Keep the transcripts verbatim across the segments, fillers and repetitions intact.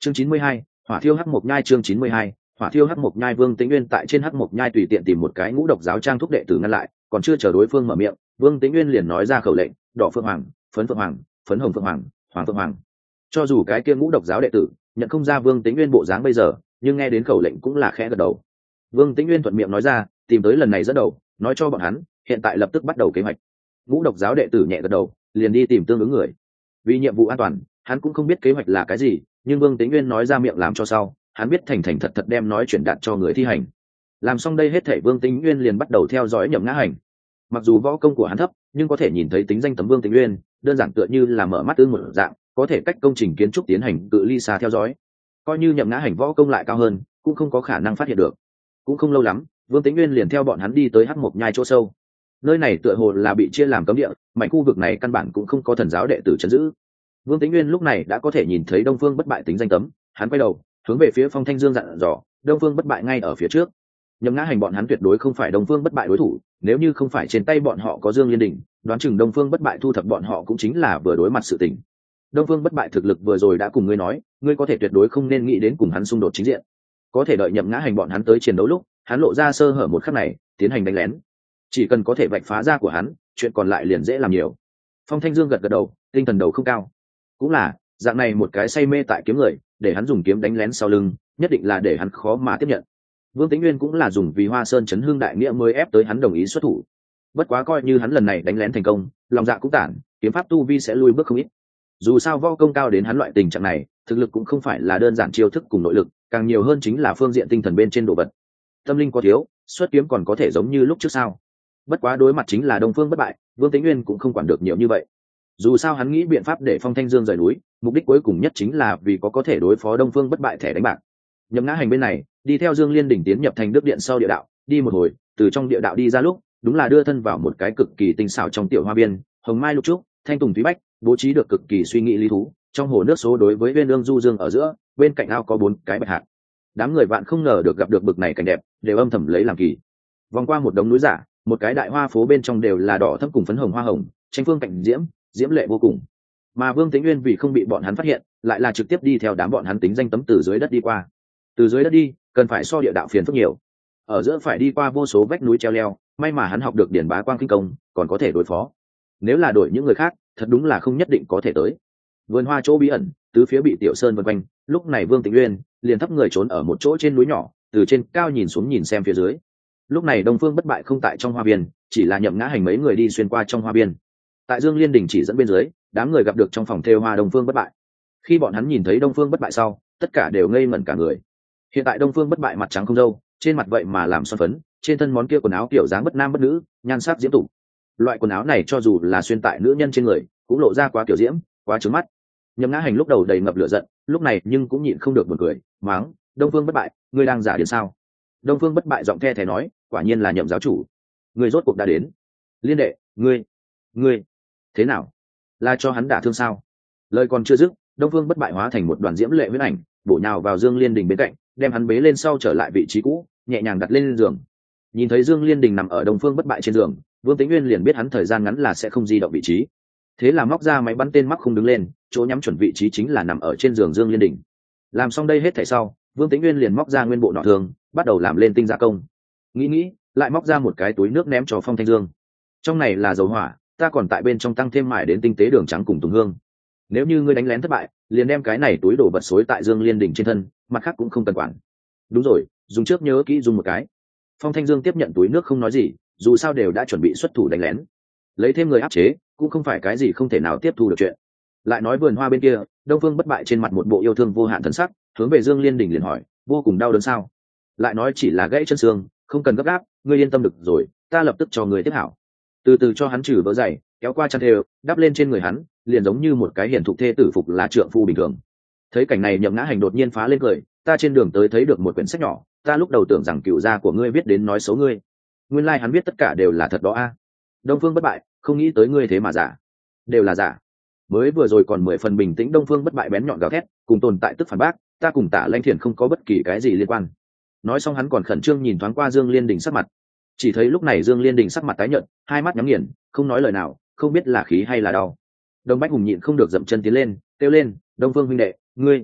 chương chín mươi hai, hỏa thiêu hắc mộc nhai. Chương chín mươi hai, hỏa thiêu hắc mộc nhai. Vương Tĩnh Nguyên tại trên hắc mộc nhai tùy tiện tìm một cái ngũ độc giáo trang thúc đệ tử ngăn lại, còn chưa chờ đối phương mở miệng, Vương Tĩnh Nguyên liền nói ra khẩu lệnh: đỏ phượng hoàng, phấn phượng hoàng, phấn hồng phượng hoàng, hoàng phượng hoàng. Cho dù cái kia ngũ độc giáo đệ tử nhận không ra Vương Tĩnh Nguyên bộ dáng bây giờ, nhưng nghe đến khẩu lệnh cũng là khẽ gật đầu. Vương Tĩnh Nguyên thuận miệng nói ra, tìm tới lần này dẫn đầu, nói cho bọn hắn hiện tại lập tức bắt đầu kế hoạch. Ngũ độc giáo đệ tử nhẹ gật đầu, liền đi tìm tương ứng người. Vì nhiệm vụ an toàn, hắn cũng không biết kế hoạch là cái gì, nhưng Vương Tĩnh Nguyên nói ra miệng làm cho sau, hắn biết thành thành thật thật đem nói chuyển đạt cho người thi hành. Làm xong đây hết thảy, Vương Tĩnh Nguyên liền bắt đầu theo dõi Nhậm Ngã Hành. Mặc dù võ công của hắn thấp, nhưng có thể nhìn thấy tính danh tấm Vương Tĩnh Nguyên, đơn giản tựa như là mở mắt tương một dạng, có thể cách công trình kiến trúc tiến hành cự ly xa theo dõi. Coi như Nhậm Ngã Hành võ công lại cao hơn, cũng không có khả năng phát hiện được. Cũng không lâu lắm, Vương Tĩnh Nguyên liền theo bọn hắn đi tới hắc mộc nhai chỗ sâu. Nơi này tựa hồ là bị chia làm cấm địa, mảnh khu vực này căn bản cũng không có thần giáo đệ tử trấn giữ. Vương Tĩnh Nguyên lúc này đã có thể nhìn thấy Đông Phương Bất Bại tính danh tấm, hắn quay đầu hướng về phía Phong Thanh Dương dặn dò, Đông Phương Bất Bại ngay ở phía trước. Nhậm Ngã Hành bọn hắn tuyệt đối không phải Đông Phương Bất Bại đối thủ, nếu như không phải trên tay bọn họ có Dương Liên Đỉnh, đoán chừng Đông Phương Bất Bại thu thập bọn họ cũng chính là vừa đối mặt sự tình. Đông Phương Bất Bại thực lực vừa rồi đã cùng ngươi nói, ngươi có thể tuyệt đối không nên nghĩ đến cùng hắn xung đột chính diện. Có thể đợi Nhậm Ngã Hành bọn hắn tới chiến đấu lúc, hắn lộ ra sơ hở một khắc này, tiến hành đánh lén. Chỉ cần có thể vạch phá ra của hắn, chuyện còn lại liền dễ làm nhiều. Phong Thanh Dương gật gật đầu, tinh thần đầu không cao. Cũng là, dạng này một cái say mê tại kiếm người, để hắn dùng kiếm đánh lén sau lưng, nhất định là để hắn khó mà tiếp nhận. Vương Tĩnh Nguyên cũng là dùng vì Hoa Sơn chấn hương đại nghĩa mới ép tới hắn đồng ý xuất thủ. Bất quá coi như hắn lần này đánh lén thành công, lòng dạ cũng tản, kiếm pháp tu vi sẽ lui bước không ít. Dù sao võ công cao đến hắn loại tình trạng này, thực lực cũng không phải là đơn giản chiêu thức cùng nội lực, càng nhiều hơn chính là phương diện tinh thần bên trên đồ vật. Tâm linh có thiếu, xuất kiếm còn có thể giống như lúc trước sao? Bất quá đối mặt chính là Đông Phương Bất Bại, Vương Tĩnh Nguyên cũng không quản được nhiều như vậy. Dù sao hắn nghĩ biện pháp để Phong Thanh Dương rời núi, mục đích cuối cùng nhất chính là vì có có thể đối phó Đông Phương Bất Bại thẻ đánh bạc. Nhậm Ngã Hành bên này, đi theo Dương Liên Đỉnh tiến nhập thành Đức Điện sau địa đạo, đi một hồi, từ trong địa đạo đi ra lúc, đúng là đưa thân vào một cái cực kỳ tinh xảo trong tiểu hoa viên, hồng mai lục trúc, thanh tùng thúy bách, bố trí được cực kỳ suy nghĩ lý thú. Trong hồ nước số đối với viên ương du dương ở giữa, bên cạnh ao có bốn cái bạch hạt. Đám người vạn không ngờ được gặp được bực này cảnh đẹp, đều âm thầm lấy làm kỳ. Vòng qua một đống núi giả, một cái đại hoa phố bên trong đều là đỏ thẫm cùng phấn hồng hoa hồng, tranh phương cảnh diễm, diễm lệ vô cùng. Mà Vương Tĩnh Nguyên vì không bị bọn hắn phát hiện, lại là trực tiếp đi theo đám bọn hắn tính danh tấm từ dưới đất đi qua. Từ dưới đất đi, cần phải so địa đạo phiền phức nhiều. Ở giữa phải đi qua vô số vách núi treo leo, may mà hắn học được Điển Bá Quang kinh công, còn có thể đối phó. Nếu là đổi những người khác, thật đúng là không nhất định có thể tới. Vườn hoa chỗ bí ẩn, tứ phía bị tiểu sơn vây quanh, lúc này Vương Tĩnh Nguyên liền thấp người trốn ở một chỗ trên núi nhỏ, từ trên cao nhìn xuống nhìn xem phía dưới. Lúc này Đông Phương Bất Bại không tại trong hoa viên, chỉ là Nhậm Ngã Hành mấy người đi xuyên qua trong hoa viên. Tại Dương Liên Đỉnh chỉ dẫn bên dưới, đám người gặp được trong phòng thêu hoa Đông Phương Bất Bại. Khi bọn hắn nhìn thấy Đông Phương Bất Bại sau, tất cả đều ngây ngẩn cả người. Hiện tại Đông Phương Bất Bại mặt trắng không râu, trên mặt vậy mà làm son phấn, trên thân món kia quần áo kiểu dáng bất nam bất nữ, nhan sắc diễm tục. Loại quần áo này cho dù là xuyên tại nữ nhân trên người, cũng lộ ra quá kiểu diễm, quá trướng mắt. Nhậm Ngã Hành lúc đầu đầy ngập lửa giận, lúc này nhưng cũng nhịn không được buồn cười, mắng: Đông Phương Bất Bại, ngươi đang giả điên sao? Đông Phương Bất Bại giọng the thé nói: quả nhiên là Nhậm giáo chủ, ngươi rốt cuộc đã đến. Liên đệ, ngươi, ngươi, thế nào? Là cho hắn đả thương sao? Lời còn chưa dứt, Đông Phương Bất Bại hóa thành một đoàn diễm lệ huyễn ảnh, bổ nhào vào Dương Liên Đình bên cạnh, đem hắn bế lên sau trở lại vị trí cũ, nhẹ nhàng đặt lên giường. Nhìn thấy Dương Liên Đình nằm ở Đông Phương Bất Bại trên giường, Vương Tĩnh Nguyên liền biết hắn thời gian ngắn là sẽ không di động vị trí. Thế là móc ra máy bắn tên mắc không đứng lên, chỗ nhắm chuẩn vị trí chính là nằm ở trên giường Dương Liên Đình. Làm xong đây hết thảy sau, Vương Tĩnh Nguyên liền móc ra nguyên bộ nọ thường, bắt đầu làm lên tinh gia công. Nghĩ nghĩ, lại móc ra một cái túi nước ném cho Phong Thanh Dương. Trong này là dầu hỏa, ta còn tại bên trong tăng thêm mài đến tinh tế đường trắng cùng tùng hương. Nếu như ngươi đánh lén thất bại, liền đem cái này túi đổ vật xối tại Dương Liên Đỉnh trên thân, mặt khác cũng không cần quản. Đúng rồi, dùng trước nhớ kỹ dùng một cái. Phong Thanh Dương tiếp nhận túi nước không nói gì, dù sao đều đã chuẩn bị xuất thủ đánh lén. Lấy thêm người áp chế, cũng không phải cái gì không thể nào tiếp thu được chuyện. Lại nói vườn hoa bên kia, Đông Phương Bất Bại trên mặt một bộ yêu thương vô hạn thần sắc, hướng về Dương Liên Đỉnh liền hỏi: vô cùng đau đớn sao? Lại nói chỉ là gãy chân xương, không cần gấp gáp, ngươi yên tâm được rồi, ta lập tức cho người tiếp hảo. Từ từ cho hắn trừ vỡ giày, kéo qua chăn thêu, đắp lên trên người hắn, liền giống như một cái hiển thục thê tử phục là trượng phu bình thường. Thấy cảnh này, Nhậm Ngã Hành đột nhiên phá lên cười: ta trên đường tới thấy được một quyển sách nhỏ, ta lúc đầu tưởng rằng cựu gia của ngươi viết đến nói xấu ngươi, nguyên lai like hắn viết tất cả đều là thật đó a. Đông Phương Bất Bại, không nghĩ tới ngươi thế mà giả, đều là giả. Mới vừa rồi còn mười phần bình tĩnh Đông Phương Bất Bại bén nhọn gào thét, cùng tồn tại tức phản bác: ta cùng Tả Lanh Thiền không có bất kỳ cái gì liên quan. Nói xong hắn còn khẩn trương nhìn thoáng qua Dương Liên Đình sắc mặt, chỉ thấy lúc này Dương Liên Đình sắc mặt tái nhợt, hai mắt nhắm nghiền, không nói lời nào, không biết là khí hay là đau. Đông Bách Hùng nhịn không được dậm chân tiến lên, kêu lên: Đông Phương huynh đệ, ngươi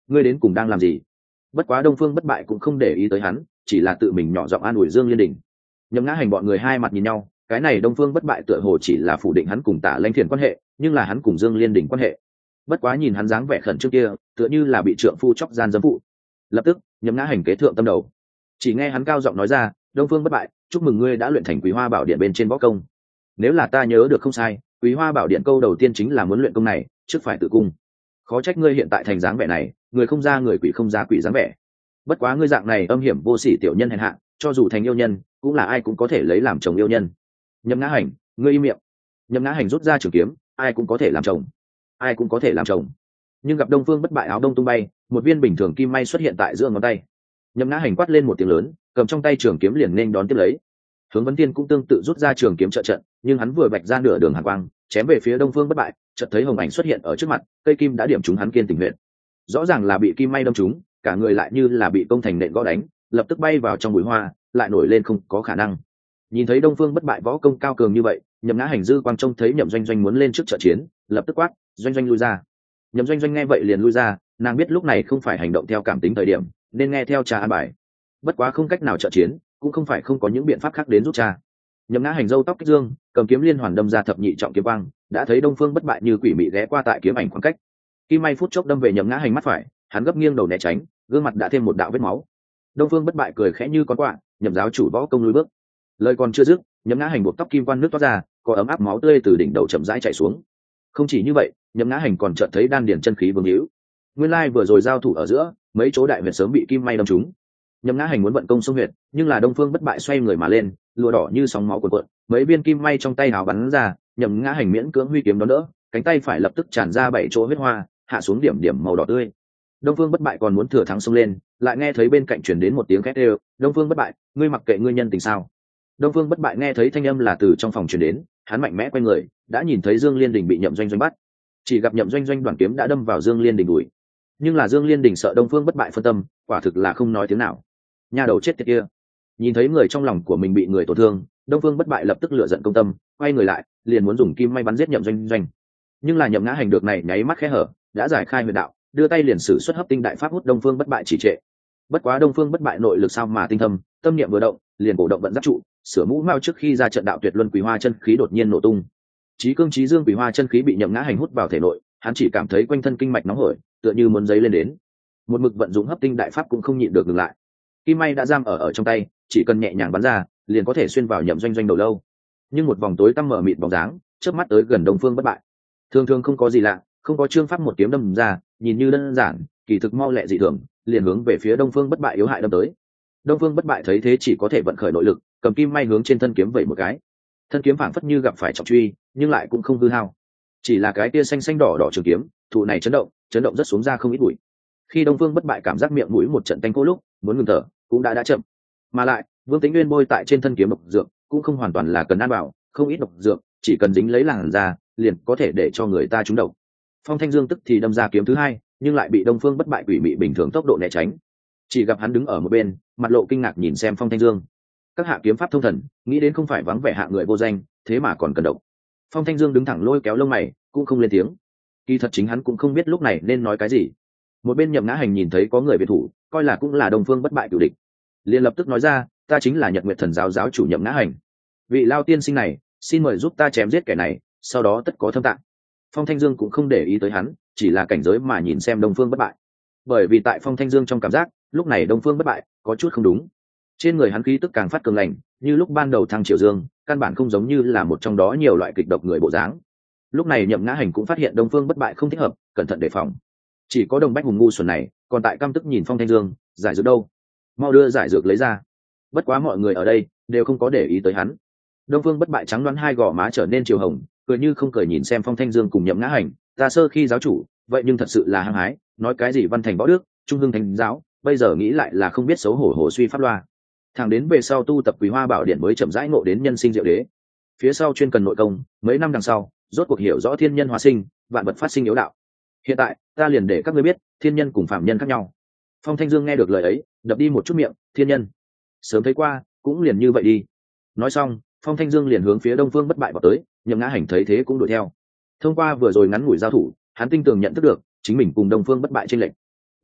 ngươi đến cùng đang làm gì? Bất quá Đông Phương Bất Bại cũng không để ý tới hắn, chỉ là tự mình nhỏ giọng an ủi Dương Liên Đình. Nhậm Ngã Hành bọn người hai mặt nhìn nhau, cái này Đông Phương Bất Bại tựa hồ chỉ là phủ định hắn cùng Tạ Lãnh Thiền quan hệ, nhưng là hắn cùng Dương Liên Đình quan hệ. Bất quá nhìn hắn dáng vẻ khẩn trương kia, tựa như là bị trượng phu chọc gian dâm phụ. Lập tức, Nhậm Ngã Hành kế thượng tâm đầu. Chỉ nghe hắn cao giọng nói ra, Đông Phương Bất Bại, chúc mừng ngươi đã luyện thành Quý Hoa Bảo Điện bên trên võ công. Nếu là ta nhớ được không sai, Quý Hoa Bảo Điện câu đầu tiên chính là muốn luyện công này, trước phải tự cung. Khó trách ngươi hiện tại thành dáng vẻ này, người không ra người, quỷ không ra quỷ dáng vẻ. Bất quá ngươi dạng này âm hiểm vô sỉ tiểu nhân hèn hạ, cho dù thành yêu nhân, cũng là ai cũng có thể lấy làm chồng yêu nhân. Nhậm Ngã Hành, ngươi im miệng. Nhậm Ngã Hành rút ra trường kiếm, ai cũng có thể làm chồng, ai cũng có thể làm chồng. Nhưng gặp Đông Phương Bất Bại áo đông tung bay, một viên bình thường kim may xuất hiện tại giữa ngón tay. Nhậm Ngã Hành quát lên một tiếng lớn, cầm trong tay trường kiếm liền nên đón tiếp lấy. Hướng Vấn Tiên cũng tương tự rút ra trường kiếm trợ trận, nhưng hắn vừa bạch ra nửa đường hàn quang, chém về phía Đông Phương Bất Bại, chợt thấy hồng ảnh xuất hiện ở trước mặt, cây kim đã điểm trúng hắn kiên tình nguyện. Rõ ràng là bị kim may đâm trúng, cả người lại như là bị công thành nện gõ đánh, lập tức bay vào trong bụi hoa, lại nổi lên không có khả năng. Nhìn thấy Đông Phương Bất Bại võ công cao cường như vậy, Nhậm Ngã Hành dư quang trông thấy Nhậm Doanh Doanh muốn lên trước trợ chiến, lập tức quát, Doanh Doanh lui ra. Nhậm Doanh Doanh nghe vậy liền lui ra, nàng biết lúc này không phải hành động theo cảm tính thời điểm, nên nghe theo cha an bài. Bất quá không cách nào trợ chiến, cũng không phải không có những biện pháp khác đến giúp cha. Nhậm Ngã Hành râu tóc kích dương, cầm kiếm liên hoàn đâm ra thập nhị trọng kiếm quang, đã thấy Đông Phương Bất Bại như quỷ mị ghé qua tại kiếm ảnh khoảng cách. Kim may phút chốc đâm về Nhậm Ngã Hành mắt phải, hắn gấp nghiêng đầu né tránh, gương mặt đã thêm một đạo vết máu. Đông Phương Bất Bại cười khẽ như con quạ, Nhậm giáo chủ võ công lùi bước. Lời còn chưa dứt, Nhậm Ngã Hành buộc tóc kim quan nước toát ra, có ấm áp máu tươi từ đỉnh đầu chậm rãi chảy xuống. Không chỉ như vậy, Nhậm Ngã Hành còn chợt thấy đan điền chân khí vương hữu. Nguyên lai vừa rồi giao thủ ở giữa, mấy chỗ đại huyệt sớm bị kim may đâm trúng. Nhậm Ngã Hành muốn vận công xông huyệt, nhưng là Đông Phương Bất Bại xoay người mà lên, lụa đỏ như sóng máu cuồn cuộn, mấy viên kim may trong tay hào bắn ra, Nhậm Ngã Hành miễn cưỡng huy kiếm đón đỡ, cánh tay phải lập tức tràn ra bảy chỗ huyết hoa, hạ xuống điểm điểm màu đỏ tươi. Đông Phương Bất Bại còn muốn thừa thắng xông lên, lại nghe thấy bên cạnh truyền đến một tiếng khét đều, Đông Phương Bất Bại, ngươi mặc kệ ngươi nhân tình sao? Đông Phương Bất Bại nghe thấy thanh âm là từ trong phòng truyền đến, hắn mạnh mẽ quay người, đã nhìn thấy Dương Liên Đình bị Nhậm Doanh Doanh bắt. Chỉ gặp Nhậm Doanh Doanh đoạn kiếm đã đâm vào Dương Liên Đình đùi, nhưng là Dương Liên Đình sợ Đông Phương Bất Bại phân tâm, quả thực là không nói tiếng nào. Nhà đầu chết tiệt kia! Nhìn thấy người trong lòng của mình bị người tổn thương, Đông Phương Bất Bại lập tức lựa giận công tâm, quay người lại, liền muốn dùng kim may bắn giết Nhậm Doanh Doanh. Nhưng là Nhậm Ngã Hành được này nháy mắt khẽ hở, đã giải khai huyệt đạo, đưa tay liền sử xuất hấp tinh đại pháp hút Đông Phương Bất Bại chỉ trệ. Bất quá Đông Phương Bất Bại nội lực sao mà tinh thâm, tâm niệm vừa động, liền cổ động vận giáp trụ, sửa mũ mao trước khi ra trận đạo tuyệt luân Quý Hoa chân khí đột nhiên nổ tung. Chí cương chí dương Quý Hoa chân khí bị Nhậm Ngã Hành hút vào thể nội, hắn chỉ cảm thấy quanh thân kinh mạch nóng hổi, tựa như muốn giấy lên đến. Một mực vận dụng hấp tinh đại pháp cũng không nhịn được dừng lại. Kim may đã giam ở ở trong tay, chỉ cần nhẹ nhàng bắn ra, liền có thể xuyên vào Nhậm Doanh Doanh đầu lâu. Nhưng một vòng tối tăm mở mịt bóng dáng, chớp mắt tới gần Đông Phương Bất Bại. Thường thường không có gì lạ, không có chương pháp một kiếm đâm ra, nhìn như đơn giản, kỳ thực mau lẹ dị thường, liền hướng về phía Đông Phương Bất Bại yếu hại đâm tới. Đông Phương Bất Bại thấy thế chỉ có thể vận khởi nội lực, cầm kim may hướng trên thân kiếm vẩy một cái. Thân kiếm phảng phất như gặp phải trọng truy, nhưng lại cũng không hư hao. Chỉ là cái kia xanh xanh đỏ đỏ trường kiếm, thụ này chấn động, chấn động rất xuống ra không ít bụi. Khi Đông Phương Bất Bại cảm giác miệng mũi một trận tanh khô lúc, muốn ngừng thở, cũng đã đã chậm. Mà lại, Vương Tĩnh Nguyên bôi tại trên thân kiếm độc dược, cũng không hoàn toàn là cần ăn bảo, không ít độc dược, chỉ cần dính lấy làn da, liền có thể để cho người ta trúng độc. Phong Thanh Dương tức thì đâm ra kiếm thứ hai, nhưng lại bị Đông Phương Bất Bại quỷ mị bình thường tốc độ né tránh. Chỉ gặp hắn đứng ở một bên, mặt lộ kinh ngạc nhìn xem Phong Thanh Dương. Các hạ kiếm pháp thông thần, nghĩ đến không phải vắng vẻ hạ người vô danh, thế mà còn cần độc. Phong Thanh Dương đứng thẳng lôi kéo lông mày, cũng không lên tiếng. Kỳ thật chính hắn cũng không biết lúc này nên nói cái gì. Một bên Nhậm Ngã Hành nhìn thấy có người biệt thủ, coi là cũng là Đông Phương Bất Bại cửu địch, liền lập tức nói ra, ta chính là Nhật Nguyệt Thần giáo giáo chủ Nhậm Ngã Hành. Vị lao tiên sinh này, xin mời giúp ta chém giết kẻ này, sau đó tất có thâm tạng. Phong Thanh Dương cũng không để ý tới hắn, chỉ là cảnh giới mà nhìn xem Đông Phương Bất Bại. Bởi vì tại Phong Thanh Dương trong cảm giác, lúc này Đông Phương Bất Bại có chút không đúng. Trên người hắn khí tức càng phát cường lành, như lúc ban đầu thăng Triều Dương, căn bản không giống như là một trong đó nhiều loại kịch độc người bộ dáng. Lúc này Nhậm Ngã Hành cũng phát hiện Đông Phương Bất Bại không thích hợp, cẩn thận đề phòng. Chỉ có Đồng Bách Hùng ngu xuẩn này, còn tại căm tức nhìn Phong Thanh Dương, giải dược đâu? Mau đưa giải dược lấy ra. Bất quá mọi người ở đây đều không có để ý tới hắn. Đông Phương Bất Bại trắng đoán hai gò má trở nên chiều hồng, cười như không cười nhìn xem Phong Thanh Dương cùng Nhậm Ngã Hành, ta sơ khi giáo chủ, vậy nhưng thật sự là hăng hái, nói cái gì văn thành võ đức, trung hưng thánh giáo, bây giờ nghĩ lại là không biết xấu hổ hồ suy pháp loa. Thẳng đến về sau tu tập Quý Hoa Bảo Điện mới chậm rãi ngộ đến nhân sinh diệu đế. Phía sau chuyên cần nội công, mấy năm đằng sau, rốt cuộc hiểu rõ thiên nhân hóa sinh, vạn vật phát sinh yếu đạo. Hiện tại, ta liền để các ngươi biết, thiên nhân cùng phạm nhân khác nhau. Phong Thanh Dương nghe được lời ấy, đập đi một chút miệng, thiên nhân. Sớm thấy qua, cũng liền như vậy đi. Nói xong, Phong Thanh Dương liền hướng phía Đông Phương Bất Bại vào tới, Nhậm Ngã Hành thấy thế cũng đuổi theo. Thông qua vừa rồi ngắn ngủi giao thủ, hắn tinh tường nhận thức được, chính mình cùng Đông Phương Bất Bại chênh lệch.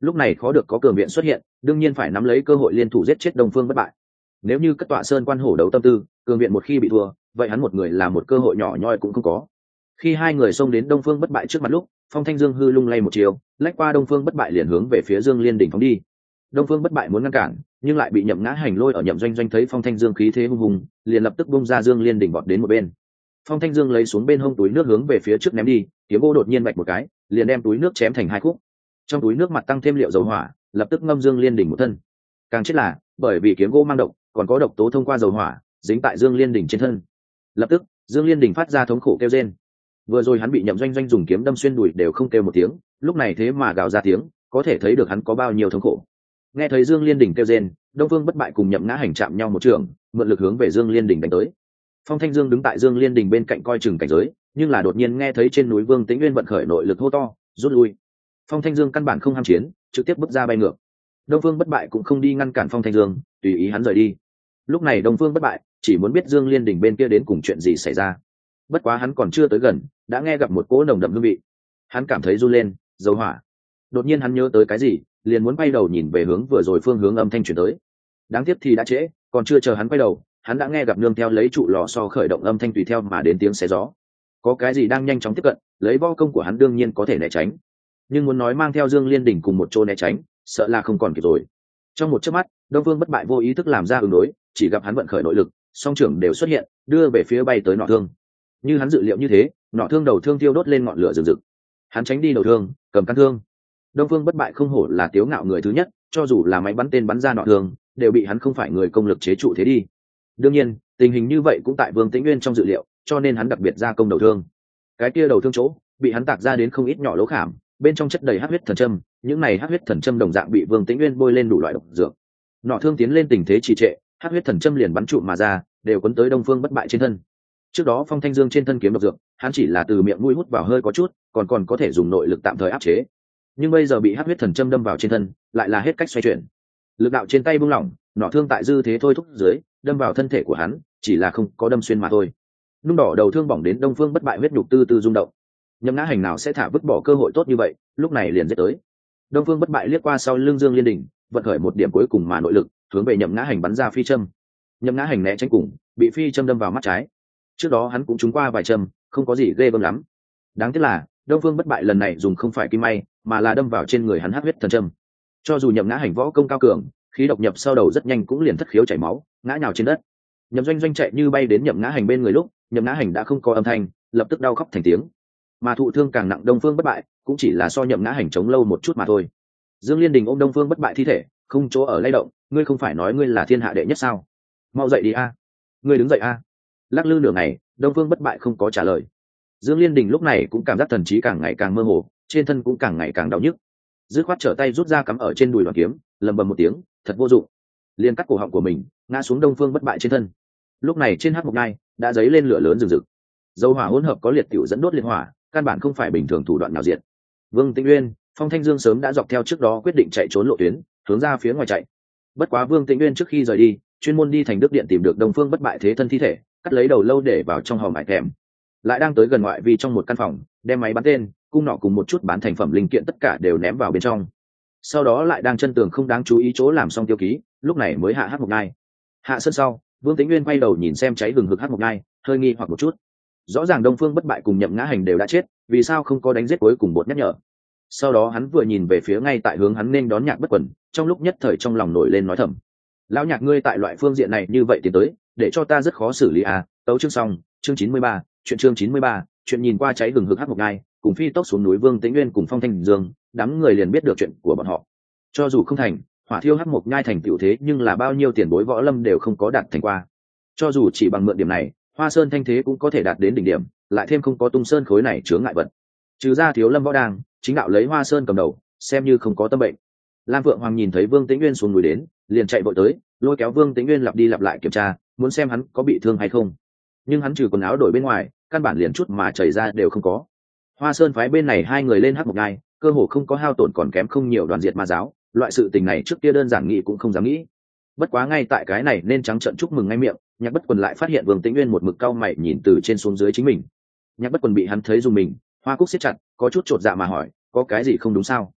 lúc này khó được có cường viện xuất hiện, đương nhiên phải nắm lấy cơ hội liên thủ giết chết Đông Phương Bất Bại. Nếu như cất tọa sơn quan hổ đấu tâm tư, cường viện một khi bị thua, vậy hắn một người là một cơ hội nhỏ nhoi cũng không có. Khi hai người xông đến Đông Phương Bất Bại trước mặt lúc, Phong Thanh Dương hư lung lay một chiều, lách qua Đông Phương Bất Bại liền hướng về phía Dương Liên Đỉnh phóng đi. Đông Phương Bất Bại muốn ngăn cản, nhưng lại bị Nhậm Ngã Hành lôi ở Nhậm Doanh Doanh thấy Phong Thanh Dương khí thế hung hùng, liền lập tức bung ra Dương Liên Đỉnh vọt đến một bên. Phong Thanh Dương lấy xuống bên hông túi nước hướng về phía trước ném đi, kiếm gỗ đột nhiên bạch một cái, liền đem túi nước chém thành hai khúc. Trong túi nước mặt tăng thêm liệu dầu hỏa, lập tức ngâm Dương Liên Đỉnh một thân. Càng chết là, bởi vì kiếm gỗ mang độc, còn có độc tố thông qua dầu hỏa, dính tại Dương Liên Đỉnh trên thân. Lập tức, Dương Liên Đỉnh phát ra thống khổ kêu rên. Vừa rồi hắn bị Nhậm Doanh Doanh dùng kiếm đâm xuyên đùi đều không kêu một tiếng, lúc này thế mà gào ra tiếng, có thể thấy được hắn có bao nhiêu thống khổ. Nghe thấy Dương Liên Đỉnh kêu rên, Đông Phương Bất Bại cùng Nhậm Ngã Hành chạm nhau một trường, mượn lực hướng về Dương Liên Đỉnh đánh tới. Phong Thanh Dương đứng tại Dương Liên Đỉnh bên cạnh coi chừng cảnh giới, nhưng là đột nhiên nghe thấy trên núi Vương Tĩnh Nguyên vận khởi nội lực hô to, rút lui. Phong Thanh Dương căn bản không ham chiến, trực tiếp bước ra bay ngược. Đông Phương Bất Bại cũng không đi ngăn cản Phong Thanh Dương, tùy ý hắn rời đi. Lúc này Đông Phương Bất Bại chỉ muốn biết Dương Liên Đỉnh bên kia đến cùng chuyện gì xảy ra. Bất quá hắn còn chưa tới gần, đã nghe gặp một cỗ nồng đậm hương vị. Hắn cảm thấy run lên, dầu hỏa. Đột nhiên hắn nhớ tới cái gì, liền muốn quay đầu nhìn về hướng vừa rồi phương hướng âm thanh truyền tới. Đáng tiếc thì đã trễ, còn chưa chờ hắn quay đầu, hắn đã nghe gặp nương theo lấy trụ lò xo khởi động âm thanh tùy theo mà đến tiếng xé gió. Có cái gì đang nhanh chóng tiếp cận, lấy võ công của hắn đương nhiên có thể né tránh, nhưng muốn nói mang theo Dương Liên Đỉnh cùng một chỗ né tránh, sợ là không còn kịp rồi. Trong một chớp mắt, Đông Phương Bất Bại vô ý thức làm ra ứng đối, chỉ gặp hắn vận khởi nội lực, song trưởng đều xuất hiện, đưa về phía bay tới nọ thương. Như hắn dự liệu như thế, nọ thương đầu thương tiêu đốt lên ngọn lửa rực rực. Hắn tránh đi đầu thương, cầm căn thương. Đông Phương Bất Bại không hổ là tiếu ngạo người thứ nhất, cho dù là máy bắn tên bắn ra nọ thương, đều bị hắn không phải người công lực chế trụ thế đi. Đương nhiên, tình hình như vậy cũng tại Vương Tĩnh Nguyên trong dự liệu, cho nên hắn đặc biệt ra công đầu thương. Cái kia đầu thương chỗ, bị hắn tạc ra đến không ít nhỏ lỗ khảm, bên trong chất đầy hắc huyết thần châm, những này hắc huyết thần châm đồng dạng bị Vương Tĩnh Nguyên bôi lên đủ loại độc dược. Nọ thương tiến lên tình thế trì trệ, hắc huyết thần châm liền bắn trụ mà ra, đều cuốn tới Đông Phương Bất Bại trên thân. Trước đó Phong Thanh Dương trên thân kiếm độc dược, hắn chỉ là từ miệng mũi hút vào hơi có chút, còn còn có thể dùng nội lực tạm thời áp chế. Nhưng bây giờ bị hắc huyết thần châm đâm vào trên thân, lại là hết cách xoay chuyển. Lực đạo trên tay buông lỏng, nọ thương tại dư thế thôi thúc dưới, đâm vào thân thể của hắn, chỉ là không có đâm xuyên mà thôi. Nung đỏ đầu thương bỏng đến Đông Phương Bất Bại huyết nhục tư tư rung động. Nhậm Ngã Hành nào sẽ thả vứt bỏ cơ hội tốt như vậy, lúc này liền giết tới. Đông Phương Bất Bại liếc qua sau lưng Dương Liên Đỉnh, vận khởi một điểm cuối cùng mà nội lực, hướng về Nhậm Ngã Hành bắn ra phi châm. Nhậm Ngã Hành né tránh cùng, bị phi châm đâm vào mắt trái. Trước đó hắn cũng trúng qua vài châm, không có gì ghê gớm lắm. Đáng tiếc là, Đông Phương Bất Bại lần này dùng không phải kim may, mà là đâm vào trên người hắn hắc huyết thần châm. Cho dù Nhậm Ngã Hành võ công cao cường, khí độc nhập sau đầu rất nhanh cũng liền thất khiếu chảy máu, ngã nhào trên đất. Nhậm Doanh Doanh chạy như bay đến Nhậm Ngã Hành bên người lúc, Nhậm Ngã Hành đã không có âm thanh, lập tức đau khóc thành tiếng. Mà thụ thương càng nặng Đông Phương Bất Bại, cũng chỉ là so Nhậm Ngã Hành chống lâu một chút mà thôi. Dương Liên Đình ôm Đông Phương Bất Bại thi thể, không chỗ ở lay động, ngươi không phải nói ngươi là thiên hạ đệ nhất sao? Mau dậy đi a, ngươi đứng dậy a. Lắc lư nửa ngày, Đông Phương Bất Bại không có trả lời. Dương Liên Đình lúc này cũng cảm giác thần trí càng ngày càng mơ hồ, trên thân cũng càng ngày càng đau nhức. Dứt khoát trở tay rút ra cắm ở trên đùi đoàn kiếm, lầm bầm một tiếng, thật vô dụng, liền cắt cổ họng của mình, ngã xuống Đông Phương Bất Bại trên thân. Lúc này trên hắc mộc nhai đã dấy lên lửa lớn rừng rực, dầu hỏa hỗn hợp có liệt tiểu dẫn đốt liên hỏa, căn bản không phải bình thường thủ đoạn nào diệt. Vương Tĩnh Nguyên, Phong Thanh Dương sớm đã dọc theo trước đó quyết định chạy trốn lộ tuyến, hướng ra phía ngoài chạy. Bất quá Vương Tĩnh Nguyên trước khi rời đi, chuyên môn đi thành Đức Điện tìm được Đông Phương Bất Bại thế thân thi thể, cắt lấy đầu lâu để vào trong hòm hải thèm. Lại đang tới gần ngoại vi trong một căn phòng, đem máy bắn tên, cung nỏ cùng một chút bán thành phẩm linh kiện tất cả đều ném vào bên trong. Sau đó lại đang chân tường không đáng chú ý chỗ làm xong tiêu ký, lúc này mới hạ hắc mộc nhai. Hạ sân sau, Vương Tĩnh Nguyên quay đầu nhìn xem cháy hừng hực hắc mộc nhai, hơi nghi hoặc một chút. Rõ ràng Đông Phương Bất Bại cùng Nhậm Ngã Hành đều đã chết, vì sao không có đánh giết cuối cùng bột nhắc nhở? Sau đó hắn vừa nhìn về phía ngay tại hướng hắn nên đón Nhạc Bất Quần, trong lúc nhất thời trong lòng nổi lên nói thầm: lão Nhạc ngươi tại loại phương diện này như vậy tiến tới, để cho ta rất khó xử lý à. Tấu chương xong, chương chín mươi ba, chuyện chương chín mươi ba, chuyện nhìn qua cháy hừng hực hắc mộc nhai, cùng phi tốc xuống núi Vương Tĩnh Nguyên cùng Phong Thanh Dương, đám người liền biết được chuyện của bọn họ. Cho dù không thành, hỏa thiêu hắc mộc nhai thành tiểu thế nhưng là bao nhiêu tiền bối võ lâm đều không có đạt thành qua. Cho dù chỉ bằng mượn điểm này, Hoa Sơn thanh thế cũng có thể đạt đến đỉnh điểm, lại thêm không có Tung Sơn khối này chướng ngại vật. Trừ ra Thiếu Lâm võ đang, chính đạo lấy Hoa Sơn cầm đầu, xem như không có tâm bệnh. Lam Vượng Hoàng nhìn thấy Vương Tĩnh Nguyên xuống núi đến, liền chạy vội tới, lôi kéo Vương Tĩnh Nguyên lặp đi lặp lại kiểm tra, muốn xem hắn có bị thương hay không. Nhưng hắn trừ quần áo đổi bên ngoài, căn bản liền chút mà chảy ra đều không có. Hoa Sơn phái bên này hai người lên hắc mộc nhai, cơ hồ không có hao tổn còn kém không nhiều đoàn diệt ma giáo, loại sự tình này trước kia đơn giản nghĩ cũng không dám nghĩ. Bất quá ngay tại cái này nên trắng trợn chúc mừng ngay miệng, Nhạc Bất Quần lại phát hiện Vương Tĩnh Nguyên một mực cau mày nhìn từ trên xuống dưới chính mình. Nhạc Bất Quần bị hắn thấy dùng mình, hoa cúc siết chặt, có chút chột dạ mà hỏi, có cái gì không đúng sao?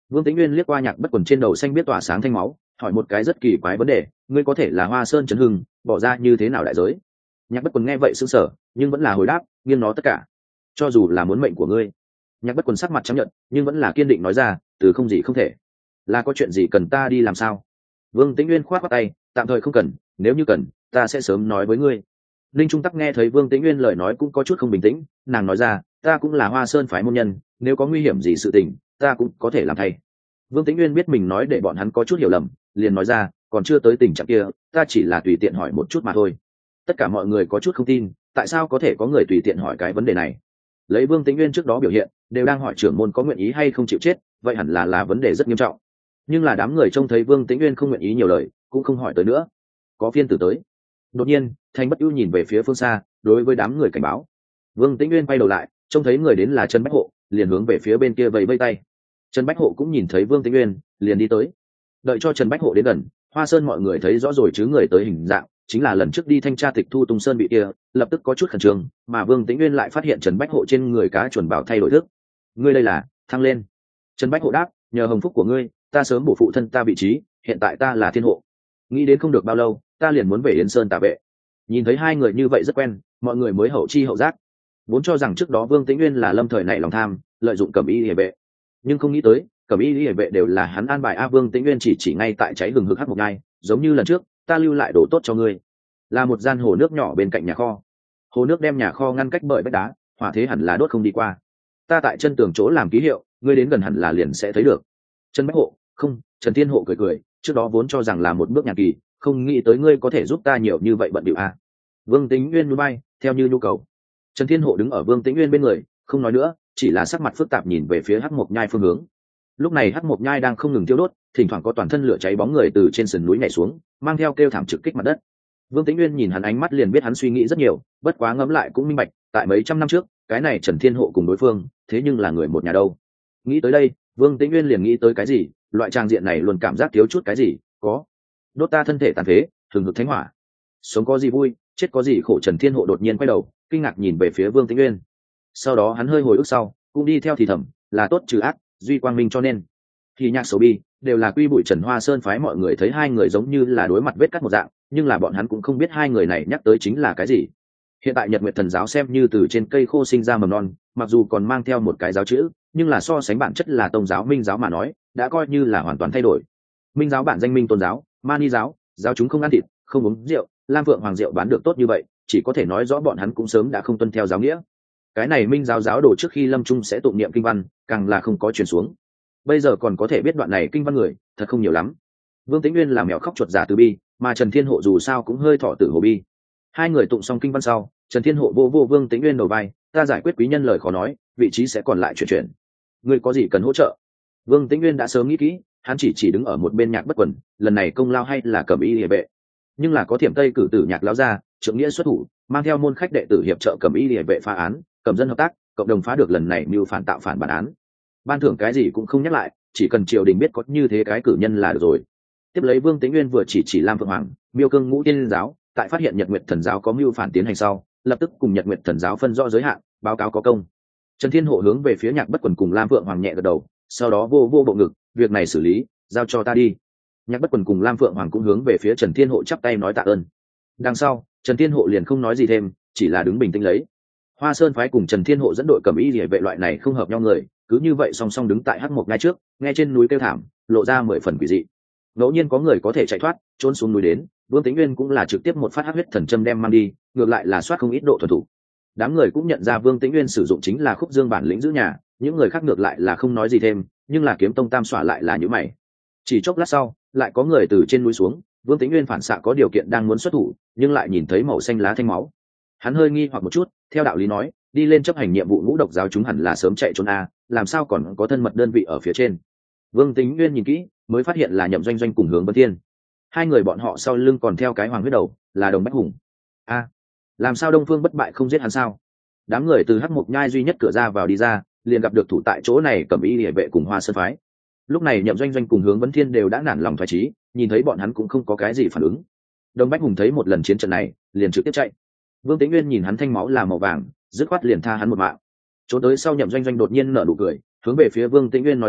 Vương Tĩnh Nguyên liếc qua Nhạc Bất Quần trên đầu xanh biết tỏa sáng thanh máu, hỏi một cái rất kỳ quái vấn đề, ngươi có thể là Hoa Sơn Trấn Hưng, bỏ ra như thế nào đại giới? Nhạc Bất Quần nghe vậy sững sờ, nhưng vẫn là hồi đáp, nghiêng nó tất cả, cho dù là muốn mệnh của ngươi. Nhạc Bất Quần sắc mặt trắng nhợt, nhưng vẫn là kiên định nói ra, từ không gì không thể. Là có chuyện gì cần ta đi làm sao? Vương Tĩnh Nguyên khoát khoát tay, tạm thời không cần, nếu như cần, ta sẽ sớm nói với ngươi. Linh Trung Tắc nghe thấy Vương Tĩnh Nguyên lời nói cũng có chút không bình tĩnh, nàng nói ra, ta cũng là Hoa Sơn phái môn nhân, nếu có nguy hiểm gì sự tình, ta cũng có thể làm thay. Vương Tĩnh Nguyên biết mình nói để bọn hắn có chút hiểu lầm, liền nói ra, còn chưa tới tình trạng kia, ta chỉ là tùy tiện hỏi một chút mà thôi. Tất cả mọi người có chút không tin, tại sao có thể có người tùy tiện hỏi cái vấn đề này? Lấy Vương Tĩnh Nguyên trước đó biểu hiện, đều đang hỏi trưởng môn có nguyện ý hay không chịu chết, vậy hẳn là là vấn đề rất nghiêm trọng. Nhưng là đám người trông thấy Vương Tĩnh Nguyên không nguyện ý nhiều lời, cũng không hỏi tới nữa. Có phiên tử tới. Đột nhiên, Thanh Bất Ưu nhìn về phía phương xa, đối với đám người cảnh báo. Vương Tĩnh Nguyên quay đầu lại, trông thấy người đến là Trần Bách Hộ, liền hướng về phía bên kia vẫy vẫy tay. Trần Bách Hộ cũng nhìn thấy Vương Tĩnh Nguyên, liền đi tới. Đợi cho Trần Bách Hộ đến gần, Hoa Sơn mọi người thấy rõ rồi chứ người tới hình dạng, chính là lần trước đi thanh tra tịch thu Tung Sơn bị kia, lập tức có chút khẩn trương, mà Vương Tĩnh Nguyên lại phát hiện Trần Bách Hộ trên người cá chuẩn bảo thay đổi thức. Ngươi đây là thăng lên. Trần Bách Hộ đáp, nhờ hồng phúc của ngươi, ta sớm bổ phụ thân ta vị trí, hiện tại ta là thiên hộ. Nghĩ đến không được bao lâu, ta liền muốn về Yến Sơn tạ vệ. Nhìn thấy hai người như vậy rất quen, mọi người mới hậu chi hậu giác. Vốn cho rằng trước đó Vương Tĩnh Nguyên là lâm thời nảy lòng tham, lợi dụng Cẩm Y Liễu vệ, nhưng không nghĩ tới, Cẩm Y Liễu vệ đều là hắn an bài. A Vương Tĩnh Nguyên chỉ chỉ ngay tại cháy hừng hực hắc một nhai, giống như lần trước, ta lưu lại đồ tốt cho ngươi. Là một gian hồ nước nhỏ bên cạnh nhà kho. Hồ nước đem nhà kho ngăn cách bởi vách đá, hỏa thế hẳn là đốt không đi qua. Ta tại chân tường chỗ làm ký hiệu, ngươi đến gần hẳn là liền sẽ thấy được. Trần Bách Hộ, không, Trần Thiên Hộ cười cười, trước đó vốn cho rằng là một bước nhạc kỳ, không nghĩ tới ngươi có thể giúp ta nhiều như vậy bận điệu a. Vương Tĩnh Nguyên núi bay, theo như nhu cầu. Trần Thiên Hộ đứng ở Vương Tĩnh Nguyên bên người, không nói nữa, chỉ là sắc mặt phức tạp nhìn về phía hắc mộc nhai phương hướng. Lúc này hắc mộc nhai đang không ngừng thiêu đốt, thỉnh thoảng có toàn thân lửa cháy bóng người từ trên sườn núi nhảy xuống, mang theo kêu thảm trực kích mặt đất. Vương Tĩnh Nguyên nhìn hắn ánh mắt liền biết hắn suy nghĩ rất nhiều, bất quá ngẫm lại cũng minh bạch, tại mấy trăm năm trước, cái này Trần Thiên Hộ cùng đối phương, thế nhưng là người một nhà đâu. Nghĩ tới đây, Vương Tĩnh Nguyên liền nghĩ tới cái gì, loại trang diện này luôn cảm giác thiếu chút cái gì, có. Đốt ta thân thể tàn phế, hừng hực thánh hỏa. Sống có gì vui, chết có gì khổ. Trần Thiên Hộ đột nhiên quay đầu, kinh ngạc nhìn về phía Vương Tĩnh Nguyên. Sau đó hắn hơi hồi ức sau, cũng đi theo thì thầm, là tốt trừ ác, duy quang minh cho nên. Thì nhạc xấu bi, đều là quy bụi Trần Hoa Sơn phái. Mọi người thấy hai người giống như là đối mặt vết cắt một dạng, nhưng là bọn hắn cũng không biết hai người này nhắc tới chính là cái gì. Hiện tại Nhật Nguyệt Thần giáo xem như từ trên cây khô sinh ra mầm non, mặc dù còn mang theo một cái giáo chữ, nhưng là so sánh bản chất là Tông giáo Minh giáo mà nói, đã coi như là hoàn toàn thay đổi. Minh giáo bản danh Minh Tôn giáo, Mani giáo, giáo chúng không ăn thịt, không uống rượu, Lam Phượng Hoàng rượu bán được tốt như vậy, chỉ có thể nói rõ bọn hắn cũng sớm đã không tuân theo giáo nghĩa. Cái này Minh giáo giáo đồ trước khi lâm chung sẽ tụng niệm kinh văn, càng là không có truyền xuống. Bây giờ còn có thể biết đoạn này kinh văn người, thật không nhiều lắm. Vương Tĩnh Nguyên là mèo khóc chuột giả từ bi, mà Trần Thiên Hộ dù sao cũng hơi thọ tử hồ bi. Hai người tụng xong kinh văn sau, Trần Thiên Hộ vô vô Vương Tĩnh Nguyên đầu vai, ta giải quyết quý nhân lời khó nói, vị trí sẽ còn lại chuyển chuyển. Ngươi có gì cần hỗ trợ? Vương Tĩnh Nguyên đã sớm nghĩ kỹ, hắn chỉ chỉ đứng ở một bên Nhạc Bất Quần, lần này công lao hay là Cẩm Y Liễu vệ, nhưng là có Thiểm Tây cử tử Nhạc lão gia, trượng nghĩa xuất thủ, mang theo môn khách đệ tử hiệp trợ Cẩm Y Liễu vệ phá án, cẩm dân hợp tác, cộng đồng phá được lần này mưu phản tạo phản bản án. Ban thưởng cái gì cũng không nhắc lại, chỉ cần triều đình biết có như thế cái cử nhân là được rồi. Tiếp lấy Vương Tĩnh Nguyên vừa chỉ chỉ Lam Phượng Hoàng, Miêu Cương Ngũ Tiên giáo, tại phát hiện Nhật Nguyệt Thần giáo có mưu phản tiến hành sau, lập tức cùng Nhật Nguyệt Thần giáo phân rõ giới hạn, báo cáo có công. Trần Thiên Hộ hướng về phía Nhạc Bất Quần cùng Lam Phượng Hoàng nhẹ gật đầu, sau đó vô vô bộ ngực, việc này xử lý, giao cho ta đi. Nhạc Bất Quần cùng Lam Phượng Hoàng cũng hướng về phía Trần Thiên Hộ chắp tay nói tạ ơn. Đằng sau, Trần Thiên Hộ liền không nói gì thêm, chỉ là đứng bình tĩnh lấy. Hoa Sơn phái cùng Trần Thiên Hộ dẫn đội Cẩm Y Liễu vệ loại này không hợp nhau người, cứ như vậy song song đứng tại hắc mộc ngay trước, nghe trên núi kêu thảm, lộ ra mười phần quỷ dị. Ngẫu nhiên có người có thể chạy thoát, trốn xuống núi đến, Vương Tĩnh Nguyên cũng là trực tiếp một phát hắc huyết thần châm đem mang đi, ngược lại là soát không ít độ thuần thủ. Đám người cũng nhận ra Vương Tĩnh Nguyên sử dụng chính là khúc dương bản lĩnh giữ nhà, những người khác ngược lại là không nói gì thêm, nhưng là Kiếm Tông Tam xỏa lại là như mày. Chỉ chốc lát sau, lại có người từ trên núi xuống, Vương Tĩnh Nguyên phản xạ có điều kiện đang muốn xuất thủ, nhưng lại nhìn thấy màu xanh lá thanh máu. Hắn hơi nghi hoặc một chút, theo đạo lý nói, đi lên chấp hành nhiệm vụ ngũ độc giáo chúng hẳn là sớm chạy trốn a, làm sao còn có thân mật đơn vị ở phía trên. Vương Tĩnh Nguyên nhìn kỹ, mới phát hiện là Nhậm Doanh Doanh cùng Hướng Vân Thiên. Hai người bọn họ sau lưng còn theo cái hoàng huyết đầu, là Đồng Bách Hùng. A, làm sao Đông Phương bất bại không giết hắn sao? Đám người từ hắc mộc nhai duy nhất cửa ra vào đi ra, liền gặp được thủ tại chỗ này Cẩm Y Liễu vệ cùng Hoa Sơn phái. Lúc này Nhậm Doanh Doanh cùng Hướng Vân Thiên đều đã nản lòng thoái chí, nhìn thấy bọn hắn cũng không có cái gì phản ứng. Đồng Bách Hùng thấy một lần chiến trận này, liền trực tiếp chạy. Vương Tĩnh Nguyên nhìn hắn thanh máu là màu vàng, dứt khoát liền tha hắn một mạng. Trốn tới sau Nhậm Doanh Doanh đột nhiên nở nụ cười, hướng về phía Vương Tĩnh Nguyên nói ra,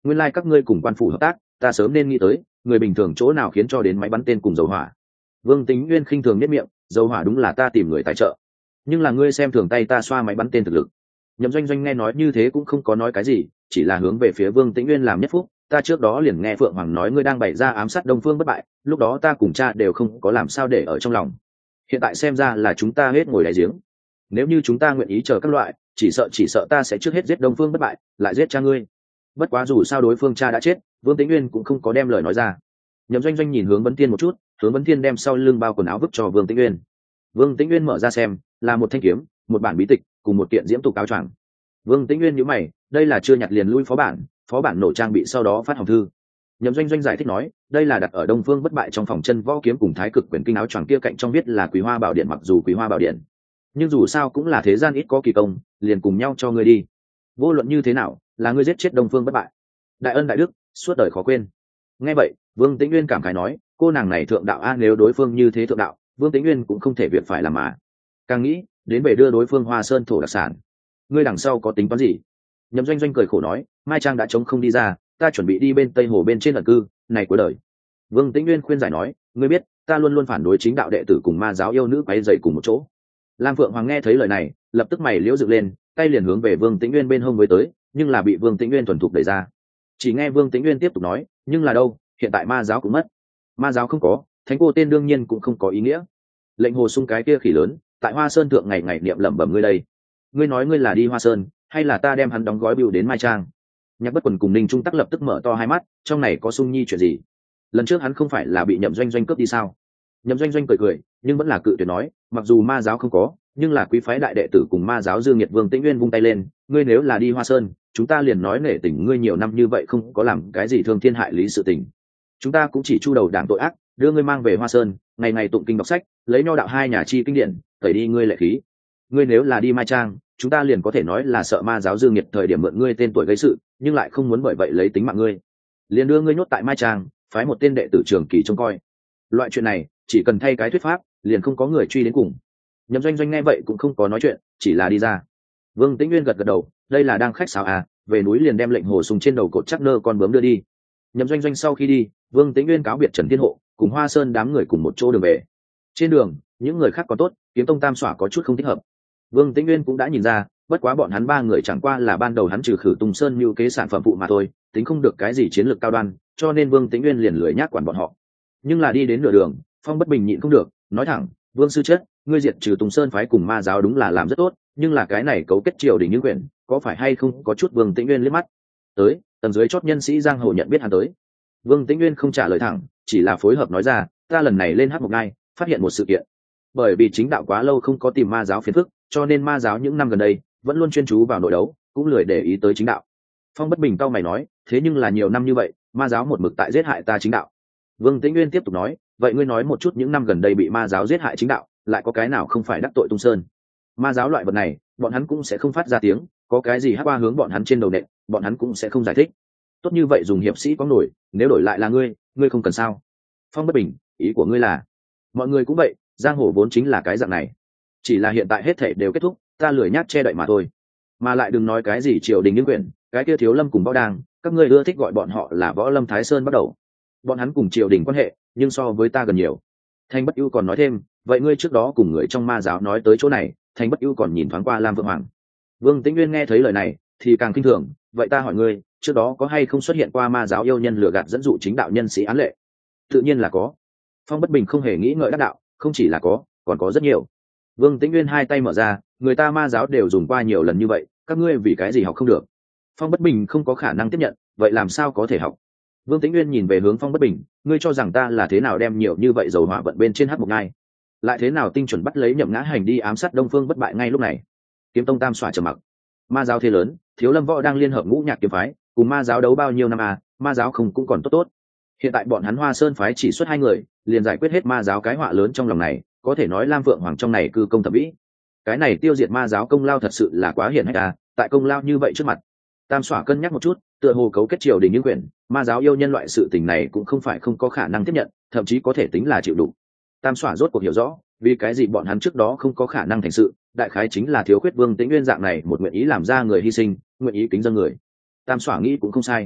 nguyên lai các ngươi cùng quan phủ hợp tác, ta sớm nên nghĩ tới, người bình thường chỗ nào khiến cho đến máy bắn tên cùng dầu hỏa. Vương Tính Nguyên khinh thường nhất miệng, dầu hỏa đúng là ta tìm người tài trợ, nhưng là ngươi xem thường tay ta xoa máy bắn tên thực lực. Nhậm Doanh Doanh nghe nói như thế cũng không có nói cái gì, chỉ là hướng về phía Vương Tĩnh Nguyên làm nhất phúc. Ta trước đó liền nghe Phượng Hoàng nói ngươi đang bày ra ám sát Đông Phương bất bại, lúc đó ta cùng cha đều không có làm sao để ở trong lòng. Hiện tại xem ra là chúng ta hết ngồi đáy giếng. Nếu như chúng ta nguyện ý chờ các loại, chỉ sợ chỉ sợ ta sẽ trước hết giết Đông Phương bất bại, lại giết cha ngươi. Bất quá dù sao đối phương cha đã chết, Vương Tĩnh Nguyên cũng không có đem lời nói ra. Nhậm Doanh Doanh nhìn Hướng Vấn Thiên một chút, Hướng Vấn Thiên đem sau lưng bao quần áo vứt cho Vương Tĩnh Nguyên. Vương Tĩnh Nguyên mở ra xem, là một thanh kiếm, một bản bí tịch, cùng một kiện diễm tục áo choàng. Vương Tĩnh Nguyên nhíu mày, đây là chưa nhặt liền lui phó bản, phó bản nổ trang bị sau đó phát hỏng thư. Nhậm Doanh Doanh giải thích nói, đây là đặt ở Đông Phương bất bại trong phòng chân võ kiếm cùng Thái Cực quyển kinh áo choàng kia cạnh trong viết là Quý Hoa Bảo Điện, mặc dù Quý Hoa Bảo Điện, nhưng dù sao cũng là thế gian ít có kỳ công, liền cùng nhau cho ngươi đi. Vô luận như thế nào, là ngươi giết chết Đông Phương bất bại, đại ân đại đức, suốt đời khó quên. Nghe vậy, Vương Tĩnh Nguyên cảm khái nói, cô nàng này thượng đạo a, nếu đối phương như thế thượng đạo, Vương Tĩnh Nguyên cũng không thể việc phải làm mà. Càng nghĩ, đến về đưa đối phương Hoa Sơn thổ đặc sản. Ngươi đằng sau có tính toán gì? Nhậm Doanh Doanh cười khổ nói, Mai Trang đã chống không đi ra, ta chuẩn bị đi bên Tây Hồ bên trên ẩn cư, này cuối đời. Vương Tĩnh Nguyên khuyên giải nói, ngươi biết, ta luôn luôn phản đối chính đạo đệ tử cùng ma giáo yêu nữ quấy rầy cùng một chỗ. Lam Phượng Hoàng nghe thấy lời này, lập tức mày liễu dựng lên, tay liền hướng về Vương Tĩnh Nguyên bên hông với tới, nhưng là bị Vương Tĩnh Nguyên thuần thục đẩy ra. Chỉ nghe Vương Tĩnh Nguyên tiếp tục nói, nhưng là đâu, hiện tại ma giáo cũng mất. Ma giáo không có, thánh cô tên đương nhiên cũng không có ý nghĩa. Lệnh Hồ Sung cái kia khỉ lớn, tại Hoa Sơn thượng ngày ngày niệm lẩm bẩm ngươi đây. Ngươi nói ngươi là đi Hoa Sơn, hay là ta đem hắn đóng gói bưu đến Mai Trang? Nhạc Bất Quần cùng Ninh Trung Tắc lập tức mở to hai mắt, trong này có Sung Nhi chuyện gì? Lần trước hắn không phải là bị Nhậm Doanh Doanh cướp đi sao? Nhậm Doanh Doanh cười cười, nhưng vẫn là cự tuyệt nói, mặc dù ma giáo không có, nhưng là quý phái đại đệ tử cùng ma giáo Dương Nhiệt. Vương Tĩnh Nguyên vung tay lên, ngươi nếu là đi Hoa Sơn, chúng ta liền nói nể tình ngươi nhiều năm như vậy không có làm cái gì thương thiên hại lý sự tình, chúng ta cũng chỉ chu đầu đảng tội ác, đưa ngươi mang về Hoa Sơn, ngày ngày tụng kinh đọc sách, lấy nho đạo hai nhà chi kinh điển, tẩy đi ngươi lệ khí. Ngươi nếu là đi Mai Trang, chúng ta liền có thể nói là sợ ma giáo Dương Nhiệt thời điểm mượn ngươi tên tuổi gây sự, nhưng lại không muốn bởi vậy lấy tính mạng ngươi, liền đưa ngươi nhốt tại Mai Trang, phái một tên đệ tử trường kỳ trông coi. Loại chuyện này chỉ cần thay cái thuyết pháp, liền không có người truy đến cùng. Nhậm Doanh Doanh nghe vậy cũng không có nói chuyện, chỉ là đi ra. Vương Tĩnh Nguyên gật gật đầu, đây là đang khách sáo à, về núi liền đem lệnh Hồ Sung trên đầu cột chắc nơ con bướm đưa đi. Nhậm Doanh Doanh sau khi đi, Vương Tĩnh Nguyên cáo biệt Trần Thiên Hộ, cùng Hoa Sơn đám người cùng một chỗ đường về. Trên đường, những người khác còn tốt, Kiếm Tông Tam Xỏa có chút không thích hợp. Vương Tĩnh Nguyên cũng đã nhìn ra, bất quá bọn hắn ba người chẳng qua là ban đầu hắn trừ khử Tùng Sơn như kế sản phẩm phụ mà thôi, tính không được cái gì chiến lược cao đoan, cho nên Vương Tĩnh Nguyên liền lười nhác quản bọn họ. Nhưng là đi đến nửa đường, Phong Bất Bình nhịn không được, nói thẳng, Vương sư chết, ngươi diệt trừ Tùng Sơn phái cùng ma giáo đúng là làm rất tốt, nhưng là cái này cấu kết triều đình những quyền, có phải hay không có chút. Vương Tĩnh Nguyên liếc mắt tới, tầng dưới chót nhân sĩ giang hồ nhận biết hắn tới. Vương Tĩnh Nguyên không trả lời thẳng, chỉ là phối hợp nói ra, ta lần này lên Hắc Mộc Ngai, phát hiện một sự kiện. Bởi vì chính đạo quá lâu không có tìm ma giáo phiền phức, cho nên ma giáo những năm gần đây vẫn luôn chuyên chú vào nội đấu, cũng lười để ý tới chính đạo. Phong Bất Bình cau mày nói, thế nhưng là nhiều năm như vậy, ma giáo một mực tại giết hại ta chính đạo. Vương Tĩnh Nguyên tiếp tục nói, vậy ngươi nói một chút những năm gần đây bị ma giáo giết hại chính đạo, lại có cái nào không phải đắc tội Tung Sơn? Ma giáo loại vật này, bọn hắn cũng sẽ không phát ra tiếng, có cái gì hắc qua hướng bọn hắn trên đầu nện, bọn hắn cũng sẽ không giải thích. Tốt như vậy dùng hiệp sĩ có nổi, nếu đổi lại là ngươi, ngươi không cần sao? Phong Bất Bình, ý của ngươi là, mọi người cũng vậy, giang hồ vốn chính là cái dạng này, chỉ là hiện tại hết thảy đều kết thúc, ta lười nhát che đậy mà thôi. Mà lại đừng nói cái gì triều đình những quyền, cái kia Thiếu Lâm cùng Võ Đang, các ngươi ưa thích gọi bọn họ là Võ Lâm Thái Sơn bắt đầu, bọn hắn cùng triều đình quan hệ, nhưng so với ta gần nhiều. Thanh Bất Ưu còn nói thêm, vậy ngươi trước đó cùng người trong ma giáo nói tới chỗ này? Thanh Bất Ưu còn nhìn thoáng qua Lam Vượng Hoàng. Vương Tĩnh Nguyên nghe thấy lời này thì càng kinh thường, vậy ta hỏi ngươi, trước đó có hay không xuất hiện qua ma giáo yêu nhân lừa gạt dẫn dụ chính đạo nhân sĩ án lệ? Tự nhiên là có. Phong Bất Bình không hề nghĩ ngợi đắc đạo, không chỉ là có, còn có rất nhiều. Vương Tĩnh Nguyên hai tay mở ra, người ta ma giáo đều dùng qua nhiều lần như vậy, các ngươi vì cái gì học không được? Phong Bất Bình không có khả năng tiếp nhận, vậy làm sao có thể học? Vương Tĩnh Nguyên nhìn về hướng Phong Bất Bình, ngươi cho rằng ta là thế nào đem nhiều như vậy dầu hỏa vận bên trên Hắc Mộc Ngai, lại thế nào tinh chuẩn bắt lấy Nhậm Ngã Hành đi ám sát Đông Phương bất bại ngay lúc này? Kiếm Tông Tam Xỏa trầm mặc. Ma giáo thế lớn, Thiếu Lâm Võ đang liên hợp ngũ nhạc kiếm phái, cùng ma giáo đấu bao nhiêu năm à, ma giáo không cũng còn tốt tốt. Hiện tại bọn hắn Hoa Sơn phái chỉ xuất hai người, liền giải quyết hết ma giáo cái họa lớn trong lòng này, có thể nói Lam Phượng Hoàng trong này cư công thẩm vĩ. Cái này tiêu diệt ma giáo công lao thật sự là quá hiển hách à, tại công lao như vậy trước mặt. Tam Xỏa cân nhắc một chút, tựa hồ cấu kết triều đình những quyền, ma giáo yêu nhân loại sự tình này cũng không phải không có khả năng tiếp nhận, thậm chí có thể tính là chịu đủ. Tam Xỏa rốt cuộc hiểu rõ, vì cái gì bọn hắn trước đó không có khả năng thành sự, đại khái chính là thiếu khuyết Vương Tĩnh Nguyên dạng này một nguyện ý làm ra người hy sinh, nguyện ý kính dân người. Tam Xỏa nghĩ cũng không sai.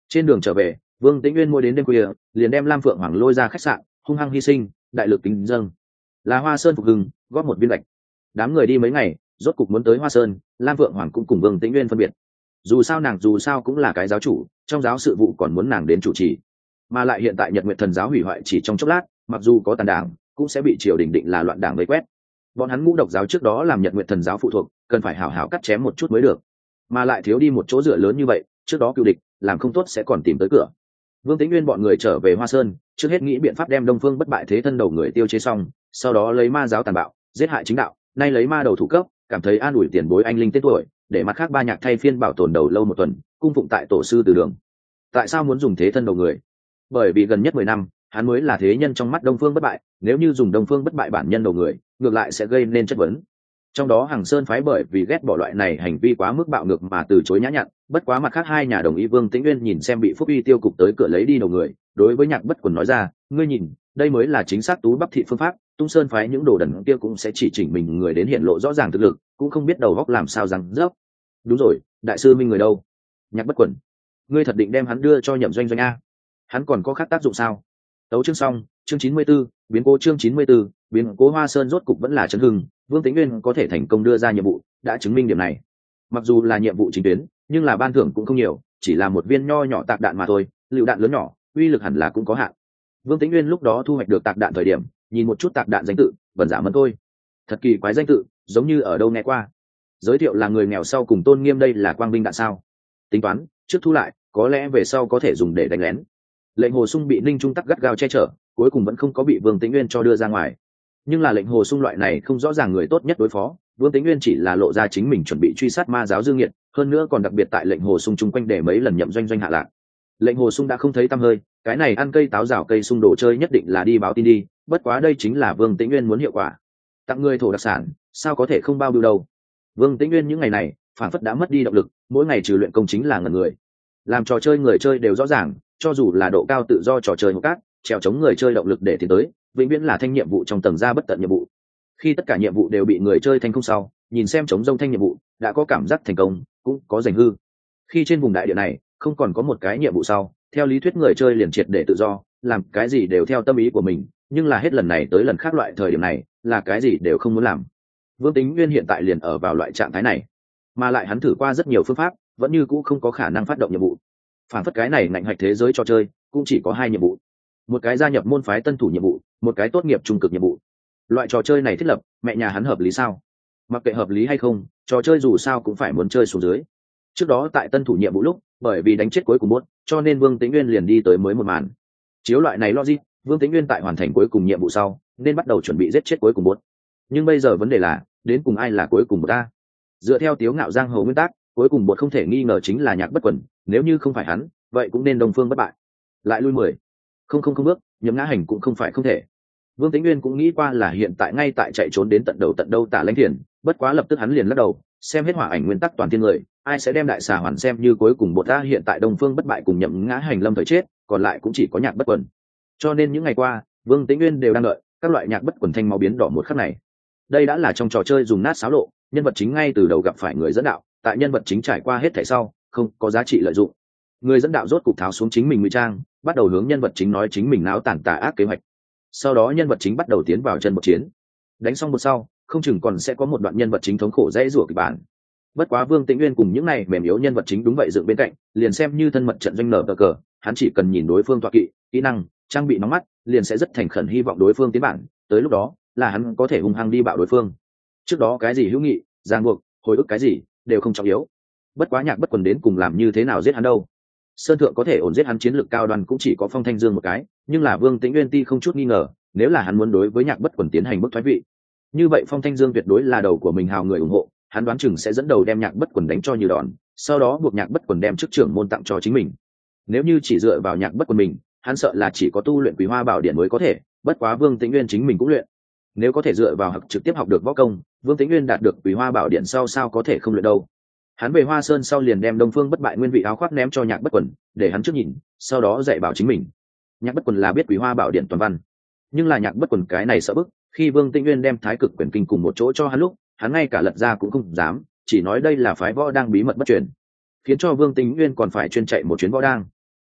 Trên đường trở về, Vương Tĩnh Nguyên mỗi đến đêm khuya liền đem Lam Phượng Hoàng lôi ra khách sạn, hung hăng hy sinh, đại lực kính dâng là Hoa Sơn phục hưng, góp một viên gạch. Đám người đi mấy ngày, rốt cục muốn tới Hoa Sơn, Lam Phượng Hoàng cũng cùng Vương Tĩnh Nguyên phân biệt. Dù sao nàng dù sao cũng là cái giáo chủ, trong giáo sự vụ còn muốn nàng đến chủ trì, mà lại hiện tại Nhật Nguyệt Thần giáo hủy hoại chỉ trong chốc lát, mặc dù có tàn đảng, cũng sẽ bị triều đình định là loạn đảng vây quét. Bọn hắn ngũ độc giáo trước đó làm Nhật Nguyệt Thần giáo phụ thuộc, cần phải hảo hảo cắt chém một chút mới được, mà lại thiếu đi một chỗ dựa lớn như vậy, trước đó cựu địch làm không tốt sẽ còn tìm tới cửa. Vương Tĩnh Nguyên bọn người trở về Hoa Sơn, trước hết nghĩ biện pháp đem Đông Phương bất bại thế thân đầu người tiêu chế xong, sau đó lấy ma giáo tàn bạo giết hại chính đạo, nay lấy ma đầu thủ cấp, cảm thấy an ủi tiền bối anh linh tên tuổi, để mặt khác ba nhạc thay phiên bảo tồn đầu lâu một tuần, cung phụng tại tổ sư từ đường. Tại sao muốn dùng thế thân đầu người? Bởi vì gần nhất mười năm, hắn mới là thế nhân trong mắt Đông Phương bất bại, nếu như dùng Đông Phương bất bại bản nhân đầu người, ngược lại sẽ gây nên chất vấn. Trong đó Hằng Sơn phái bởi vì ghét bỏ loại này hành vi quá mức bạo ngược mà từ chối nhã nhặn, bất quá mặt khác hai nhà đồng ý. Vương Tĩnh Nguyên nhìn xem bị Phúc Uy tiêu cục tới cửa lấy đi đầu người, đối với Nhạc Bất Quần nói ra, ngươi nhìn, đây mới là chính xác tú bắp thị phương pháp, Tung Sơn phái những đồ đần kia cũng sẽ chỉ chỉnh mình người đến hiện lộ rõ ràng thực lực, cũng không biết đầu góc làm sao rằng dốc. Đúng rồi, đại sư Minh người đâu? Nhạc Bất Quần, ngươi thật định đem hắn đưa cho Nhậm Doanh Doanh a? Hắn còn có khác tác dụng sao? Tấu chương xong, chương chín mươi 44, biến cố chương chín mươi 44, biến cố Hoa Sơn rốt cục vẫn là chấn hưng, Vương Tĩnh Nguyên có thể thành công đưa ra nhiệm vụ, đã chứng minh điểm này. Mặc dù là nhiệm vụ chính tuyến, nhưng là ban thưởng cũng không nhiều, chỉ là một viên nho nhỏ tạc đạn mà thôi, lựu đạn lớn nhỏ, uy lực hẳn là cũng có hạn. Vương Tĩnh Nguyên lúc đó thu hoạch được tạc đạn thời điểm, nhìn một chút tạc đạn danh tự, vần giả mẫn thôi. Thật kỳ quái danh tự, giống như ở đâu nghe qua. Giới thiệu là người nghèo sau cùng tôn nghiêm, đây là quang binh đạn sao? Tính toán, trước thu lại, có lẽ về sau có thể dùng để đánh lén. Lệnh Hồ Sung bị Ninh Trung Tắc gắt gao che chở, cuối cùng vẫn không có bị Vương Tĩnh Nguyên cho đưa ra ngoài. Nhưng là Lệnh Hồ Sung loại này không rõ ràng người tốt nhất đối phó, Vương Tĩnh Nguyên chỉ là lộ ra chính mình chuẩn bị truy sát ma giáo Dương Nghiệt, hơn nữa còn đặc biệt tại Lệnh Hồ Sung chung quanh để mấy lần Nhậm Doanh Doanh hạ lạc. Lệnh Hồ Sung đã không thấy tăm hơi, cái này ăn cây táo rào cây sung đồ chơi nhất định là đi báo tin đi, bất quá đây chính là Vương Tĩnh Nguyên muốn hiệu quả. Tặng người thổ đặc sản, sao có thể không bao bưu đâu. Vương Tĩnh Nguyên những ngày này, phản phất đã mất đi động lực, mỗi ngày trừ luyện công chính là ngẩn người. Làm trò chơi người chơi đều rõ ràng, cho dù là độ cao tự do trò chơi một cát, trèo chống người chơi động lực để tiến tới, vĩnh viễn là thanh nhiệm vụ trong tầng ra bất tận nhiệm vụ. Khi tất cả nhiệm vụ đều bị người chơi thành công sau, nhìn xem chống rông thanh nhiệm vụ, đã có cảm giác thành công, cũng có giành hư. Khi trên vùng đại địa này không còn có một cái nhiệm vụ sau, theo lý thuyết người chơi liền triệt để tự do, làm cái gì đều theo tâm ý của mình, nhưng là hết lần này tới lần khác loại thời điểm này, là cái gì đều không muốn làm. Vương Tĩnh Nguyên hiện tại liền ở vào loại trạng thái này, mà lại hắn thử qua rất nhiều phương pháp, vẫn như cũ không có khả năng phát động nhiệm vụ. Phản phất cái này ngạnh hạch thế giới trò chơi cũng chỉ có hai nhiệm vụ, một cái gia nhập môn phái tân thủ nhiệm vụ, một cái tốt nghiệp trung cực nhiệm vụ. Loại trò chơi này thiết lập, mẹ nhà hắn hợp lý sao? Mặc kệ hợp lý hay không, trò chơi dù sao cũng phải muốn chơi xuống dưới. Trước đó tại tân thủ nhiệm vụ lúc, bởi vì đánh chết cuối cùng bốt, cho nên Vương Tĩnh Nguyên liền đi tới mới một màn. Chiếu loại này logic, Vương Tĩnh Nguyên tại hoàn thành cuối cùng nhiệm vụ sau, nên bắt đầu chuẩn bị giết chết cuối cùng bốt. Nhưng bây giờ vấn đề là, đến cùng ai là cuối cùng bốt ta? Dựa theo Tiếu Ngạo giang hồ nguyên tắc, cuối cùng bột không thể nghi ngờ chính là Nhạc Bất Quần, nếu như không phải hắn, vậy cũng nên Đông Phương bất bại. Lại lui mười, không không không bước, Nhậm Ngã Hành cũng không phải không thể. Vương Tĩnh Nguyên cũng nghĩ qua là hiện tại ngay tại chạy trốn đến tận đầu tận đâu Tả Lãnh Thiền, bất quá lập tức hắn liền lắc đầu, xem hết hỏa ảnh nguyên tắc toàn thiên người, ai sẽ đem đại xà hoàn xem như cuối cùng bột ta. Hiện tại Đông Phương bất bại cùng Nhậm Ngã Hành lâm thời chết, còn lại cũng chỉ có Nhạc Bất Quần. Cho nên những ngày qua, Vương Tĩnh Nguyên đều đang đợi các loại Nhạc Bất Quần thanh máu biến đỏ một khắc này. Đây đã là trong trò chơi dùng nát xáo lộ, nhân vật chính ngay từ đầu gặp phải người dẫn đạo, tại nhân vật chính trải qua hết thảy sau, không có giá trị lợi dụng. Người dẫn đạo rốt cục tháo xuống chính mình ngụy trang, bắt đầu hướng nhân vật chính nói chính mình náo tàn tà ác kế hoạch. Sau đó nhân vật chính bắt đầu tiến vào chân một chiến. Đánh xong một sau, không chừng còn sẽ có một đoạn nhân vật chính thống khổ dễ rủa kịch bản. Bất quá Vương Tĩnh Nguyên cùng những này mềm yếu nhân vật chính đúng vậy dựng bên cạnh, liền xem như thân mật trận doanh nở cờ cờ, hắn chỉ cần nhìn đối phương tọa kỵ, kỹ năng, trang bị nóng mắt, liền sẽ rất thành khẩn hy vọng đối phương tiến bản, tới lúc đó, là hắn có thể hung hăng đi bạo đối phương. Trước đó cái gì hữu nghị, ràng buộc, hồi ức cái gì, đều không trọng yếu. Bất quá Nhạc Bất Quần đến cùng làm như thế nào giết hắn đâu? Sơn thượng có thể ổn giết hắn chiến lược cao đoàn cũng chỉ có Phong Thanh Dương một cái, nhưng là Vương Tĩnh Nguyên ti không chút nghi ngờ, nếu là hắn muốn đối với Nhạc Bất Quần tiến hành bức thoái vị, như vậy Phong Thanh Dương tuyệt đối là đầu của mình hào người ủng hộ, hắn đoán chừng sẽ dẫn đầu đem Nhạc Bất Quần đánh cho như đòn, sau đó buộc Nhạc Bất Quần đem chức trưởng môn tặng cho chính mình. Nếu như chỉ dựa vào Nhạc Bất Quần mình, hắn sợ là chỉ có tu luyện Quý Hoa Bảo Điện mới có thể, bất quá Vương Tĩnh Nguyên chính mình cũng luyện. Nếu có thể dựa vào học trực tiếp học được võ công, Vương Tĩnh Nguyên đạt được Quý Hoa Bảo Điện sau sao có thể không luyện đâu. Hắn về Hoa Sơn sau liền đem Đông Phương bất bại nguyên vị áo khoác ném cho Nhạc Bất Quần, để hắn trước nhìn, sau đó dạy bảo chính mình. Nhạc Bất Quần là biết Quý Hoa Bảo Điện toàn văn, nhưng là Nhạc Bất Quần cái này sợ bức, khi Vương Tĩnh Nguyên đem Thái Cực Quyền Kinh cùng một chỗ cho hắn lúc, hắn ngay cả lật ra cũng không dám, chỉ nói đây là phái võ đang bí mật bất truyền, khiến cho Vương Tĩnh Nguyên còn phải chuyên chạy một chuyến võ đang.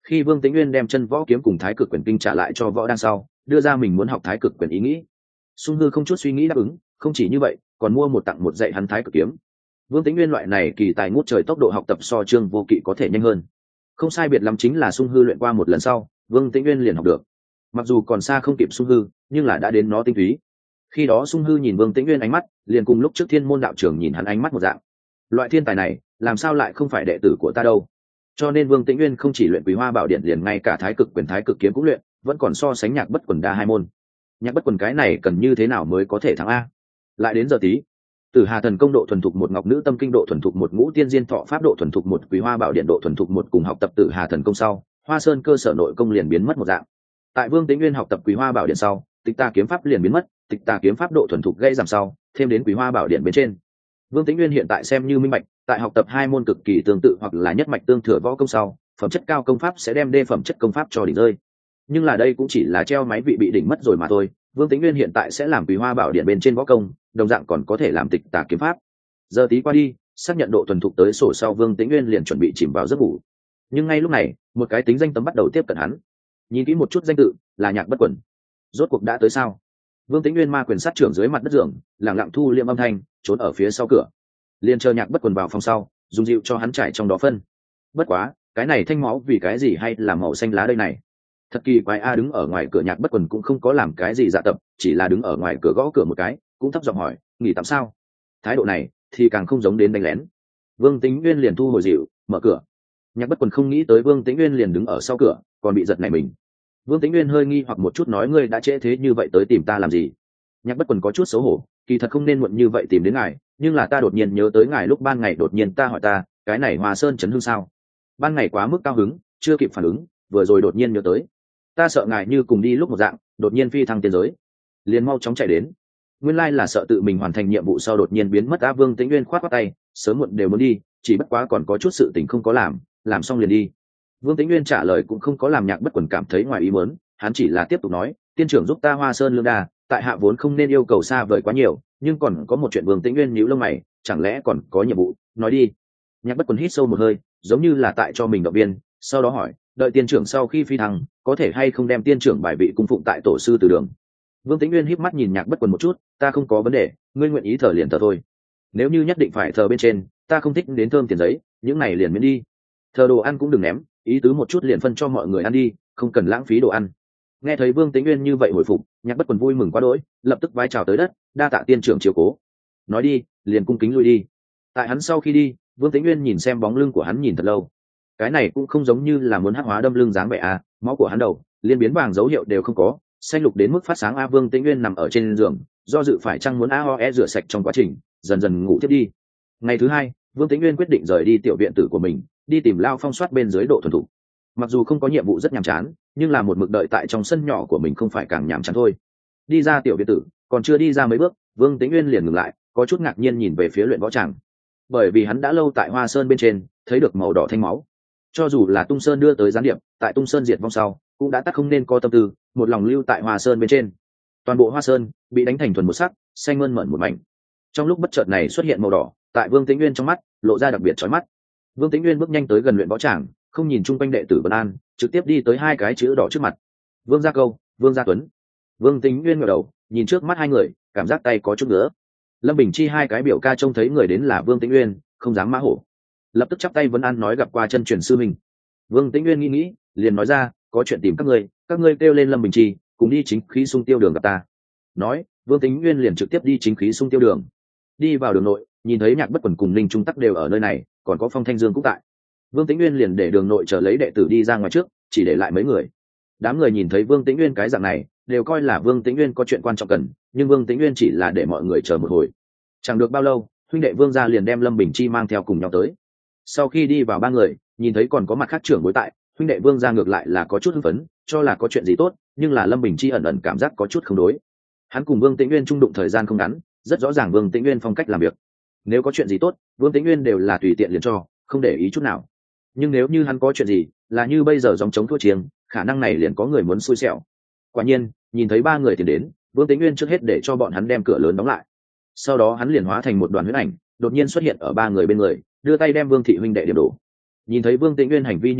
Khi Vương Tĩnh Nguyên đem chân võ kiếm cùng Thái Cực Quyền kinh trả lại cho Võ Đăng sau, đưa ra mình muốn học Thái Cực Quyền ý nghĩ. Sung Hư không chút suy nghĩ đáp ứng, không chỉ như vậy, còn mua một tặng một dạy hắn Thái Cực kiếm. Vương Tĩnh Nguyên loại này kỳ tài ngút trời tốc độ học tập so Trương Vô Kỵ có thể nhanh hơn. Không sai biệt lắm chính là Sung Hư luyện qua một lần sau, Vương Tĩnh Nguyên liền học được. Mặc dù còn xa không kịp Sung Hư, nhưng là đã đến nó tinh túy. Khi đó Sung Hư nhìn Vương Tĩnh Nguyên ánh mắt, liền cùng lúc trước Thiên Môn đạo trưởng nhìn hắn ánh mắt một dạng. Loại thiên tài này, làm sao lại không phải đệ tử của ta đâu? Cho nên Vương Tĩnh Nguyên không chỉ luyện Quý Hoa Bảo Điện, liền ngay cả Thái Cực Quyền Thái Cực Kiếm cũng luyện, vẫn còn so sánh Nhạc Bất Quần đa hai môn. Nhạc Bất Quần cái này cần như thế nào mới có thể thắng a? Lại đến giờ tí, Tử Hà Thần Công độ thuần thục một, Ngọc Nữ Tâm Kinh độ thuần thục một, Ngũ Tiên Diên Thọ Pháp độ thuần thục một, Quý Hoa Bảo Điện độ thuần thục một, cùng học tập Tử Hà Thần Công sau, Hoa Sơn cơ sở nội công liền biến mất một dạng. Tại Vương Tĩnh Nguyên học tập Quý Hoa Bảo Điện sau, Tịch Tà Kiếm Pháp liền biến mất, Tịch Tà Kiếm Pháp độ thuần thục gây giảm sau, thêm đến Quý Hoa Bảo Điện bên trên. Vương Tĩnh Nguyên hiện tại xem như minh bạch, tại học tập hai môn cực kỳ tương tự hoặc là nhất mạch tương thừa võ công sau, phẩm chất cao công pháp sẽ đem đê phẩm chất công pháp cho đỉnh rơi. Nhưng là đây cũng chỉ là treo máy vị bị đỉnh mất rồi mà thôi. Vương Tĩnh Nguyên hiện tại sẽ làm Quý Hoa Bảo Điện bên trên võ công, đồng dạng còn có thể làm Tịch Tà Kiếm Pháp. Giờ tí qua đi, xác nhận độ thuần thục tới sổ sau, Vương Tĩnh Nguyên liền chuẩn bị chìm vào giấc ngủ. Nhưng ngay lúc này, một cái tính danh tấm bắt đầu tiếp cận hắn. Nhìn kỹ một chút danh tự, là Nhạc Bất Quần. Rốt cuộc đã tới sao? Vương Tĩnh Nguyên ma quyền sát trưởng dưới mặt đất giường, lặng lặng thu liệm âm thanh, trốn ở phía sau cửa. Liền chờ Nhạc Bất Quần vào phòng sau, dùng dịu cho hắn trải trong đó phân. Bất quá, cái này thanh máu vì cái gì hay là màu xanh lá đây này? Thật kỳ quái a. Đứng ở ngoài cửa Nhạc Bất Quần cũng không có làm cái gì dạ tập, chỉ là đứng ở ngoài cửa gõ cửa một cái, cũng thấp giọng hỏi, nghỉ tạm sao? Thái độ này thì càng không giống đến đánh lén. Vương Tĩnh Nguyên liền thu hồi dịu, mở cửa. Nhạc Bất Quần không nghĩ tới Vương Tĩnh Nguyên liền đứng ở sau cửa, còn bị giật nảy mình. Vương Tĩnh Nguyên hơi nghi hoặc một chút, nói, ngươi đã trễ thế như vậy tới tìm ta làm gì? Nhạc Bất Quần có chút xấu hổ, kỳ thật không nên muộn như vậy tìm đến ngài, nhưng là ta đột nhiên nhớ tới ngài lúc ban ngày, đột nhiên ta hỏi ta, cái này Hoa Sơn chấn hưng sao? Ban ngày quá mức cao hứng, chưa kịp phản ứng, vừa rồi đột nhiên nhớ tới. Ta sợ ngài như cùng đi lúc một dạng, đột nhiên phi thăng tiên giới, liền mau chóng chạy đến. Nguyên lai là sợ tự mình hoàn thành nhiệm vụ sau đột nhiên biến mất. A. Vương Tĩnh Nguyên khoát khoát tay, sớm muộn đều muốn đi, chỉ bất quá còn có chút sự tình không có làm, làm xong liền đi. Vương Tĩnh Nguyên trả lời cũng không có làm Nhạc Bất Quần cảm thấy ngoài ý muốn, hắn chỉ là tiếp tục nói, tiên trưởng giúp ta Hoa Sơn lương đa, tại hạ vốn không nên yêu cầu xa vời quá nhiều, nhưng còn có một chuyện. Vương Tĩnh Nguyên nhíu lông mày, chẳng lẽ còn có nhiệm vụ? Nói đi. Nhạc Bất Quần hít sâu một hơi, giống như là tại cho mình động viên, sau đó hỏi, đợi tiên trưởng sau khi phi thăng, có thể hay không đem tiên trưởng bài vị cung phụng tại tổ sư Từ Đường? Vương Tĩnh Nguyên híp mắt nhìn Nhạc Bất Quần một chút, ta không có vấn đề, ngươi nguyện ý thờ liền thờ thôi. Nếu như nhất định phải thờ bên trên, ta không thích đến thơm tiền giấy, những này liền miễn đi. Thờ đồ ăn cũng đừng ném, ý tứ một chút liền phân cho mọi người ăn đi, không cần lãng phí đồ ăn. Nghe thấy Vương Tĩnh Nguyên như vậy hồi phục, Nhạc Bất Quần vui mừng quá đỗi, lập tức vái chào tới đất, đa tạ tiên trưởng chiếu cố. Nói đi, liền cung kính lui đi. Tại hắn sau khi đi, Vương Tĩnh Nguyên nhìn xem bóng lưng của hắn nhìn thật lâu. Cái này cũng không giống như là muốn hắc hóa đâm lưng dáng vẻ à, máu của hắn đầu liên biến vàng dấu hiệu đều không có, xanh lục đến mức phát sáng. A. Vương Tĩnh Nguyên nằm ở trên giường, do dự phải chăng muốn a ho e rửa sạch trong quá trình, dần dần ngủ tiếp đi. Ngày thứ hai, Vương Tĩnh Nguyên quyết định rời đi tiểu viện tử của mình, đi tìm Lao Phong soát bên dưới độ thuần thục. Mặc dù không có nhiệm vụ rất nhàm chán, nhưng là một mực đợi tại trong sân nhỏ của mình không phải càng nhàm chán thôi. Đi ra tiểu viện tử, còn chưa đi ra mấy bước, Vương Tĩnh Nguyên liền ngừng lại, có chút ngạc nhiên nhìn về phía luyện võ tràng. Bởi vì hắn đã lâu tại Hoa Sơn bên trên thấy được màu đỏ thanh máu, cho dù là Tung Sơn đưa tới gián điệp, tại Tung Sơn diệt vong sau, cũng đã tắt không nên có tâm tư, một lòng lưu tại Hoa Sơn bên trên. Toàn bộ Hoa Sơn bị đánh thành thuần một sắc, xanh mơn mởn một mảnh. Trong lúc bất chợt này xuất hiện màu đỏ, tại Vương Tĩnh Nguyên trong mắt lộ ra đặc biệt chói mắt. Vương Tĩnh Nguyên bước nhanh tới gần luyện võ tràng, không nhìn chung quanh đệ tử Vân An, trực tiếp đi tới hai cái chữ đỏ trước mặt. Vương Gia Câu, Vương Gia Tuấn. Vương Tĩnh Nguyên ngẩng đầu, nhìn trước mắt hai người, cảm giác tay có chút nữa. Lâm Bình Chi hai cái biểu ca trông thấy người đến là Vương Tĩnh Nguyên, không dám mã hổ, lập tức chắp tay Vân An nói gặp qua chân truyền sư mình. Vương Tĩnh Nguyên nghĩ nghĩ, liền nói ra, có chuyện tìm các ngươi, các ngươi kêu lên Lâm Bình Chi, cùng đi chính khí sung tiêu đường gặp ta. Nói, Vương Tĩnh Nguyên liền trực tiếp đi chính khí sung tiêu đường. Đi vào đường nội, nhìn thấy Nhạc Bất Quần cùng Ninh Trung Tắc đều ở nơi này, còn có Phong Thanh Dương cũng tại. Vương Tĩnh Nguyên liền để đường nội chờ lấy đệ tử đi ra ngoài trước, chỉ để lại mấy người. Đám người nhìn thấy Vương Tĩnh Nguyên cái dạng này, đều coi là Vương Tĩnh Nguyên có chuyện quan trọng cần, nhưng Vương Tĩnh Nguyên chỉ là để mọi người chờ một hồi. Chẳng được bao lâu, huynh đệ Vương gia liền đem Lâm Bình Chi mang theo cùng nhau tới. Sau khi đi vào ba người, nhìn thấy còn có mặt khác trưởng bối tại, huynh đệ Vương gia ngược lại là có chút hưng phấn, cho là có chuyện gì tốt, nhưng là Lâm Bình Chi ẩn ẩn cảm giác có chút không đối. Hắn cùng Vương Tĩnh Nguyên chung đụng thời gian không ngắn, rất rõ ràng Vương Tĩnh Nguyên phong cách làm việc. Nếu có chuyện gì tốt, Vương Tĩnh Nguyên đều là tùy tiện liền cho, không để ý chút nào. Nhưng nếu như hắn có chuyện gì, là như bây giờ dòng chống thua chiêng, khả năng này liền có người muốn xui xẻo. Quả nhiên, nhìn thấy ba người tiến đến, Vương Tĩnh Nguyên trước hết để cho bọn hắn đem cửa lớn đóng lại. Sau đó hắn liền hóa thành một đoàn huyết ảnh, đột nhiên xuất hiện ở ba người bên người, đưa tay đem Vương thị huynh đệ điểm đổ. Nhìn thấy Vương Tĩnh Nguyên hành vi như vậy,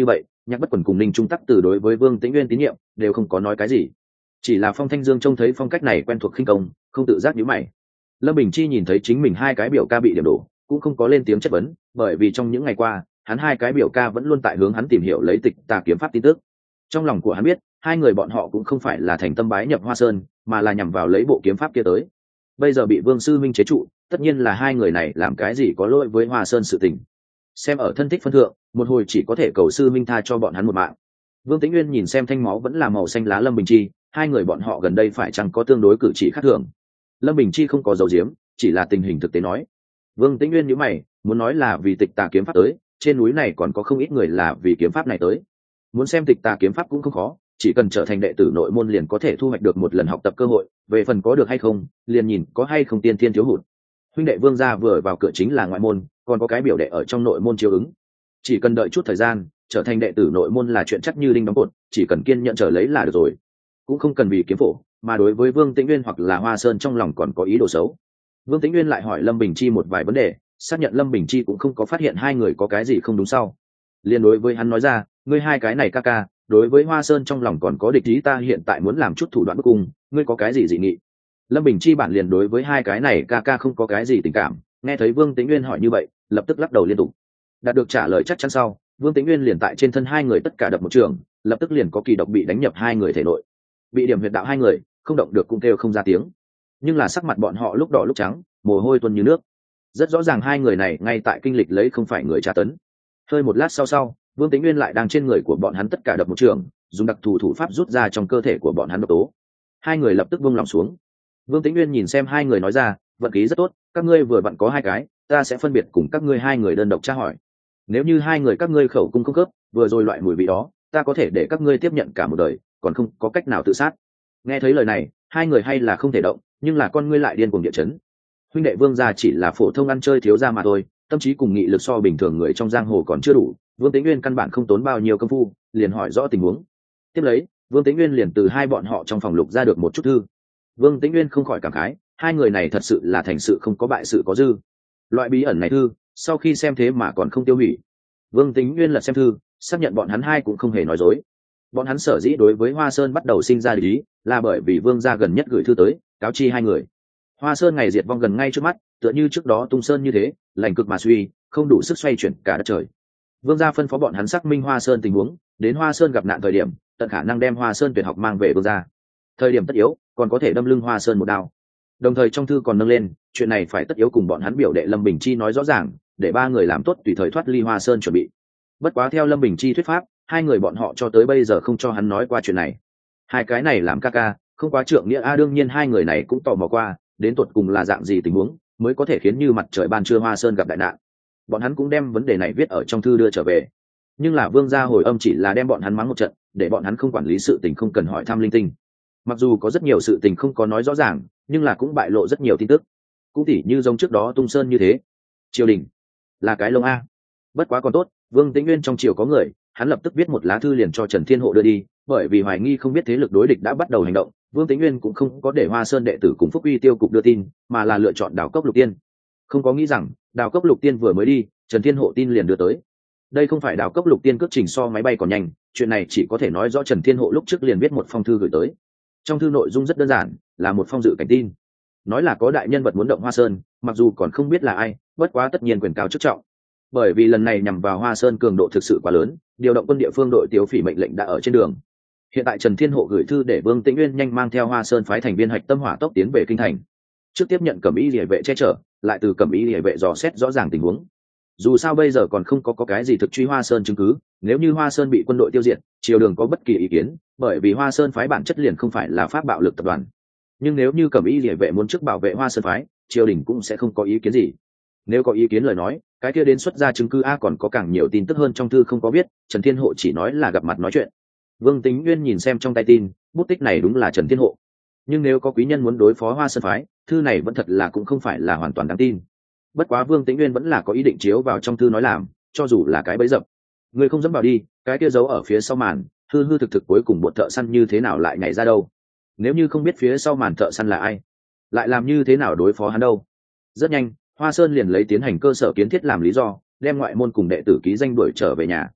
Nhạc Bất Quần cùng Ninh Trung Tắc từ đối với Vương Tĩnh Uyên tín nhiệm đều không có nói cái gì, chỉ là Phong Thanh Dương trông thấy phong cách này quen thuộc khinh công, không tự giác nhíu mày. Lâm Bình Chi nhìn thấy chính mình hai cái biểu ca bị điểm đổ, cũng không có lên tiếng chất vấn, bởi vì trong những ngày qua hắn hai cái biểu ca vẫn luôn tại hướng hắn tìm hiểu lấy Tịch Tà kiếm pháp tin tức. Trong lòng của hắn biết hai người bọn họ cũng không phải là thành tâm bái nhập Hoa Sơn, mà là nhằm vào lấy bộ kiếm pháp kia tới. Bây giờ bị Vương sư minh chế trụ, tất nhiên là hai người này làm cái gì có lỗi với Hoa Sơn sự tình. Xem ở thân thích phân thượng, một hồi chỉ có thể cầu sư minh tha cho bọn hắn một mạng. Vương Tĩnh Uyên nhìn xem thanh máu vẫn là màu xanh lá Lâm Bình Chi, hai người bọn họ gần đây phải chăng có tương đối cử chỉ khác thường. Lâm Bình Chi không có dấu diếm, chỉ là tình hình thực tế nói. Vương Tĩnh Uyên nhíu mày, muốn nói là vì Tịch Tà kiếm pháp tới, trên núi này còn có không ít người là vì kiếm pháp này tới. Muốn xem Tịch Tà kiếm pháp cũng không khó, chỉ cần trở thành đệ tử nội môn liền có thể thu hoạch được một lần học tập cơ hội, về phần có được hay không, liền nhìn có hay không tiên thiên thiếu hụt. Huynh đệ Vương gia vừa vào cửa chính là ngoại môn, còn có cái biểu đệ ở trong nội môn chiếu ứng. Chỉ cần đợi chút thời gian, trở thành đệ tử nội môn là chuyện chắc như đinh đóng cột, chỉ cần kiên nhẫn chờ lấy là được rồi. Cũng không cần vì kiếm phổ, mà đối với Vương Tĩnh Uyên hoặc là Hoa Sơn trong lòng còn có ý đồ xấu. Vương Tĩnh Uyên lại hỏi Lâm Bình Chi một vài vấn đề, xác nhận Lâm Bình Chi cũng không có phát hiện hai người có cái gì không đúng sau. Liên đối với hắn nói ra, ngươi hai cái này ca ca, đối với Hoa Sơn trong lòng còn có địch ý, ta hiện tại muốn làm chút thủ đoạn bức cung, ngươi có cái gì dị nghị? Lâm Bình Chi bản liền đối với hai cái này ca ca không có cái gì tình cảm, nghe thấy Vương Tĩnh Uyên hỏi như vậy, lập tức lắc đầu liên tục. Đạt được trả lời chắc chắn sau, Vương Tĩnh Uyên liền tại trên thân hai người tất cả đập một trường, lập tức liền có kỳ độc bị đánh nhập hai người thể nội. Bị điểm huyệt đạo hai người, không động được cũng kêu không ra tiếng. Nhưng là sắc mặt bọn họ lúc đỏ lúc trắng, mồ hôi tuôn như nước. Rất rõ ràng hai người này ngay tại kinh lịch lấy không phải người tra tấn. Hơi một lát sau sau, Vương Tĩnh Uyên lại đang trên người của bọn hắn tất cả đập một trường, dùng đặc thù thủ pháp rút ra trong cơ thể của bọn hắn độc tố. Hai người lập tức buông lòng xuống. Vương Tĩnh Uyên nhìn xem hai người nói ra, vận khí rất tốt, các ngươi vừa vặn có hai cái, ta sẽ phân biệt cùng các ngươi hai người đơn độc tra hỏi. Nếu như hai người các ngươi khẩu cung không khớp, vừa rồi loại mùi vị đó, ta có thể để các ngươi tiếp nhận cả một đời, còn không có cách nào tự sát. Nghe thấy lời này, hai người hay là không thể động, nhưng là con ngươi lại điên cuồng địa chấn. Huynh đệ Vương gia chỉ là phổ thông ăn chơi thiếu gia mà thôi, tâm trí cùng nghị lực so bình thường người trong giang hồ còn chưa đủ. Vương Tĩnh Uyên căn bản không tốn bao nhiêu công phu, liền hỏi rõ tình huống. Tiếp lấy, Vương Tĩnh Uyên liền từ hai bọn họ trong phòng lục ra được một chút thư. Vương Tĩnh Uyên không khỏi cảm khái, hai người này thật sự là thành sự không có bại sự có dư. Loại bí ẩn này thư, sau khi xem thế mà còn không tiêu hủy. Vương Tĩnh Uyên lật xem thư, xác nhận bọn hắn hai cũng không hề nói dối. Bọn hắn sở dĩ đối với Hoa Sơn bắt đầu sinh ra địch ý, là bởi vì Vương gia gần nhất gửi thư tới, cáo chi hai người. Hoa Sơn ngày diệt vong gần ngay trước mắt, tựa như trước đó Tung Sơn như thế, lành cực mà suy, không đủ sức xoay chuyển cả đất trời. Vương gia phân phó bọn hắn xác minh Hoa Sơn tình huống, đến Hoa Sơn gặp nạn thời điểm, tận khả năng đem Hoa Sơn tuyệt học mang về Vương gia. Thời điểm tất yếu, còn có thể đâm lưng Hoa Sơn một đao. Đồng thời trong thư còn nâng lên, chuyện này phải tất yếu cùng bọn hắn biểu đệ Lâm Bình Chi nói rõ ràng, để ba người làm tốt tùy thời thoát ly Hoa Sơn chuẩn bị. Bất quá theo Lâm Bình Chi thuyết pháp, hai người bọn họ cho tới bây giờ không cho hắn nói qua chuyện này. Hai cái này làm ca ca, không quá trượng nghĩa a, đương nhiên hai người này cũng tò mò qua, đến tuột cùng là dạng gì tình huống, mới có thể khiến như mặt trời ban trưa Hoa Sơn gặp đại nạn. Bọn hắn cũng đem vấn đề này viết ở trong thư đưa trở về. Nhưng là Vương gia hồi âm chỉ là đem bọn hắn mắng một trận, để bọn hắn không quản lý sự tình, không cần hỏi thăm linh tinh. Mặc dù có rất nhiều sự tình không có nói rõ ràng, nhưng là cũng bại lộ rất nhiều tin tức. Cũng tỉ như giống trước đó Tung Sơn như thế. Triều đình là cái lông a. Bất quá còn tốt, Vương Tĩnh Uyên trong triều có người, hắn lập tức viết một lá thư liền cho Trần Thiên Hộ đưa đi, bởi vì hoài nghi không biết thế lực đối địch đã bắt đầu hành động, Vương Tĩnh Uyên cũng không có để Hoa Sơn đệ tử cùng Phúc Uy Tiêu cục đưa tin, mà là lựa chọn Đào Cốc Lục Tiên. Không có nghĩ rằng, Đào Cốc Lục Tiên vừa mới đi, Trần Thiên Hộ tin liền đưa tới. Đây không phải Đào Cốc Lục Tiên cước trình so máy bay còn nhanh, chuyện này chỉ có thể nói rõ Trần Thiên Hộ lúc trước liền viết một phong thư gửi tới. Trong thư nội dung rất đơn giản, là một phong dự cảnh tin. Nói là có đại nhân vật muốn động Hoa Sơn, mặc dù còn không biết là ai, bất quá tất nhiên quyền cao chức trọng. Bởi vì lần này nhằm vào Hoa Sơn cường độ thực sự quá lớn, điều động quân địa phương đội Tiếu Phỉ mệnh lệnh đã ở trên đường. Hiện tại Trần Thiên Hộ gửi thư để Vương Tĩnh Uyên nhanh mang theo Hoa Sơn phái thành viên hạch tâm hỏa tốc tiến về kinh thành. Trước tiếp nhận Cẩm Y Liễu vệ che chở, lại từ Cẩm Y Liễu vệ dò xét rõ ràng tình huống. Dù sao bây giờ còn không có, có cái gì thực truy Hoa Sơn chứng cứ, nếu như Hoa Sơn bị quân đội tiêu diệt, triều đường có bất kỳ ý kiến, bởi vì Hoa Sơn phái bản chất liền không phải là pháp bạo lực tập đoàn. Nhưng nếu như Cẩm Y Liễu vệ muốn trước bảo vệ Hoa Sơn phái, triều đình cũng sẽ không có ý kiến gì. Nếu có ý kiến lời nói, cái kia đến xuất ra chứng cứ a, còn có càng nhiều tin tức hơn trong thư không có biết, Trần Thiên Hộ chỉ nói là gặp mặt nói chuyện. Vương Tĩnh Uyên nhìn xem trong tay tin, bút tích này đúng là Trần Thiên Hộ. Nhưng nếu có quý nhân muốn đối phó Hoa Sơn phái, thư này vẫn thật là cũng không phải là hoàn toàn đáng tin. Bất quá Vương Tĩnh Uyên vẫn là có ý định chiếu vào trong thư nói làm, cho dù là cái bẫy dập. Người không dám vào đi, cái kia giấu ở phía sau màn, hư hư thực thực cuối cùng bọn thợ săn như thế nào lại nhảy ra đâu? Nếu như không biết phía sau màn thợ săn là ai, lại làm như thế nào đối phó hắn đâu? Rất nhanh, Hoa Sơn liền lấy tiến hành cơ sở kiến thiết làm lý do, đem ngoại môn cùng đệ tử ký danh đuổi trở về nhà.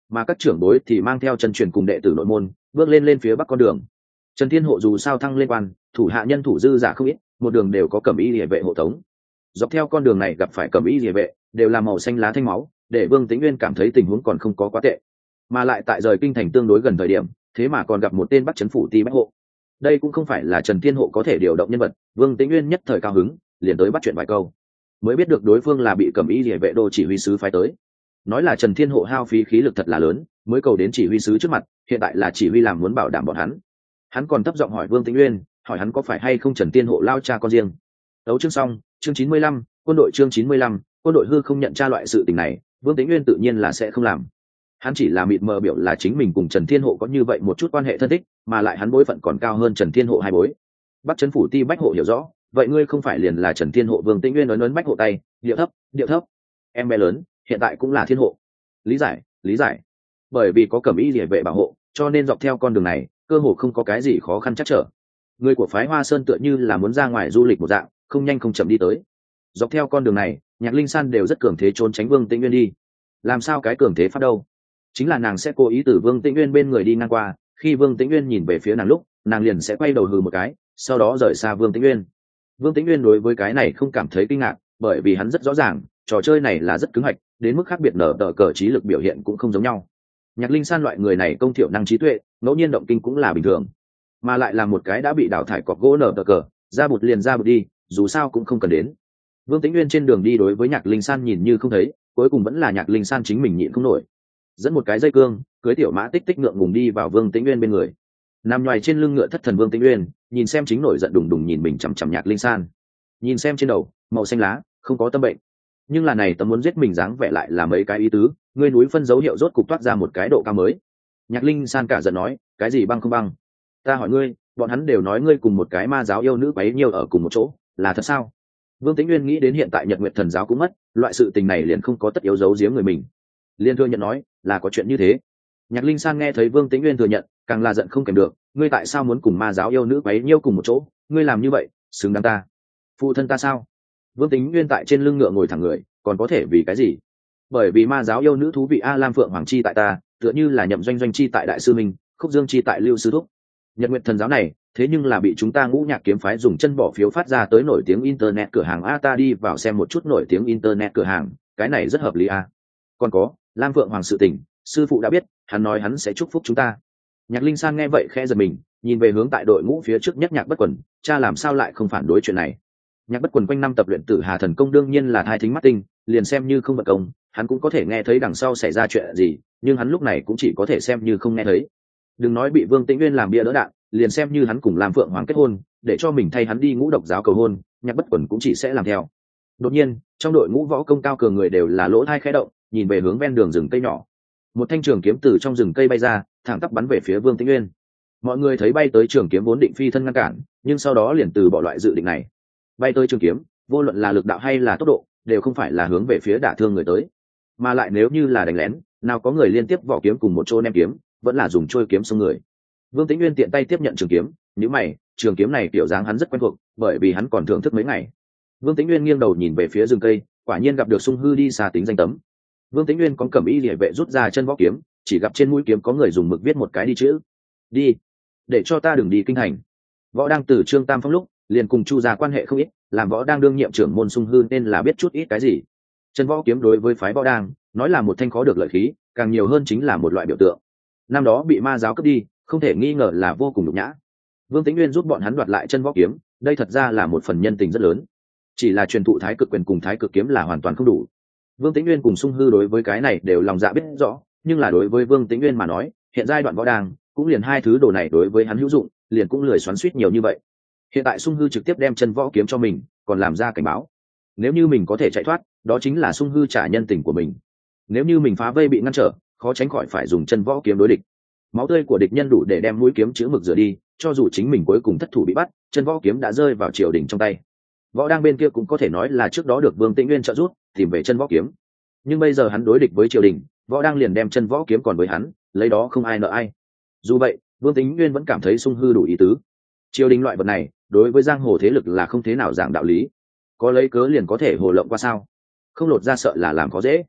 mà các trưởng bối thì mang theo chân truyền cùng đệ tử nội môn bước lên lên phía bắc con đường. Trần Thiên Hộ dù sao thăng lên quan, thủ hạ nhân thủ dư giả không ít, một đường đều có cẩm y liề vệ hộ tống. Dọc theo con đường này gặp phải cẩm y liề vệ đều là màu xanh lá thanh máu, để Vương Tĩnh Nguyên cảm thấy tình huống còn không có quá tệ. Mà lại tại rời kinh thành tương đối gần thời điểm, thế mà còn gặp một tên bắt chấn phủ ti bách hộ. Đây cũng không phải là Trần Thiên Hộ có thể điều động nhân vật, Vương Tĩnh Nguyên nhất thời cao hứng, liền tới bắt chuyện vài câu, mới biết được đối phương là bị cẩm y liề vệ đô chỉ huy sứ phái tới. Nói là Trần Thiên Hộ hao phí khí lực thật là lớn, mới cầu đến chỉ huy sứ trước mặt, hiện tại là chỉ huy làm muốn bảo đảm bọn hắn. Hắn còn thấp giọng hỏi Vương Tĩnh Nguyên, hỏi hắn có phải hay không Trần Thiên Hộ lao cha con riêng. Đấu chương xong, chương chín mươi lăm, quân đội chương chín mươi lăm, quân đội hư không nhận tra loại sự tình này, Vương Tĩnh Nguyên tự nhiên là sẽ không làm. Hắn chỉ là mịt mờ biểu là chính mình cùng Trần Thiên Hộ có như vậy một chút quan hệ thân thích, mà lại hắn bối phận còn cao hơn Trần Thiên Hộ hai bối. Bắc Trấn phủ ti bách hộ hiểu rõ, vậy ngươi không phải liền là Trần Thiên Hộ? Vương Tĩnh Nguyên ấn ấn bách hộ tay, điệu thấp, điệu thấp. Em bé lớn, hiện tại cũng là Thiên Hộ. Lý giải, lý giải. Bởi vì có cẩm y liề vệ bảo hộ, cho nên dọc theo con đường này, cơ hồ không có cái gì khó khăn chắc trở. Người của phái Hoa Sơn tựa như là muốn ra ngoài du lịch một dạng, không nhanh không chậm đi tới. Dọc theo con đường này, Nhạc Linh San đều rất cường thế trốn tránh Vương Tĩnh Nguyên đi. Làm sao cái cường thế pháp đâu? Chính là nàng sẽ cố ý từ Vương Tĩnh Nguyên bên người đi ngang qua, khi Vương Tĩnh Nguyên nhìn về phía nàng lúc, nàng liền sẽ quay đầu hừ một cái, sau đó rời xa Vương Tĩnh Nguyên. Vương Tĩnh Nguyên đối với cái này không cảm thấy kinh ngạc, bởi vì hắn rất rõ ràng, trò chơi này là rất cứng hạch, đến mức khác biệt nở tờ cờ trí lực biểu hiện cũng không giống nhau. Nhạc Linh San loại người này công thiểu năng trí tuệ, ngẫu nhiên động kinh cũng là bình thường, mà lại là một cái đã bị đào thải cọc gỗ nở tờ cờ, ra bụt liền ra bụt đi, dù sao cũng không cần đến. Vương Tĩnh Nguyên trên đường đi đối với Nhạc Linh San nhìn như không thấy, cuối cùng vẫn là Nhạc Linh San chính mình nhịn không nổi, dẫn một cái dây cương, cưới tiểu mã tích tích ngượng ngùng đi vào Vương Tĩnh Nguyên bên người. Nằm nhoài trên lưng ngựa thất thần Vương Tĩnh Nguyên, nhìn xem chính nổi giận đùng đùng nhìn mình chằm chằm Nhạc Linh San, nhìn xem trên đầu màu xanh lá, không có tâm bệnh, nhưng là này tấm muốn giết mình dáng vẻ lại là mấy cái ý tứ. Ngươi núi phân dấu hiệu rốt cục toát ra một cái độ cao mới. Nhạc Linh San cả giận nói, cái gì băng không băng? Ta hỏi ngươi, bọn hắn đều nói ngươi cùng một cái ma giáo yêu nữ bấy nhiêu ở cùng một chỗ, là thật sao? Vương Tĩnh Nguyên nghĩ đến hiện tại Nhật Nguyệt Thần giáo cũng mất, loại sự tình này liền không có tất yếu giấu giếm người mình, liền thừa nhận nói là có chuyện như thế. Nhạc Linh San nghe thấy Vương Tĩnh Nguyên thừa nhận, càng là giận không kèm được, ngươi tại sao muốn cùng ma giáo yêu nữ bấy nhiêu cùng một chỗ? Ngươi làm như vậy xứng đáng ta? Phụ thân ta sao? Vương Tĩnh Nguyên tại trên lưng ngựa ngồi thẳng người, còn có thể vì cái gì? Bởi vì ma giáo yêu nữ thú vị A Lam Phượng Hoàng chi tại ta, tựa như là Nhậm Doanh Doanh chi tại đại sư minh, Khúc Dương chi tại Lưu sư thúc. Nhật Nguyệt Thần giáo này, thế nhưng là bị chúng ta Ngũ Nhạc kiếm phái dùng chân bỏ phiếu phát ra tới nổi tiếng internet cửa hàng a, ta đi vào xem một chút nổi tiếng internet cửa hàng, cái này rất hợp lý a. Còn có, Lam Phượng Hoàng sự tình, sư phụ đã biết, hắn nói hắn sẽ chúc phúc chúng ta. Nhạc Linh San nghe vậy khẽ giật mình, nhìn về hướng tại đội ngũ phía trước nhất Nhạc Bất Quần, cha làm sao lại không phản đối chuyện này? Nhạc Bất Quần quanh năm tập luyện Tử Hà thần công đương nhiên là thai thính mắt tinh, liền xem như không bật công, hắn cũng có thể nghe thấy đằng sau xảy ra chuyện gì, nhưng hắn lúc này cũng chỉ có thể xem như không nghe thấy. Đừng nói bị Vương Tĩnh Nguyên làm bia đỡ đạn, liền xem như hắn cùng Lam Phượng Hoàng kết hôn, để cho mình thay hắn đi Ngũ Độc giáo cầu hôn, Nhạc Bất Quần cũng chỉ sẽ làm theo. Đột nhiên, trong đội ngũ võ công cao cường người đều là lỗ tai khẽ động, nhìn về hướng ven đường rừng cây nhỏ. Một thanh trường kiếm từ trong rừng cây bay ra, thẳng tắp bắn về phía Vương Tĩnh Nguyên. Mọi người thấy bay tới trường kiếm vốn định phi thân ngăn cản, nhưng sau đó liền từ bỏ loại dự định này. Bay tới trường kiếm, vô luận là lực đạo hay là tốc độ, đều không phải là hướng về phía đả thương người tới, mà lại nếu như là đánh lén, nào có người liên tiếp vỏ kiếm cùng một chỗ ném kiếm, vẫn là dùng trôi kiếm xông người. Vương Tĩnh Nguyên tiện tay tiếp nhận trường kiếm, nhíu mày, trường kiếm này kiểu dáng hắn rất quen thuộc, bởi vì hắn còn thưởng thức mấy ngày. Vương Tĩnh Nguyên nghiêng đầu nhìn về phía rừng cây, quả nhiên gặp được Sung Hư đi xa tính danh tấm. Vương Tĩnh Nguyên có cẩm y liề vệ rút ra chân võ kiếm, chỉ gặp trên mũi kiếm có người dùng mực viết một cái đi chữ. Đi, để cho ta đừng đi kinh thành. Võ đang từ Trương Tam Phong lúc, liền cùng Chu gia quan hệ không ít, làm Võ đang đương nhiệm trưởng môn Sung Hư nên là biết chút ít cái gì. Chân võ kiếm đối với phái Võ đang, nói là một thanh khó được lợi khí, càng nhiều hơn chính là một loại biểu tượng. Năm đó bị ma giáo cướp đi, không thể nghi ngờ là vô cùng nhục nhã. Vương Tĩnh Nguyên giúp bọn hắn đoạt lại chân võ kiếm, đây thật ra là một phần nhân tình rất lớn. Chỉ là truyền thụ thái cực quyền cùng thái cực kiếm là hoàn toàn không đủ. Vương Tĩnh Nguyên cùng Sung Hư đối với cái này đều lòng dạ biết rõ, nhưng là đối với Vương Tĩnh Nguyên mà nói, hiện giai đoạn võ đang cũng liền hai thứ đồ này đối với hắn hữu dụng, liền cũng lười xoắn xuýt nhiều như vậy. Hiện tại Sung Hư trực tiếp đem chân võ kiếm cho mình, còn làm ra cảnh báo. Nếu như mình có thể chạy thoát, đó chính là Sung Hư trả nhân tình của mình. Nếu như mình phá vây bị ngăn trở, khó tránh khỏi phải dùng chân võ kiếm đối địch. Máu tươi của địch nhân đủ để đem mũi kiếm chữ mực rửa đi, cho dù chính mình cuối cùng thất thủ bị bắt, chân võ kiếm đã rơi vào triều đình trong tay. Võ đang bên kia cũng có thể nói là trước đó được Vương Tĩnh Nguyên trợ giúp, tìm về chân võ kiếm. Nhưng bây giờ hắn đối địch với triều đình, Võ đang liền đem chân võ kiếm còn với hắn, lấy đó không ai nợ ai. Dù vậy, Vương Tĩnh Nguyên vẫn cảm thấy Sung Hư đủ ý tứ. Triều đình loại vật này, đối với giang hồ thế lực là không thế nào giảng đạo lý. Có lấy cớ liền có thể hồ lộng qua sao? Không lột ra sợ là làm khó dễ.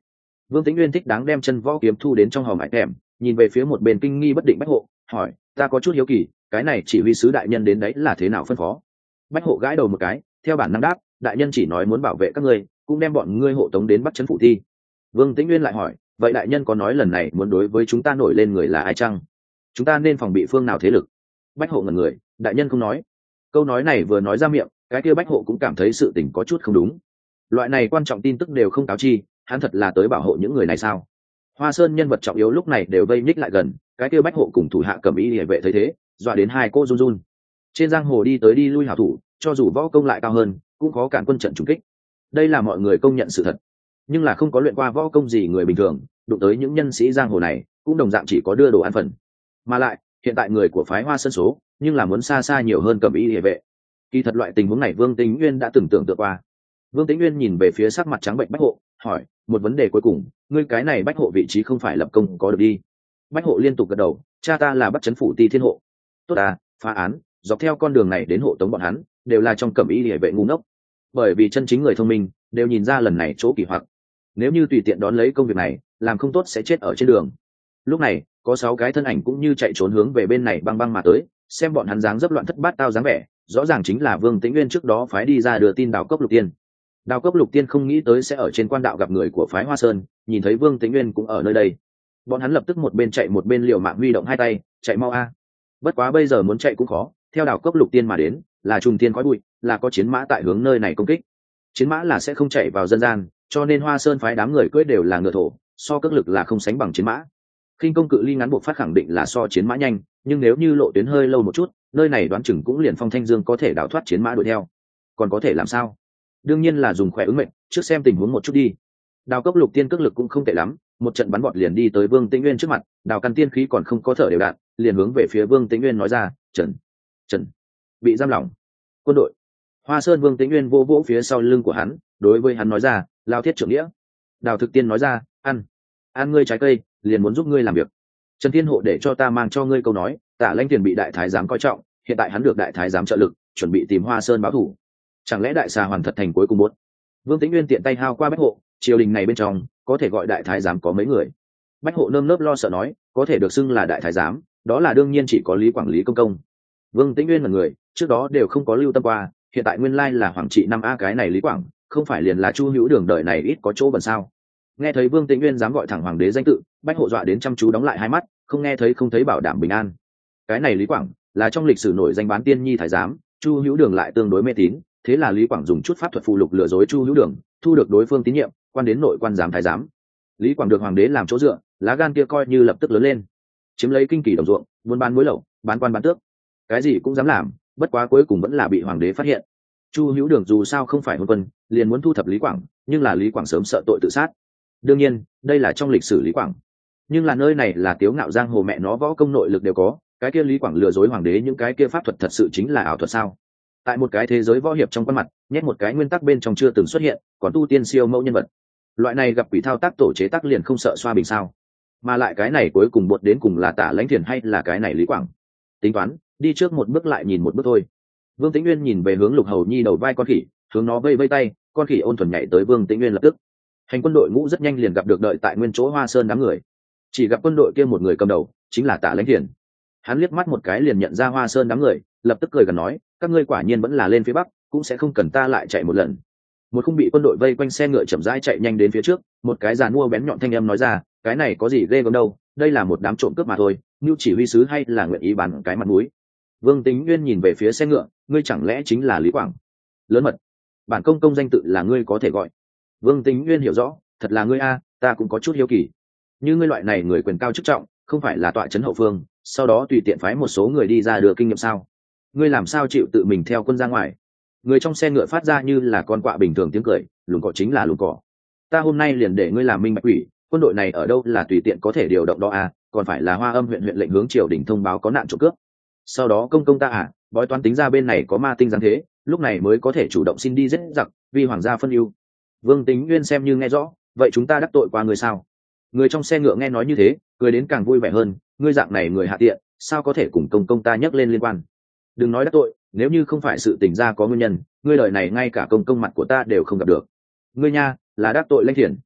Vương Tĩnh Nguyên thích đáng đem chân võ kiếm thu đến trong hòm ải thèm, nhìn về phía một bên kinh nghi bất định Bách Hộ, hỏi, ta có chút hiếu kỳ, cái này chỉ huy sứ đại nhân đến đấy là thế nào phân phó? Bách Hộ gãi đầu một cái, theo bản năng đáp, đại nhân chỉ nói muốn bảo vệ các ngươi, cũng đem bọn ngươi hộ tống đến Bắc Trấn Phủ Thi. Vương Tĩnh Nguyên lại hỏi, vậy đại nhân có nói lần này muốn đối với chúng ta nổi lên người là ai chăng? Chúng ta nên phòng bị phương nào thế lực? Bách Hộ ngẩn người, đại nhân không nói. Câu nói này vừa nói ra miệng, cái kia Bách Hộ cũng cảm thấy sự tình có chút không đúng. Loại này quan trọng tin tức đều không cáo chi, hắn thật là tới bảo hộ những người này sao? Hoa Sơn nhân vật trọng yếu lúc này đều vây nhích lại gần, cái kia Bách Hộ cùng thủ hạ cầm y liề vệ thấy thế, dọa đến hai cô run run. Trên giang hồ đi tới đi lui hảo thủ, cho dù võ công lại cao hơn, cũng có cản quân trận trùng kích. Đây là mọi người công nhận sự thật. Nhưng là không có luyện qua võ công gì người bình thường, đụng tới những nhân sĩ giang hồ này, cũng đồng dạng chỉ có đưa đồ ăn phần. Mà lại, hiện tại người của phái Hoa Sơn số, nhưng là muốn xa xa nhiều hơn cầm y liề vệ. Kỳ thật loại tình huống này Vương Tĩnh Nguyên đã từng tưởng tượng qua. Vương Tĩnh Nguyên nhìn về phía sắc mặt trắng bệnh Bách Hộ, hỏi, một vấn đề cuối cùng, ngươi cái này Bách Hộ vị trí không phải lập công có được đi? Bách Hộ liên tục gật đầu, cha ta là Bắc Trấn Phủ Ti Thiên Hộ. Tốt à, phá án, dọc theo con đường này đến hộ tống bọn hắn, đều là trong cẩm y liề vệ ngu ngốc. Bởi vì chân chính người thông minh đều nhìn ra lần này chỗ kỳ hoặc. Nếu như tùy tiện đón lấy công việc này, làm không tốt sẽ chết ở trên đường. Lúc này, có sáu cái thân ảnh cũng như chạy trốn hướng về bên này băng băng mà tới, xem bọn hắn dáng dấp loạn thất bát tao dáng vẻ, rõ ràng chính là Vương Tĩnh Nguyên trước đó phái đi ra đưa tin Đào Cốc Lục Tiên. Đào Cốc Lục Tiên không nghĩ tới sẽ ở trên quan đạo gặp người của phái Hoa Sơn, nhìn thấy Vương Tĩnh Nguyên cũng ở nơi đây, bọn hắn lập tức một bên chạy một bên liều mạng huy động hai tay, chạy mau a. Bất quá bây giờ muốn chạy cũng khó, theo Đào Cốc Lục Tiên mà đến, là trùng tiên khói bụi, là có chiến mã tại hướng nơi này công kích. Chiến mã là sẽ không chạy vào dân gian, cho nên Hoa Sơn phái đám người cưỡi đều là ngựa thổ, so cước lực là không sánh bằng chiến mã. Khinh công cự ly ngắn buộc phát khẳng định là so chiến mã nhanh, nhưng nếu như lộ tuyến hơi lâu một chút, nơi này đoán chừng cũng liền Phong Thanh Dương có thể đào thoát chiến mã đuổi theo. Còn có thể làm sao? Đương nhiên là dùng khỏe ứng mệnh, trước xem tình huống một chút đi. Đào Cốc Lục Tiên cước lực cũng không tệ lắm, một trận bắn bọt liền đi tới Vương Tĩnh Nguyên trước mặt, đào căn tiên khí còn không có thở đều đạn, liền hướng về phía Vương Tĩnh Nguyên nói ra, "Trần, Trần, bị giam lỏng." Quân đội. Hoa Sơn Vương Tĩnh Nguyên vô vỗ phía sau lưng của hắn, đối với hắn nói ra, "Lao thiết trưởng nghĩa." Đào Thực Tiên nói ra, "Ăn, ăn ngươi trái cây, liền muốn giúp ngươi làm việc. Trần Thiên Hộ để cho ta mang cho ngươi câu nói, Tạ Lãnh Tiền bị đại thái giám coi trọng, hiện tại hắn được đại thái giám trợ lực, chuẩn bị tìm Hoa Sơn báo thù. Chẳng lẽ đại xà hoàn thật thành cuối cùng muốn?" Vương Tĩnh Nguyên tiện tay hao qua Bách Hộ, triều đình này bên trong có thể gọi đại thái giám có mấy người? Bách Hộ nơm nớp lo sợ nói, có thể được xưng là đại thái giám, đó là đương nhiên chỉ có Lý Quảng Lý Công Công. Vương Tĩnh Nguyên là người trước đó đều không có lưu tâm qua, hiện tại nguyên lai là hoàng trị năm a cái này Lý Quảng, không phải liền là Chu Hữu Đường đời này ít có chỗ bẩn sao? Nghe thấy Vương Tĩnh Nguyên dám gọi thẳng hoàng đế danh tự, Bách Hộ dọa đến chăm chú đóng lại hai mắt, không nghe thấy không thấy bảo đảm bình an. Cái này Lý Quảng là trong lịch sử nổi danh bán tiên nhi thái giám, Chu Hữu Đường lại tương đối mê tín, thế là Lý Quảng dùng chút pháp thuật phù lục lừa dối Chu Hữu Đường, thu được đối phương tín nhiệm, quan đến nội quan giám thái giám. Lý Quảng được hoàng đế làm chỗ dựa, lá gan kia coi như lập tức lớn lên, chiếm lấy kinh kỳ đồng ruộng, buôn bán muối lậu, bán quan bán tước, cái gì cũng dám làm. Bất quá cuối cùng vẫn là bị hoàng đế phát hiện. Chu Hữu Đường dù sao không phải hôn quân, liền muốn thu thập Lý Quảng, nhưng là Lý Quảng sớm sợ tội tự sát. Đương nhiên, đây là trong lịch sử Lý Quảng, nhưng là nơi này là Tiếu Ngạo giang hồ, mẹ nó võ công nội lực đều có, cái kia Lý Quảng lừa dối hoàng đế những cái kia pháp thuật thật sự chính là ảo thuật sao? Tại một cái thế giới võ hiệp trong quan mặt, nhét một cái nguyên tắc bên trong chưa từng xuất hiện, còn tu tiên siêu mẫu nhân vật, loại này gặp quỷ thao tác tổ chế tác liền không sợ xoa bình sao? Mà lại cái này cuối cùng buộc đến cùng là Tạ Lãnh Thiền hay là cái này Lý Quảng? Tính toán, đi trước một bước lại nhìn một bước thôi. Vương Tĩnh Nguyên nhìn về hướng Lục Hầu Nhi đầu vai con khỉ, hướng nó vây vây tay, con khỉ ôn thuần nhảy tới Vương Tĩnh Nguyên lập tức. Hành quân đội ngũ rất nhanh liền gặp được đợi tại nguyên chỗ Hoa Sơn đám người. Chỉ gặp quân đội kia một người cầm đầu, chính là Tạ Lãnh Thiền. Hắn liếc mắt một cái liền nhận ra Hoa Sơn đám người, lập tức cười gần nói, các ngươi quả nhiên vẫn là lên phía bắc, cũng sẽ không cần ta lại chạy một lần. Một khung bị quân đội vây quanh xe ngựa chậm rãi chạy nhanh đến phía trước, một cái giàn mua bén nhọn thanh âm nói ra, cái này có gì ghê gớm đâu, đây là một đám trộm cướp mà thôi, như chỉ huy sứ hay là nguyện ý bán cái mặt mũi. Vương Tĩnh Nguyên nhìn về phía xe ngựa, ngươi chẳng lẽ chính là Lý Quảng? Lớn mật, bản công công danh tự là ngươi có thể gọi. Vương Tĩnh Nguyên hiểu rõ, thật là ngươi a, ta cũng có chút hiếu kỳ. Như ngươi loại này người quyền cao chức trọng, không phải là tọa trấn hậu phương, sau đó tùy tiện phái một số người đi ra đưa kinh nghiệm sao? Ngươi làm sao chịu tự mình theo quân ra ngoài? Người trong xe ngựa phát ra như là con quạ bình thường tiếng cười, lùn cỏ chính là lùn cỏ. Ta hôm nay liền để ngươi làm minh bạch quỷ, quân đội này ở đâu là tùy tiện có thể điều động đó à, còn phải là Hoa Âm huyện huyện lệnh hướng triều đình thông báo có nạn trộm cướp. Sau đó công công ta à, bói toán tính ra bên này có ma tinh giáng thế, lúc này mới có thể chủ động xin đi giết giặc, vì hoàng gia phân ưu. Vương Tĩnh Nguyên xem như nghe rõ, vậy chúng ta đắc tội qua người sao? Người trong xe ngựa nghe nói như thế, cười đến càng vui vẻ hơn, ngươi dạng này người hạ tiện, sao có thể cùng công công ta nhắc lên liên quan? Đừng nói đắc tội, nếu như không phải sự tình ra có nguyên nhân, ngươi lời này ngay cả công công mặt của ta đều không gặp được. Ngươi nha, là đắc tội Lãnh Thiền.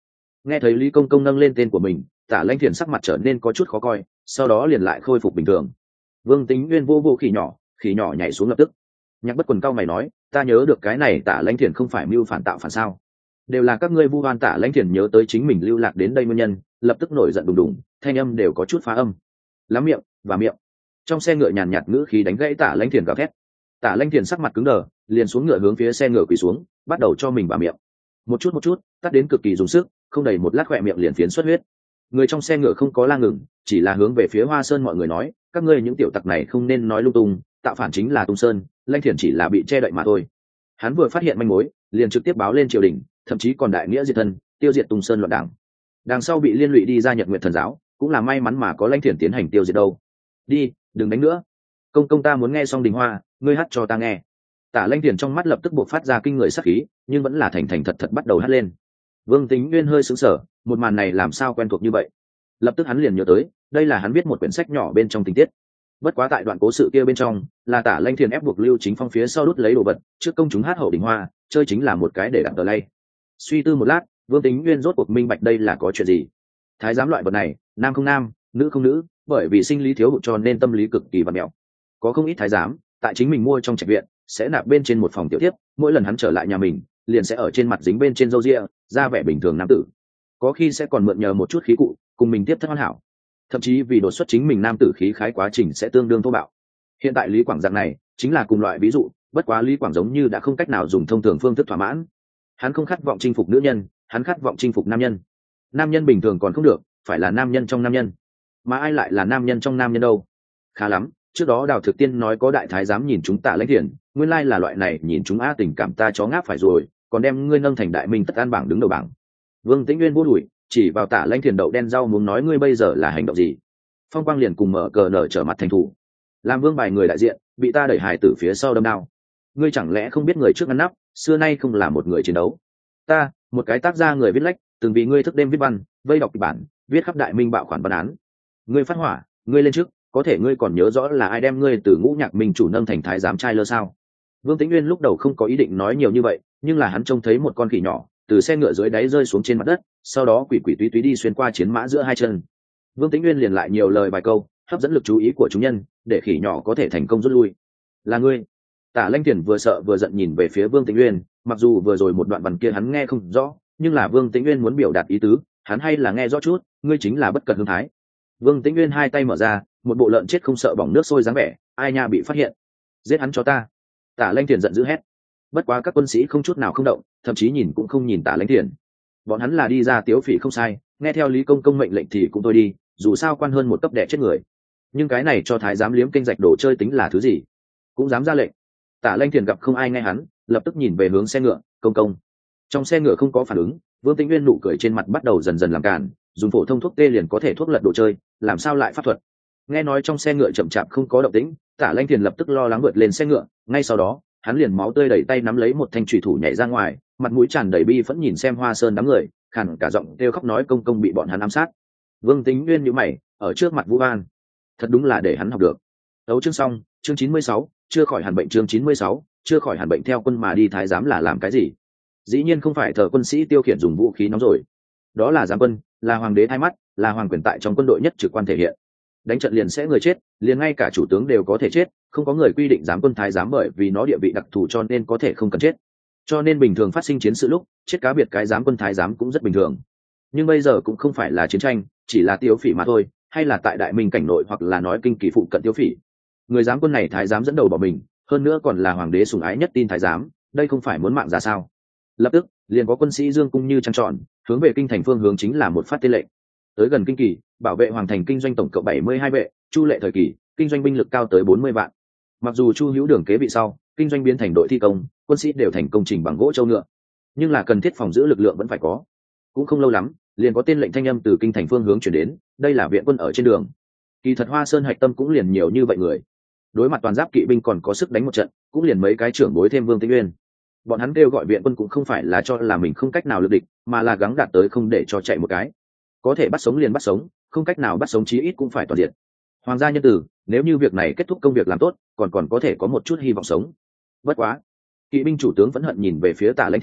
Nghe thấy Lý Công Công nâng lên tên của mình, Tả Lãnh Thiền sắc mặt trở nên có chút khó coi, sau đó liền lại khôi phục bình thường. Vương Tính Nguyên vô vô khỉ nhỏ, khỉ nhỏ nhảy xuống lập tức. Nhạc Bất Quần cao mày nói, ta nhớ được cái này Tả Lãnh Thiền không phải mưu phản tạo phản sao? Đều là các ngươi vu oan Tả Lãnh Thiền, nhớ tới chính mình lưu lạc đến đây nguyên nhân, lập tức nổi giận đùng đùng, thanh âm đều có chút phá âm. Lắm miệng và miệng. Trong xe ngựa nhàn nhạt ngữ khí đánh gãy Tả Lãnh Thiền gào thét. Tả Lãnh Thiền sắc mặt cứng đờ, liền xuống ngựa hướng phía xe ngựa quỳ xuống, bắt đầu cho mình bả miệng. Một chút một chút, tắt đến cực kỳ dùng sức, không đầy một lát khỏe miệng liền phiến xuất huyết. Người trong xe ngựa không có la ngừng, chỉ là hướng về phía Hoa Sơn mọi người nói, các ngươi những tiểu tặc này không nên nói lung tung, tạo phản chính là Tung Sơn, Lãnh Thiền chỉ là bị che đậy mà thôi. Hắn vừa phát hiện manh mối, liền trực tiếp báo lên triều đình, thậm chí còn đại nghĩa diệt thân, tiêu diệt Tung Sơn loạn đảng. Đằng sau bị liên lụy đi ra Nhật Nguyện Thần giáo, cũng là may mắn mà có Lãnh Thiền tiến hành tiêu diệt đâu. Đi, đừng đánh nữa. Công công ta muốn nghe xong Đình Hoa, ngươi hát cho ta nghe. Tả Lãnh Thiền trong mắt lập tức bộc phát ra kinh người sắc khí, nhưng vẫn là thành thành thật thật bắt đầu hát lên. Vương Tính Nguyên hơi sững sờ, một màn này làm sao quen thuộc như vậy? Lập tức hắn liền nhớ tới, đây là hắn viết một quyển sách nhỏ bên trong tình tiết. Bất quá tại đoạn cố sự kia bên trong, là Tả Lãnh Thiền ép buộc Lưu Chính Phong phía sau đút lấy đồ vật, trước công chúng hát hậu Đình Hoa, chơi chính là một cái để đặt tờ lay. Suy tư một lát, Vương Tính Nguyên rốt cuộc minh bạch đây là có chuyện gì. Thái giám loại vật này, nam không nam, nữ không nữ, bởi vì sinh lý thiếu hụt cho nên tâm lý cực kỳ vặn mèo. Có không ít thái giám, tại chính mình mua trong trạch viện, sẽ nạp bên trên một phòng tiểu tiếp, mỗi lần hắn trở lại nhà mình, liền sẽ ở trên mặt dính bên trên râu ria, ra vẻ bình thường nam tử. Có khi sẽ còn mượn nhờ một chút khí cụ, cùng mình tiếp thất hoàn hảo. Thậm chí vì đột xuất chính mình nam tử khí khái quá trình sẽ tương đương thô bạo. Hiện tại Lý Quảng dạng này chính là cùng loại ví dụ, bất quá Lý Quảng giống như đã không cách nào dùng thông thường phương thức thỏa mãn. Hắn không khát vọng chinh phục nữ nhân, hắn khát vọng chinh phục nam nhân. Nam nhân bình thường còn không được, phải là nam nhân trong nam nhân. Mà ai lại là nam nhân trong nam nhân đâu? Khá lắm, trước đó Đào Thực Tiên nói có đại thái dám nhìn chúng Tạ Lãnh Thiền, nguyên lai là loại này nhìn chúng á tình cảm ta chó ngáp phải rồi, còn đem ngươi nâng thành đại minh tất an bảng đứng đầu bảng. Vương Tĩnh Nguyên vô đuổi, chỉ vào Tạ Lãnh Thiền đậu đen rau muốn nói ngươi bây giờ là hành động gì? Phong Quang liền cùng mở cờ nở trở mặt thành thủ. Làm vương bài người đại diện, bị ta đẩy hài tử phía sau đâm đao. Ngươi chẳng lẽ không biết người trước ngăn nắp, xưa nay không là một người chiến đấu. Ta, một cái tác gia người viết lách, từng vì ngươi thức đêm viết văn, vây đọc kịch bản, viết khắp đại minh bạo khoản văn án. Ngươi phát hỏa, ngươi lên trước, có thể ngươi còn nhớ rõ là ai đem ngươi từ Ngũ Nhạc Minh chủ nâng thành thái giám trai lơ sao? Vương Tĩnh Nguyên lúc đầu không có ý định nói nhiều như vậy, nhưng là hắn trông thấy một con khỉ nhỏ từ xe ngựa dưới đáy rơi xuống trên mặt đất, sau đó quỷ quỷ túy túy đi xuyên qua chiến mã giữa hai chân. Vương Tĩnh Nguyên liền lại nhiều lời vài câu, hấp dẫn lực chú ý của chúng nhân, để khỉ nhỏ có thể thành công rút lui. Là ngươi? Tạ Lãnh Thiền vừa sợ vừa giận nhìn về phía Vương Tĩnh Nguyên, mặc dù vừa rồi một đoạn văn kia hắn nghe không rõ, nhưng là Vương Tĩnh Nguyên muốn biểu đạt ý tứ, hắn hay là nghe rõ chút, ngươi chính là Bất Cận Hương Thái. Vương Tĩnh Nguyên hai tay mở ra, một bộ lợn chết không sợ bỏng nước sôi dáng vẻ, ai nha bị phát hiện, giết hắn cho ta. Tạ Lãnh Thiền giận dữ hét. Bất quá các quân sĩ không chút nào không động, thậm chí nhìn cũng không nhìn Tạ Lãnh Thiền. Bọn hắn là đi ra tiếu phỉ không sai, nghe theo Lý Công Công mệnh lệnh thì cũng thôi đi, dù sao quan hơn một cấp đẻ chết người. Nhưng cái này cho thái giám liếm kênh rạch đồ chơi tính là thứ gì? Cũng dám ra lệnh. Tạ Lãnh Thiền gặp không ai nghe hắn, lập tức nhìn về hướng xe ngựa, công công. Trong xe ngựa không có phản ứng, Vương Tĩnh Nguyên nụ cười trên mặt bắt đầu dần dần làm cản, dùng phổ thông thuốc tê liền có thể thuốc lật đồ chơi, làm sao lại pháp thuật? Nghe nói trong xe ngựa chậm chạp không có động tĩnh, Tạ Lãnh Thiền lập tức lo lắng vượt lên xe ngựa, ngay sau đó, hắn liền máu tươi đẩy tay nắm lấy một thanh chùy thủ nhảy ra ngoài, mặt mũi tràn đầy bi phẫn nhìn xem Hoa Sơn đám người, khàn cả giọng kêu khóc nói công công bị bọn hắn ám sát. Vương Tĩnh Nguyên nhíu mày, ở trước mặt Vũ An, thật đúng là để hắn học được. Đấu chương xong, chương chín mươi sáu, chưa khỏi hẳn bệnh chương chín mươi sáu, chưa khỏi hẳn bệnh theo quân mà đi thái giám là làm cái gì? Dĩ nhiên không phải thờ quân sĩ tiêu khiển dùng vũ khí nóng rồi. Đó là giám quân, là hoàng đế thay mắt, là hoàng quyền tại trong quân đội nhất trực quan thể hiện. Đánh trận liền sẽ người chết, liền ngay cả chủ tướng đều có thể chết, không có người quy định giám quân thái giám bởi vì nó địa vị đặc thù cho nên có thể không cần chết. Cho nên bình thường phát sinh chiến sự lúc, chết cá biệt cái giám quân thái giám cũng rất bình thường. Nhưng bây giờ cũng không phải là chiến tranh, chỉ là tiêu phỉ mà thôi, hay là tại đại minh cảnh nội hoặc là nói kinh kỳ phụ cận tiêu phỉ. Người giám quân này thái giám dẫn đầu bỏ mình, hơn nữa còn là hoàng đế sủng ái nhất tin thái giám, đây không phải muốn mạng ra sao? Lập tức, liền có quân sĩ dương cung như trăng tròn, hướng về kinh thành phương hướng chính là một phát tên lệnh. Tới gần kinh kỳ, bảo vệ hoàng thành kinh doanh tổng cộng bảy mươi hai vệ, chu lệ thời kỳ, kinh doanh binh lực cao tới bốn mươi vạn. Mặc dù Chu Hữu Đường kế vị sau, kinh doanh biến thành đội thi công, quân sĩ đều thành công trình bằng gỗ châu ngựa, nhưng là cần thiết phòng giữ lực lượng vẫn phải có. Cũng không lâu lắm, liền có tên lệnh thanh âm từ kinh thành phương hướng chuyển đến, đây là viện quân ở trên đường. Kỳ thật Hoa Sơn hạch tâm cũng liền nhiều như vậy người, đối mặt toàn giáp kỵ binh còn có sức đánh một trận, cũng liền mấy cái trưởng bối thêm Vương Tĩnh Nguyên. Bọn hắn kêu gọi viện quân cũng không phải là cho là mình không cách nào lực địch, mà là gắng đạt tới không để cho chạy một cái. Có thể bắt sống liền bắt sống, không cách nào bắt sống chí ít cũng phải toàn diệt. Hoàng gia nhân tử, nếu như việc này kết thúc công việc làm tốt, còn còn có thể có một chút hy vọng sống. Bất quá, kỵ binh chủ tướng vẫn hận nhìn về phía Tạ Lãnh Thiền,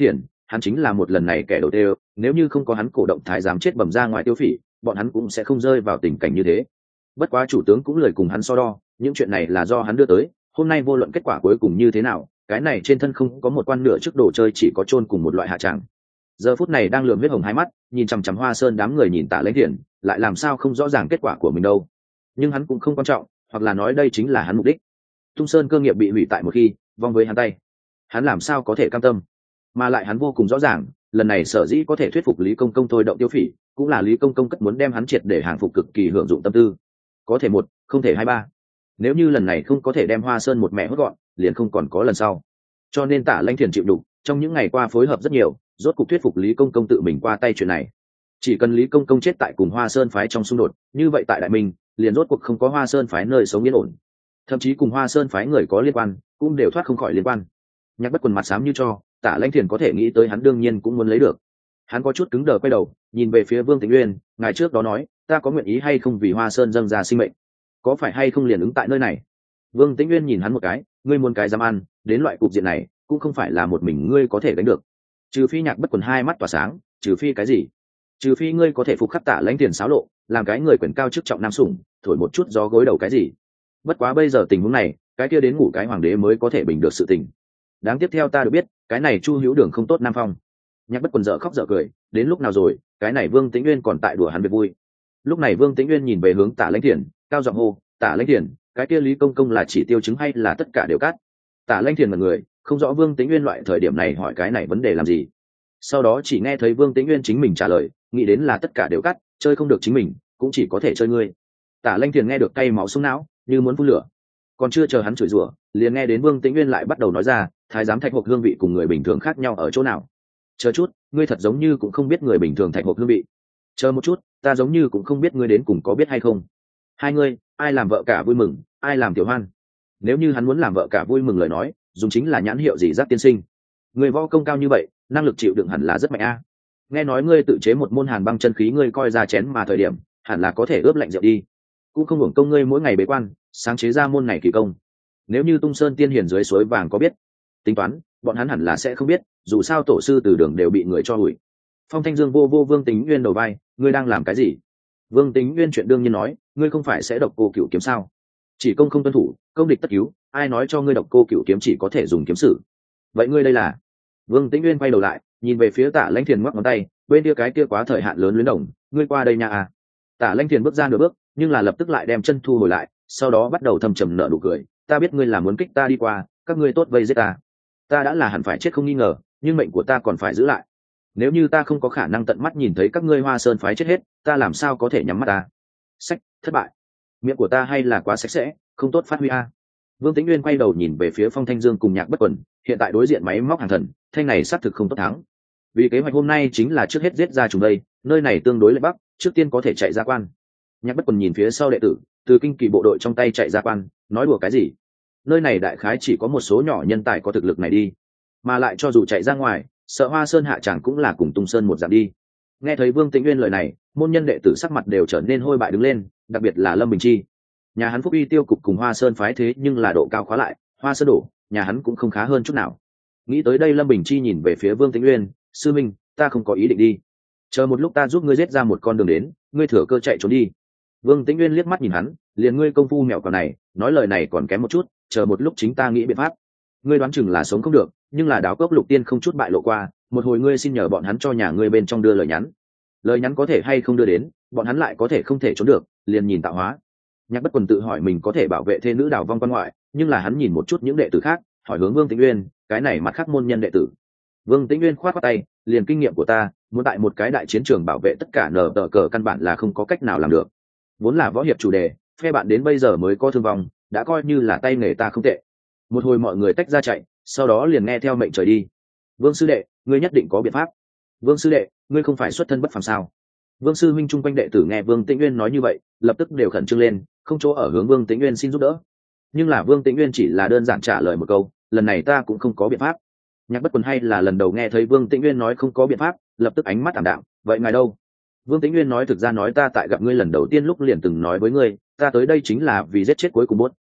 hắn chính là một lần này kẻ đầu tiên, nếu như không có hắn cổ động thái giám chết bầm ra ngoài tiêu phỉ, bọn hắn cũng sẽ không rơi vào tình cảnh như thế. Bất quá chủ tướng cũng lười cùng hắn so đo, những chuyện này là do hắn đưa tới, hôm nay vô luận kết quả cuối cùng như thế nào, cái này trên thân không có một quan nửa trước đồ chơi, chỉ có chôn cùng một loại hạ tràng. Giờ phút này đang lườm huyết hồng hai mắt, nhìn chằm chằm Hoa Sơn đám người nhìn Tạ Lãnh Thiền, lại làm sao không rõ ràng kết quả của mình đâu. Nhưng hắn cũng không quan trọng, hoặc là nói đây chính là hắn mục đích. Tung Sơn cơ nghiệp bị hủy tại một khi vong với hắn tay, hắn làm sao có thể cam tâm? Mà lại hắn vô cùng rõ ràng, lần này sở dĩ có thể thuyết phục Lý Công Công thôi động tiêu phỉ, cũng là Lý Công Công cất muốn đem hắn triệt để hàng phục cực kỳ hưởng dụng tâm tư. Có thể một, không thể hai ba. Nếu như lần này không có thể đem Hoa Sơn một mẹ hốt gọn, liền không còn có lần sau. Cho nên Tạ Lãnh Thiền chịu đục, trong những ngày qua phối hợp rất nhiều, rốt cục thuyết phục Lý Công Công tự mình qua tay chuyện này. Chỉ cần Lý Công Công chết tại cùng Hoa Sơn phái trong xung đột, như vậy tại Đại Minh, liền rốt cuộc không có Hoa Sơn phái nơi sống yên ổn. Thậm chí cùng Hoa Sơn phái người có liên quan, cũng đều thoát không khỏi liên quan. Nhạc Bất Quần mặt xám như cho, Tạ Lãnh Thiền có thể nghĩ tới hắn đương nhiên cũng muốn lấy được. Hắn có chút cứng đờ quay đầu, nhìn về phía Vương Tĩnh Uyên, ngài trước đó nói, ta có nguyện ý hay không vì Hoa Sơn dâng ra sinh mệnh, có phải hay không liền ứng tại nơi này? Vương Tĩnh Uyên nhìn hắn một cái, ngươi muốn cái dám ăn, đến loại cục diện này, cũng không phải là một mình ngươi có thể đánh được. Trừ phi Nhạc Bất Quần hai mắt tỏa sáng, trừ phi cái gì? Trừ phi ngươi có thể phục khắc Tạ Lãnh Thiền xáo lộ, làm cái người quyền cao chức trọng nam sủng, thổi một chút gió gối đầu cái gì. Bất quá bây giờ tình huống này, cái kia đến ngủ cái hoàng đế mới có thể bình được sự tình. Đáng tiếp theo ta được biết, cái này Chu Hữu Đường không tốt Nam Phong. Nhạc Bất Quần dở khóc dở cười, đến lúc nào rồi, cái này Vương Tĩnh Uyên còn tại đùa hắn về vui. Lúc này Vương Tĩnh Uyên nhìn về hướng Tạ Lãnh Thiền, cao giọng hô, Tạ Lãnh Thiền, cái kia Lý Công Công là chỉ tiêu chứng hay là tất cả đều cắt? Tạ Lãnh Thiền là người không rõ Vương Tĩnh Uyên loại thời điểm này hỏi cái này vấn đề làm gì. Sau đó chỉ nghe thấy Vương Tĩnh Uyên chính mình trả lời, nghĩ đến là tất cả đều cắt, chơi không được chính mình, cũng chỉ có thể chơi ngươi. Tạ Lãnh Thiền nghe được cay máu xuống não, như muốn phun lửa. Còn chưa chờ hắn chửi rủa, liền nghe đến Vương Tĩnh Uyên lại bắt đầu nói ra, thái giám Thạch Hộp hương vị cùng người bình thường khác nhau ở chỗ nào? Chờ chút, ngươi thật giống như cũng không biết người bình thường Thạch Hộp hương vị. Chờ một chút, ta giống như cũng không biết ngươi đến cùng có biết hay không. Hai ngươi, ai làm vợ cả vui mừng, ai làm tiểu hoan? Nếu như hắn muốn làm vợ cả vui mừng lời nói, dùng chính là nhãn hiệu gì giác tiên sinh. Người võ công cao như vậy, năng lực chịu đựng hẳn là rất mạnh a. Nghe nói ngươi tự chế một môn hàn băng chân khí, ngươi coi ra chén mà thời điểm, hẳn là có thể ướp lạnh rượu đi. Cũng không hưởng công ngươi mỗi ngày bế quan, sáng chế ra môn này kỳ công. Nếu như Tung Sơn tiên hiền dưới suối vàng có biết, tính toán, bọn hắn hẳn là sẽ không biết, dù sao tổ sư từ đường đều bị người cho hủy. Phong Thanh Dương vô vô Vương Tĩnh Uyên đầu vai, ngươi đang làm cái gì? Vương Tĩnh Uyên chuyện đương nhiên nói, ngươi không phải sẽ độc cô cửu kiếm sao? Chỉ công không tuân thủ, công địch tất cứu, ai nói cho ngươi độc cô cửu kiếm chỉ có thể dùng kiếm sử? Vậy ngươi đây là? Vương Tĩnh Uyên quay đầu lại, nhìn về phía Tạ Lãnh Thiền ngoắc ngón tay, bên kia cái kia quá thời hạn lớn luyến đồng, ngươi qua đây nha à? Tạ Lãnh Thiền bước ra nửa bước, nhưng là lập tức lại đem chân thu hồi lại, sau đó bắt đầu thầm trầm nở nụ cười, ta biết ngươi là muốn kích ta đi qua, các ngươi tốt vây giết ta. Ta đã là hẳn phải chết không nghi ngờ, nhưng mệnh của ta còn phải giữ lại. Nếu như ta không có khả năng tận mắt nhìn thấy các ngươi Hoa Sơn phái chết hết, ta làm sao có thể nhắm mắt ta? Sách, thất bại. Miệng của ta hay là quá sạch sẽ, không tốt phát huy a. Vương Tĩnh Uyên quay đầu nhìn về phía Phong Thanh Dương cùng Nhạc Bất Quần, hiện tại đối diện máy móc hàng thần, thanh này xác thực không tốt thắng. Vì kế hoạch hôm nay chính là trước hết giết ra chúng đây, nơi này tương đối lệ bắc, trước tiên có thể chạy ra quan. Nhạc Bất Quần nhìn phía sau đệ tử, từ kinh kỳ bộ đội trong tay chạy ra quan, nói đùa cái gì? Nơi này đại khái chỉ có một số nhỏ nhân tài có thực lực này đi, mà lại cho dù chạy ra ngoài, sợ Hoa Sơn hạ tràng cũng là cùng Tung Sơn một dạng đi. Nghe thấy Vương Tĩnh Uyên lời này, môn nhân đệ tử sắc mặt đều trở nên hôi bại đứng lên, đặc biệt là Lâm Bình Chi. Nhà hắn Phúc Uy tiêu cục cùng Hoa Sơn phái thế nhưng là độ cao khóa lại, Hoa Sơn đổ, nhà hắn cũng không khá hơn chút nào. Nghĩ tới đây Lâm Bình Chi nhìn về phía Vương Tĩnh Uyên, sư minh, ta không có ý định đi, chờ một lúc ta giúp ngươi giết ra một con đường đến, ngươi thừa cơ chạy trốn đi. Vương Tĩnh Uyên liếc mắt nhìn hắn, liền ngươi công phu mèo cào này, nói lời này còn kém một chút, chờ một lúc chính ta nghĩ biện pháp. Ngươi đoán chừng là sống không được, nhưng là Đáo Cốc Lục Tiên không chút bại lộ qua, một hồi ngươi xin nhờ bọn hắn cho nhà ngươi bên trong đưa lời nhắn. Lời nhắn có thể hay không đưa đến, bọn hắn lại có thể không thể trốn được, liền nhìn tạo hóa. Nhạc Bất Quần tự hỏi mình có thể bảo vệ thê nữ Đào Vong quan ngoại, nhưng là hắn nhìn một chút những đệ tử khác, hỏi hướng Vương Tĩnh Uyên, cái này mặt khác môn nhân đệ tử. Vương Tĩnh Uyên khoát khoát tay, liền kinh nghiệm của ta, muốn tại một cái đại chiến trường bảo vệ tất cả nở tờ cờ căn bản là không có cách nào làm được. Vốn là võ hiệp chủ đề, phe bạn đến bây giờ mới có thương vong, đã coi như là tay nghề ta không tệ. Một hồi mọi người tách ra chạy, sau đó liền nghe theo mệnh trời đi. Vương sư đệ, ngươi nhất định có biện pháp. Vương sư đệ, ngươi không phải xuất thân bất phàm sao? Vương sư huynh chung quanh đệ tử nghe Vương Tĩnh Uyên nói như vậy, lập tức đều khẩn trương lên, không chỗ ở hướng Vương Tĩnh Uyên xin giúp đỡ. Nhưng là Vương Tĩnh Uyên chỉ là đơn giản trả lời một câu, lần này ta cũng không có biện pháp. Nhạc Bất Quần hay là lần đầu nghe thấy Vương Tĩnh Uyên nói không có biện pháp, lập tức ánh mắt ảm đạm, vậy ngài đâu? Vương Tĩnh Uyên nói thực ra nói ta tại gặp ngươi lần đầu tiên lúc liền từng nói với ngươi, ta tới đây chính là vì giết chết cuối cùng bốt,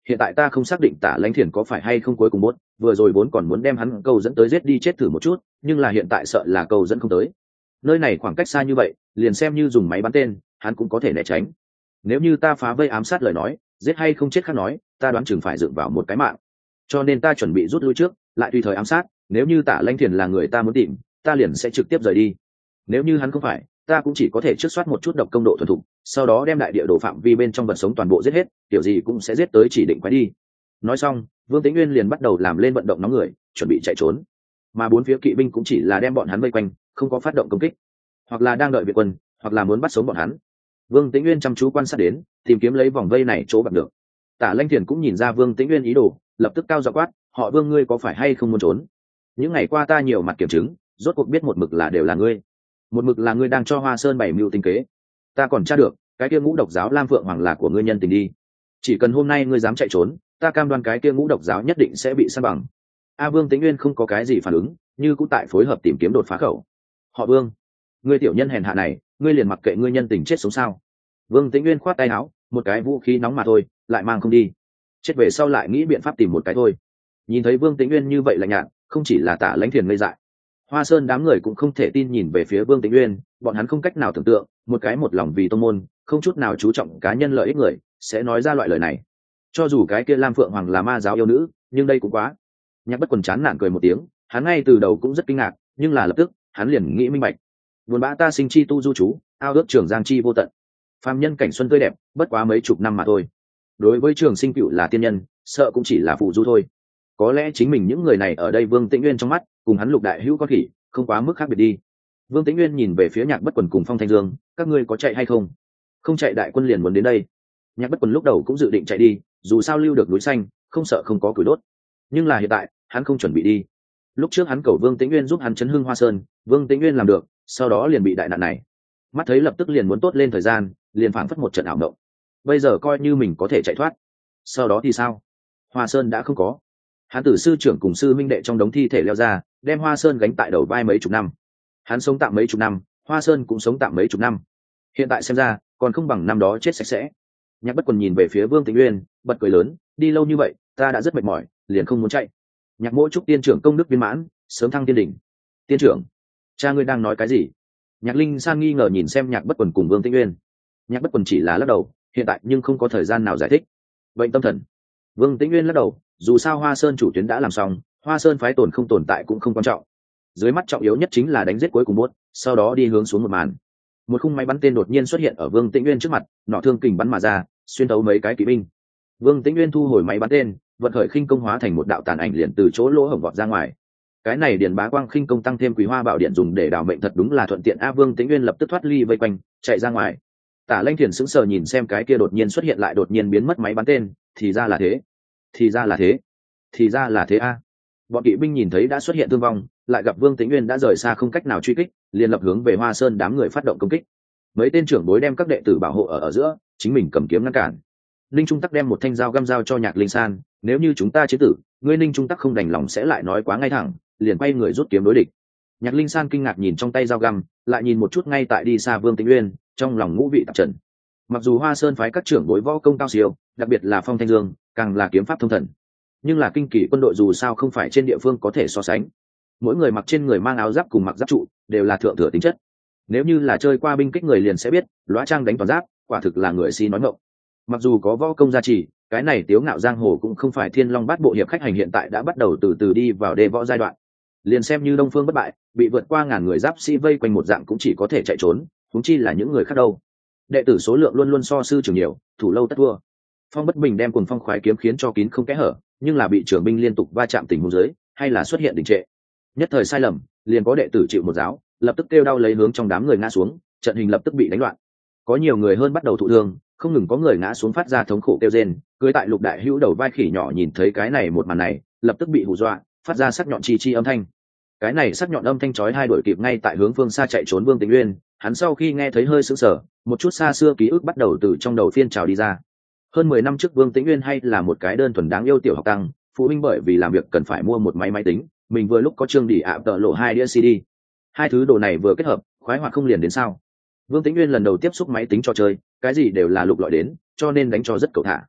hiện tại ta không xác định Tả Lãnh Thiền có phải hay không cuối cùng bốt, vừa rồi vốn còn muốn đem hắn câu dẫn tới giết đi chết thử một chút, nhưng là hiện tại sợ là câu dẫn không tới. Nơi này khoảng cách xa như vậy, liền xem như dùng máy bắn tên, hắn cũng có thể né tránh. Nếu như ta phá vây ám sát lời nói, giết hay không chết khác nói, ta đoán chừng phải dựng vào một cái mạng. Cho nên ta chuẩn bị rút lui trước, lại tùy thời ám sát, nếu như Tả Lãnh Thiền là người ta muốn tìm, ta liền sẽ trực tiếp rời đi. Nếu như hắn không phải, ta cũng chỉ có thể trước soát một chút độc công độ thuần thục, sau đó đem đại địa đồ phạm vi bên trong vật sống toàn bộ giết hết, kiểu gì cũng sẽ giết tới chỉ định quái đi. Nói xong, Vương Tĩnh Nguyên liền bắt đầu làm lên vận động nóng người, chuẩn bị chạy trốn. Mà bốn phía kỵ binh cũng chỉ là đem bọn hắn vây quanh, không có phát động công kích, hoặc là đang đợi viện quân, hoặc là muốn bắt sống bọn hắn. Vương Tĩnh Nguyên chăm chú quan sát đến, tìm kiếm lấy vòng vây này chỗ bằng được. Tả Lãnh Thiền cũng nhìn ra Vương Tĩnh Nguyên ý đồ, lập tức cao giọng quát, "Họ Vương, ngươi có phải hay không muốn trốn? Những ngày qua ta nhiều mặt kiểm chứng, rốt cuộc biết một mực là đều là ngươi. Một mực là ngươi đang cho Hoa Sơn bày mưu tính kế. Ta còn tra được, cái kia ngũ độc giáo Lam Phượng Hoàng là của ngươi nhân tình đi. Chỉ cần hôm nay ngươi dám chạy trốn, ta cam đoan cái kia ngũ độc giáo nhất định sẽ bị san bằng." A Vương Tĩnh Nguyên không có cái gì phản ứng, như cũng tại phối hợp tìm kiếm đột phá khẩu. "Họ Vương, ngươi tiểu nhân hèn hạ này, ngươi liền mặc kệ ngươi nhân tình chết sống sao?" Vương Tĩnh Nguyên khoát tay áo, "Một cái vũ khí nóng mà thôi, lại mang không đi. Chết về sau lại nghĩ biện pháp tìm một cái thôi." Nhìn thấy Vương Tĩnh Nguyên như vậy lạnh nhạt, không chỉ là Tả Lãnh Thiền ngây dại, Hoa Sơn đám người cũng không thể tin nhìn về phía Vương Tĩnh Nguyên, bọn hắn không cách nào tưởng tượng, một cái một lòng vì tông môn, không chút nào chú trọng cá nhân lợi ích người, sẽ nói ra loại lời này. Cho dù cái kia Lam Phượng Hoàng là ma giáo yêu nữ, nhưng đây cũng quá. Nhạc Bất Quần chán nản cười một tiếng, hắn ngay từ đầu cũng rất kinh ngạc, nhưng là lập tức, hắn liền nghĩ minh bạch. Buồn bã ta sinh chi tu du chú, ao ước trường giang chi vô tận. Phàm nhân cảnh xuân tươi đẹp, bất quá mấy chục năm mà thôi. Đối với Trường Sinh Cựu là tiên nhân, sợ cũng chỉ là phù du thôi. Có lẽ chính mình những người này ở đây Vương Tĩnh Nguyên trong mắt, cùng hắn Lục Đại Hữu có khỉ, không quá mức khác biệt đi. Vương Tĩnh Nguyên nhìn về phía Nhạc Bất Quần cùng Phong Thanh Dương, các ngươi có chạy hay không? Không chạy đại quân liền muốn đến đây. Nhạc Bất Quần lúc đầu cũng dự định chạy đi, dù sao lưu được núi xanh, không sợ không có củi đốt. Nhưng là hiện tại, hắn không chuẩn bị đi. Lúc trước hắn cầu Vương Tĩnh Nguyên giúp hắn chấn hưng Hoa Sơn, Vương Tĩnh Nguyên làm được, sau đó liền bị đại nạn này. Mắt thấy lập tức liền muốn tốt lên thời gian, liền phảng phất một trận ảo mộng. Bây giờ coi như mình có thể chạy thoát. Sau đó thì sao? Hoa Sơn đã không có. Hắn tử sư trưởng cùng sư minh đệ trong đống thi thể leo ra, đem Hoa Sơn gánh tại đầu vai mấy chục năm. Hắn sống tạm mấy chục năm, Hoa Sơn cũng sống tạm mấy chục năm. Hiện tại xem ra, còn không bằng năm đó chết sạch sẽ. Nhạc Bất Quần nhìn về phía Vương Tĩnh Nguyên, bật cười lớn, đi lâu như vậy, ta đã rất mệt mỏi, liền không muốn chạy. Nhạc Mỗ chúc tiên trưởng công đức viên mãn, sớm thăng tiên đỉnh. Tiên trưởng, cha ngươi đang nói cái gì? Nhạc Linh San nghi ngờ nhìn xem Nhạc Bất Quần cùng Vương Tĩnh Nguyên. Nhạc Bất Quần chỉ là lắc đầu, hiện tại nhưng không có thời gian nào giải thích. Bệnh tâm thần. Vương Tĩnh Nguyên lắc đầu, dù sao Hoa Sơn chủ tuyến đã làm xong, Hoa Sơn phái tồn không tồn tại cũng không quan trọng. Dưới mắt trọng yếu nhất chính là đánh giết cuối cùng buốt, sau đó đi hướng xuống một màn. Một khung máy bắn tên đột nhiên xuất hiện ở Vương Tĩnh Nguyên trước mặt, nỏ thương kình bắn mà ra, xuyên thấu mấy cái kỵ binh. Vương Tĩnh Nguyên thu hồi máy bắn tên, vận khởi khinh công hóa thành một đạo tàn ảnh liền từ chỗ lỗ hổng vọt ra ngoài. Cái này Điền Bá Quang khinh công tăng thêm Quý Hoa Bảo Điện dùng để đào mệnh thật đúng là thuận tiện a. Vương Tĩnh Nguyên lập tức thoát ly vây quanh, chạy ra ngoài. Tả Lãnh Thiền sững sờ nhìn xem cái kia đột nhiên xuất hiện lại đột nhiên biến mất máy bắn tên, thì ra là thế, thì ra là thế, thì ra là thế a. Bọn kỵ binh nhìn thấy đã xuất hiện thương vong, lại gặp Vương Tĩnh Nguyên đã rời xa không cách nào truy kích, liền lập hướng về Hoa Sơn đám người phát động công kích. Mấy tên trưởng bối đem các đệ tử bảo hộ ở ở giữa, chính mình cầm kiếm ngăn cản. Linh Trung Tắc đem một thanh dao găm dao cho Nhạc Linh San, nếu như chúng ta chế tử, ngươi Linh Trung Tắc không đành lòng sẽ lại nói quá ngay thẳng, liền quay người rút kiếm đối địch. Nhạc Linh San kinh ngạc nhìn trong tay dao găm, lại nhìn một chút ngay tại đi xa Vương Tĩnh Nguyên, trong lòng ngũ vị tạp trần. Mặc dù Hoa Sơn phái các trưởng bối võ công cao siêu, đặc biệt là Phong Thanh Dương, càng là kiếm pháp thông thần, nhưng là kinh kỳ quân đội dù sao không phải trên địa phương có thể so sánh. Mỗi người mặc trên người mang áo giáp cùng mặc giáp trụ, đều là thượng thừa tính chất. Nếu như là chơi qua binh kích người liền sẽ biết, lóa trang đánh toàn giáp, quả thực là người si nói ngọng. Mặc dù có võ công gia trì, cái này Tiếu Ngạo giang hồ cũng không phải Thiên Long Bát Bộ hiệp khách hành hiện tại đã bắt đầu từ từ đi vào đê võ giai đoạn. Liền xem như Đông Phương bất bại, bị vượt qua ngàn người giáp sĩ vây quanh một dạng cũng chỉ có thể chạy trốn, huống chi là những người khác đâu. Đệ tử số lượng luôn luôn so sư trưởng nhiều, thủ lâu tất thua. Phong Bất Bình đem Cuồng Phong khoái kiếm khiến cho kín không kẽ hở, nhưng là bị trưởng binh liên tục va chạm tình huống dưới, hay là xuất hiện đình trệ. Nhất thời sai lầm, liền có đệ tử chịu một giáo, lập tức kêu đau lấy hướng trong đám người ngã xuống, trận hình lập tức bị đánh loạn. Có nhiều người hơn bắt đầu thụ thương, không ngừng có người ngã xuống phát ra thống khổ kêu rên, cưới tại Lục Đại Hữu đầu vai khỉ nhỏ nhìn thấy cái này một màn này, lập tức bị hù dọa, phát ra sắc nhọn chi chi âm thanh. Cái này sắc nhọn âm thanh chói hai đuổi kịp ngay tại hướng phương xa chạy trốn Vương Tĩnh Nguyên, hắn sau khi nghe thấy hơi sững sờ, một chút xa xưa ký ức bắt đầu từ trong đầu phiên trào đi ra. Hơn mười năm trước Vương Tĩnh Nguyên hay là một cái đơn thuần đáng yêu tiểu học tăng, phụ huynh bởi vì làm việc cần phải mua một máy máy tính, mình vừa lúc có chương đỉ ạ tợ lộ hai đĩa xê đê. Hai thứ đồ này vừa kết hợp, khoái hoạt không liền đến sao? Vương Tĩnh Nguyên lần đầu tiếp xúc máy tính cho chơi, cái gì đều là lục lọi đến, cho nên đánh cho rất cầu thả.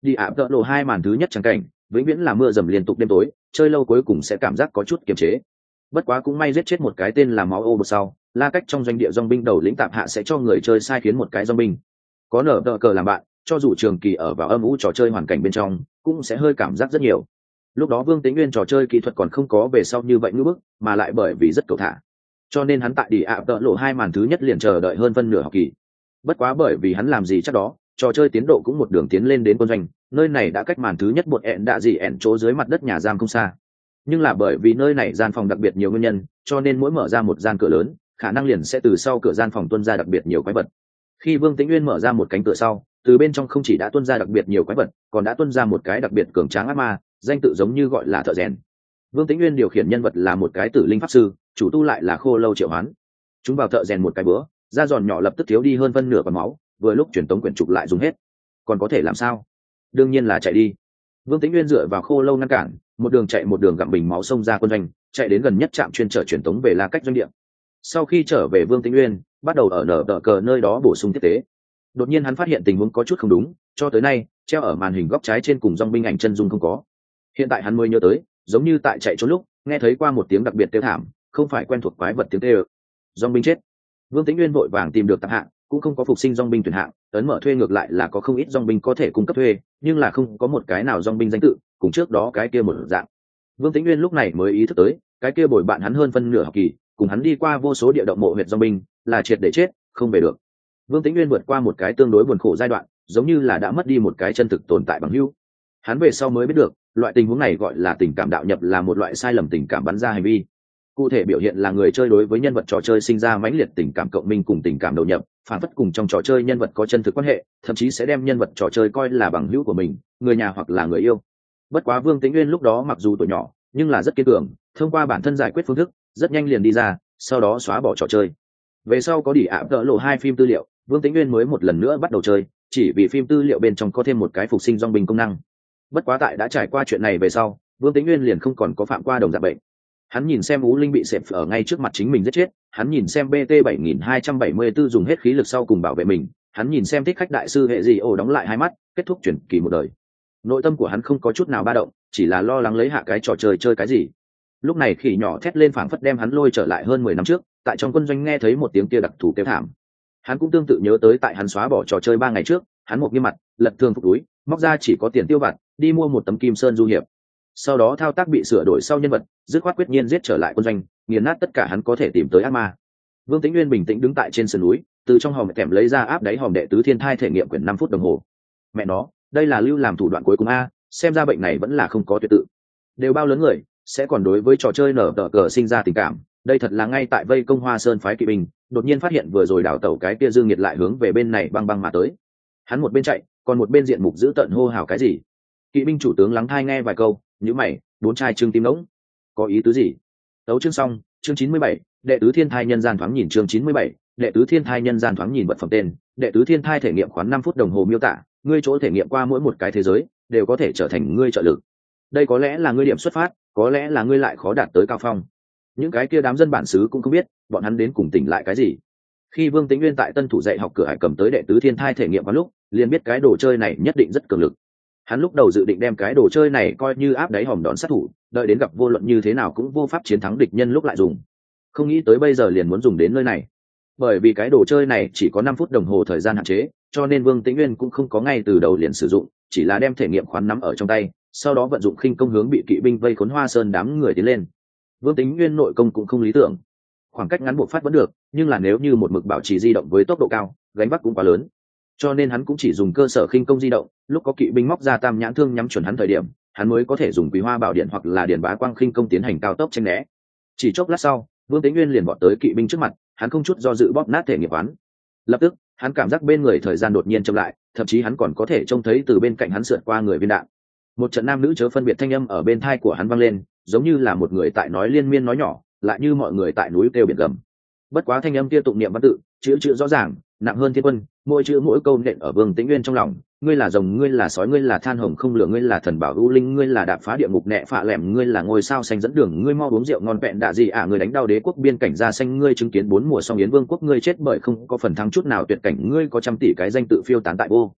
Đi ạ tợ lộ hai màn thứ nhất trắng cảnh vĩnh viễn là mưa dầm liên tục đêm tối, chơi lâu cuối cùng sẽ cảm giác có chút kiềm chế. Bất quá cũng may giết chết một cái tên là máu ô bột sau, La Cách trong doanh địa dòng binh đầu lĩnh tạp hạ sẽ cho người chơi sai khiến một cái dòng binh có nở đỡ cờ làm bạn, cho dù trường kỳ ở vào âm u trò chơi hoàn cảnh bên trong cũng sẽ hơi cảm giác rất nhiều. Lúc đó Vương Tĩnh Nguyên trò chơi kỹ thuật còn không có về sau như vậy ngưỡng bức, mà lại bởi vì rất cầu thả, cho nên hắn tại đi ạ tợ lộ hai màn thứ nhất liền chờ đợi hơn phân nửa học kỳ. Bất quá bởi vì hắn làm gì chắc đó, trò chơi tiến độ cũng một đường tiến lên đến quân doanh, nơi này đã cách màn thứ nhất một ẹn đạ gì ẹn chỗ dưới mặt đất nhà giam không xa. Nhưng là bởi vì nơi này gian phòng đặc biệt nhiều nguyên nhân, cho nên mỗi mở ra một gian cửa lớn, khả năng liền sẽ từ sau cửa gian phòng tuôn ra đặc biệt nhiều quái vật. Khi Vương Tĩnh Nguyên mở ra một cánh cửa sau, từ bên trong không chỉ đã tuôn ra đặc biệt nhiều quái vật, còn đã tuôn ra một cái đặc biệt cường tráng ác ma, danh tự giống như gọi là thợ rèn. Vương Tĩnh Nguyên điều khiển nhân vật là một cái tử linh pháp sư, chủ tu lại là khô lâu triệu hoán. Chúng vào thợ rèn một cái bữa, da giòn nhỏ lập tức thiếu đi hơn phân nửa còn máu, vừa lúc truyền tống quyển trục lại dùng hết. Còn có thể làm sao? Đương nhiên là chạy đi. Vương Tĩnh Nguyên dựa vào khô lâu ngăn cản, một đường chạy một đường gặm bình máu xông ra quân doanh, chạy đến gần nhất trạm chuyên trở truyền tống về La Cách doanh địa. Sau khi trở về Vương Tĩnh Nguyên bắt đầu ở nở tờ cờ nơi đó bổ sung tiếp tế. Đột nhiên hắn phát hiện tình huống có chút không đúng, cho tới nay treo ở màn hình góc trái trên cùng dòng binh ảnh chân dung không có. Hiện tại hắn mới nhớ tới, giống như tại chạy trốn lúc nghe thấy qua một tiếng đặc biệt kêu thảm, không phải quen thuộc quái vật tiếng kêu. Dòng binh chết. Vương Tĩnh Nguyên vội vàng tìm được tạp hạng, cũng không có phục sinh dòng binh tuyển hạng, ấn mở thuê ngược lại là có không ít dòng binh có thể cung cấp thuê, nhưng là không có một cái nào dòng binh danh tự cùng trước đó cái kia một dạng. Vương Tĩnh Nguyên lúc này mới ý thức tới, cái kia bồi bạn hắn hơn phân nửa học kỳ, cùng hắn đi qua vô số địa động mộ huyệt dòng binh, là triệt để chết, không về được. Vương Tĩnh Nguyên vượt qua một cái tương đối buồn khổ giai đoạn, giống như là đã mất đi một cái chân thực tồn tại bằng hữu. Hắn về sau mới biết được, loại tình huống này gọi là tình cảm đạo nhập, là một loại sai lầm tình cảm bắn ra hành vi. Cụ thể biểu hiện là người chơi đối với nhân vật trò chơi sinh ra mãnh liệt tình cảm cộng minh cùng tình cảm đầu nhập, phản phất cùng trong trò chơi nhân vật có chân thực quan hệ, thậm chí sẽ đem nhân vật trò chơi coi là bằng hữu của mình, người nhà hoặc là người yêu. Bất quá Vương Tĩnh Nguyên lúc đó mặc dù tuổi nhỏ, nhưng là rất kiên cường, thông qua bản thân giải quyết phương thức, rất nhanh liền đi ra, sau đó xóa bỏ trò chơi. Về sau có đi ạ tợ lộ hai phim tư liệu, Vương Tĩnh Nguyên mới một lần nữa bắt đầu chơi, chỉ vì phim tư liệu bên trong có thêm một cái phục sinh dòng binh công năng. Bất quá tại đã trải qua chuyện này về sau, Vương Tĩnh Nguyên liền không còn có phạm qua đồng dạng bệnh. Hắn nhìn xem Ú Linh bị xẹp ở ngay trước mặt chính mình giết chết, hắn nhìn xem B T bảy nghìn hai trăm bảy mươi tư dùng hết khí lực sau cùng bảo vệ mình, hắn nhìn xem Thích Khách đại sư hệ gì ổ đóng lại hai mắt, kết thúc chuyển kỳ một đời. Nội tâm của hắn không có chút nào ba động, chỉ là lo lắng lấy hạ cái trò chơi chơi cái gì. Lúc này khỉ nhỏ thét lên phảng phất đem hắn lôi trở lại hơn mười năm trước, tại trong quân doanh nghe thấy một tiếng kia đặc thù kêu thảm. Hắn cũng tương tự nhớ tới tại hắn xóa bỏ trò chơi ba ngày trước, hắn một nghiêm mặt, lật thương phục túi, móc ra chỉ có tiền tiêu vặt, đi mua một tấm kim sơn du hiệp. Sau đó thao tác bị sửa đổi sau nhân vật, dứt khoát quyết nhiên giết trở lại quân doanh, nghiền nát tất cả hắn có thể tìm tới ác ma. Vương Tĩnh Nguyên bình tĩnh đứng tại trên sườn núi, từ trong hòm kèm lấy ra áp đáy hòm đệ tứ thiên thai thể nghiệm quyển năm phút đồng hồ. Mẹ nó, đây là lưu làm thủ đoạn cuối cùng a, xem ra bệnh này vẫn là không có tuyệt tự. Đều bao lớn người, sẽ còn đối với trò chơi nở tờ cờ sinh ra tình cảm, đây thật là ngay tại vây công Hoa Sơn phái kỵ binh, đột nhiên phát hiện vừa rồi đảo tàu cái kia dương nhiệt lại hướng về bên này băng băng mà tới. Hắn một bên chạy, còn một bên diện mục giữ tận hô hào cái gì. Kỵ binh chủ tướng lắng thai nghe vài câu, nhíu mày, bốn trai trương tim ngỗng, có ý tứ gì? Tấu chương xong, chương chín mươi bảy, đệ tứ thiên thai nhân gian thoáng nhìn chương chín mươi bảy, đệ tứ thiên thai nhân gian thoáng nhìn vật phẩm tên, đệ tứ thiên thai thể nghiệm khoán năm phút đồng hồ miêu tả, ngươi chỗ thể nghiệm qua mỗi một cái thế giới, đều có thể trở thành ngươi trợ lực. Đây có lẽ là ngươi điểm xuất phát, có lẽ là ngươi lại khó đạt tới cao phong. Những cái kia đám dân bản xứ cũng không biết, bọn hắn đến cùng tỉnh lại cái gì. Khi Vương Tĩnh Nguyên tại tân thủ dạy học cửa hải cầm tới đệ tứ thiên thai thể nghiệm vào lúc, liền biết cái đồ chơi này nhất định rất cường lực. Hắn lúc đầu dự định đem cái đồ chơi này coi như áp đáy hòm đón sát thủ, đợi đến gặp vô luận như thế nào cũng vô pháp chiến thắng địch nhân lúc lại dùng. Không nghĩ tới bây giờ liền muốn dùng đến nơi này. Bởi vì cái đồ chơi này chỉ có năm phút đồng hồ thời gian hạn chế, cho nên Vương Tĩnh Nguyên cũng không có ngay từ đầu liền sử dụng, chỉ là đem thể nghiệm khoán nắm ở trong tay, sau đó vận dụng khinh công hướng bị kỵ binh vây khốn Hoa Sơn đám người tiến lên. Vương Tĩnh Nguyên nội công cũng không lý tưởng, khoảng cách ngắn buộc phát vẫn được, nhưng là nếu như một mực bảo trì di động với tốc độ cao, gánh vác cũng quá lớn. Cho nên hắn cũng chỉ dùng cơ sở khinh công di động, lúc có kỵ binh móc ra tam nhãn thương nhắm chuẩn hắn thời điểm, hắn mới có thể dùng Quý Hoa Bảo Điện hoặc là Điển Bá Quang khinh công tiến hành cao tốc tránh né. Chỉ chốc lát sau, Vương Tĩnh Nguyên liền vọt tới kỵ binh trước mặt, hắn không chút do dự bóp nát thể nghiệp quán. Lập tức, hắn cảm giác bên người thời gian đột nhiên chậm lại, thậm chí hắn còn có thể trông thấy từ bên cạnh hắn sượt qua người viên đạn. Một trận nam nữ chớ phân biệt thanh âm ở bên tai của hắn vang lên, giống như là một người tại nói liên miên nói nhỏ, lại như mọi người tại núi kêu biển gầm. Bất quá thanh âm kia tụng niệm văn tự, chữ chữ rõ ràng, nặng hơn thiên quân, mỗi chữ mỗi câu nện ở Vương Tĩnh Nguyên trong lòng. Ngươi là rồng, ngươi là sói, ngươi là than hồng không lửa, ngươi là thần bảo u linh, ngươi là đạp phá địa ngục nẹ phạ lẻm, ngươi là ngôi sao xanh dẫn đường, ngươi mau uống rượu ngon vẹn đạ gì à, ngươi đánh đau đế quốc biên cảnh ra xanh, ngươi chứng kiến bốn mùa song yến vương quốc, ngươi chết bởi không có phần thắng chút nào tuyệt cảnh, ngươi có trăm tỷ cái danh tự phiêu tán tại vô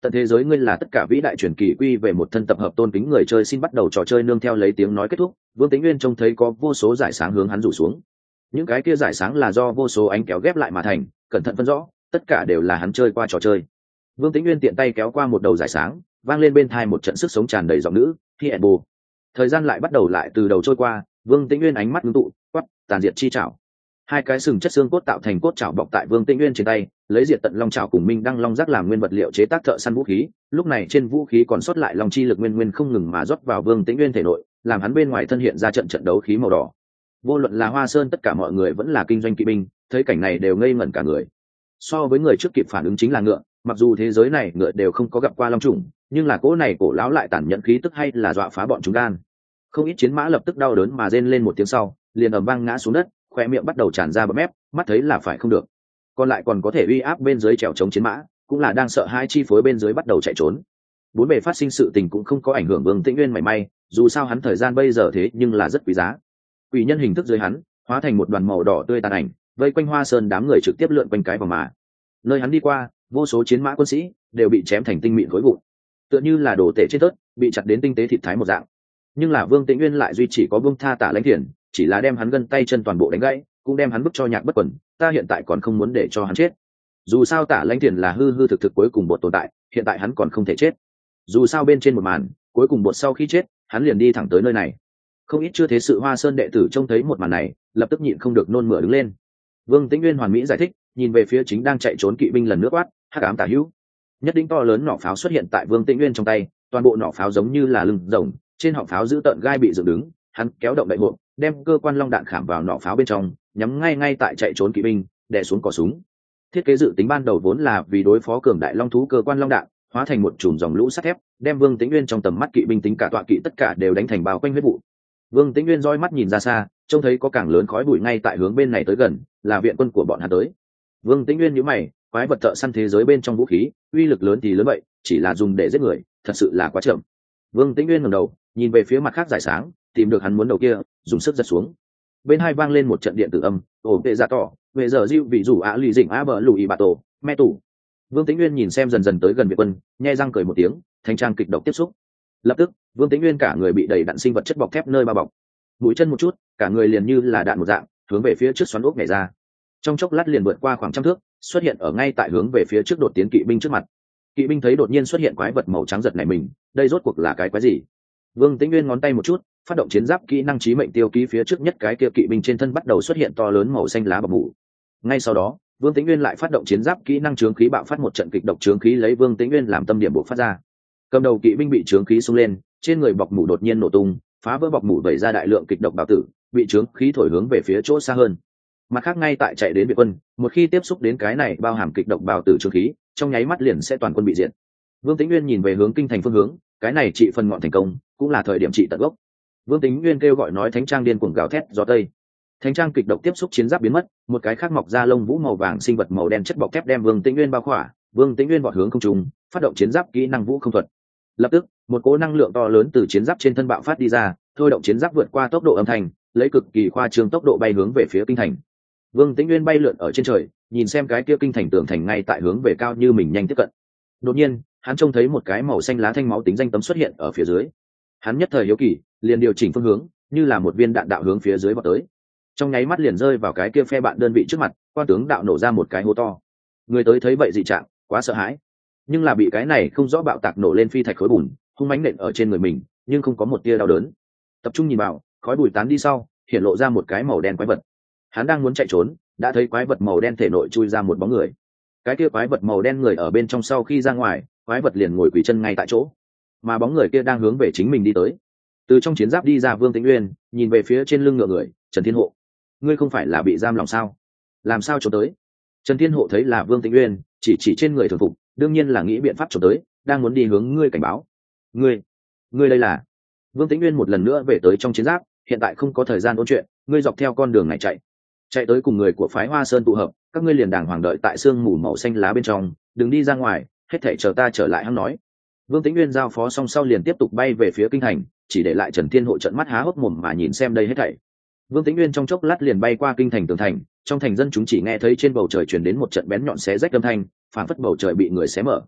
Tận thế giới ngươi là tất cả vĩ đại truyền kỳ quy về một thân tập hợp tôn kính người chơi, xin bắt đầu trò chơi nương theo lấy tiếng nói kết thúc. Vương Tĩnh Nguyên trông thấy có vô số giải sáng hướng hắn rủ xuống, những cái kia giải sáng là do vô số ánh kéo ghép lại mà thành, cẩn thận phân rõ, tất cả đều là hắn chơi qua trò chơi. Vương Tĩnh Nguyên tiện tay kéo qua một đầu giải sáng, vang lên bên tai một trận sức sống tràn đầy giọng nữ hi ẹn bù. Thời gian lại bắt đầu lại từ đầu trôi qua. Vương Tĩnh Nguyên ánh mắt ngưng tụ, quát tàn diệt chi chảo. Hai cái sừng chất xương cốt tạo thành cốt chảo bọc tại Vương Tĩnh Nguyên trên tay, lấy diệt tận long chảo cùng minh đăng long giác làm nguyên vật liệu chế tác thợ săn vũ khí. Lúc này trên vũ khí còn sót lại long chi lực nguyên nguyên không ngừng mà rót vào Vương Tĩnh Nguyên thể nội, làm hắn bên ngoài thân hiện ra trận trận đấu khí màu đỏ. Vô luận là Hoa Sơn tất cả mọi người vẫn là kinh doanh kỵ binh, thấy cảnh này đều ngây ngẩn cả người. So với người trước kịp phản ứng chính là ngựa, mặc dù thế giới này ngựa đều không có gặp qua long trùng, nhưng là cỗ này cổ lão lại tàn nhẫn khí tức hay là dọa phá bọn chúng gan. Không ít chiến mã lập tức đau đớn mà rên lên một tiếng sau, liền ầm vang ngã xuống đất, khoe miệng bắt đầu tràn ra bọt mép, mắt thấy là phải không được. Còn lại còn có thể uy áp bên dưới trèo chống chiến mã, cũng là đang sợ hai chi phối bên dưới bắt đầu chạy trốn. Bốn bề phát sinh sự tình cũng không có ảnh hưởng Vương Tĩnh Nguyên mảy may, dù sao hắn thời gian bây giờ thế nhưng là rất quý giá. Quỷ nhân hình thức dưới hắn, hóa thành một đoàn màu đỏ tươi tàn ảnh, vây quanh Hoa Sơn đám người trực tiếp lượn quanh cái vòng mà. Nơi hắn đi qua, vô số chiến mã quân sĩ đều bị chém thành tinh mịn khối vụn, tựa như là đồ tể trên tớt, bị chặt đến tinh tế thịt thái một dạng. Nhưng là Vương Tĩnh Nguyên lại duy chỉ có buông tha Tả Lãnh Thiền, chỉ là đem hắn gân tay chân toàn bộ đánh gãy, cũng đem hắn bức cho nhạc bất quần. Ta hiện tại còn không muốn để cho hắn chết. Dù sao Tả Lãnh Thiền là hư hư thực thực cuối cùng bột tồn tại, hiện tại hắn còn không thể chết. Dù sao bên trên một màn, cuối cùng bột sau khi chết, hắn liền đi thẳng tới nơi này. Không ít chưa thế sự Hoa Sơn đệ tử trông thấy một màn này, lập tức nhịn không được nôn mửa đứng lên. Vương Tĩnh Nguyên hoàn mỹ giải thích, nhìn về phía chính đang chạy trốn kỵ binh lần nữa quát, hắc ám tả hữu. Nhất định to lớn nỏ pháo xuất hiện tại Vương Tĩnh Nguyên trong tay, toàn bộ nỏ pháo giống như là lưng rồng, trên họng pháo giữ tợn gai bị dựng đứng, hắn kéo động đại hộp, đem cơ quan long đạn khảm vào nỏ pháo bên trong, nhắm ngay ngay tại chạy trốn kỵ binh, đè xuống cò súng. Thiết kế dự tính ban đầu vốn là vì đối phó cường đại long thú cơ quan long đạn, hóa thành một chùm dòng lũ sắt thép, đem Vương Tĩnh Nguyên trong tầm mắt kỵ binh tính cả tọa kỵ tất cả đều đánh thành bao quanh huyết vụ. Vương Tĩnh Nguyên roi mắt nhìn ra xa, trông thấy có càng lớn khói bụi ngay tại hướng bên này tới gần, là viện quân của bọn hắn tới. Vương Tĩnh Nguyên nhíu mày, quái vật thợ săn thế giới bên trong vũ khí, uy lực lớn thì lớn vậy, chỉ là dùng để giết người, thật sự là quá chậm. Vương Tĩnh Nguyên ngẩng đầu, nhìn về phía mặt khác giải sáng, tìm được hắn muốn đầu kia, dùng sức giật xuống. Bên hai vang lên một trận điện tử âm, ồ vệ dạ tỏ, về giờ diệu vị rủ ạ lì dỉnh á bờ lùi bà tổ, mẹ tủ. Vương Tĩnh Nguyên nhìn xem dần dần tới gần viện quân, nhe răng cười một tiếng, thanh trang kịch độc tiếp xúc. Lập tức, Vương Tĩnh Nguyên cả người bị đầy đạn sinh vật chất bọc thép nơi bao bọc, mũi chân một chút, cả người liền như là đạn một dạng, hướng về phía trước xoắn ốc nhảy ra. Trong chốc lát liền vượt qua khoảng trăm thước, xuất hiện ở ngay tại hướng về phía trước đột tiến kỵ binh trước mặt. Kỵ binh thấy đột nhiên xuất hiện quái vật màu trắng giật nảy mình, đây rốt cuộc là cái quái gì? Vương Tĩnh Nguyên ngón tay một chút, phát động chiến giáp kỹ năng chí mệnh tiêu ký phía trước nhất cái kia kỵ binh trên thân bắt đầu xuất hiện to lớn màu xanh lá bọc mủ. Ngay sau đó, Vương Tĩnh Nguyên lại phát động chiến giáp kỹ năng chướng khí bạo phát một trận kịch độc chướng khí lấy Vương Tĩnh Nguyên làm tâm điểm bộc phát ra. Cầm đầu kỵ binh bị chướng khí xung lên, trên người bọc mủ đột nhiên nổ tung, phá vỡ bọc mủ vẩy ra đại lượng kịch độc bạo tử, bị chướng khí thổi hướng về phía chỗ xa hơn. Mặt khác ngay tại chạy đến viện quân, một khi tiếp xúc đến cái này bao hàm kịch độc bào tử chướng khí, trong nháy mắt liền sẽ toàn quân bị diệt. Vương Tĩnh Nguyên nhìn về hướng kinh thành phương hướng, cái này trị phần ngọn thành công, cũng là thời điểm trị tận gốc. Vương Tĩnh Nguyên kêu gọi nói thánh trang điên cuồng gào thét gió tây. Thánh trang kịch độc tiếp xúc chiến giáp biến mất, một cái khác mọc ra lông vũ màu vàng sinh vật màu đen chất bọc thép đem Vương Tĩnh Nguyên bao khỏa, Vương Tĩnh Nguyên vọt hướng không trung, phát động chiến giáp kỹ năng vũ không thuật. Lập tức, một cỗ năng lượng to lớn từ chiến giáp trên thân bạo phát đi ra, thôi động chiến giáp vượt qua tốc độ âm thanh, lấy cực kỳ khoa trương tốc độ bay hướng về phía kinh thành. Vương Tĩnh Nguyên bay lượn ở trên trời, nhìn xem cái kia kinh thành tường thành ngay tại hướng về cao như mình nhanh tiếp cận. Đột nhiên, hắn trông thấy một cái màu xanh lá thanh máu tính danh tấm xuất hiện ở phía dưới. Hắn nhất thời hiếu kỳ, liền điều chỉnh phương hướng, như là một viên đạn đạo hướng phía dưới vọt tới. Trong nháy mắt liền rơi vào cái kia phe bạn đơn vị trước mặt, quan tướng đạo nổ ra một cái hố to. Người tới thấy vậy dị trạng, quá sợ hãi. Nhưng là bị cái này không rõ bạo tạc nổ lên phi thạch khối bùn, hung mãnh nện ở trên người mình, nhưng không có một tia đau đớn. Tập trung nhìn vào, khói bụi tán đi sau, hiện lộ ra một cái màu đen quái vật. Hắn đang muốn chạy trốn, đã thấy quái vật màu đen thể nội chui ra một bóng người. Cái kia quái vật màu đen người ở bên trong sau khi ra ngoài, quái vật liền ngồi quỳ chân ngay tại chỗ, mà bóng người kia đang hướng về chính mình đi tới. Từ trong chiến giáp đi ra Vương Tĩnh Nguyên, nhìn về phía trên lưng ngựa người, Trần Thiên Hộ, ngươi không phải là bị giam lòng sao? Làm sao trốn tới? Trần Thiên Hộ thấy là Vương Tĩnh Nguyên, chỉ chỉ trên người thường phục, đương nhiên là nghĩ biện pháp trốn tới, đang muốn đi hướng ngươi cảnh báo. Ngươi, ngươi đây là? Vương Tĩnh Nguyên một lần nữa về tới trong chiến giáp, hiện tại không có thời gian ôn chuyện, ngươi dọc theo con đường này chạy, chạy tới cùng người của phái Hoa Sơn tụ hợp, các ngươi liền đàng hoàng đợi tại sương mù màu xanh lá bên trong, đừng đi ra ngoài, hết thảy chờ ta trở lại hắn nói. Vương Tĩnh Nguyên giao phó xong sau liền tiếp tục bay về phía kinh thành, chỉ để lại Trần Thiên Hộ trợn mắt há hốc mồm mà nhìn xem đây hết thảy. Vương Tĩnh Nguyên trong chốc lát liền bay qua kinh thành tường thành, trong thành dân chúng chỉ nghe thấy trên bầu trời truyền đến một trận bén nhọn xé rách âm thanh, phảng phất bầu trời bị người xé mở.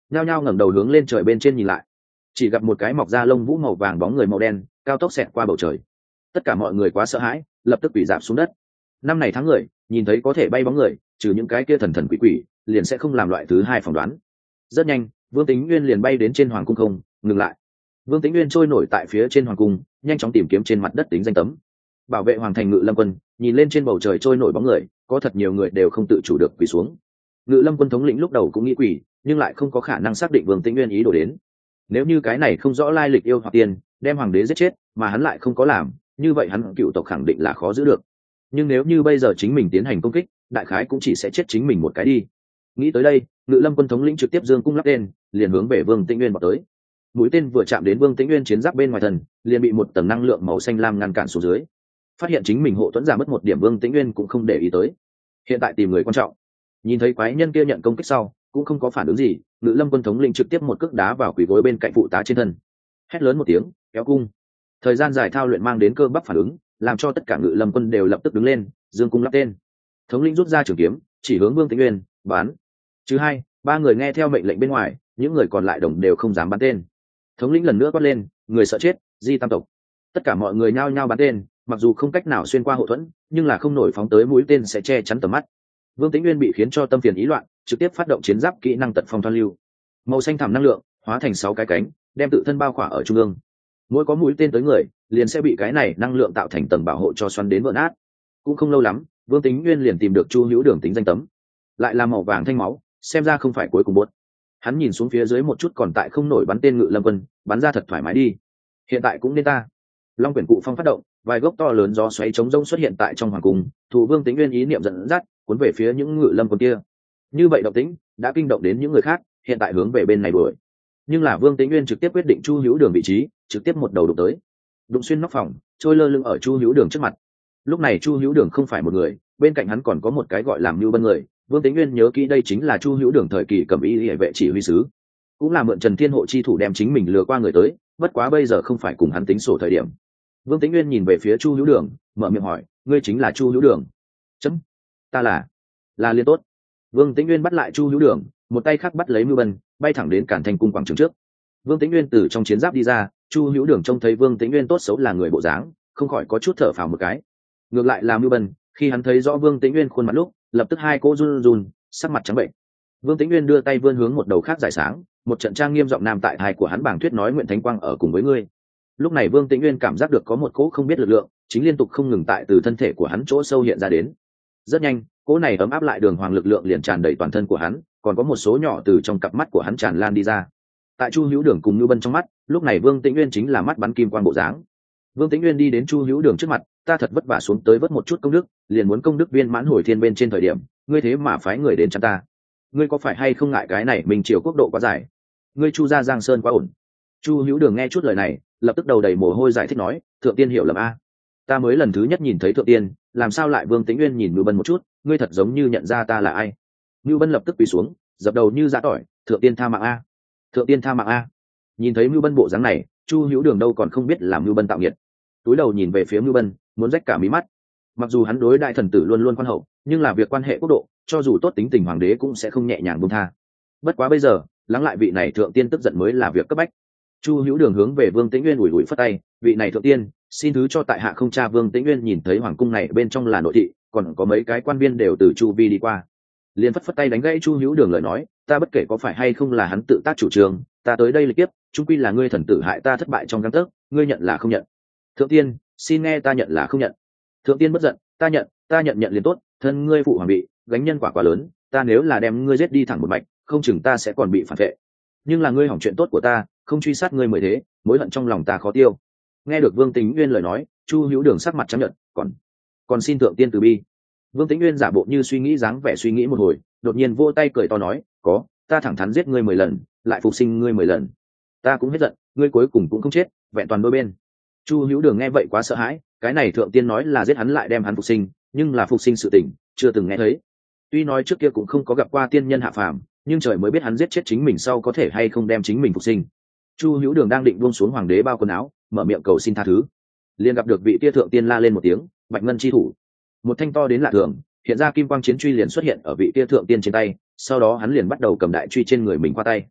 nhao nhao ngẩng đầu hướng lên trời bên trên nhìn lại, chỉ gặp một cái mọc da lông vũ màu vàng bóng người màu đen cao tốc xẹt qua bầu trời. Tất cả mọi người quá sợ hãi, lập tức quỳ rạp xuống đất. Năm này tháng người nhìn thấy có thể bay bóng người, trừ những cái kia thần thần quỷ quỷ, liền sẽ không làm loại thứ hai phỏng đoán. Rất nhanh, Vương Tĩnh Nguyên liền bay đến trên hoàng cung không ngừng lại. Vương Tĩnh Nguyên trôi nổi tại phía trên hoàng cung, nhanh chóng tìm kiếm trên mặt đất tính danh tấm. Bảo vệ hoàng thành Ngự Lâm quân nhìn lên trên bầu trời trôi nổi bóng người, có thật nhiều người đều không tự chủ được quỳ xuống. Ngự Lâm quân thống lĩnh lúc đầu cũng nghĩ quỳ, nhưng lại không có khả năng xác định Vương Tĩnh Nguyên ý đồ đến. Nếu như cái này không rõ lai lịch yêu hoặc tiền đem hoàng đế giết chết, mà hắn lại không có làm, như vậy hắn cựu tộc khẳng định là khó giữ được. Nhưng nếu như bây giờ chính mình tiến hành công kích, đại khái cũng chỉ sẽ chết chính mình một cái đi. Nghĩ tới đây, Ngự Lâm quân thống lĩnh trực tiếp giương cung lắp tên, liền hướng về Vương Tĩnh Nguyên vào tới. Mũi tên vừa chạm đến Vương Tĩnh Nguyên chiến giáp bên ngoài thần, liền bị một tầng năng lượng màu xanh lam ngăn cản xuống dưới. Phát hiện chính mình hộ thuẫn giảm mất một điểm, Vương Tĩnh Nguyên cũng không để ý tới. Hiện tại tìm người quan trọng. Nhìn thấy quái nhân kia nhận công kích sau, cũng không có phản ứng gì, Ngự Lâm quân thống lĩnh trực tiếp một cước đá vào quỷ gối bên cạnh phụ tá trên thân. Hét lớn một tiếng, kéo cung. Thời gian dài thao luyện mang đến cơ bắp phản ứng, làm cho tất cả Ngự Lâm quân đều lập tức đứng lên, dương cung lắp tên. Thống lĩnh rút ra trường kiếm, chỉ hướng Vương Tĩnh Nguyên, bắn. Chứ hai, ba người nghe theo mệnh lệnh bên ngoài, những người còn lại đồng đều không dám bắn tên. Thống lĩnh lần nữa quát lên, người sợ chết, di tam tộc. Tất cả mọi người nhao nhao bắn tên, mặc dù không cách nào xuyên qua hộ thuẫn, nhưng là không nổi phóng tới mũi tên sẽ che chắn tầm mắt. Vương Tĩnh Nguyên bị khiến cho tâm phiền ý loạn, trực tiếp phát động chiến giáp kỹ năng tật phong thoăn lưu. Màu xanh thẳm năng lượng hóa thành sáu cái cánh, đem tự thân bao khỏa ở trung ương. Mỗi có mũi tên tới người, liền sẽ bị cái này năng lượng tạo thành tầng bảo hộ cho xoắn đến vỡ nát. Cũng không lâu lắm, Vương Tĩnh Nguyên liền tìm được Chu Hữu Đường tính danh tấm, lại là màu vàng thanh máu, xem ra không phải cuối cùng buốt. Hắn nhìn xuống phía dưới một chút còn tại không nổi bắn tên Ngự Lâm quân, bắn ra thật thoải mái đi. Hiện tại cũng nên ta. Long quyển cụ phong phát động, vài gốc to lớn gió xoáy chống rông xuất hiện tại trong hoàng cung, thủ Vương Tĩnh Nguyên ý niệm dẫn dắt, cuốn về phía những Ngự Lâm quân kia. Như vậy động tĩnh đã kinh động đến những người khác, hiện tại hướng về bên này đuổi. Nhưng là Vương Tĩnh Nguyên trực tiếp quyết định Chu Hữu Đường vị trí, trực tiếp một đầu đụng tới, đụng xuyên nóc phòng, trôi lơ lửng ở Chu Hữu Đường trước mặt. Lúc này Chu Hữu Đường không phải một người, bên cạnh hắn còn có một cái gọi làm Nưu Bân người. Vương Tĩnh Nguyên nhớ kỹ đây chính là Chu Hữu Đường thời kỳ cầm y hệ vệ chỉ huy sứ, cũng là mượn Trần Thiên Hộ chi thủ đem chính mình lừa qua người tới, bất quá bây giờ không phải cùng hắn tính sổ thời điểm. Vương Tĩnh Nguyên nhìn về phía Chu Hữu Đường, mở miệng hỏi, ngươi chính là Chu Hữu Đường? Chấm, ta là là liên tốt. Vương Tĩnh Nguyên bắt lại Chu Hữu Đường, một tay khác bắt lấy Nưu Bân, bay thẳng đến Cản Thành cung quảng trường trước. Vương Tĩnh Nguyên từ trong chiến giáp đi ra, Chu Hữu Đường trông thấy Vương Tĩnh Nguyên tốt xấu là người bộ dáng, không khỏi có chút thở phào một cái. Ngược lại là Nưu Bân, khi hắn thấy rõ Vương Tĩnh Nguyên khuôn mặt lúc, lập tức hai cỗ run run, sắc mặt trắng bệnh. Vương Tĩnh Nguyên đưa tay vươn hướng một đầu khác giải sáng, một trận trang nghiêm giọng nam tại tai của hắn bảng thuyết nói, nguyện thánh quang ở cùng với ngươi. Lúc này Vương Tĩnh Nguyên cảm giác được có một cỗ không biết lực lượng chính liên tục không ngừng tại từ thân thể của hắn chỗ sâu hiện ra đến. Rất nhanh, cỗ này ấm áp lại đường hoàng lực lượng liền tràn đầy toàn thân của hắn, còn có một số nhỏ từ trong cặp mắt của hắn tràn lan đi ra. Tại Chu Hữu Đường cùng Nưu Bân trong mắt, lúc này Vương Tĩnh Nguyên chính là mắt bắn kim quang bộ dáng. Vương Tĩnh Nguyên đi đến Chu Hữu Đường trước mặt, ta thật vất vả xuống tới vớt một chút công đức, liền muốn công đức viên mãn hồi thiên bên trên thời điểm, ngươi thế mà phái người đến chặn ta. Ngươi có phải hay không ngại cái này mình chiều quốc độ quá dài? Ngươi Chu gia Giang Sơn quá ổn. Chu Hữu Đường nghe chút lời này, lập tức đầu đầy mồ hôi giải thích nói, thượng tiên hiểu lầm a, ta mới lần thứ nhất nhìn thấy thượng tiên, làm sao lại? Vương Tĩnh Nguyên nhìn Nưu Bân một chút, ngươi thật giống như nhận ra ta là ai. Nưu Bân lập tức quỳ xuống, dập đầu như giã tỏi, thượng tiên tha mạng a, thượng tiên tha mạng a. Nhìn thấy Nưu Bân bộ dáng này, Chu Hữu Đường đâu còn không biết làm Nưu Bân tạo nghiệt, túi đầu nhìn về phía Nưu Bân, muốn rách cả mí mắt. Mặc dù hắn đối đại thần tử luôn luôn quan hậu, nhưng là việc quan hệ quốc độ, cho dù tốt tính tình hoàng đế cũng sẽ không nhẹ nhàng buông tha. Bất quá bây giờ, lắng lại vị này thượng tiên tức giận mới là việc cấp bách. Chu Hữu Đường hướng về Vương Tĩnh Nguyên ủi ủi phất tay, vị này thượng tiên, xin thứ cho tại hạ không tra. Vương Tĩnh Nguyên nhìn thấy hoàng cung này bên trong là nội thị, còn có mấy cái quan viên đều từ chu vi đi qua, liền phất phất tay đánh gãy Chu Hữu Đường lời nói, ta bất kể có phải hay không là hắn tự tác chủ trương, ta tới đây lịch tiếp, chung quy là ngươi thần tử hại ta thất bại trong gang tấc, ngươi nhận là không nhận? Thượng tiên, xin nghe ta nhận là không nhận. Thượng tiên bất giận, ta nhận, ta nhận nhận liền tốt, thân ngươi phụ hoàng bị gánh nhân quả quá lớn, ta nếu là đem ngươi giết đi thẳng một mạch, không chừng ta sẽ còn bị phản vệ. Nhưng là ngươi hỏng chuyện tốt của ta, không truy sát ngươi mới thế, mối hận trong lòng ta khó tiêu. Nghe được Vương Tĩnh Nguyên lời nói, Chu Hữu Đường sắc mặt trắng nhợt, còn còn xin thượng tiên từ bi. Vương Tĩnh Nguyên giả bộ như suy nghĩ dáng vẻ suy nghĩ một hồi, đột nhiên vỗ tay cười to nói, có, ta thẳng thắn giết ngươi mười lần, lại phục sinh ngươi mười lần, ta cũng hết giận, ngươi cuối cùng cũng không chết, vẹn toàn đôi bên. Chu Hữu Đường nghe vậy quá sợ hãi, cái này thượng tiên nói là giết hắn lại đem hắn phục sinh, nhưng là phục sinh sự tình chưa từng nghe thấy. Tuy nói trước kia cũng không có gặp qua tiên nhân hạ phàm, nhưng trời mới biết hắn giết chết chính mình sau có thể hay không đem chính mình phục sinh. Chu Hữu Đường đang định buông xuống hoàng đế bao quần áo, mở miệng cầu xin tha thứ, liền gặp được vị tia thượng tiên la lên một tiếng, bạch ngân chi thủ, một thanh to đến lạ thường, hiện ra kim quang chiến truy liền xuất hiện ở vị tia thượng tiên trên tay, sau đó hắn liền bắt đầu cầm đại truy trên người mình qua tay.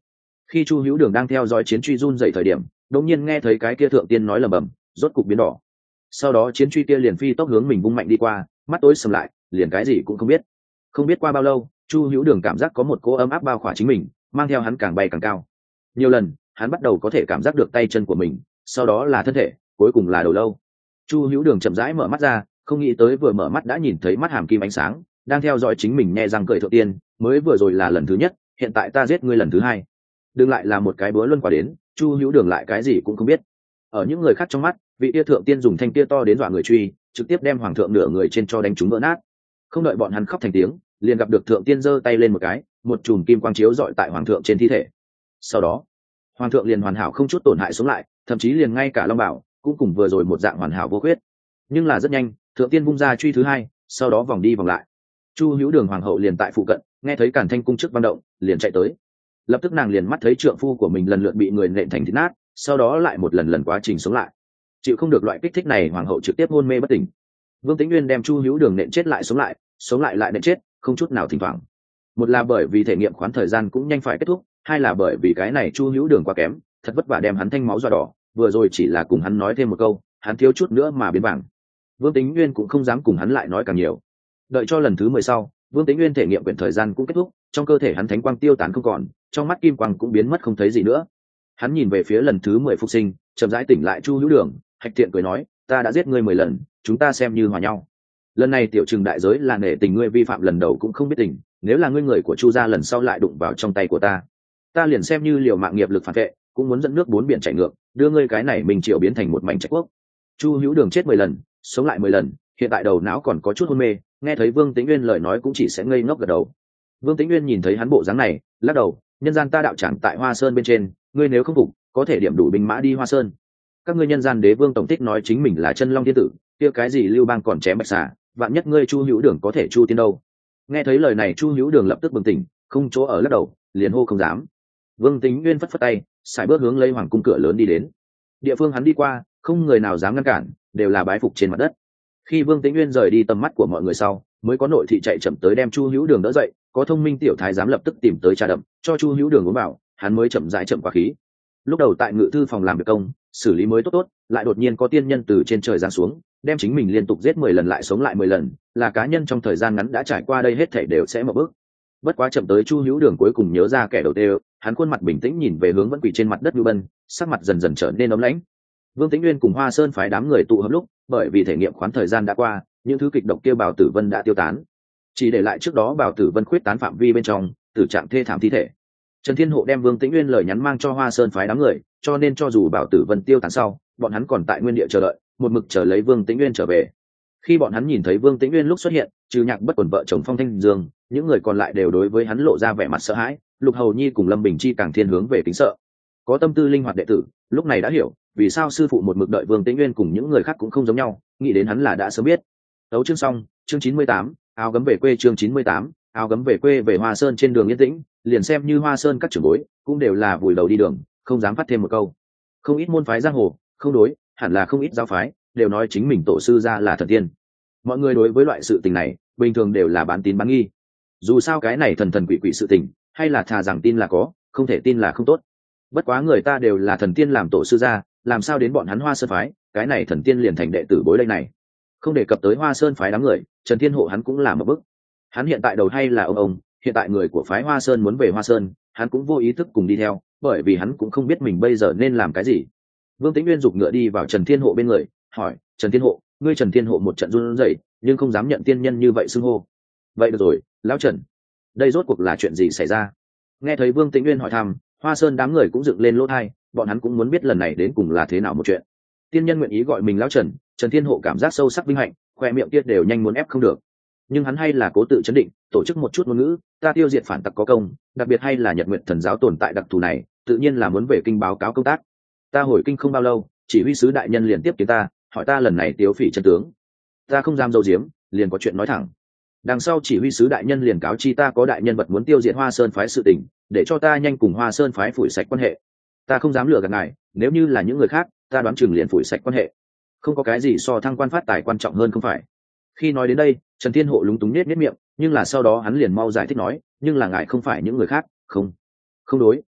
Khi Chu Hữu Đường đang theo dõi chiến truy run dậy thời điểm, đột nhiên nghe thấy cái kia thượng tiên nói lầm bầm, rốt cục biến đỏ. Sau đó chiến truy kia liền phi tốc hướng mình vung mạnh đi qua, mắt tối sầm lại, liền cái gì cũng không biết. Không biết qua bao lâu, Chu Hữu Đường cảm giác có một cỗ ấm áp bao khỏa chính mình, mang theo hắn càng bay càng cao. Nhiều lần, hắn bắt đầu có thể cảm giác được tay chân của mình, sau đó là thân thể, cuối cùng là đầu lâu. Chu Hữu Đường chậm rãi mở mắt ra, không nghĩ tới vừa mở mắt đã nhìn thấy mắt hàm kim ánh sáng, đang theo dõi chính mình nhe răng cười thượng tiên, mới vừa rồi là lần thứ nhất, hiện tại ta giết ngươi lần thứ hai. Đừng lại là một cái búa luân quả đến, Chu Hữu Đường lại cái gì cũng không biết. Ở những người khác trong mắt, vị tia thượng tiên dùng thanh tia to đến dọa người truy, trực tiếp đem hoàng thượng nửa người trên cho đánh trúng vỡ nát. Không đợi bọn hắn khóc thành tiếng, liền gặp được thượng tiên giơ tay lên một cái, một chùm kim quang chiếu dọi tại hoàng thượng trên thi thể. Sau đó, hoàng thượng liền hoàn hảo không chút tổn hại xuống lại, thậm chí liền ngay cả long bảo cũng cùng vừa rồi một dạng hoàn hảo vô khuyết. Nhưng là rất nhanh, thượng tiên vung ra truy thứ hai, sau đó vòng đi vòng lại. Chu Hữu Đường hoàng hậu liền tại phụ cận, nghe thấy càn thanh cung trước vang động, liền chạy tới. Lập tức nàng liền mắt thấy trượng phu của mình lần lượt bị người nện thành thịt nát, sau đó lại một lần lần quá trình sống lại. Chịu không được loại kích thích này, hoàng hậu trực tiếp hôn mê bất tỉnh. Vương Tĩnh Nguyên đem Chu Hữu Đường nện chết lại sống lại, sống lại lại nện chết, không chút nào thỉnh thoảng. Một là bởi vì thể nghiệm khoán thời gian cũng nhanh phải kết thúc, hai là bởi vì cái này Chu Hữu Đường quá kém, thật vất vả đem hắn thanh máu dọa đỏ, vừa rồi chỉ là cùng hắn nói thêm một câu, hắn thiếu chút nữa mà biến bảng. Vương Tĩnh Nguyên cũng không dám cùng hắn lại nói càng nhiều. Đợi cho lần thứ mười sau, Vương Tĩnh Nguyên thể nghiệm quyển thời gian cũng kết thúc, trong cơ thể hắn thánh quang tiêu tán không còn, trong mắt kim quang cũng biến mất không thấy gì nữa. Hắn nhìn về phía lần thứ mười phục sinh, chậm rãi tỉnh lại Chu Hữu Đường, Hạch Thiện cười nói, ta đã giết ngươi mười lần, chúng ta xem như hòa nhau. Lần này tiểu trừng đại giới là nể tình ngươi vi phạm lần đầu cũng không biết tình, nếu là ngươi người của Chu gia lần sau lại đụng vào trong tay của ta, ta liền xem như liều mạng nghiệp lực phản vệ, cũng muốn dẫn nước bốn biển chảy ngược, đưa ngươi cái này mình triệu biến thành một mảnh trạch quốc. Chu Hữu Đường chết mười lần, sống lại mười lần, hiện tại đầu não còn có chút hôn mê, nghe thấy Vương Tĩnh Nguyên lời nói cũng chỉ sẽ ngây ngốc gật đầu. Vương Tĩnh Nguyên nhìn thấy hắn bộ dáng này, lắc đầu, nhân gian ta đạo tràng tại Hoa Sơn bên trên, ngươi nếu không phục, có thể điểm đủ binh mã đi Hoa Sơn. Các ngươi nhân gian đế vương tổng tích nói chính mình là chân long thiên tử, kia cái gì Lưu Bang còn chém bạch xà, vạn nhất ngươi Chu Hữu Đường có thể chu tiên đâu. Nghe thấy lời này Chu Hữu Đường lập tức bừng tỉnh, không chỗ ở lắc đầu, liền hô không dám. Vương Tĩnh Nguyên phất phất tay, sải bước hướng lấy hoàng cung cửa lớn đi đến. Địa phương hắn đi qua, không người nào dám ngăn cản, đều là bái phục trên mặt đất. Khi Vương Tĩnh Nguyên rời đi tầm mắt của mọi người sau, mới có nội thị chạy chậm tới đem Chu Hữu Đường đỡ dậy, có thông minh tiểu thái giám lập tức tìm tới trà đậm, cho Chu Hữu Đường uống vào, hắn mới chậm rãi chậm qua khí. Lúc đầu tại ngự thư phòng làm việc công, xử lý mới tốt tốt, lại đột nhiên có tiên nhân từ trên trời giáng xuống, đem chính mình liên tục giết mười lần lại sống lại mười lần, là cá nhân trong thời gian ngắn đã trải qua đây hết thảy đều sẽ một bước. Bất quá chậm tới Chu Hữu Đường cuối cùng nhớ ra kẻ đầu tiên, hắn khuôn mặt bình tĩnh nhìn về hướng vẫn quỳ trên mặt đất Lưu Bân, sắc mặt dần dần trở nên ấm lãnh. Vương Tĩnh Nguyên cùng Hoa Sơn phái đám người tụ hợp lúc, bởi vì thể nghiệm khoán thời gian đã qua, những thứ kịch độc kia Bảo Tử Vân đã tiêu tán, chỉ để lại trước đó Bảo Tử Vân khuyết tán phạm vi bên trong, tử trạng thê thảm thi thể. Trần Thiên Hộ đem Vương Tĩnh Nguyên lời nhắn mang cho Hoa Sơn phái đám người, cho nên cho dù Bảo Tử Vân tiêu tán sau, bọn hắn còn tại nguyên địa chờ đợi, một mực chờ lấy Vương Tĩnh Nguyên trở về. Khi bọn hắn nhìn thấy Vương Tĩnh Nguyên lúc xuất hiện, trừ Nhạc Bất Quần vợ chồng Phong Thanh Dương, những người còn lại đều đối với hắn lộ ra vẻ mặt sợ hãi, Lục Hầu Nhi cùng Lâm Bình Chi càng thiên hướng về kính sợ. Có tâm tư linh hoạt đệ tử, lúc này đã hiểu, vì sao sư phụ một mực đợi Vương Tĩnh Nguyên cùng những người khác cũng không giống nhau, nghĩ đến hắn là đã sớm biết. Tấu chương xong, chương chín mươi tám, áo gấm về quê chương chín mươi tám, áo gấm về quê về Hoa Sơn trên đường yên tĩnh, liền xem như Hoa Sơn các trưởng bối, cũng đều là vùi đầu đi đường, không dám phát thêm một câu. Không ít môn phái giang hồ, không đối, hẳn là không ít giáo phái, đều nói chính mình tổ sư gia là thần tiên. Mọi người đối với loại sự tình này, bình thường đều là bán tín bán nghi. Dù sao cái này thần thần quỷ quỷ sự tình, hay là thà rằng tin là có, không thể tin là không tốt. Bất quá người ta đều là thần tiên làm tổ sư gia, làm sao đến bọn hắn Hoa Sơn phái, cái này thần tiên liền thành đệ tử bối đây này. Không đề cập tới Hoa Sơn phái đám người, Trần Thiên Hộ hắn cũng làm một bức. Hắn hiện tại đầu hay là ông ông, hiện tại người của phái Hoa Sơn muốn về Hoa Sơn, hắn cũng vô ý thức cùng đi theo, bởi vì hắn cũng không biết mình bây giờ nên làm cái gì. Vương Tĩnh Nguyên giục ngựa đi vào Trần Thiên Hộ bên người, hỏi: Trần Thiên Hộ, ngươi Trần Thiên Hộ một trận run rẩy, nhưng không dám nhận tiên nhân như vậy xưng hô. Vậy được rồi, lão Trần, đây rốt cuộc là chuyện gì xảy ra? Nghe thấy Vương Tĩnh Nguyên hỏi thăm, Hoa Sơn đám người cũng dựng lên lỗ tai, bọn hắn cũng muốn biết lần này đến cùng là thế nào một chuyện. Tiên nhân nguyện ý gọi mình lão Trần, Trần Thiên Hộ cảm giác sâu sắc vinh hạnh, khoe miệng kia đều nhanh muốn ép không được. Nhưng hắn hay là cố tự chấn định, tổ chức một chút ngôn ngữ, ta tiêu diệt phản tặc có công, đặc biệt hay là Nhật Nguyệt Thần giáo tồn tại đặc thù này, tự nhiên là muốn về kinh báo cáo công tác. Ta hồi kinh không bao lâu, chỉ huy sứ đại nhân liền tiếp kiến ta, hỏi ta lần này tiếu phỉ chân tướng. Ta không dám dâu diếm, liền có chuyện nói thẳng. Đằng sau chỉ huy sứ đại nhân liền cáo chi ta có đại nhân vật muốn tiêu diệt Hoa Sơn phái sự tình, để cho ta nhanh cùng Hoa Sơn phái phủi sạch quan hệ. Ta không dám lừa gạt ngài, nếu như là những người khác, ta đoán chừng liền phủi sạch quan hệ. Không có cái gì so thăng quan phát tài quan trọng hơn không phải? Khi nói đến đây, Trần Thiên Hộ lúng túng nết nết miệng, nhưng là sau đó hắn liền mau giải thích nói, nhưng là ngài không phải những người khác, không, không đối,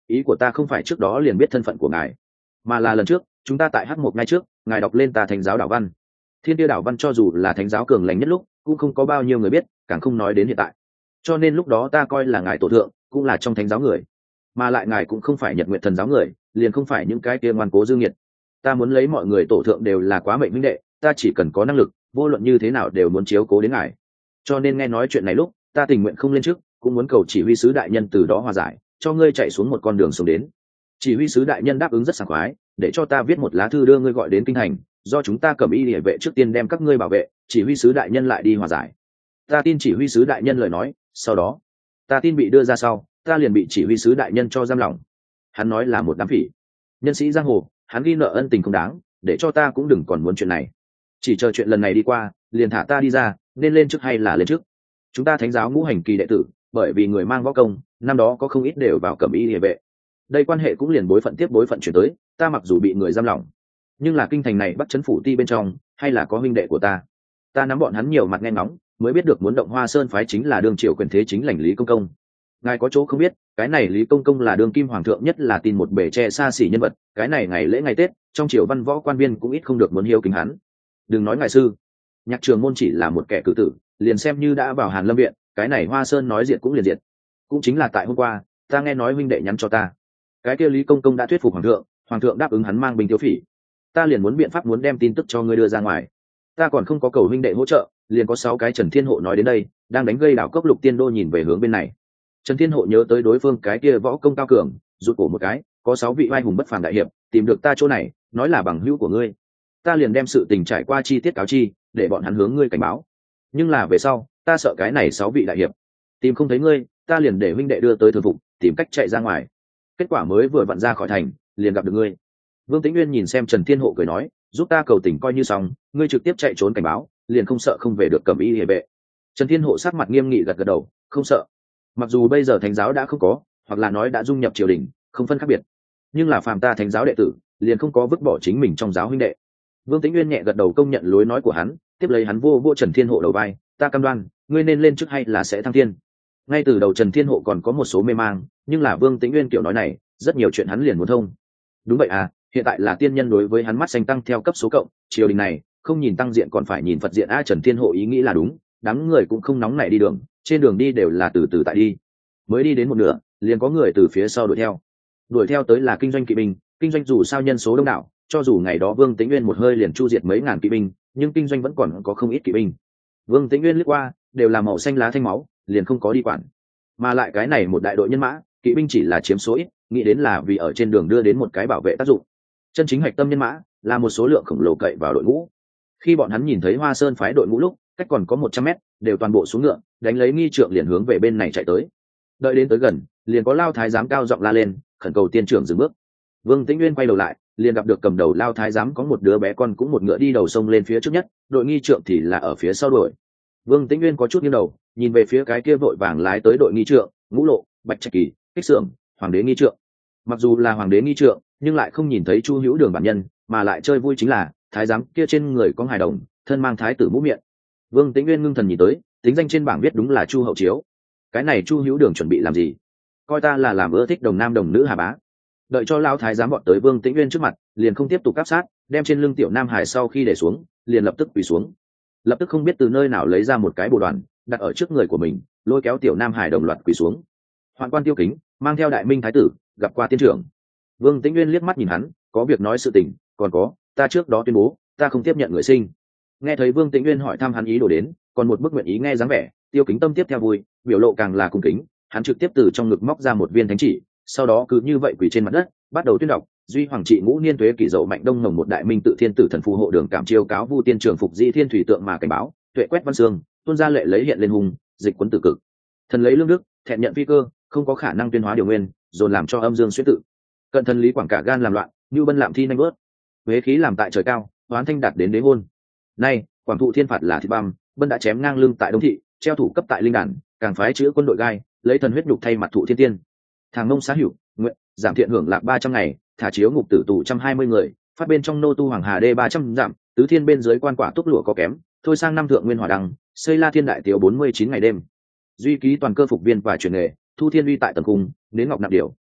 ý của ta không phải trước đó liền biết thân phận của ngài, mà là lần trước chúng ta tại hắc một ngay trước ngài đọc lên ta thánh giáo đạo văn. Thiên Tiêu đạo văn cho dù là thánh giáo cường lành nhất lúc cũng không có bao nhiêu người biết, càng không nói đến hiện tại. Cho nên lúc đó ta coi là ngài tổ thượng cũng là trong thánh giáo người, mà lại ngài cũng không phải Nhật Nguyệt Thần giáo người, liền không phải những cái kia ngoan cố dương nhiệt. Ta muốn lấy mọi người tổ thượng đều là quá mệnh minh đệ, ta chỉ cần có năng lực vô luận như thế nào đều muốn chiếu cố đến ngài. Cho nên nghe nói chuyện này lúc ta tình nguyện không lên trước, cũng muốn cầu chỉ huy sứ đại nhân từ đó hòa giải, cho ngươi chạy xuống một con đường sống đến. Chỉ huy sứ đại nhân đáp ứng rất sảng khoái, để cho ta viết một lá thư đưa ngươi gọi đến kinh thành, do chúng ta cầm y địa vệ trước tiên đem các ngươi bảo vệ, chỉ huy sứ đại nhân lại đi hòa giải. Ta tin chỉ huy sứ đại nhân lời nói, sau đó ta tin bị đưa ra sau ta liền bị chỉ huy sứ đại nhân cho giam lỏng. Hắn nói là một đám phỉ nhân sĩ giang hồ, hắn ghi nợ ân tình không đáng, để cho ta cũng đừng còn muốn chuyện này, chỉ chờ chuyện lần này đi qua liền thả ta đi ra, nên lên trước hay là lên trước. Chúng ta thánh giáo ngũ hành kỳ đệ tử bởi vì người mang võ công, năm đó có không ít đều vào cẩm y địa vệ, đây quan hệ cũng liền bối phận tiếp bối phận chuyển tới. Ta mặc dù bị người giam lỏng, nhưng là kinh thành này bắt chấn phủ ti bên trong hay là có huynh đệ của ta, ta nắm bọn hắn nhiều mặt nghe ngóng, mới biết được muốn động Hoa Sơn phái chính là đương triều quyền thế chính lãnh Lý Công Công. Ngài có chỗ không biết, cái này Lý Công Công là đương kim hoàng thượng nhất là tin một bề che xa xỉ nhân vật, cái này ngày lễ ngày Tết trong triều văn võ quan viên cũng ít không được muốn hiếu kính hắn. Đừng nói ngài sư, Nhạc Trường Môn chỉ là một kẻ cử tử, liền xem như đã vào Hàn Lâm viện, cái này Hoa Sơn nói diệt cũng liền diệt. Cũng chính là tại hôm qua, ta nghe nói huynh đệ nhắn cho ta, cái kia Lý Công Công đã thuyết phục hoàng thượng, hoàng thượng đáp ứng hắn mang binh tiêu phỉ, ta liền muốn biện pháp muốn đem tin tức cho ngươi đưa ra ngoài. Ta còn không có cầu huynh đệ hỗ trợ, liền có sáu cái Trần Thiên Hộ nói đến đây, đang đánh gây đảo cốc Lục Tiên Đô nhìn về hướng bên này. Trần Thiên Hộ nhớ tới đối phương cái kia võ công cao cường, rụt cổ một cái, có sáu vị oai hùng bất phàm đại hiệp tìm được ta chỗ này, nói là bằng hữu của ngươi, ta liền đem sự tình trải qua chi tiết cáo chi, để bọn hắn hướng ngươi cảnh báo. Nhưng là về sau ta sợ cái này sáu vị đại hiệp tìm không thấy ngươi, ta liền để huynh đệ đưa tới thường phục, tìm cách chạy ra ngoài. Kết quả mới vừa vặn ra khỏi thành liền gặp được ngươi. Vương Tĩnh Nguyên nhìn xem Trần Thiên Hộ cười nói, giúp ta cầu tình coi như xong, ngươi trực tiếp chạy trốn cảnh báo, liền không sợ không về được cẩm y hề vệ. Trần Thiên Hộ sát mặt nghiêm nghị gật gật đầu, không sợ. Mặc dù bây giờ thánh giáo đã không có, hoặc là nói đã dung nhập triều đình, không phân khác biệt, nhưng là phàm ta thánh giáo đệ tử liền không có vứt bỏ chính mình trong giáo huynh đệ. Vương Tĩnh Nguyên nhẹ gật đầu công nhận lối nói của hắn, tiếp lấy hắn vô vô Trần Thiên Hộ đầu vai, ta cam đoan ngươi nên lên trước hay là sẽ thăng thiên. Ngay từ đầu Trần Thiên Hộ còn có một số mê mang, nhưng là Vương Tĩnh Nguyên kiểu nói này, rất nhiều chuyện hắn liền muốn thông. Đúng vậy à, hiện tại là tiên nhân đối với hắn mắt xanh tăng theo cấp số cộng, triều đình này không nhìn tăng diện còn phải nhìn Phật diện a. Trần Thiên Hộ ý nghĩ là đúng, đám người cũng không nóng nảy đi đường, trên đường đi đều là từ từ tại đi. Mới đi đến một nửa, liền có người từ phía sau đuổi theo. Đuổi theo tới là kinh doanh kỵ binh, kinh doanh dù sao nhân số đông đảo, cho dù ngày đó Vương Tĩnh Nguyên một hơi liền chu diệt mấy ngàn kỵ binh, nhưng kinh doanh vẫn còn có không ít kỵ binh. Vương Tĩnh Nguyên liếc qua, đều là màu xanh lá thanh máu, liền không có đi quản. Mà lại cái này một đại đội nhân mã, kỵ binh chỉ là chiếm số ít, nghĩ đến là vì ở trên đường đưa đến một cái bảo vệ tác dụng. Chân chính hạch tâm nhân mã là một số lượng khổng lồ cậy vào đội ngũ. Khi bọn hắn nhìn thấy Hoa Sơn phái đội ngũ lúc, cách còn có một trăm mét, đều toàn bộ xuống ngựa, đánh lấy nghi trượng liền hướng về bên này chạy tới. Đợi đến tới gần, liền có Lao Thái giám cao giọng la lên, khẩn cầu tiên trưởng dừng bước. Vương Tĩnh Nguyên quay đầu lại, liền gặp được cầm đầu Lao Thái giám có một đứa bé con cũng một ngựa đi đầu sông lên phía trước nhất, đội nghi trượng thì là ở phía sau đuổi. Vương Tĩnh Nguyên có chút nghiêng đầu, nhìn về phía cái kia vội vàng lái tới đội nghi trượng, Ngũ Lộ, Bạch Trạch Kỳ, Kích Sưởng, Hoàng đế nghi trượng. Mặc dù là Hoàng đế nghi trượng, nhưng lại không nhìn thấy Chu Hữu Đường bản nhân, mà lại chơi vui chính là thái giám kia trên người có hài đồng, thân mang thái tử mũ miệng. Vương Tĩnh Nguyên ngưng thần nhìn tới, tính danh trên bảng viết đúng là Chu Hậu Chiếu. Cái này Chu Hữu Đường chuẩn bị làm gì? Coi ta là làm ưa thích đồng nam đồng nữ hà bá. Đợi cho lão thái giám bọn tới Vương Tĩnh Nguyên trước mặt, liền không tiếp tục áp sát, đem trên lưng tiểu nam hải sau khi để xuống, liền lập tức quỳ xuống. Lập tức không biết từ nơi nào lấy ra một cái bồ đoàn, đặt ở trước người của mình, lôi kéo tiểu nam hải đồng loạt quỳ xuống. Hoạn quan Tiêu Kính mang theo Đại Minh thái tử gặp qua tiên trưởng. Vương Tĩnh Nguyên liếc mắt nhìn hắn, có việc nói sự tình, còn có, ta trước đó tuyên bố, ta không tiếp nhận người sinh. Nghe thấy Vương Tĩnh Nguyên hỏi thăm hắn ý đồ đến, còn một bức nguyện ý nghe dáng vẻ, Tiêu Kính tâm tiếp theo vui, biểu lộ càng là cung kính, hắn trực tiếp từ trong ngực móc ra một viên thánh chỉ, sau đó cứ như vậy quỳ trên mặt đất, bắt đầu tuyên đọc, duy hoàng trị ngũ niên tuế kỷ dậu mạnh đông mồng một đại minh tự thiên tử thần phù hộ đường cảm chiêu cáo vu tiên trưởng phục di thiên thủy tượng mà cảnh báo, tuệ quét văn xương, tuôn ra lệ lấy hiện lên hùng, dịch quấn tử cực. Thần lấy lương đức, thẹn nhận phi cơ, không có khả năng tuyên hóa điều nguyên, dồn làm cho âm dương xuyên tự. Cận thần lý quảng cả gan làm loạn, như bân lạm thi nhanh bớt. Huế khí làm tại trời cao, oán thanh đạt đến đế hôn. Nay, quảng thụ thiên phạt là thịt băm, bân đã chém ngang lưng tại đông thị, treo thủ cấp tại linh đàn, càng phái chữ quân đội gai, lấy thần huyết nhục thay mặt thụ thiên tiên. Thằng nông xá hữu, nguyện giảm thiện hưởng lạc ba trăm ngày, thả chiếu ngục tử tù trăm hai mươi người, phát bên trong nô tu hoàng hà đê ba trăm giảm, tứ thiên bên dưới quan quả túc lụa có kém, thôi sang năm thượng nguyên hỏa đăng, xây la thiên đại tiểu bốn mươi chín ngày đêm. Duy ký toàn cơ phục viên và truyền nghề, thu thiên uy tại tầng cung, đến ngọc nạp điều,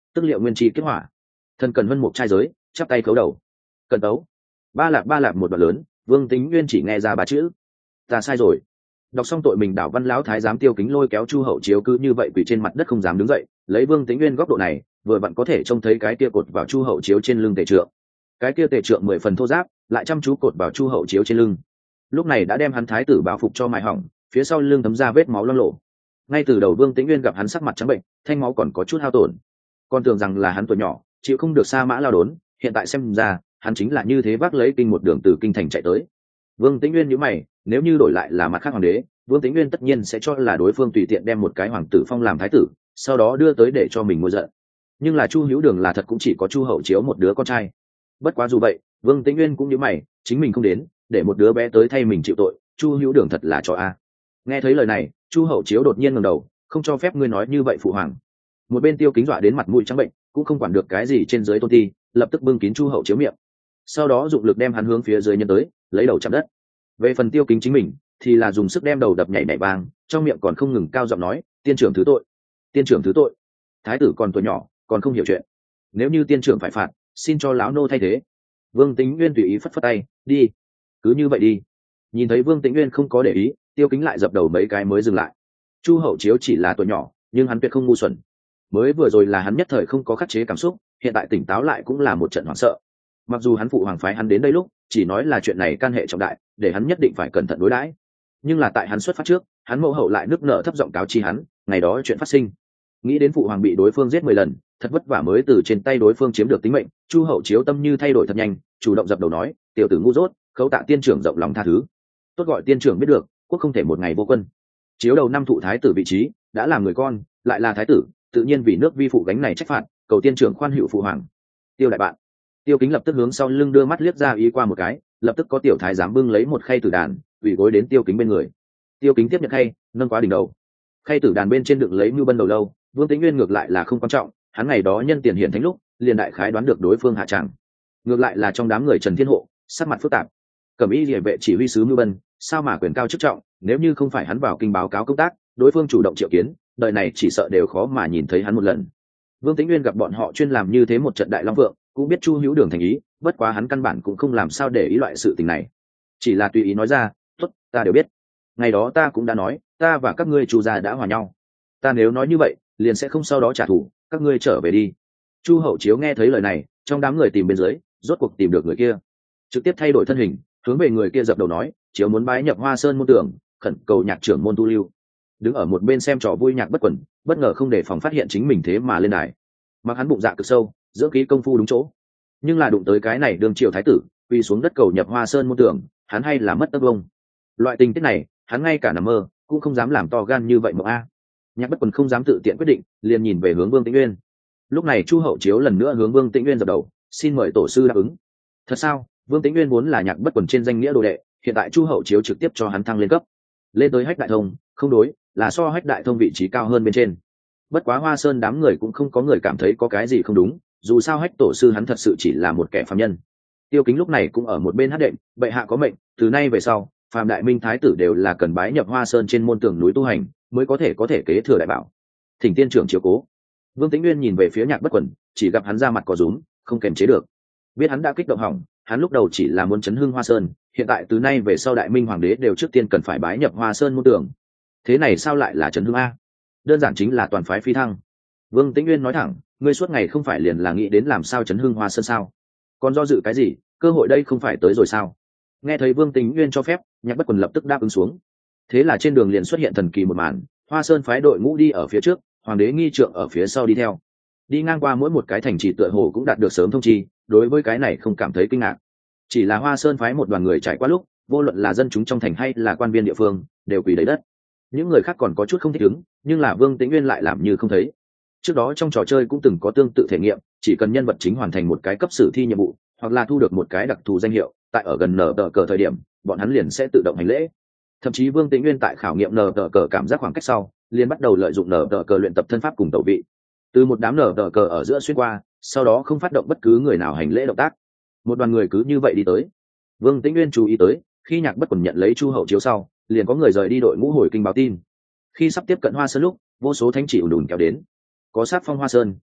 tức liệu nguyên chi kết hỏa. Thần cần vân một trai giới, chắp tay khấu đầu. Cần tấu. Ba lạp ba lạp một đoạn lớn, Vương Tĩnh Nguyên chỉ nghe ra ba chữ. Ta sai rồi. Đọc xong tội mình, đảo văn lão thái giám Tiêu Kính lôi kéo Chu Hậu Chiếu cứ như vậy quỳ trên mặt đất không dám đứng dậy, lấy Vương Tĩnh Nguyên góc độ này, vừa vặn có thể trông thấy cái kia cột vào Chu Hậu Chiếu trên lưng tề trượng. Cái kia tề trượng mười phần thô ráp, lại chăm chú cột vào Chu Hậu Chiếu trên lưng. Lúc này đã đem hắn thái tử báo phục cho mài hỏng, phía sau lưng thấm ra vết máu loang lổ. Ngay từ đầu Vương Tĩnh Nguyên gặp hắn sắc mặt trắng bệnh, thanh máu còn có chút hao tổn, còn tưởng rằng là hắn tuổi nhỏ chịu không được sa mã lao đốn, hiện tại xem ra hắn chính là như thế vác lấy kinh một đường từ kinh thành chạy tới. Vương Tĩnh Nguyên nhíu mày, nếu như đổi lại là mặt khác hoàng đế, Vương Tĩnh Nguyên tất nhiên sẽ cho là đối phương tùy tiện đem một cái hoàng tử phong làm thái tử, sau đó đưa tới để cho mình mua giận. Nhưng là Chu Hữu Đường là thật cũng chỉ có Chu Hậu Chiếu một đứa con trai. Bất quá dù vậy, Vương Tĩnh Nguyên cũng nhíu mày, chính mình không đến, để một đứa bé tới thay mình chịu tội, Chu Hữu Đường thật là cho a. Nghe thấy lời này, Chu Hậu Chiếu đột nhiên ngẩng đầu, không cho phép ngươi nói như vậy phụ hoàng. Một bên Tiêu Kính dọa đến mặt mũi trắng bệnh, cũng không quản được cái gì trên dưới tôn ti, lập tức bưng kín Chu Hậu Chiếu miệng, sau đó dụng lực đem hắn hướng phía dưới nhân tới, lấy đầu chạm đất. Về phần Tiêu Kính chính mình thì là dùng sức đem đầu đập nhảy nhảy vang, trong miệng còn không ngừng cao giọng nói, tiên trưởng thứ tội, tiên trưởng thứ tội. Thái tử còn tuổi nhỏ, còn không hiểu chuyện, nếu như tiên trưởng phải phạt, xin cho lão nô thay thế. Vương Tĩnh Nguyên tùy ý phất phất tay, đi, cứ như vậy đi. Nhìn thấy Vương Tĩnh Nguyên không có để ý, Tiêu Kính lại dập đầu mấy cái mới dừng lại. Chu Hậu Chiếu chỉ là tuổi nhỏ, nhưng hắn tuyệt không ngu xuẩn. Mới vừa rồi là hắn nhất thời không có khắc chế cảm xúc, hiện tại tỉnh táo lại cũng là một trận hoảng sợ. Mặc dù hắn phụ hoàng phái hắn đến đây lúc chỉ nói là chuyện này can hệ trọng đại, để hắn nhất định phải cẩn thận đối đãi, nhưng là tại hắn xuất phát trước, hắn mẫu hậu lại nước nợ thấp giọng cáo chi hắn, ngày đó chuyện phát sinh. Nghĩ đến phụ hoàng bị đối phương giết mười lần, thật vất vả mới từ trên tay đối phương chiếm được tính mệnh, Chu Hậu Chiếu tâm như thay đổi thật nhanh, chủ động dập đầu nói, tiểu tử ngu dốt, khấu tạ tiên trưởng rộng lòng tha thứ. Tốt gọi tiên trưởng biết được, quốc không thể một ngày vô quân. Chiếu đầu năm thụ thái tử vị trí, đã làm người con, lại là thái tử, tự nhiên vì nước vi phụ gánh này trách phạt, cầu tiên trưởng khoan hữu phụ hoàng. Tiêu đại bạn. Tiêu Kính lập tức hướng sau lưng đưa mắt liếc ra ý qua một cái, lập tức có tiểu thái giám bưng lấy một khay tử đàn, ủy gối đến Tiêu Kính bên người. Tiêu Kính tiếp nhận khay, nâng quá đỉnh đầu. Khay tử đàn bên trên đựng lấy mưu bân đầu lâu, Vương Tĩnh Nguyên ngược lại là không quan trọng, hắn ngày đó nhân tiền hiện thánh lúc, liền đại khái đoán được đối phương hạ tràng. Ngược lại là trong đám người Trần Thiên Hộ, sắc mặt phức tạp. Cẩm Y Liễu vệ chỉ huy sứ Mưu Bân, sao mà quyền cao chức trọng, nếu như không phải hắn vào kinh báo cáo công tác, đối phương chủ động triệu kiến, đời này chỉ sợ đều khó mà nhìn thấy hắn một lần. Vương Tĩnh Nguyên gặp bọn họ chuyên làm như thế một trận đại long vượng, cũng biết Chu Hữu Đường thành ý, bất quá hắn căn bản cũng không làm sao để ý loại sự tình này, chỉ là tùy ý nói ra, tốt, ta đều biết. Ngày đó ta cũng đã nói, ta và các ngươi Chu gia đã hòa nhau, ta nếu nói như vậy, liền sẽ không sau đó trả thù, các ngươi trở về đi. Chu Hậu Chiếu nghe thấy lời này, trong đám người tìm bên dưới, rốt cuộc tìm được người kia, trực tiếp thay đổi thân hình, hướng về người kia dập đầu nói, Chiếu muốn bái nhập Hoa Sơn môn tưởng, khẩn cầu nhạc trưởng môn tu lưu. Đứng ở một bên xem trò vui Nhạc Bất Quần, bất ngờ không để phòng phát hiện chính mình thế mà lên đài. Mặc hắn bụng dạ cực sâu, dưỡng khí công phu đúng chỗ, nhưng là đụng tới cái này đương triều thái tử, quy xuống đất cầu nhập Hoa Sơn môn tưởng, hắn hay là mất tất vông. Loại tình tiết này, hắn ngay cả nằm mơ cũng không dám làm to gan như vậy. Mộng a. Nhạc Bất Quần không dám tự tiện quyết định, liền nhìn về hướng Vương Tĩnh Nguyên. Lúc này Chu Hậu Chiếu lần nữa hướng Vương Tĩnh Nguyên dập đầu, xin mời tổ sư đáp ứng. Thật sao? Vương Tĩnh Nguyên vốn là Nhạc Bất Quần trên danh nghĩa đồ đệ, hiện tại Chu Hậu Chiếu trực tiếp cho hắn thăng lên cấp, lên tới Hách Đại Thông, không đối, là so Hách Đại Thông vị trí cao hơn bên trên. Bất quá Hoa Sơn đám người cũng không có người cảm thấy có cái gì không đúng, dù sao Hách tổ sư hắn thật sự chỉ là một kẻ phàm nhân. Tiêu Kính lúc này cũng ở một bên hát đệm, bệ hạ có mệnh, từ nay về sau, phàm đại minh thái tử đều là cần bái nhập Hoa Sơn trên môn tường núi tu hành, mới có thể có thể kế thừa đại bảo. Thỉnh tiên trưởng chiếu cố. Vương Tĩnh Nguyên nhìn về phía Nhạc Bất Quần, chỉ gặp hắn ra mặt có rúm, không kềm chế được. Biết hắn đã kích động hỏng, hắn lúc đầu chỉ là muốn chấn hưng Hoa Sơn, hiện tại từ nay về sau đại minh hoàng đế đều trước tiên cần phải bái nhập Hoa Sơn môn tường. Thế này sao lại là chấn hưng a? Đơn giản chính là toàn phái phi thăng. Vương Tĩnh Nguyên nói thẳng, ngươi suốt ngày không phải liền là nghĩ đến làm sao chấn hưng Hoa Sơn sao? Còn do dự cái gì, cơ hội đây không phải tới rồi sao? Nghe thấy Vương Tĩnh Nguyên cho phép, Nhạc Bất Quần lập tức đáp ứng xuống. Thế là trên đường liền xuất hiện thần kỳ một màn, Hoa Sơn phái đội ngũ đi ở phía trước, hoàng đế nghi trượng ở phía sau đi theo. Đi ngang qua mỗi một cái thành trì tựa hồ cũng đạt được sớm thông chi, đối với cái này không cảm thấy kinh ngạc. Chỉ là Hoa Sơn phái một đoàn người trải qua lúc, vô luận là dân chúng trong thành hay là quan viên địa phương, đều quỳ đầy đất. Những người khác còn có chút không thích ứng, nhưng là Vương Tĩnh Nguyên lại làm như không thấy. Trước đó trong trò chơi cũng từng có tương tự thể nghiệm, chỉ cần nhân vật chính hoàn thành một cái cấp sử thi nhiệm vụ, hoặc là thu được một cái đặc thù danh hiệu, tại ở gần nở tờ cờ thời điểm, bọn hắn liền sẽ tự động hành lễ. Thậm chí Vương Tĩnh Nguyên tại khảo nghiệm nở tờ cờ cảm giác khoảng cách sau, liền bắt đầu lợi dụng nở tờ cờ luyện tập thân pháp cùng tẩu vị. Từ một đám nở tờ cờ ở giữa xuyên qua, sau đó không phát động bất cứ người nào hành lễ động tác. Một đoàn người cứ như vậy đi tới. Vương Tĩnh Nguyên chú ý tới, khi Nhạc Bất Quần nhận lấy Chu Hậu Chiếu sau, liền có người rời đi đội ngũ hồi kinh báo tin. Khi sắp tiếp cận Hoa Sơn lúc, vô số thánh chỉ ùn ùn kéo đến. Có sát phong Hoa Sơn,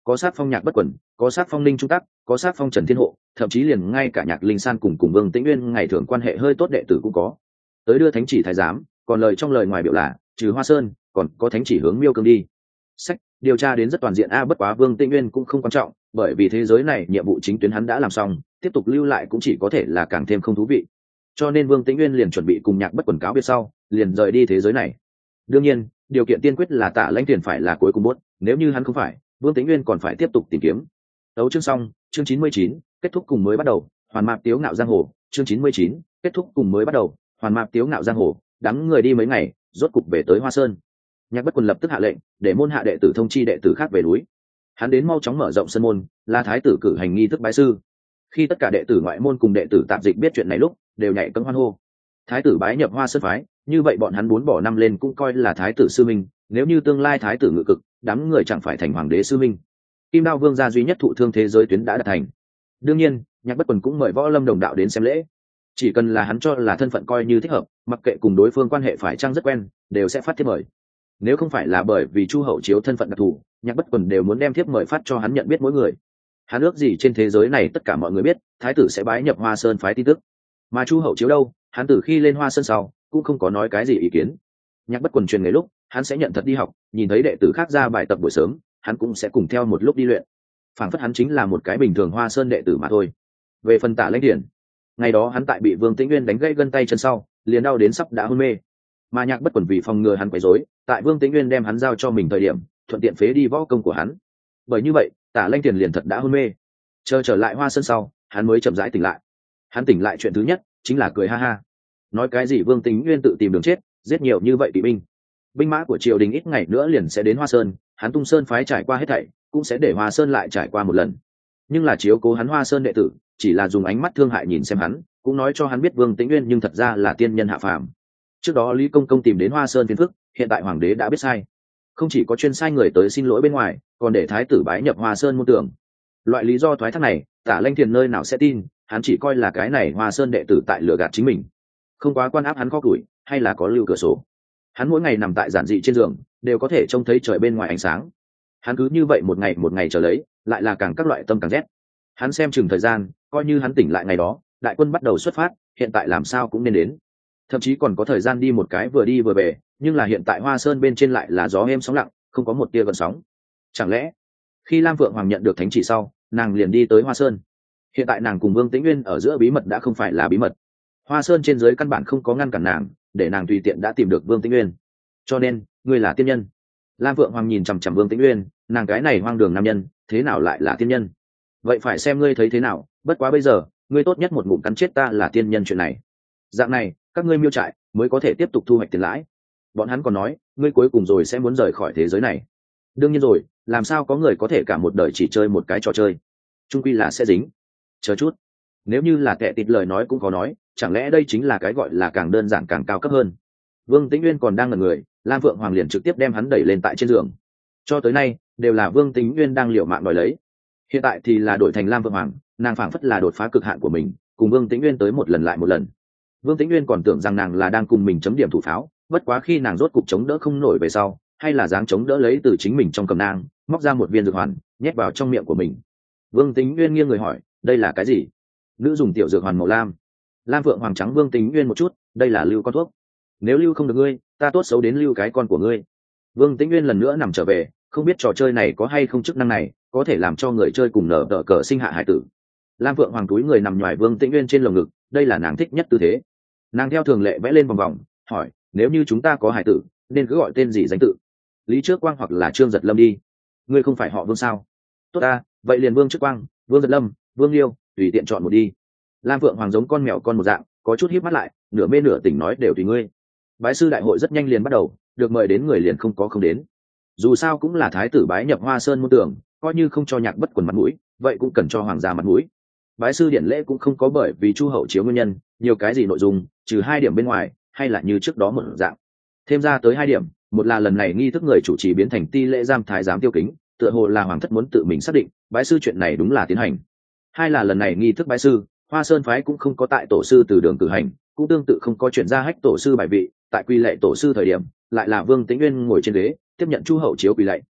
có sát phong Nhạc Bất Quần, có sát phong Linh Trung Tắc, có sát phong Trần Thiên Hộ, thậm chí liền ngay cả Nhạc Linh San cùng cùng Vương Tĩnh Nguyên ngày thường quan hệ hơi tốt đệ tử cũng có. Tới đưa thánh chỉ thái giám, còn lời trong lời ngoài biểu là trừ Hoa Sơn, còn có thánh chỉ hướng Miêu Cương đi. Sách điều tra đến rất toàn diện a, bất quá Vương Tĩnh Nguyên cũng không quan trọng, bởi vì thế giới này nhiệm vụ chính tuyến hắn đã làm xong, tiếp tục lưu lại cũng chỉ có thể là càng thêm không thú vị. Cho nên Vương Tĩnh Nguyên liền chuẩn bị cùng Nhạc Bất Quần cáo biệt sau, liền rời đi thế giới này. Đương nhiên, điều kiện tiên quyết là Tạ Lãnh Tiền phải là cuối cùng bốt, nếu như hắn không phải, Vương Tĩnh Nguyên còn phải tiếp tục tìm kiếm. Đấu chương xong, chương chín mươi chín, kết thúc cùng mới bắt đầu, hoàn mạc tiếu ngạo giang hồ, chương chín mươi chín, kết thúc cùng mới bắt đầu, hoàn mạc tiếu ngạo giang hồ, đám người đi mấy ngày, rốt cục về tới Hoa Sơn. Nhạc Bất Quần lập tức hạ lệnh, để môn hạ đệ tử thông chi đệ tử khác về núi. Hắn đến mau chóng mở rộng sân môn, là thái tử cử hành nghi thức bái sư. Khi tất cả đệ tử ngoại môn cùng đệ tử tạp dịch biết chuyện này lúc, đều nhảy cẫng hoan hô. Thái tử bái nhập Hoa Sơn phái, như vậy bọn hắn bốn bỏ năm lên cũng coi là thái tử sư minh, nếu như tương lai thái tử ngự cực, đám người chẳng phải thành hoàng đế sư minh. Kim Đao Vương gia duy nhất thụ thương thế giới tuyến đã đạt thành. Đương nhiên, Nhạc Bất Quần cũng mời Võ Lâm đồng đạo đến xem lễ. Chỉ cần là hắn cho là thân phận coi như thích hợp, mặc kệ cùng đối phương quan hệ phải chăng rất quen, đều sẽ phát thiếp mời. Nếu không phải là bởi vì Chu Hậu Chiếu thân phận đặc thù, Nhạc Bất Quần đều muốn đem thiếp mời phát cho hắn nhận biết mỗi người. Hắn ước gì trên thế giới này tất cả mọi người biết, thái tử sẽ bái nhập Hoa Sơn phái tin tức. Mà Chu Hậu Chiếu đâu, hắn từ khi lên Hoa Sơn sau, cũng không có nói cái gì ý kiến. Nhạc Bất Quần truyền nghề lúc, hắn sẽ nhận thật đi học, nhìn thấy đệ tử khác ra bài tập buổi sớm, hắn cũng sẽ cùng theo một lúc đi luyện. Phảng phất hắn chính là một cái bình thường Hoa Sơn đệ tử mà thôi. Về phần Tạ Lãnh Tiền, ngày đó hắn tại bị Vương Tĩnh Nguyên đánh gãy gân tay chân sau, liền đau đến sắp đã hôn mê. Mà Nhạc Bất Quần vì phòng ngừa hắn quấy rối, tại Vương Tĩnh Nguyên đem hắn giao cho mình thời điểm, thuận tiện phế đi võ công của hắn. Bởi như vậy, Tạ Lãnh Tiền liền thật đã hôn mê. Chờ trở lại Hoa Sơn sau, hắn mới chậm rãi tỉnh lại. Hắn tỉnh lại chuyện thứ nhất chính là cười ha ha. Nói cái gì Vương Tĩnh Nguyên tự tìm đường chết, giết nhiều như vậy kỵ binh, binh mã của triều đình ít ngày nữa liền sẽ đến Hoa Sơn, hắn Tung Sơn phái trải qua hết thảy, cũng sẽ để Hoa Sơn lại trải qua một lần. Nhưng là chiếu cố hắn Hoa Sơn đệ tử, chỉ là dùng ánh mắt thương hại nhìn xem hắn, cũng nói cho hắn biết Vương Tĩnh Nguyên nhưng thật ra là tiên nhân hạ phàm. Trước đó Lý Công Công tìm đến Hoa Sơn phiền phức, hiện tại hoàng đế đã biết sai, không chỉ có chuyên sai người tới xin lỗi bên ngoài, còn để thái tử bái nhập Hoa Sơn môn tưởng. Loại lý do thoái thác này, Tạ Lãnh Tiền nơi nào sẽ tin, hắn chỉ coi là cái này Hoa Sơn đệ tử tại lừa gạt chính mình. Không quá quan áp hắn kho củi, hay là có lưu cửa sổ. Hắn mỗi ngày nằm tại giản dị trên giường, đều có thể trông thấy trời bên ngoài ánh sáng. Hắn cứ như vậy một ngày một ngày chờ lấy, lại là càng các loại tâm càng rét. Hắn xem chừng thời gian, coi như hắn tỉnh lại ngày đó, đại quân bắt đầu xuất phát, hiện tại làm sao cũng nên đến. Thậm chí còn có thời gian đi một cái vừa đi vừa về, nhưng là hiện tại Hoa Sơn bên trên lại là gió êm sóng lặng, không có một tia gợn sóng. Chẳng lẽ khi Lam Phượng Hoàng nhận được thánh chỉ sau, nàng liền đi tới Hoa Sơn? Hiện tại nàng cùng Vương Tĩnh Nguyên ở giữa bí mật đã không phải là bí mật. Hoa Sơn trên dưới căn bản không có ngăn cản nàng, để nàng tùy tiện đã tìm được Vương Tĩnh Nguyên. Cho nên, ngươi là tiên nhân. Lam Phượng Hoàng nhìn chằm chằm Vương Tĩnh Nguyên, nàng cái này hoang đường nam nhân, thế nào lại là tiên nhân? Vậy phải xem ngươi thấy thế nào, bất quá bây giờ, ngươi tốt nhất một ngụm cắn chết ta là tiên nhân chuyện này. Dạng này, các ngươi miêu trại mới có thể tiếp tục thu hoạch tiền lãi. Bọn hắn còn nói, ngươi cuối cùng rồi sẽ muốn rời khỏi thế giới này. Đương nhiên rồi, làm sao có người có thể cả một đời chỉ chơi một cái trò chơi? Trung quy là sẽ dính. Chờ chút, nếu như là tệ tịt lời nói cũng có nói, chẳng lẽ đây chính là cái gọi là càng đơn giản càng cao cấp hơn? Vương Tĩnh Nguyên còn đang ngẩn người, Lam Phượng Hoàng liền trực tiếp đem hắn đẩy lên tại trên giường. Cho tới nay, đều là Vương Tĩnh Nguyên đang liều mạng đòi lấy. Hiện tại thì là đổi thành Lam Phượng Hoàng, nàng phảng phất là đột phá cực hạn của mình, cùng Vương Tĩnh Nguyên tới một lần lại một lần. Vương Tĩnh Nguyên còn tưởng rằng nàng là đang cùng mình chấm điểm thủ pháo, bất quá khi nàng rốt cục chống đỡ không nổi về sau, hay là dáng chống đỡ lấy từ chính mình trong cầm nang, móc ra một viên dược hoàn, nhét vào trong miệng của mình. Vương Tĩnh Nguyên nghiêng người hỏi, đây là cái gì? Nữ dùng tiểu dược hoàn màu lam. Lam Phượng Hoàng trắng Vương Tĩnh Nguyên một chút, đây là lưu con thuốc. Nếu lưu không được ngươi, ta tốt xấu đến lưu cái con của ngươi. Vương Tĩnh Nguyên lần nữa nằm trở về, không biết trò chơi này có hay không chức năng này, có thể làm cho người chơi cùng nở tờ cờ sinh hạ hải tử. Lam Phượng Hoàng túi người nằm ngoài Vương Tĩnh Nguyên trên lồng ngực, đây là nàng thích nhất tư thế. Nàng theo thường lệ vẽ lên vòng vòng, hỏi, nếu như chúng ta có hải tử, nên cứ gọi tên gì danh tự? Lý Trước Quang hoặc là Trương Giật Lâm đi. Ngươi không phải họ Vương sao? Tốt ta, vậy liền Vương Trước Quang, Vương Giật Lâm, Vương Liêu, tùy tiện chọn một đi. Lam Phượng Hoàng giống con mèo con một dạng, có chút híp mắt lại, nửa mê nửa tỉnh nói đều tùy ngươi. Bái sư đại hội rất nhanh liền bắt đầu, được mời đến người liền không có không đến. Dù sao cũng là thái tử bái nhập Hoa Sơn môn tưởng, coi như không cho Nhạc Bất Quần mặt mũi, vậy cũng cần cho hoàng gia mặt mũi. Bái sư điển lễ cũng không có bởi vì Chu Hậu Chiếu nguyên nhân, nhiều cái gì nội dung, trừ hai điểm bên ngoài, hay là như trước đó một dạng. Thêm ra tới hai điểm, một là lần này nghi thức người chủ trì biến thành ti lễ giam thái giám Tiêu Kính, tựa hồ là hoàng thất muốn tự mình xác định, bái sư chuyện này đúng là tiến hành. Hai là lần này nghi thức bái sư, Hoa Sơn phái cũng không có tại tổ sư từ đường cử hành, cũng tương tự không có chuyển ra hách tổ sư bài vị, tại quy lệ tổ sư thời điểm, lại là Vương Tĩnh Nguyên ngồi trên ghế, tiếp nhận Chu Hậu Chiếu quỳ lạy.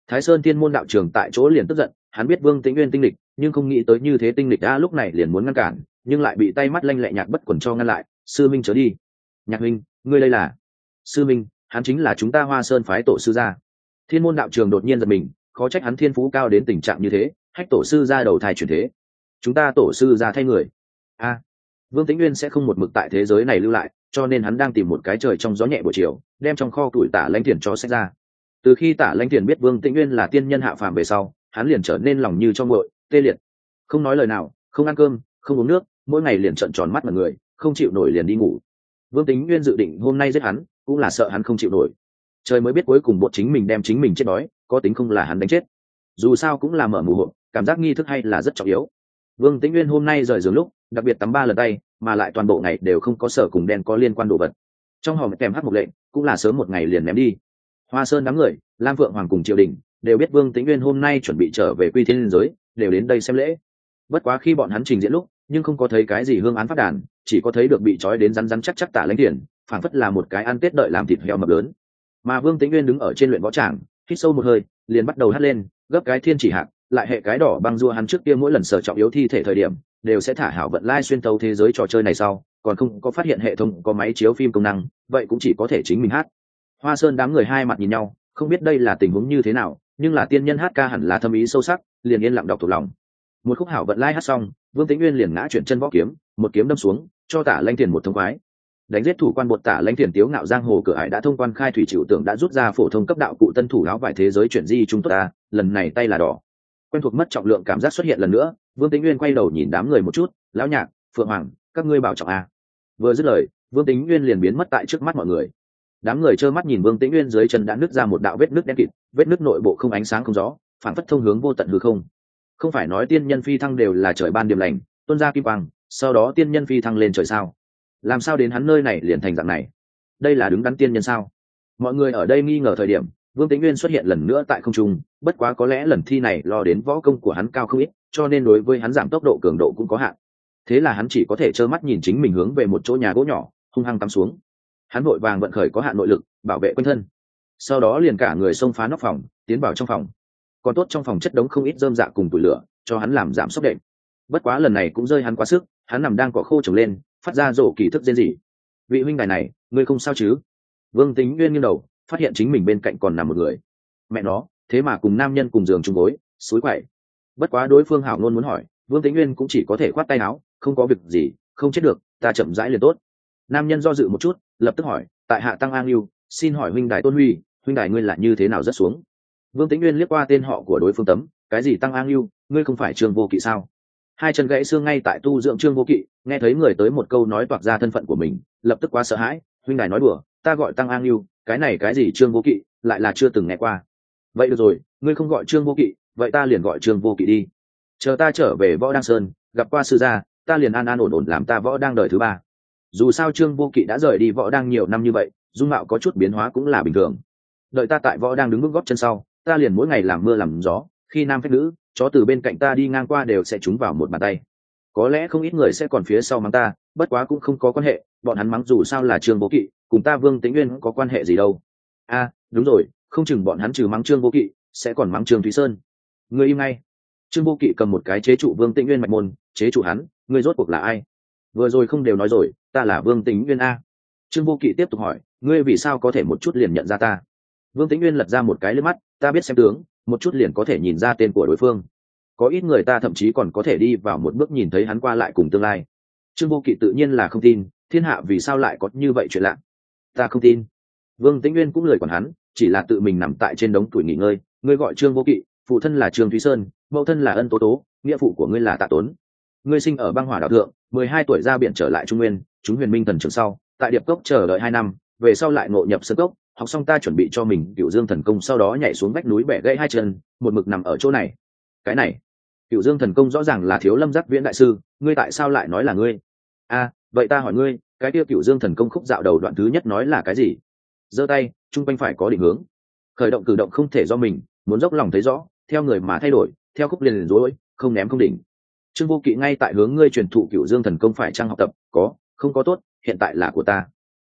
Thái Sơn Tiên môn đạo trường tại chỗ liền tức giận, hắn biết Vương Tĩnh Uyên tinh lịch, nhưng không nghĩ tới như thế tinh lịch đã lúc này liền muốn ngăn cản, nhưng lại bị tay mắt lanh lẹ Nhạc Bất Quần cho ngăn lại. Sư minh chớ đi. Nhạc huynh, ngươi đây là? Sư minh, hắn chính là chúng ta Hoa Sơn phái tổ sư gia. Thiên môn đạo trường đột nhiên giật mình, khó trách hắn thiên phú cao đến tình trạng như thế, hách tổ sư gia đầu thai chuyển thế. Chúng ta tổ sư gia thay người. A, Vương Tĩnh Uyên sẽ không một mực tại thế giới này lưu lại, cho nên hắn đang tìm một cái trời trong gió nhẹ buổi chiều, đem trong kho tuổi Tả Lãnh Thiền cho sách ra. Từ khi Tả Lãnh Thiền biết Vương Tĩnh Uyên là tiên nhân hạ phàm về sau, hắn liền trở nên lòng như cho nguội, tê liệt, không nói lời nào, không ăn cơm, không uống nước, mỗi ngày liền trợn tròn mắt mà người, không chịu nổi liền đi ngủ. Vương Tĩnh Uyên dự định hôm nay giết hắn, cũng là sợ hắn không chịu nổi. Trời mới biết cuối cùng buộc chính mình đem chính mình chết đói, có tính không là hắn đánh chết. Dù sao cũng là mở mù hộp, cảm giác nghi thức hay là rất trọng yếu. Vương Tĩnh Uyên hôm nay rời giường lúc, đặc biệt tắm ba lần tay, mà lại toàn bộ ngày đều không có sở cùng đen có liên quan đồ vật. Trong hòm kèm hắc mục lệnh, cũng là sớm một ngày liền ném đi. Hoa Sơn đám người, Lam Phượng Hoàng cùng triều đình đều biết Vương Tĩnh Uyên hôm nay chuẩn bị trở về Quy Thiên giới, đều đến đây xem lễ. Bất quá khi bọn hắn trình diễn lúc, nhưng không có thấy cái gì hương án phát đàn, chỉ có thấy được bị trói đến rắn rắn chắc chắc Tả Lãnh Thiền, phảng phất là một cái ăn tết đợi làm thịt heo mập lớn. Mà Vương Tĩnh Uyên đứng ở trên luyện võ tràng, hít sâu một hơi, liền bắt đầu hát lên, gấp cái thiên chỉ hạc, lại hệ cái đỏ băng rua hắn trước kia mỗi lần sở trọng yếu thi thể thời điểm, đều sẽ thả hảo vận lai xuyên tấu thế giới trò chơi này sau, còn không có phát hiện hệ thống có máy chiếu phim công năng, vậy cũng chỉ có thể chính mình hát. Hoa Sơn đám người hai mặt nhìn nhau, không biết đây là tình huống như thế nào, nhưng là tiên nhân hát ca hẳn là thâm ý sâu sắc, liền yên lặng đọc thuộc lòng. Một khúc hảo vận lai hát xong, Vương Tĩnh Uyên liền ngã chuyển chân võ kiếm, một kiếm đâm xuống, cho Tả Lãnh Thiền một thông khoái. Đánh giết thủ quan bột Tả Lãnh Thiền tiếu ngạo giang hồ cửa ải đã thông quan khai thủy chịu tưởng đã rút ra phổ thông cấp đạo cụ tân thủ áo vải thế giới chuyển di chúng tốt ta, lần này tay là đỏ. Quen thuộc mất trọng lượng cảm giác xuất hiện lần nữa, Vương Tĩnh Uyên quay đầu nhìn đám người một chút, lão Nhạc, Phượng Hoàng, các ngươi bảo trọng a. Vừa dứt lời, Vương Tĩnh Uyên liền biến mất tại trước mắt mọi người. Đám người trơ mắt nhìn Vương Tĩnh Uyên dưới chân đã nứt ra một đạo vết nứt đen kịt, vết nứt nội bộ không ánh sáng không gió, phản phất thông hướng vô tận hư không. Không phải nói tiên nhân phi thăng đều là trời ban điểm lành, tuôn ra kim quang, sau đó tiên nhân phi thăng lên trời sao? Làm sao đến hắn nơi này liền thành dạng này? Đây là đứng đắn tiên nhân sao? Mọi người ở đây nghi ngờ thời điểm, Vương Tĩnh Uyên xuất hiện lần nữa tại không trung, bất quá có lẽ lần thi này lo đến võ công của hắn cao không ít, cho nên đối với hắn giảm tốc độ cường độ cũng có hạn. Thế là hắn chỉ có thể trơ mắt nhìn chính mình hướng về một chỗ nhà gỗ nhỏ, hung hăng cắm xuống. Hắn vội vàng vận khởi có hạn nội lực, bảo vệ quanh thân. Sau đó liền cả người xông phá nóc phòng, tiến vào trong phòng. Còn tốt trong phòng chất đống không ít rơm rạ cùng tuổi lửa, cho hắn làm giảm sốc đệm. Bất quá lần này cũng rơi hắn quá sức, hắn nằm đang cỏ khô trồng lên, phát ra rổ kỳ thức rên rỉ. Vị huynh đài này, ngươi không sao chứ? Vương Tĩnh Uyên nghiêng đầu, phát hiện chính mình bên cạnh còn nằm một người. Mẹ nó, thế mà cùng nam nhân cùng giường chung gối, suối quậy. Bất quá đối phương hảo ngôn muốn hỏi, Vương Tĩnh Uyên cũng chỉ có thể khoát tay áo, không có việc gì, không chết được, ta chậm rãi liền tốt. Nam nhân do dự một chút, lập tức hỏi, tại hạ Tăng An Lưu, xin hỏi huynh đài Tôn Huy, huynh đài ngươi là như thế nào rất xuống? Vương Tĩnh Uyên liếc qua tên họ của đối phương tấm, cái gì Tăng An Lưu, ngươi không phải Trương Vô Kỵ sao? Hai chân gãy xương ngay tại tu dưỡng Trương Vô Kỵ, nghe thấy người tới một câu nói toạc ra thân phận của mình, lập tức quá sợ hãi, huynh đài nói đùa, ta gọi Tăng An Lưu, cái này cái gì Trương Vô Kỵ, lại là chưa từng nghe qua. Vậy được rồi, ngươi không gọi Trương Vô Kỵ, vậy ta liền gọi Trương Vô Kỵ đi. Chờ ta trở về Võ Đăng Sơn, gặp qua sư gia, ta liền an an ổn ổn làm ta Võ Đăng đời thứ ba. Dù sao Trương Vô Kỵ đã rời đi Võ Đăng nhiều năm như vậy, dung mạo có chút biến hóa cũng là bình thường. Đợi ta tại Võ Đăng đứng bước góp chân sau, ta liền mỗi ngày làm mưa làm gió, khi nam phép nữ, chó từ bên cạnh ta đi ngang qua đều sẽ trúng vào một bàn tay. Có lẽ không ít người sẽ còn phía sau mắng ta, bất quá cũng không có quan hệ, bọn hắn mắng dù sao là Trương Vô Kỵ, cùng ta Vương Tĩnh Uyên có quan hệ gì đâu. A, à, đúng rồi, không chừng bọn hắn trừ mắng Trương Vô Kỵ, sẽ còn mắng Trương Thúy Sơn. Ngươi im ngay. Trương Vô Kỵ cầm một cái chế trụ Vương Tĩnh Uyên mạch môn, chế trụ hắn, ngươi rốt cuộc là ai? Vừa rồi không đều nói rồi, ta là Vương Tĩnh Uyên a. Trương Vô Kỵ tiếp tục hỏi, ngươi vì sao có thể một chút liền nhận ra ta? Vương Tĩnh Uyên lật ra một cái lướt mắt, ta biết xem tướng, một chút liền có thể nhìn ra tên của đối phương. Có ít người ta thậm chí còn có thể đi vào một bước nhìn thấy hắn qua lại cùng tương lai. Trương Vô Kỵ tự nhiên là không tin, thiên hạ vì sao lại có như vậy chuyện lạ? Ta không tin. Vương Tĩnh Uyên cũng lời quản hắn, chỉ là tự mình nằm tại trên đống tuổi nghỉ ngơi. Ngươi gọi Trương Vô Kỵ, phụ thân là Trương Thúy Sơn, mẫu thân là Ân Tố Tố, nghĩa phụ của ngươi là Tạ Tốn. Ngươi sinh ở băng hỏa đảo thượng, mười hai tuổi ra biển trở lại Trung Nguyên, chúng Huyền Minh thần trường sau, tại Điệp Cốc chờ đợi hai năm, về sau lại ngộ nhập Sơn Cốc, học xong ta chuẩn bị cho mình Cửu Dương thần công, sau đó nhảy xuống vách núi bẻ gãy hai chân, một mực nằm ở chỗ này. Cái này, Cửu Dương thần công rõ ràng là Thiếu Lâm Giác Viễn đại sư, ngươi tại sao lại nói là ngươi? A, vậy ta hỏi ngươi, cái kia Cửu Dương thần công khúc dạo đầu đoạn thứ nhất nói là cái gì? Giơ tay, trung quanh phải có định hướng. Khởi động cử động không thể do mình, muốn dốc lòng thấy rõ, theo người mà thay đổi, theo khúc liền liền rối, không ném không đỉnh. Trương Vô Kỵ ngay tại hướng ngươi truyền thụ Cửu Dương thần công phải trang học tập, có, không có tốt, hiện tại là của ta.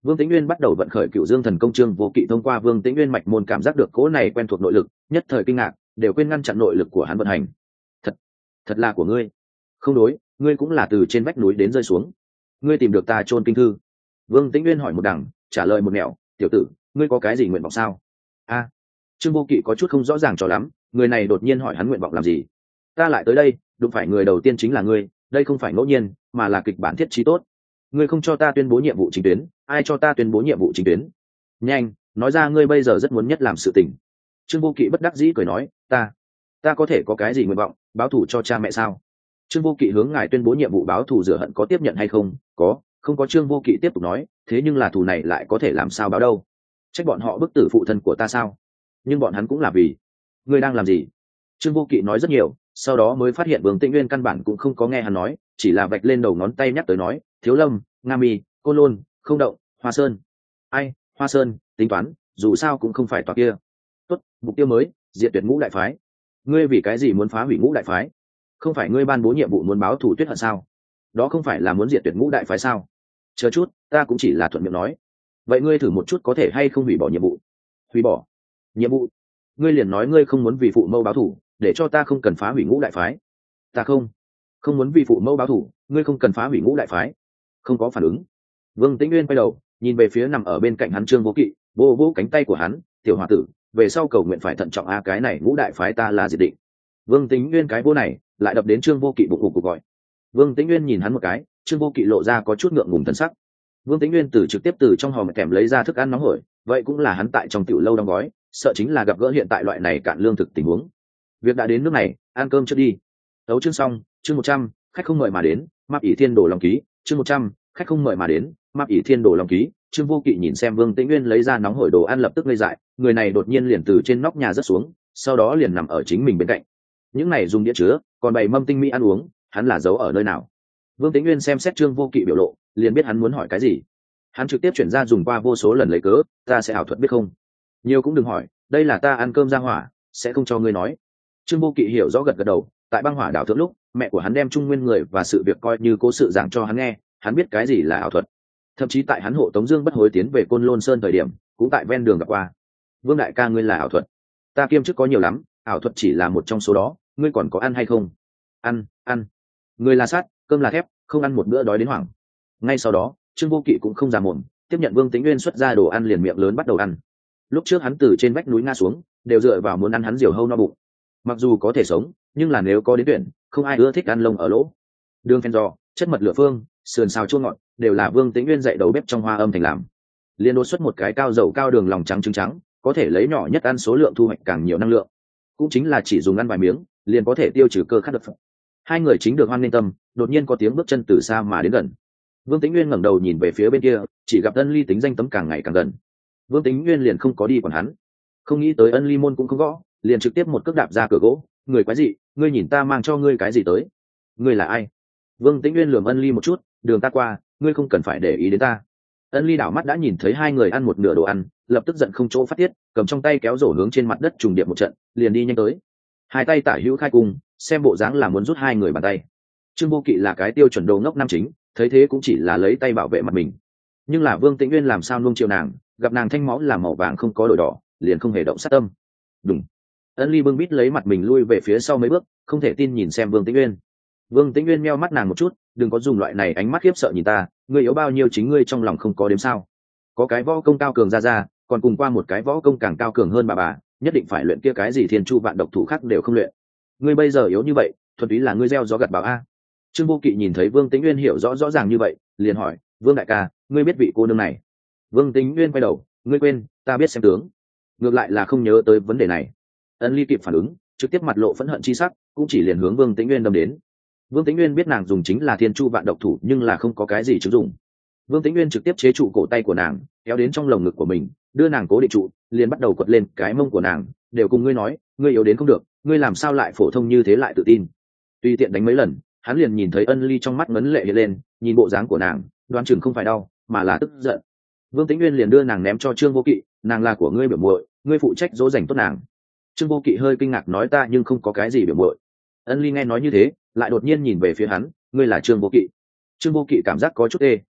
Vương Tĩnh Nguyên bắt đầu vận khởi Cửu Dương Thần Công, Trương Vô Kỵ thông qua Vương Tĩnh Nguyên mạch môn cảm giác được cỗ này quen thuộc nội lực, nhất thời kinh ngạc, đều quên ngăn chặn nội lực của hắn vận hành. Thật, thật là của ngươi. Không đối, ngươi cũng là từ trên vách núi đến rơi xuống. Ngươi tìm được ta chôn kinh thư. Vương Tĩnh Nguyên hỏi một đằng, trả lời một nẻo, tiểu tử, ngươi có cái gì nguyện vọng sao? A, Trương Vô Kỵ có chút không rõ ràng cho lắm, người này đột nhiên hỏi hắn nguyện vọng làm gì? Ta lại tới đây, đụng phải người đầu tiên chính là ngươi, đây không phải ngẫu nhiên, mà là kịch bản thiết trí tốt. Ngươi không cho ta tuyên bố nhiệm vụ chính tuyến, ai cho ta tuyên bố nhiệm vụ chính tuyến? Nhanh, nói ra ngươi bây giờ rất muốn nhất làm sự tình. Trương Vô Kỵ bất đắc dĩ cười nói, ta, ta có thể có cái gì nguyện vọng, báo thù cho cha mẹ sao? Trương Vô Kỵ hướng ngài tuyên bố nhiệm vụ báo thù rửa hận có tiếp nhận hay không? Có, không có. Trương Vô Kỵ tiếp tục nói, thế nhưng là thù này lại có thể làm sao báo đâu? Trách bọn họ bức tử phụ thân của ta sao? Nhưng bọn hắn cũng là vì ngươi đang làm gì? Trương Vô Kỵ nói rất nhiều, sau đó mới phát hiện Vương Tĩnh Nguyên căn bản cũng không có nghe hắn nói, chỉ là vạch lên đầu ngón tay nhắc tới nói, Thiếu Lâm, Nga Mi, Côn Lôn, Không Động, Hoa Sơn. Ai, Hoa Sơn, tính toán, dù sao cũng không phải tòa kia. Tốt, mục tiêu mới, diệt tuyệt ngũ đại phái. Ngươi vì cái gì muốn phá hủy ngũ đại phái? Không phải ngươi ban bố nhiệm vụ muốn báo thù Tuyết Hận sao? Đó không phải là muốn diệt tuyệt ngũ đại phái sao? Chờ chút, ta cũng chỉ là thuận miệng nói. Vậy ngươi thử một chút có thể hay không hủy bỏ nhiệm vụ? Hủy bỏ nhiệm vụ? Ngươi liền nói ngươi không muốn vì phụ mẫu báo thù, để cho ta không cần phá hủy ngũ đại phái. Ta không không muốn vì phụ mẫu báo thù, ngươi không cần phá hủy ngũ đại phái. Không có phản ứng. Vương Tĩnh Nguyên quay đầu nhìn về phía nằm ở bên cạnh hắn Trương Vô Kỵ, vô vô cánh tay của hắn, tiểu hòa tử, về sau cầu nguyện phải thận trọng a, cái này ngũ đại phái ta là diệt định. Vương Tĩnh Nguyên cái vô này lại đập đến Trương Vô Kỵ bụng ục cục gọi. Vương Tĩnh Nguyên nhìn hắn một cái, Trương Vô Kỵ lộ ra có chút ngượng ngùng thần sắc. Vương Tĩnh Nguyên từ trực tiếp từ trong hòm kèm lấy ra thức ăn nóng hổi, vậy cũng là hắn tại trong tiểu lâu đóng gói, sợ chính là gặp gỡ hiện tại loại này cạn lương thực tình huống. Việc đã đến nước này, ăn cơm trước đi. Tấu chương xong, chương một trăm, khách không mời mà đến, Map ỷ Thiên Đồ Long Ký, chương một trăm, khách không mời mà đến, Map ỷ Thiên Đồ Long Ký. Trương Vô Kỵ nhìn xem Vương Tĩnh Nguyên lấy ra nóng hổi đồ ăn lập tức ngây dại, người này đột nhiên liền từ trên nóc nhà rớt xuống, sau đó liền nằm ở chính mình bên cạnh. Những này dùng đĩa chứa, còn bày mâm tinh mỹ ăn uống, hắn là giấu ở nơi nào? Vương Tĩnh Nguyên xem xét Trương Vô Kỵ biểu lộ, liền biết hắn muốn hỏi cái gì. Hắn trực tiếp chuyển ra dùng qua vô số lần lấy cớ, ta sẽ ảo thuật biết không? Nhiều cũng đừng hỏi, đây là ta ăn cơm ra hỏa, sẽ không cho ngươi nói. Trương Vô Kỵ hiểu rõ gật gật đầu, tại băng hỏa đảo thượng lúc, mẹ của hắn đem Trung Nguyên người và sự việc coi như cố sự giảng cho hắn nghe, hắn biết cái gì là ảo thuật. Thậm chí tại hắn hộ Tống Dương bất hối tiến về Côn Lôn Sơn thời điểm, cũng tại ven đường gặp qua. Vương đại ca, ngươi là ảo thuật? Ta kiêm chức có nhiều lắm, ảo thuật chỉ là một trong số đó, ngươi còn có ăn hay không? Ăn, ăn. Ngươi là sát, cơm là thép, không ăn một bữa đói đến hoảng. Ngay sau đó, Trương Vô Kỵ cũng không già mồm, tiếp nhận Vương Tĩnh Nguyên xuất ra đồ ăn liền miệng lớn bắt đầu ăn. Lúc trước hắn từ trên vách núi ngã xuống, đều dựa vào muốn ăn hắn diều hâu no bụng. Mặc dù có thể sống, nhưng là nếu có đến tuyển, không ai ưa thích ăn lông ở lỗ. Đường phen giò, chất mật lửa phương, sườn xào chua ngọt, đều là Vương Tĩnh Nguyên dạy đầu bếp trong Hoa Âm thành làm. Liên đột xuất một cái cao dầu cao đường lòng trắng trứng trắng, có thể lấy nhỏ nhất ăn số lượng thu hoạch càng nhiều năng lượng. Cũng chính là chỉ dùng ăn vài miếng, liền có thể tiêu trừ cơ khát độc. Hai người chính được hoan nghênh tâm, đột nhiên có tiếng bước chân từ xa mà đến gần. Vương Tĩnh Nguyên ngẩng đầu nhìn về phía bên kia, chỉ gặp Ân Ly tính danh tấm càng ngày càng gần. Vương Tĩnh Nguyên liền không có đi còn hắn, không nghĩ tới Ân Ly môn cũng không gõ, liền trực tiếp một cước đạp ra cửa gỗ. Người quái gì, ngươi nhìn ta mang cho ngươi cái gì tới? Ngươi là ai? Vương Tĩnh Nguyên lườm Ân Ly một chút, đường ta qua, ngươi không cần phải để ý đến ta. Ân Ly đảo mắt đã nhìn thấy hai người ăn một nửa đồ ăn, lập tức giận không chỗ phát tiết, cầm trong tay kéo rổ hướng trên mặt đất trùng điệp một trận, liền đi nhanh tới. Hai tay tả hữu khai cung, xem bộ dáng là muốn rút hai người bàn tay. Trương Vô Kỵ là cái tiêu chuẩn đồ ngốc nam chính, thấy thế cũng chỉ là lấy tay bảo vệ mặt mình. Nhưng là Vương Tĩnh Nguyên làm sao nuông chiều nàng, gặp nàng thanh máu là màu vàng không có đổi đỏ, liền không hề động sát tâm. Đúng. Ân Ly bưng bít lấy mặt mình lui về phía sau mấy bước, không thể tin nhìn xem Vương Tĩnh Nguyên. Vương Tĩnh Nguyên meo mắt nàng một chút, đừng có dùng loại này ánh mắt khiếp sợ nhìn ta, ngươi yếu bao nhiêu chính ngươi trong lòng không có đếm sao? Có cái võ công cao cường ra ra, còn cùng qua một cái võ công càng cao cường hơn bà bà, nhất định phải luyện kia cái gì thiên chu vạn độc thủ khác đều không luyện. Ngươi bây giờ yếu như vậy, thuần túy là ngươi gieo gió gặt bão a. Trương Vô Kỵ nhìn thấy Vương Tĩnh Nguyên hiểu rõ rõ ràng như vậy, liền hỏi, Vương đại ca, ngươi biết vị cô nương này? Vương Tĩnh Nguyên quay đầu, ngươi quên, ta biết xem tướng. Ngược lại là không nhớ tới vấn đề này. Ân Ly kịp phản ứng, trực tiếp mặt lộ phẫn hận chi sắc, cũng chỉ liền hướng Vương Tĩnh Nguyên đâm đến. Vương Tĩnh Nguyên biết nàng dùng chính là thiên chu vạn độc thủ, nhưng là không có cái gì chứng dụng. Vương Tĩnh Nguyên trực tiếp chế trụ cổ tay của nàng, kéo đến trong lồng ngực của mình, đưa nàng cố định trụ, liền bắt đầu quật lên cái mông của nàng, đều cùng ngươi nói, ngươi yếu đến không được, ngươi làm sao lại phổ thông như thế lại tự tin? Tùy tiện đánh mấy lần, hắn liền nhìn thấy Ân Ly trong mắt ngấn lệ hiện lên, nhìn bộ dáng của nàng, đoán chừng không phải đau, mà là tức giận. Vương Tĩnh Nguyên liền đưa nàng ném cho Trương Vô Kỵ, nàng là của ngươi biểu muội, ngươi phụ trách dỗ dành tốt nàng. Trương Vô Kỵ hơi kinh ngạc nói, ta nhưng không có cái gì biểu muội. Ân Ly nghe nói như thế, lại đột nhiên nhìn về phía hắn, ngươi là Trương Vô Kỵ. Trương Vô Kỵ cảm giác có chút ê,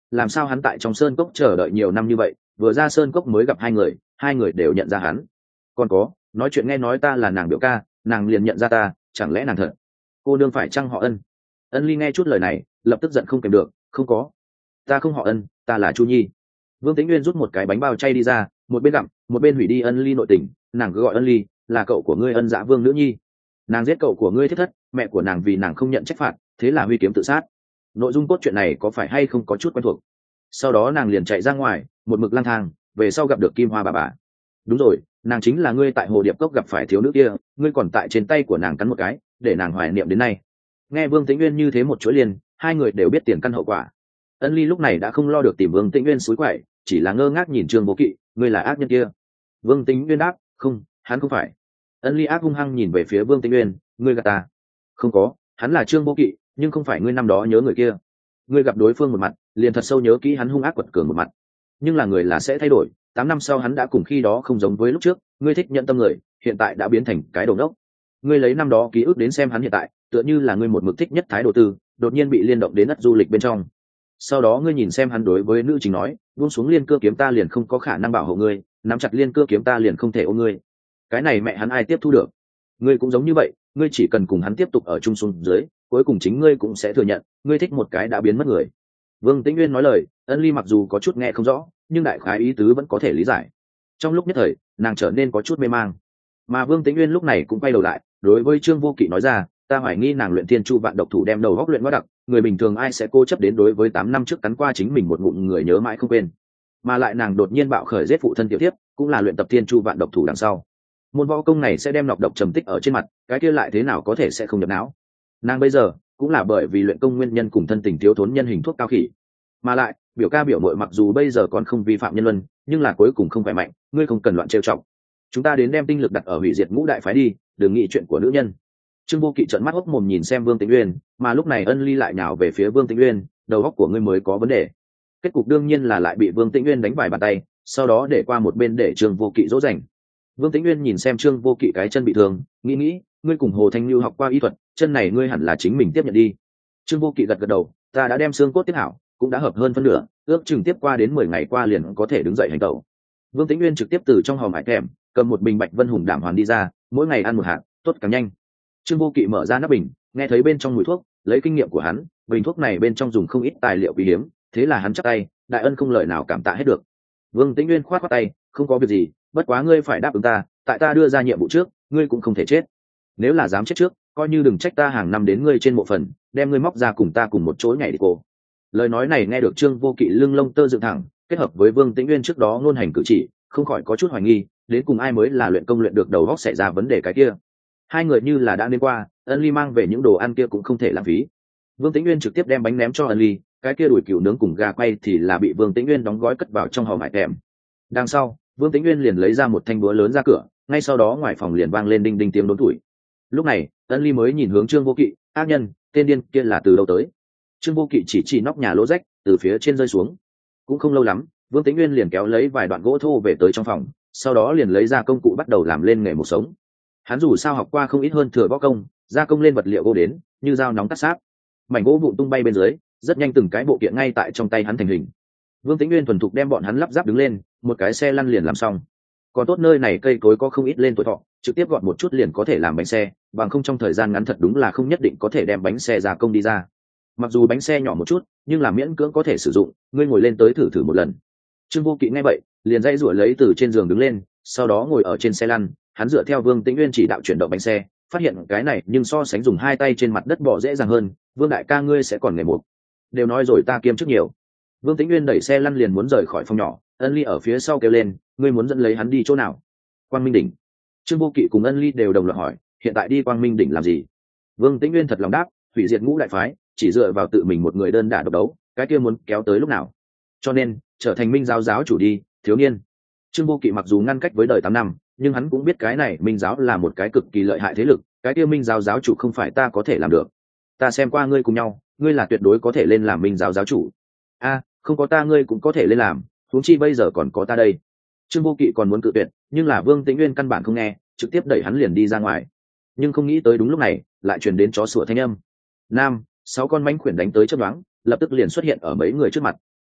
làm sao hắn tại trong sơn cốc chờ đợi nhiều năm như vậy, vừa ra sơn cốc mới gặp hai người, hai người đều nhận ra hắn. Còn có, nói chuyện nghe nói ta là nàng biểu ca, nàng liền nhận ra ta, chẳng lẽ nàng thật? Cô nương phải chăng họ Ân? Ân Ly nghe chút lời này, lập tức giận không kèm được, không có, ta không họ Ân, ta là Chu Nhi. Vương Tĩnh Nguyên rút một cái bánh bao chay đi ra, một bên gặm, một bên hủy đi Ân Ly nội tình, nàng cứ gọi Ân Ly, là cậu của ngươi Ân Dạ Vương nữ nhi. Nàng giết cậu của ngươi thiết thất, mẹ của nàng vì nàng không nhận trách phạt, thế là huy kiếm tự sát. Nội dung cốt truyện này có phải hay không có chút quen thuộc? Sau đó nàng liền chạy ra ngoài, một mực lang thang, về sau gặp được Kim Hoa bà bà. Đúng rồi, nàng chính là ngươi tại Hồ Điệp Cốc gặp phải thiếu nữ kia, ngươi còn tại trên tay của nàng cắn một cái, để nàng hoài niệm đến nay. Nghe Vương Tĩnh Nguyên như thế một chuỗi liền, hai người đều biết tiền căn hậu quả. Ân Ly lúc này đã không lo được tìm Vương Tĩnh Nguyên xúi quậy, chỉ là ngơ ngác nhìn Trương Vô Kỵ, ngươi là ác nhân kia. Vương Tĩnh Nguyên đáp, không, hắn không phải. Ân Ly ác hung hăng nhìn về phía Vương Tĩnh Nguyên, ngươi gạt ta. Không có, hắn là Trương Vô Kỵ, nhưng không phải ngươi năm đó nhớ người kia. Ngươi gặp đối phương một mặt, liền thật sâu nhớ kỹ hắn hung ác quật cường một mặt. Nhưng là người là sẽ thay đổi, tám năm sau hắn đã cùng khi đó không giống với lúc trước, ngươi thích nhận tâm người, hiện tại đã biến thành cái đồ đốc. Ngươi lấy năm đó ký ức đến xem hắn hiện tại, tựa như là ngươi một mực thích nhất thái độ tư, đột nhiên bị liên động đến đất du lịch bên trong. Sau đó ngươi nhìn xem hắn đối với nữ chính nói, buông xuống liên cưa kiếm ta liền không có khả năng bảo hộ ngươi, nắm chặt liên cưa kiếm ta liền không thể ôm ngươi. Cái này mẹ hắn ai tiếp thu được? Ngươi cũng giống như vậy, ngươi chỉ cần cùng hắn tiếp tục ở chung xuống dưới, cuối cùng chính ngươi cũng sẽ thừa nhận, ngươi thích một cái đã biến mất người. Vương Tĩnh Nguyên nói lời, Ân Ly mặc dù có chút nghe không rõ, nhưng đại khái ý tứ vẫn có thể lý giải. Trong lúc nhất thời, nàng trở nên có chút mê mang. Mà Vương Tĩnh Nguyên lúc này cũng quay đầu lại, đối với Trương Vô Kỵ nói ra, ta hoài nghi nàng luyện thiên chu vạn độc thủ đem đầu góc luyện quá đặc, người bình thường ai sẽ cố chấp đến đối với tám năm trước cắn qua chính mình một ngụm người nhớ mãi không quên. Mà lại nàng đột nhiên bạo khởi giết phụ thân tiểu thiếp, cũng là luyện tập thiên chu vạn độc thủ đằng sau. Môn võ công này sẽ đem nọc độc trầm tích ở trên mặt, cái kia lại thế nào có thể sẽ không nhập não. Nàng bây giờ cũng là bởi vì luyện công nguyên nhân cùng thân tình thiếu thốn nhân hình thuốc cao khỉ. Mà lại, biểu ca biểu muội mặc dù bây giờ còn không vi phạm nhân luân, nhưng là cuối cùng không khỏe mạnh, ngươi không cần loạn trêu chọc. Chúng ta đến đem tinh lực đặt ở hủy diệt ngũ đại phái đi, đừng nghĩ chuyện của nữ nhân. Trương Vô Kỵ trợn mắt hốc mồm nhìn xem Vương Tĩnh Uyên, mà lúc này Ân Ly lại nhào về phía Vương Tĩnh Uyên, đầu óc của ngươi mới có vấn đề. Kết cục đương nhiên là lại bị Vương Tĩnh Uyên đánh vài bàn tay, sau đó để qua một bên để Trương Vô Kỵ dỗ dành. Vương Tĩnh Uyên nhìn xem Trương Vô Kỵ cái chân bị thương, nghĩ nghĩ, ngươi cùng Hồ Thanh Nưu học qua y thuật, chân này ngươi hẳn là chính mình tiếp nhận đi. Trương Vô Kỵ gật gật đầu, ta đã đem xương cốt tiếp hảo, cũng đã hợp hơn phân nửa, ước chừng tiếp qua đến mười ngày qua liền có thể đứng dậy hành tẩu. Vương Tĩnh Uyên trực tiếp từ trong hòm hải thèm cầm một bình Bạch Vân Hùng đảm hoàn đi ra, mỗi ngày ăn một hạt, tốt càng nhanh. Trương Vô Kỵ mở ra nắp bình, nghe thấy bên trong mùi thuốc, lấy kinh nghiệm của hắn, bình thuốc này bên trong dùng không ít tài liệu quý hiếm, thế là hắn chắp tay, đại ân không lời nào cảm tạ hết được. Vương Tĩnh Uyên khoát khoát tay, không có việc gì, bất quá ngươi phải đáp ứng ta, tại ta đưa ra nhiệm vụ trước, ngươi cũng không thể chết. Nếu là dám chết trước, coi như đừng trách ta hàng năm đến ngươi trên mộ phần, đem ngươi móc ra cùng ta cùng một chỗ nhảy đi cô. Lời nói này nghe được Trương Vô Kỵ lưng lông tơ dựng thẳng, kết hợp với Vương Tĩnh Uyên trước đó ngôn hành cử chỉ, không khỏi có chút hoài nghi, đến cùng ai mới là luyện công luyện được đầu óc xảy ra vấn đề cái kia. Hai người như là đã đến qua, Ân Ly mang về những đồ ăn kia cũng không thể lãng phí. Vương Tĩnh Uyên trực tiếp đem bánh ném cho Ân Ly, cái kia đùi cừu nướng cùng gà quay thì là bị Vương Tĩnh Uyên đóng gói cất vào trong hòm hải tèm. Đằng sau, Vương Tĩnh Uyên liền lấy ra một thanh búa lớn ra cửa, ngay sau đó ngoài phòng liền vang lên đinh đinh tiếng đốn tuổi. Lúc này, Ân Ly mới nhìn hướng Trương Vô Kỵ, ác nhân, tên điên kia là từ đâu tới? Trương Vô Kỵ chỉ chỉ nóc nhà lỗ rách, từ phía trên rơi xuống. Cũng không lâu lắm, Vương Tĩnh Uyên liền kéo lấy vài đoạn gỗ thô về tới trong phòng, sau đó liền lấy ra công cụ bắt đầu làm lên nghề một sống. Hắn dù sao học qua không ít hơn thừa võ công, gia công lên vật liệu gỗ đến, như dao nóng cắt sáp, mảnh gỗ vụn tung bay bên dưới, rất nhanh từng cái bộ kiện ngay tại trong tay hắn thành hình. Vương Tĩnh Uyên thuần thục đem bọn hắn lắp ráp đứng lên, một cái xe lăn liền làm xong. Còn tốt nơi này cây cối có không ít lên tuổi thọ, trực tiếp gọn một chút liền có thể làm bánh xe, bằng không trong thời gian ngắn thật đúng là không nhất định có thể đem bánh xe gia công đi ra. Mặc dù bánh xe nhỏ một chút, nhưng là miễn cưỡng có thể sử dụng, ngươi ngồi lên tới thử thử một lần. Trương Vô Kỵ nghe vậy, liền dãy rủa lấy từ trên giường đứng lên, sau đó ngồi ở trên xe lăn, hắn dựa theo Vương Tĩnh Uyên chỉ đạo chuyển động bánh xe, phát hiện cái này nhưng so sánh dùng hai tay trên mặt đất bỏ dễ dàng hơn. Vương đại ca ngươi sẽ còn nghề một, đều nói rồi ta kiêm chức nhiều. Vương Tĩnh Uyên đẩy xe lăn liền muốn rời khỏi phòng nhỏ, Ân Ly ở phía sau kêu lên, ngươi muốn dẫn lấy hắn đi chỗ nào? Quang Minh đỉnh. Trương Vô Kỵ cùng Ân Ly đều đồng loạt hỏi, hiện tại đi Quang Minh đỉnh làm gì? Vương Tĩnh Uyên thật lòng đáp, hủy diệt ngũ đại phái, chỉ dựa vào tự mình một người đơn đả độc đấu, cái kia muốn kéo tới lúc nào? Cho nên, trở thành Minh giáo giáo chủ đi, thiếu niên. Trương Vô Kỵ mặc dù ngăn cách với đời tám năm, nhưng hắn cũng biết cái này Minh giáo là một cái cực kỳ lợi hại thế lực, cái kia Minh giáo giáo chủ không phải ta có thể làm được. Ta xem qua ngươi cùng nhau, ngươi là tuyệt đối có thể lên làm Minh giáo giáo chủ. A, không có ta ngươi cũng có thể lên làm, huống chi bây giờ còn có ta đây. Trương Vô Kỵ còn muốn cự tuyệt, nhưng là Vương Tĩnh Uyên căn bản không nghe, trực tiếp đẩy hắn liền đi ra ngoài. Nhưng không nghĩ tới đúng lúc này, lại truyền đến chó sủa thanh âm. Nam, sáu con mãnh khuyển đánh tới chớp nhoáng, lập tức liền xuất hiện ở mấy người trước mặt.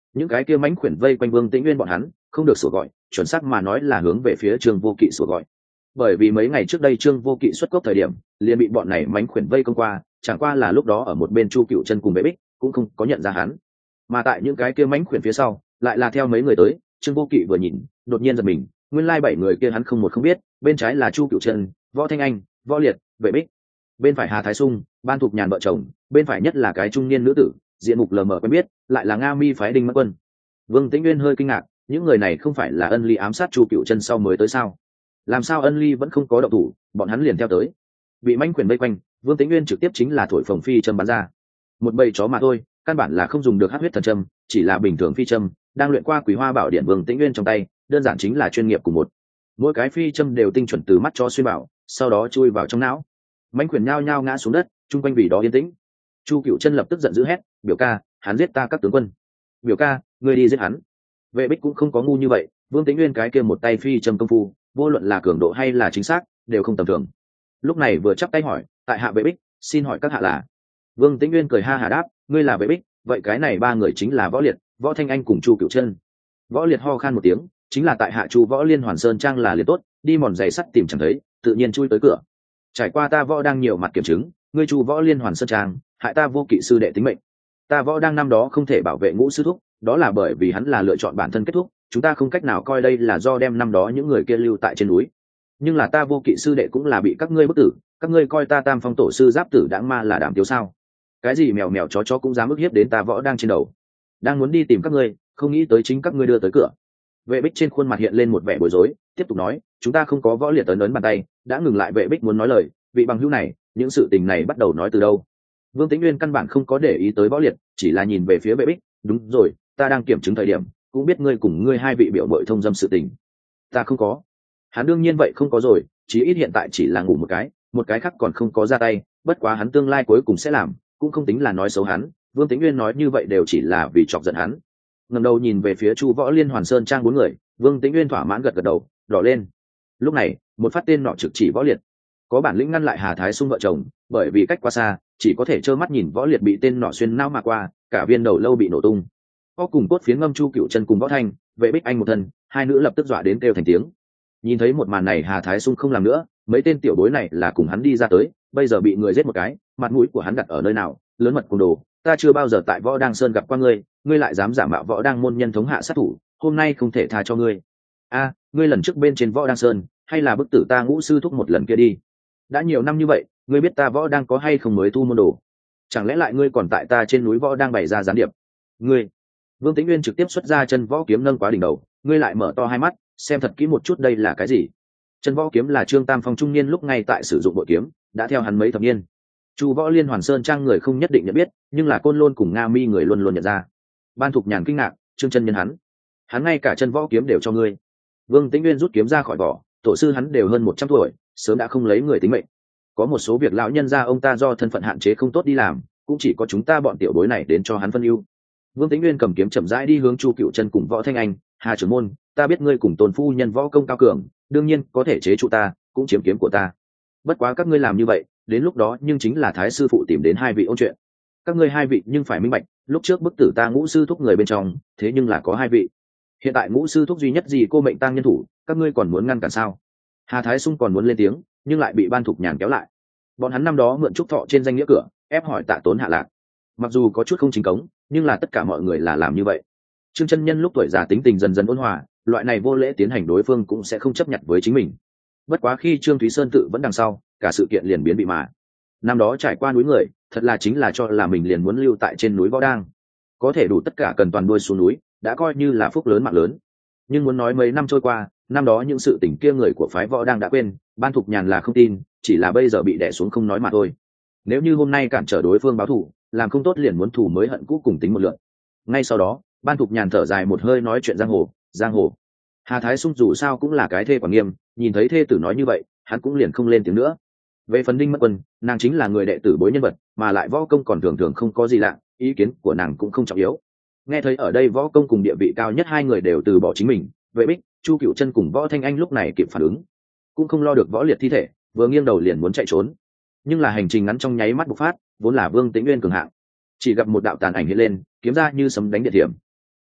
những cái kia mánh khuyển vây quanh Vương Tĩnh Nguyên bọn hắn không được sủa gọi, chuẩn xác mà nói là hướng về phía Trương Vô Kỵ sủa gọi. Bởi vì mấy ngày trước đây Trương Vô Kỵ xuất cốc thời điểm liền bị bọn này mánh khuyển vây công qua, chẳng qua là lúc đó ở một bên Chu Cựu Chân cùng Vệ Bích cũng không có nhận ra hắn, mà tại những cái kia mánh khuyển phía sau lại là theo mấy người tới. Trương Vô Kỵ vừa nhìn đột nhiên giật mình, nguyên lai bảy người kia hắn không một không biết, bên trái là Chu Cựu Chân, Võ Thanh Anh, Võ Liệt, Vệ Bích, bên phải Hà Thái Sung, Ban Thục Nhàn vợ chồng, bên phải nhất là cái trung niên nữ tử diện mục lờ mờ quen biết, lại là Nga Mi phái Đinh Mẫn Quân. Vương Tĩnh Nguyên hơi kinh ngạc, những người này không phải là Ân Ly ám sát Chu Cựu Chân sau mới tới sao? Làm sao Ân Ly vẫn không có động thủ, bọn hắn liền theo tới? Bị manh quyền vây quanh, Vương Tĩnh Nguyên trực tiếp chính là thổi phồng phi châm bắn ra. Một bầy chó mà thôi, căn bản là không dùng được hắc huyết thần châm, chỉ là bình thường phi châm, đang luyện qua Quý Hoa Bảo Điện Vương Tĩnh Nguyên trong tay, đơn giản chính là chuyên nghiệp của một. Mỗi cái phi châm đều tinh chuẩn từ mắt cho xuyên bảo, sau đó chui vào trong não. Manh quyền nhao nhao ngã xuống đất, chung quanh vì đó yên tĩnh. Chu Cựu Chân lập tức giận dữ hét, "Biểu ca, hắn giết ta các tướng quân! Biểu ca, ngươi đi giết hắn!" Vệ Bích cũng không có ngu như vậy, Vương Tĩnh Nguyên cái kia một tay phi châm công phu, vô luận là cường độ hay là chính xác, đều không tầm thường. Lúc này vừa chắp tay hỏi, "Tại hạ Vệ Bích, xin hỏi các hạ là?" Vương Tĩnh Nguyên cười ha hà đáp, "Ngươi là Vệ Bích, vậy cái này ba người chính là Võ Liệt, Võ Thanh Anh cùng Chu Cựu Chân." Võ Liệt ho khan một tiếng, chính là tại hạ Chu Võ Liên Hoàn Sơn Trang là liệt tốt, đi mòn giày sắt tìm chẳng thấy, tự nhiên chui tới cửa. Trải qua ta Võ đang nhiều mặt kiểm chứng, ngươi Chu Võ Liên Hoàn Sơn Trang, hại ta Vô Kỵ sư đệ tính mệnh. Ta Võ đang năm đó không thể bảo vệ Ngũ sư thúc, đó là bởi vì hắn là lựa chọn bản thân kết thúc, chúng ta không cách nào coi đây là do đem năm đó những người kia lưu tại trên núi. Nhưng là ta Vô Kỵ sư đệ cũng là bị các ngươi bức tử, các ngươi coi ta Tam Phong tổ sư Giáp Tử Đãng Ma là đảm tiếu sao? Cái gì mèo mèo chó chó cũng dám ức hiếp đến ta Võ đang trên đầu. Đang muốn đi tìm các ngươi, không nghĩ tới chính các ngươi đưa tới cửa. Vệ Bích trên khuôn mặt hiện lên một vẻ bối rối, tiếp tục nói, chúng ta không có Võ Liệt ấn ấn bàn tay. Đã ngừng lại. Vệ Bích muốn nói lời, vị bằng hữu này, những sự tình này bắt đầu nói từ đâu? Vương Tĩnh Nguyên căn bản không có để ý tới Võ Liệt, chỉ là nhìn về phía Vệ Bích. Đúng rồi, ta đang kiểm chứng thời điểm, cũng biết ngươi cùng ngươi hai vị biểu bội thông dâm sự tình. Ta không có. Hắn đương nhiên vậy không có rồi, chí ít hiện tại chỉ là ngủ một cái, một cái khác còn không có ra tay, bất quá hắn tương lai cuối cùng sẽ làm, cũng không tính là nói xấu hắn. Vương Tĩnh Nguyên nói như vậy đều chỉ là vì chọc giận hắn. Ngẩng đầu nhìn về phía Chu Võ Liên Hoàn Sơn Trang bốn người, Vương Tĩnh Nguyên thỏa mãn gật gật đầu, đỏ lên. Lúc này, một phát tên nọ trực chỉ Võ Liệt. Có bản lĩnh ngăn lại Hà Thái Sung vợ chồng, bởi vì cách quá xa, chỉ có thể trơ mắt nhìn Võ Liệt bị tên nọ xuyên não mà qua, cả viên đầu lâu bị nổ tung. Có cùng cốt phiến ngâm Chu Cựu Chân cùng Võ Thanh, Vệ Bích Anh một thân, hai nữ lập tức dọa đến kêu thành tiếng. Nhìn thấy một màn này, Hà Thái Sung không làm nữa, mấy tên tiểu bối này là cùng hắn đi ra tới, bây giờ bị người giết một cái, mặt mũi của hắn đặt ở nơi nào? Lớn mật cùng đồ, ta chưa bao giờ tại Võ Đang Sơn gặp qua ngươi, ngươi lại dám giả mạo Võ Đang môn nhân thống hạ sát thủ, hôm nay không thể tha cho ngươi. A, ngươi lần trước bên trên Võ Đang Sơn, hay là bức tử ta Ngũ sư thúc một lần kia đi. Đã nhiều năm như vậy, ngươi biết ta Võ Đang có hay không mới thu môn đồ? Chẳng lẽ lại ngươi còn tại ta trên núi Võ Đang bày ra gián điệp? Ngươi. Vương Tĩnh Nguyên trực tiếp xuất ra chân võ kiếm nâng quá đỉnh đầu, ngươi lại mở to hai mắt, xem thật kỹ một chút đây là cái gì. Chân võ kiếm là Trương Tam Phong trung niên lúc ngay tại sử dụng bội kiếm, đã theo hắn mấy thập niên. Chu Võ Liên Hoàn Sơn Trang người không nhất định nhận biết, nhưng là Côn Lôn cùng Nga Mi người luôn luôn nhận ra. Ban Thục Nhàn kinh ngạc, Trương chân nhân hắn, hắn ngay cả chân võ kiếm đều cho ngươi. Vương Tĩnh Nguyên rút kiếm ra khỏi vỏ, tổ sư hắn đều hơn một trăm tuổi, sớm đã không lấy người tính mệnh. Có một số việc lão nhân gia ông ta do thân phận hạn chế không tốt đi làm, cũng chỉ có chúng ta bọn tiểu bối này đến cho hắn phân ưu. Vương Tĩnh Nguyên cầm kiếm chậm rãi đi hướng Chu Cựu Chân cùng Võ Thanh Anh, Hà trưởng môn, ta biết ngươi cùng Tôn phu nhân võ công cao cường, đương nhiên có thể chế trụ ta, cũng chiếm kiếm của ta. Bất quá các ngươi làm như vậy, đến lúc đó nhưng chính là Thái sư phụ tìm đến hai vị ôn chuyện. Các ngươi hai vị nhưng phải minh bạch, lúc trước bức tử ta Ngũ sư thúc người bên trong, thế nhưng là có hai vị. Hiện tại Ngũ sư thúc duy nhất gì cô mệnh tang nhân thủ, các ngươi còn muốn ngăn cản sao? Hà Thái Sung còn muốn lên tiếng, nhưng lại bị Ban Thục Nhàn kéo lại. Bọn hắn năm đó mượn trúc thọ trên danh nghĩa cửa, ép hỏi Tạ Tốn hạ lạc. Mặc dù có chút không chính cống, nhưng là tất cả mọi người là làm như vậy. Trương chân nhân lúc tuổi già tính tình dần dần ôn hòa, loại này vô lễ tiến hành đối phương cũng sẽ không chấp nhận với chính mình. Bất quá khi Trương Thúy Sơn tự vẫn đằng sau, cả sự kiện liền biến bị mà. Năm đó trải qua núi người, thật là chính là cho là mình liền muốn lưu tại trên núi Võ Đang, có thể đủ tất cả cần toàn đuôi xuống núi, đã coi như là phúc lớn mạng lớn. Nhưng muốn nói mấy năm trôi qua, năm đó những sự tình kia người của phái Võ Đang đã quên, Ban Thục Nhàn là không tin, chỉ là bây giờ bị đè xuống không nói mà thôi. Nếu như hôm nay cản trở đối phương báo thù, làm không tốt liền muốn thù mới hận cũ cùng tính một lượt. Ngay sau đó, Ban Thục Nhàn thở dài một hơi nói chuyện giang hồ, giang hồ. Hà Thái Sung dù sao cũng là cái thê quản nghiêm, nhìn thấy thê tử nói như vậy, hắn cũng liền không lên tiếng nữa. Về phần Đinh Mẫn Quân, nàng chính là người đệ tử bối nhân vật, mà lại võ công còn thường thường không có gì lạ, ý kiến của nàng cũng không trọng yếu. Nghe thấy ở đây võ công cùng địa vị cao nhất hai người đều từ bỏ chính mình, Vệ Bích, Chu Cựu Chân cùng Võ Thanh Anh lúc này kịp phản ứng, cũng không lo được Võ Liệt thi thể, vừa nghiêng đầu liền muốn chạy trốn. Nhưng là hành trình ngắn trong nháy mắt bộc phát, vốn là Vương Tĩnh Nguyên cường hạng, chỉ gặp một đạo tàn ảnh hiện lên, kiếm ra như sấm đánh điện thiểm.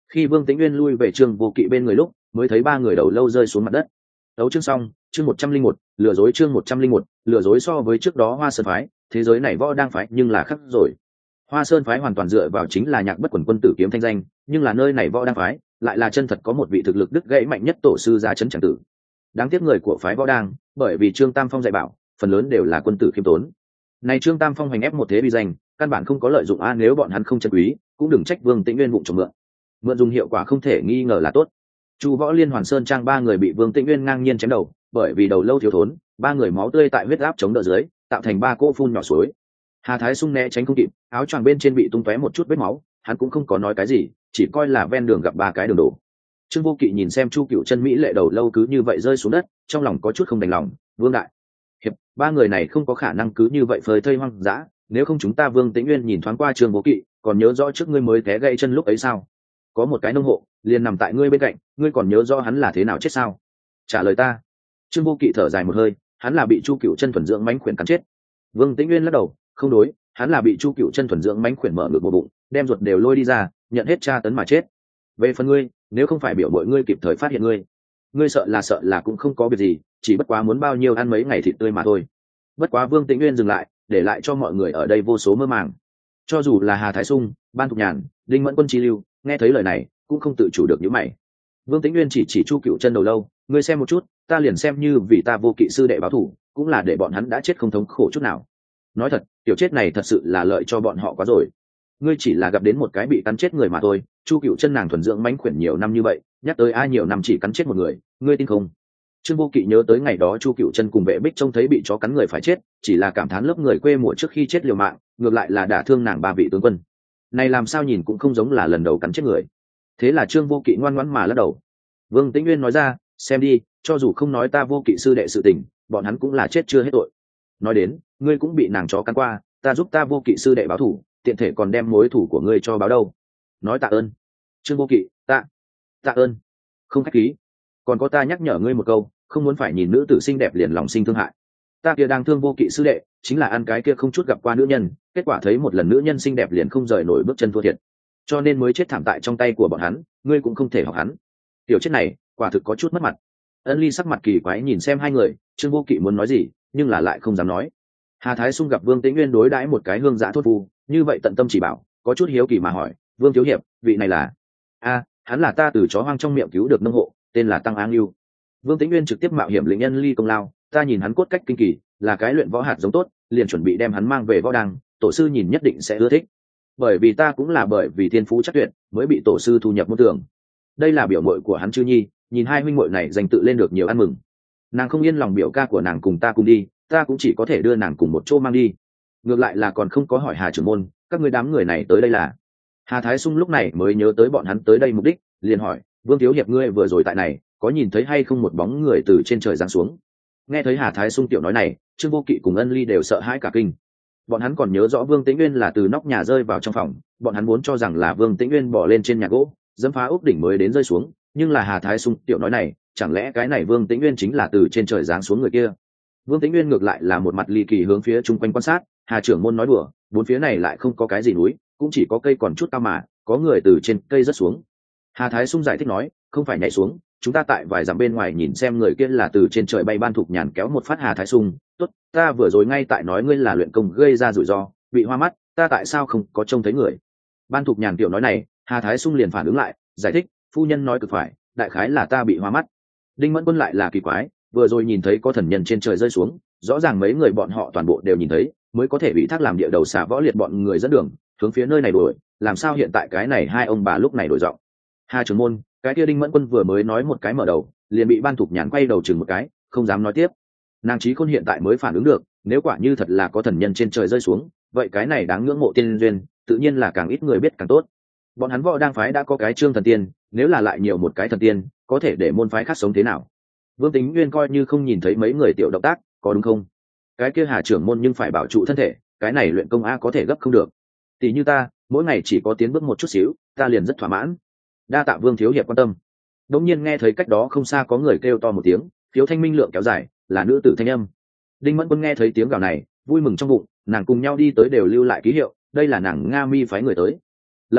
Khi Vương Tĩnh Nguyên lui về Trương Vô Kỵ bên người lúc mới thấy ba người đầu lâu rơi xuống mặt đất. Đấu chương xong, chương một trăm linh một, lừa dối chương một trăm linh một, lừa dối. So với trước đó Hoa Sơn phái, thế giới này võ đang phái nhưng là khác rồi. Hoa Sơn phái hoàn toàn dựa vào chính là Nhạc Bất Quần quân tử kiếm thanh danh, nhưng là nơi này võ đang phái lại là chân thật có một vị thực lực đứt gãy mạnh nhất tổ sư gia trấn chẳng tử. Đáng tiếc người của phái võ đang, bởi vì Trương Tam Phong dạy bảo, phần lớn đều là quân tử khiêm tốn. Này Trương Tam Phong hành ép một thế uy danh, căn bản không có lợi dụng a, nếu bọn hắn không chân quý, cũng đừng trách Vương Tĩnh Nguyên vụng trộm mượn. Mượn dùng hiệu quả không thể nghi ngờ là tốt. Chu Võ Liên Hoàn Sơn Trang ba người bị Vương Tĩnh Nguyên ngang nhiên chém đầu, bởi vì đầu lâu thiếu thốn, ba người máu tươi tại huyết áp chống đỡ dưới, tạo thành ba cỗ phun nhỏ suối. Hà Thái Sung né tránh không kịp, áo choàng bên trên bị tung tóe một chút vết máu, hắn cũng không có nói cái gì, chỉ coi là ven đường gặp ba cái đường đổ. Trương Vô Kỵ nhìn xem Chu Cựu Chân mỹ lệ đầu lâu cứ như vậy rơi xuống đất, trong lòng có chút không đành lòng. Vương đại hiệp, ba người này không có khả năng cứ như vậy phơi thây hoang dã, nếu không chúng ta Vương Tĩnh Nguyên nhìn thoáng qua Trương Vô Kỵ, còn nhớ rõ trước ngươi mới té gãy chân lúc ấy sao? Có một cái nông hộ liền nằm tại ngươi bên cạnh, ngươi còn nhớ rõ hắn là thế nào chết sao? Trả lời ta. Trương Vô Kỵ thở dài một hơi, hắn là bị Chu Cựu Chân thuần dưỡng mãnh khuyển cắn chết. Vương Tĩnh Nguyên lắc đầu, không đối, hắn là bị Chu Cựu Chân thuần dưỡng mãnh khuyển mở ngược một bụng, đem ruột đều lôi đi ra, nhận hết tra tấn mà chết. Về phần ngươi, nếu không phải biểu mọi ngươi kịp thời phát hiện ngươi, ngươi sợ là sợ là cũng không có việc gì, chỉ bất quá muốn bao nhiêu ăn mấy ngày thịt tươi mà thôi. Bất quá Vương Tĩnh Nguyên dừng lại, để lại cho mọi người ở đây vô số mơ màng. Cho dù là Hà Thái Sung, Ban Thục Nhàn, Đinh Mẫn Quân chi lưu, nghe thấy lời này cũng không tự chủ được những mày. Vương Tĩnh Nguyên chỉ chỉ Chu Cựu Chân đầu lâu, ngươi xem một chút, ta liền xem như vì ta Vô Kỵ sư đệ báo thù, cũng là để bọn hắn đã chết không thống khổ chút nào. Nói thật, tiểu chết này thật sự là lợi cho bọn họ quá rồi. Ngươi chỉ là gặp đến một cái bị cắn chết người mà thôi, Chu Cựu Chân nàng thuần dưỡng mãnh khuyển nhiều năm như vậy, nhắc tới ai nhiều năm chỉ cắn chết một người, ngươi tin không? Trương Vô Kỵ nhớ tới ngày đó Chu Cựu Chân cùng Vệ Bích trông thấy bị chó cắn người phải chết, chỉ là cảm thán lớp người quê mùa trước khi chết liều mạng, ngược lại là đả thương nàng ba vị tướng quân. Này làm sao nhìn cũng không giống là lần đầu cắn chết người. Thế là Trương Vô Kỵ ngoan ngoãn mà lắc đầu. Vương Tĩnh Nguyên nói ra, xem đi, cho dù không nói ta Vô Kỵ sư đệ sự tình, bọn hắn cũng là chết chưa hết tội. Nói đến, ngươi cũng bị nàng chó cắn qua, ta giúp ta Vô Kỵ sư đệ báo thù, tiện thể còn đem mối thù của ngươi cho báo đâu. Nói tạ ơn. Trương Vô Kỵ, tạ, tạ ơn. Không khách khí. Còn có ta nhắc nhở ngươi một câu, không muốn phải nhìn nữ tử xinh đẹp liền lòng sinh thương hại. Ta kia đang thương Vô Kỵ sư đệ, chính là ăn cái kia không chút gặp qua nữ nhân, kết quả thấy một lần nữ nhân xinh đẹp liền không rời nổi bước chân thua thiệt, cho nên mới chết thảm tại trong tay của bọn hắn, ngươi cũng không thể học hắn. Tiểu chết này, quả thực có chút mất mặt. Ân Ly sắc mặt kỳ quái nhìn xem hai người, Trương Vô Kỵ muốn nói gì, nhưng là lại không dám nói. Hà Thái Sung gặp Vương Tĩnh Nguyên đối đãi một cái hương giã thốt phu, như vậy tận tâm chỉ bảo, có chút hiếu kỳ mà hỏi, Vương thiếu hiệp, vị này là? A, hắn là ta từ chó hoang trong miệng cứu được nông hộ, tên là Tăng Áng Lưu. Vương Tĩnh Nguyên trực tiếp mạo hiểm lĩnh Ân Ly công lao, ta nhìn hắn cốt cách kinh kỳ, là cái luyện võ hạt giống tốt, liền chuẩn bị đem hắn mang về võ đăng, tổ sư nhìn nhất định sẽ ưa thích. Bởi vì ta cũng là bởi vì thiên phú chắc tuyệt, mới bị tổ sư thu nhập môn tưởng. Đây là biểu muội của hắn Chư Nhi, nhìn hai huynh muội này danh tự lên được nhiều ăn mừng. Nàng không yên lòng biểu ca của nàng cùng ta cùng đi, ta cũng chỉ có thể đưa nàng cùng một chỗ mang đi. Ngược lại là còn không có hỏi Hà trưởng môn, các ngươi đám người này tới đây là? Hà Thái Sung lúc này mới nhớ tới bọn hắn tới đây mục đích, liền hỏi, Vương thiếu hiệp ngươi vừa rồi tại này, có nhìn thấy hay không một bóng người từ trên trời giáng xuống? Nghe thấy Hà Thái Sung tiểu nói này, Trương Vô Kỵ cùng Ân Ly đều sợ hãi cả kinh. Bọn hắn còn nhớ rõ Vương Tĩnh Nguyên là từ nóc nhà rơi vào trong phòng, bọn hắn muốn cho rằng là Vương Tĩnh Nguyên bỏ lên trên nhà gỗ, dẫm phá ốc đỉnh mới đến rơi xuống, nhưng là Hà Thái Sung tiểu nói này, chẳng lẽ cái này Vương Tĩnh Nguyên chính là từ trên trời giáng xuống người kia? Vương Tĩnh Nguyên ngược lại là một mặt ly kỳ hướng phía chung quanh quan sát, Hà trưởng môn nói đùa, bốn phía này lại không có cái gì núi, cũng chỉ có cây còn chút cao mà, có người từ trên cây rớt xuống. Hà Thái Sung giải thích nói, không phải nhảy xuống, chúng ta tại vài dặm bên ngoài nhìn xem người kia là từ trên trời bay. Ban Thục Nhàn kéo một phát Hà Thái Sung, tốt, ta vừa rồi ngay tại nói ngươi là luyện công gây ra rủi ro, bị hoa mắt, ta tại sao không có trông thấy người? Ban Thục Nhàn tiểu nói này, Hà Thái Sung liền phản ứng lại, giải thích, phu nhân nói cực phải, đại khái là ta bị hoa mắt. Đinh Mẫn Quân lại là kỳ quái, vừa rồi nhìn thấy có thần nhân trên trời rơi xuống, rõ ràng mấy người bọn họ toàn bộ đều nhìn thấy, mới có thể bị thác làm địa đầu xà võ liệt bọn người dẫn đường hướng phía nơi này đuổi, làm sao hiện tại cái này hai ông bà lúc này đổi giọng? Hà trưởng môn, cái kia Đinh Mẫn Quân vừa mới nói một cái mở đầu, liền bị Ban Thục Nhàn quay đầu chừng một cái, không dám nói tiếp. Nàng Trí Khôn hiện tại mới phản ứng được, nếu quả như thật là có thần nhân trên trời rơi xuống, vậy cái này đáng ngưỡng mộ tiên duyên, tự nhiên là càng ít người biết càng tốt. Bọn hắn võ đang phái đã có cái Trương thần tiên, nếu là lại nhiều một cái thần tiên, có thể để môn phái khác sống thế nào? Vương Tĩnh Nguyên coi như không nhìn thấy mấy người tiểu động tác, có đúng không? Cái kia Hà trưởng môn nhưng phải bảo trụ thân thể, cái này luyện công a có thể gấp không được. Tỷ như ta, mỗi ngày chỉ có tiến bước một chút xíu, ta liền rất thỏa mãn. Đa tạ Vương thiếu hiệp quan tâm. Đống nhiên nghe thấy cách đó không xa có người kêu to một tiếng, Khiếu thanh minh lượng kéo dài, là nữ tử thanh âm. Đinh Mẫn Quân nghe thấy tiếng gào này, vui mừng trong bụng, nàng cùng nhau đi tới đều lưu lại ký hiệu, đây là nàng Nga Mi phái người tới. Lập tức,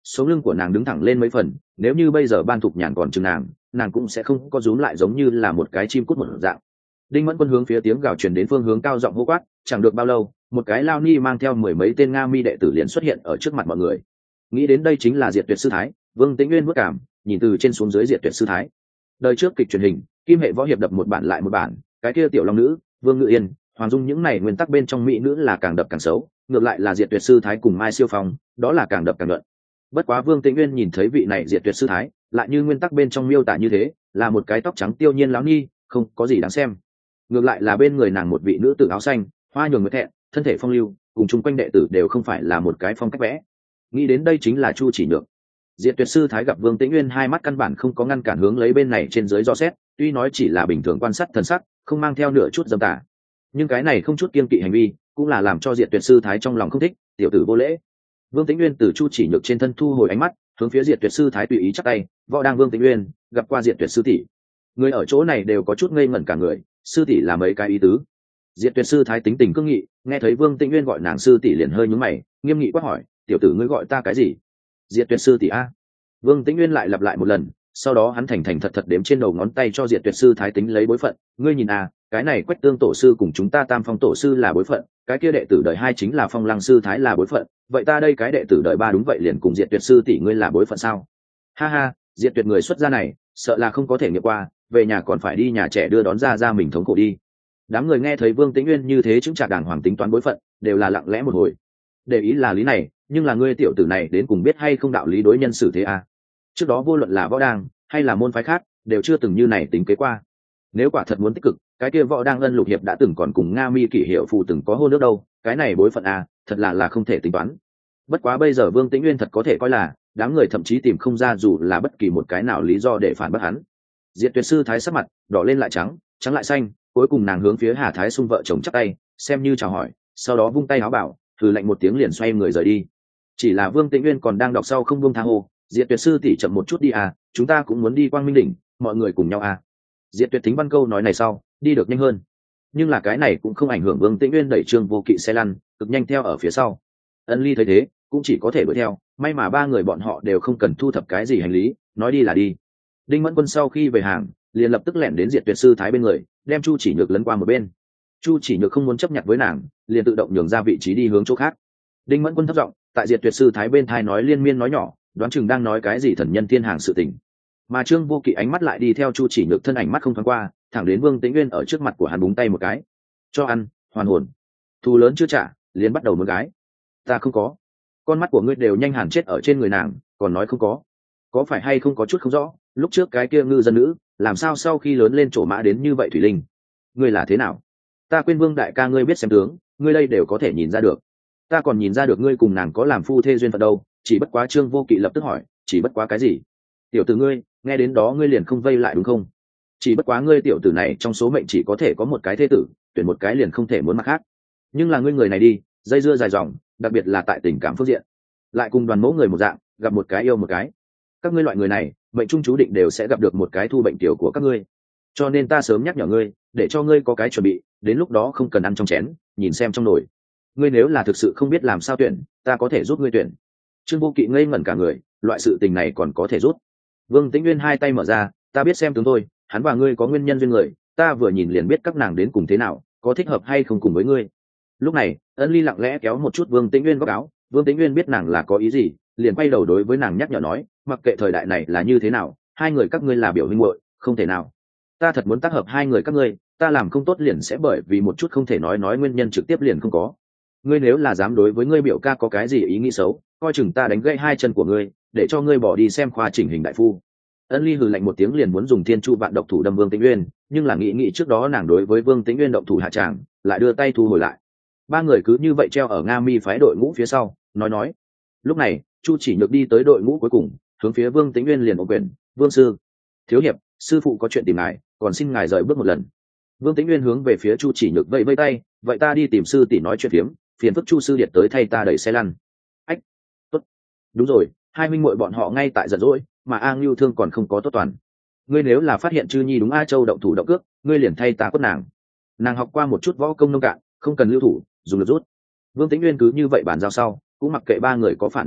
sống lưng của nàng đứng thẳng lên mấy phần, nếu như bây giờ Ban Thục Nhàn còn chừng nàng nàng cũng sẽ không có rúm lại giống như là một cái chim cút một dạng. Đinh Mẫn Quân hướng phía tiếng gào truyền đến phương hướng cao giọng hô quát, chẳng được bao lâu một cái lao ni mang theo mười mấy tên Nga Mi đệ tử liền xuất hiện ở trước mặt mọi người. Nghĩ đến đây chính là Diệt Tuyệt sư thái, Vương Tĩnh Nguyên vất cảm nhìn từ trên xuống dưới Diệt Tuyệt sư thái. Đời trước kịch truyền hình kim hệ võ hiệp đập một bản lại một bản, cái kia tiểu long nữ Vương Ngự Yên, Hoàng Dung những này nguyên tắc bên trong mỹ nữ là càng đập càng xấu, ngược lại là Diệt Tuyệt sư thái cùng Mai Siêu Phong đó là càng đập càng luận. Bất quá Vương Tĩnh Nguyên nhìn thấy vị này Diệt Tuyệt sư thái lại như nguyên tắc bên trong miêu tả như thế, là một cái tóc trắng tiêu nhiên lão ni, không có gì đáng xem. Ngược lại là bên người nàng một vị nữ tử áo xanh, hoa nhường người thẹn, thân thể phong lưu, cùng chung quanh đệ tử đều không phải là một cái phong cách vẽ. Nghĩ đến đây chính là Chu Chỉ Nhược. Diệt Tuyệt sư thái gặp Vương Tĩnh Nguyên hai mắt căn bản không có ngăn cản hướng lấy bên này trên dưới do xét, tuy nói chỉ là bình thường quan sát thần sắc, không mang theo nửa chút dâm tà, nhưng cái này không chút kiêng kỵ hành vi cũng là làm cho Diệt Tuyệt sư thái trong lòng không thích, tiểu tử vô lễ. Vương Tĩnh Nguyên từ Chu Chỉ Nhược trên thân thu hồi ánh mắt, hướng phía Diệt Tuyệt sư thái tùy ý chắp tay, võ đang Vương Tĩnh Nguyên gặp qua Diệt Tuyệt sư tỷ. Người ở chỗ này đều có chút ngây ngẩn cả người, sư tỷ là mấy cái ý tứ? Diệt Tuyệt sư thái tính tình cương nghị, nghe thấy Vương Tĩnh Nguyên gọi nàng sư tỷ liền hơi nhướng mày, nghiêm nghị quát hỏi, tiểu tử ngươi gọi ta cái gì? Diệt Tuyệt sư tỷ a. Vương Tĩnh Nguyên lại lặp lại một lần, sau đó hắn thành thành thật thật đếm trên đầu ngón tay cho Diệt Tuyệt sư thái tính lấy bối phận, ngươi nhìn à, cái này Quách Tương tổ sư cùng chúng ta Tam Phong tổ sư là bối phận, cái kia đệ tử đời hai chính là Phong Lăng sư thái là bối phận, vậy ta đây cái đệ tử đời ba đúng vậy liền cùng Diệt Tuyệt sư tỷ ngươi là bối phận sao? Ha ha, Diệt Tuyệt người xuất gia này, sợ là không có thể nghiệm qua, về nhà còn phải đi nhà trẻ đưa đón ra ra mình thống khổ đi. Đám người nghe thấy Vương Tĩnh Nguyên như thế chứng trả đàng hoàng tính toán bối phận, đều là lặng lẽ một hồi. Để ý là lý này, nhưng là ngươi tiểu tử này đến cùng biết hay không đạo lý đối nhân xử thế à? Trước đó vô luận là võ đang hay là môn phái khác, đều chưa từng như này tính kế qua. Nếu quả thật muốn tích cực, cái kia võ đang ân lục hiệp đã từng còn cùng Nga Mi kỷ hiệu phù từng có hôn nước đâu, cái này bối phận à, thật là là không thể tính toán. Bất quá bây giờ Vương Tĩnh Nguyên thật có thể coi là, đám người thậm chí tìm không ra dù là bất kỳ một cái nào lý do để phản bác hắn. Diệt Tuyệt sư thái sắc mặt đỏ lên lại trắng, trắng lại xanh, cuối cùng nàng hướng phía Hà Thái Sung vợ chồng chắp tay, xem như chào hỏi, sau đó vung tay áo bảo, thử lạnh một tiếng liền xoay người rời đi. Chỉ là Vương Tĩnh Nguyên còn đang đọc sau không buông tha hô, Diệt Tuyệt sư tỷ chậm một chút đi à, chúng ta cũng muốn đi Quang Minh đỉnh, mọi người cùng nhau à. Diệt Tuyệt Thính Văn câu nói này sau, đi được nhanh hơn, nhưng là cái này cũng không ảnh hưởng Vương Tĩnh Nguyên đẩy Trương Vô Kỵ xe lăn, cực nhanh theo ở phía sau. Ân Ly thấy thế, cũng chỉ có thể đuổi theo, may mà ba người bọn họ đều không cần thu thập cái gì hành lý, nói đi là đi. Đinh Mẫn Quân sau khi về hàng, liền lập tức lẻn đến Diệt Tuyệt sư thái bên người, đem Chu Chỉ Nhược lấn qua một bên. Chu Chỉ Nhược không muốn chấp nhận với nàng, liền tự động nhường ra vị trí đi hướng chỗ khác. Đinh Mẫn Quân thấp giọng tại Diệt Tuyệt sư thái bên thai nói liên miên nói nhỏ, đoán chừng đang nói cái gì thần nhân thiên hàng sự tình. Mà Trương Vô Kỵ ánh mắt lại đi theo Chu Chỉ Nhược thân ảnh mắt không thoáng qua, thẳng đến Vương Tĩnh Nguyên ở trước mặt của hắn búng tay một cái, cho ăn, hoàn hồn. Thù lớn chưa trả, liền bắt đầu muốn gái. Ta không có. Con mắt của ngươi đều nhanh hẳn chết ở trên người nàng, còn nói không có. Có phải hay không có chút không rõ, lúc trước cái kia ngư dân nữ, làm sao sau khi lớn lên trổ mã đến như vậy thủy linh? Ngươi là thế nào? Ta quên Vương đại ca ngươi biết xem tướng, ngươi đây đều có thể nhìn ra được. Ta còn nhìn ra được ngươi cùng nàng có làm phu thê duyên phận đâu, chỉ bất quá Trương Vô Kỵ lập tức hỏi, chỉ bất quá cái gì? Tiểu tử ngươi, nghe đến đó ngươi liền không vây lại đúng không? Chỉ bất quá ngươi tiểu tử này trong số mệnh chỉ có thể có một cái thế tử, tuyển một cái liền không thể muốn mặt khác. Nhưng là ngươi người này đi, dây dưa dài dòng, đặc biệt là tại tình cảm phương diện, lại cùng đoàn mẫu người một dạng, gặp một cái yêu một cái. Các ngươi loại người này, mệnh trung chú định đều sẽ gặp được một cái thu bệnh tiểu của các ngươi. Cho nên ta sớm nhắc nhở ngươi, để cho ngươi có cái chuẩn bị, đến lúc đó không cần ăn trong chén, nhìn xem trong nồi. Ngươi nếu là thực sự không biết làm sao tuyển, ta có thể giúp ngươi tuyển. Trương Vô Kỵ ngây ngẩn cả người, loại sự tình này còn có thể rút. Vương Tĩnh Nguyên hai tay mở ra, ta biết xem tướng thôi, hắn và ngươi có nguyên nhân duyên người, ta vừa nhìn liền biết các nàng đến cùng thế nào, có thích hợp hay không cùng với ngươi. Lúc này, Ân Ly lặng lẽ kéo một chút Vương Tĩnh Nguyên góc áo, Vương Tĩnh Nguyên biết nàng là có ý gì, liền quay đầu đối với nàng nhắc nhở nói, mặc kệ thời đại này là như thế nào, hai người các ngươi là biểu huynh muội, không thể nào. Ta thật muốn tác hợp hai người các ngươi, ta làm không tốt liền sẽ bởi vì một chút không thể nói nói nguyên nhân trực tiếp liền không có. Ngươi nếu là dám đối với ngươi biểu ca có cái gì ý nghĩ xấu, coi chừng ta đánh gãy hai chân của ngươi, để cho ngươi bỏ đi xem khoa chỉnh hình đại phu. Ân Ly hừ lạnh một tiếng liền muốn dùng thiên chu vạn độc thủ đâm Vương Tĩnh Nguyên, nhưng là nghĩ nghĩ trước đó nàng đối với Vương Tĩnh Nguyên động thủ hạ tràng, lại đưa tay thu hồi lại. Ba người cứ như vậy treo ở Nga Mi phái đội ngũ phía sau, nói nói. Lúc này, Chu Chỉ Nhược đi tới đội ngũ cuối cùng, hướng phía Vương Tĩnh Nguyên liền ôm quyền, "Vương sư, thiếu hiệp, sư phụ có chuyện tìm ngài, còn xin ngài rời bước một lần." Vương Tĩnh Nguyên hướng về phía Chu Chỉ Nhược vẫy vẫy tay, "Vậy ta đi tìm sư tỷ nói chuyện phiếm, phiền phức Chu sư điệt tới thay ta đẩy xe lăn." "Ách, tốt." "Đúng rồi, hai huynh muội bọn họ ngay tại giận dỗi, mà A Ngưu Thương còn không có tốt toàn. Ngươi nếu là phát hiện Chư Nhi đúng A Châu động thủ động cước, ngươi liền thay ta quất nàng. Nàng học qua một chút võ công nông cạn, không cần lưu thủ, dùng lực rút." Vương Tĩnh Nguyên cứ như vậy bàn giao sau, cũng mặc kệ ba người có phản ứng gì,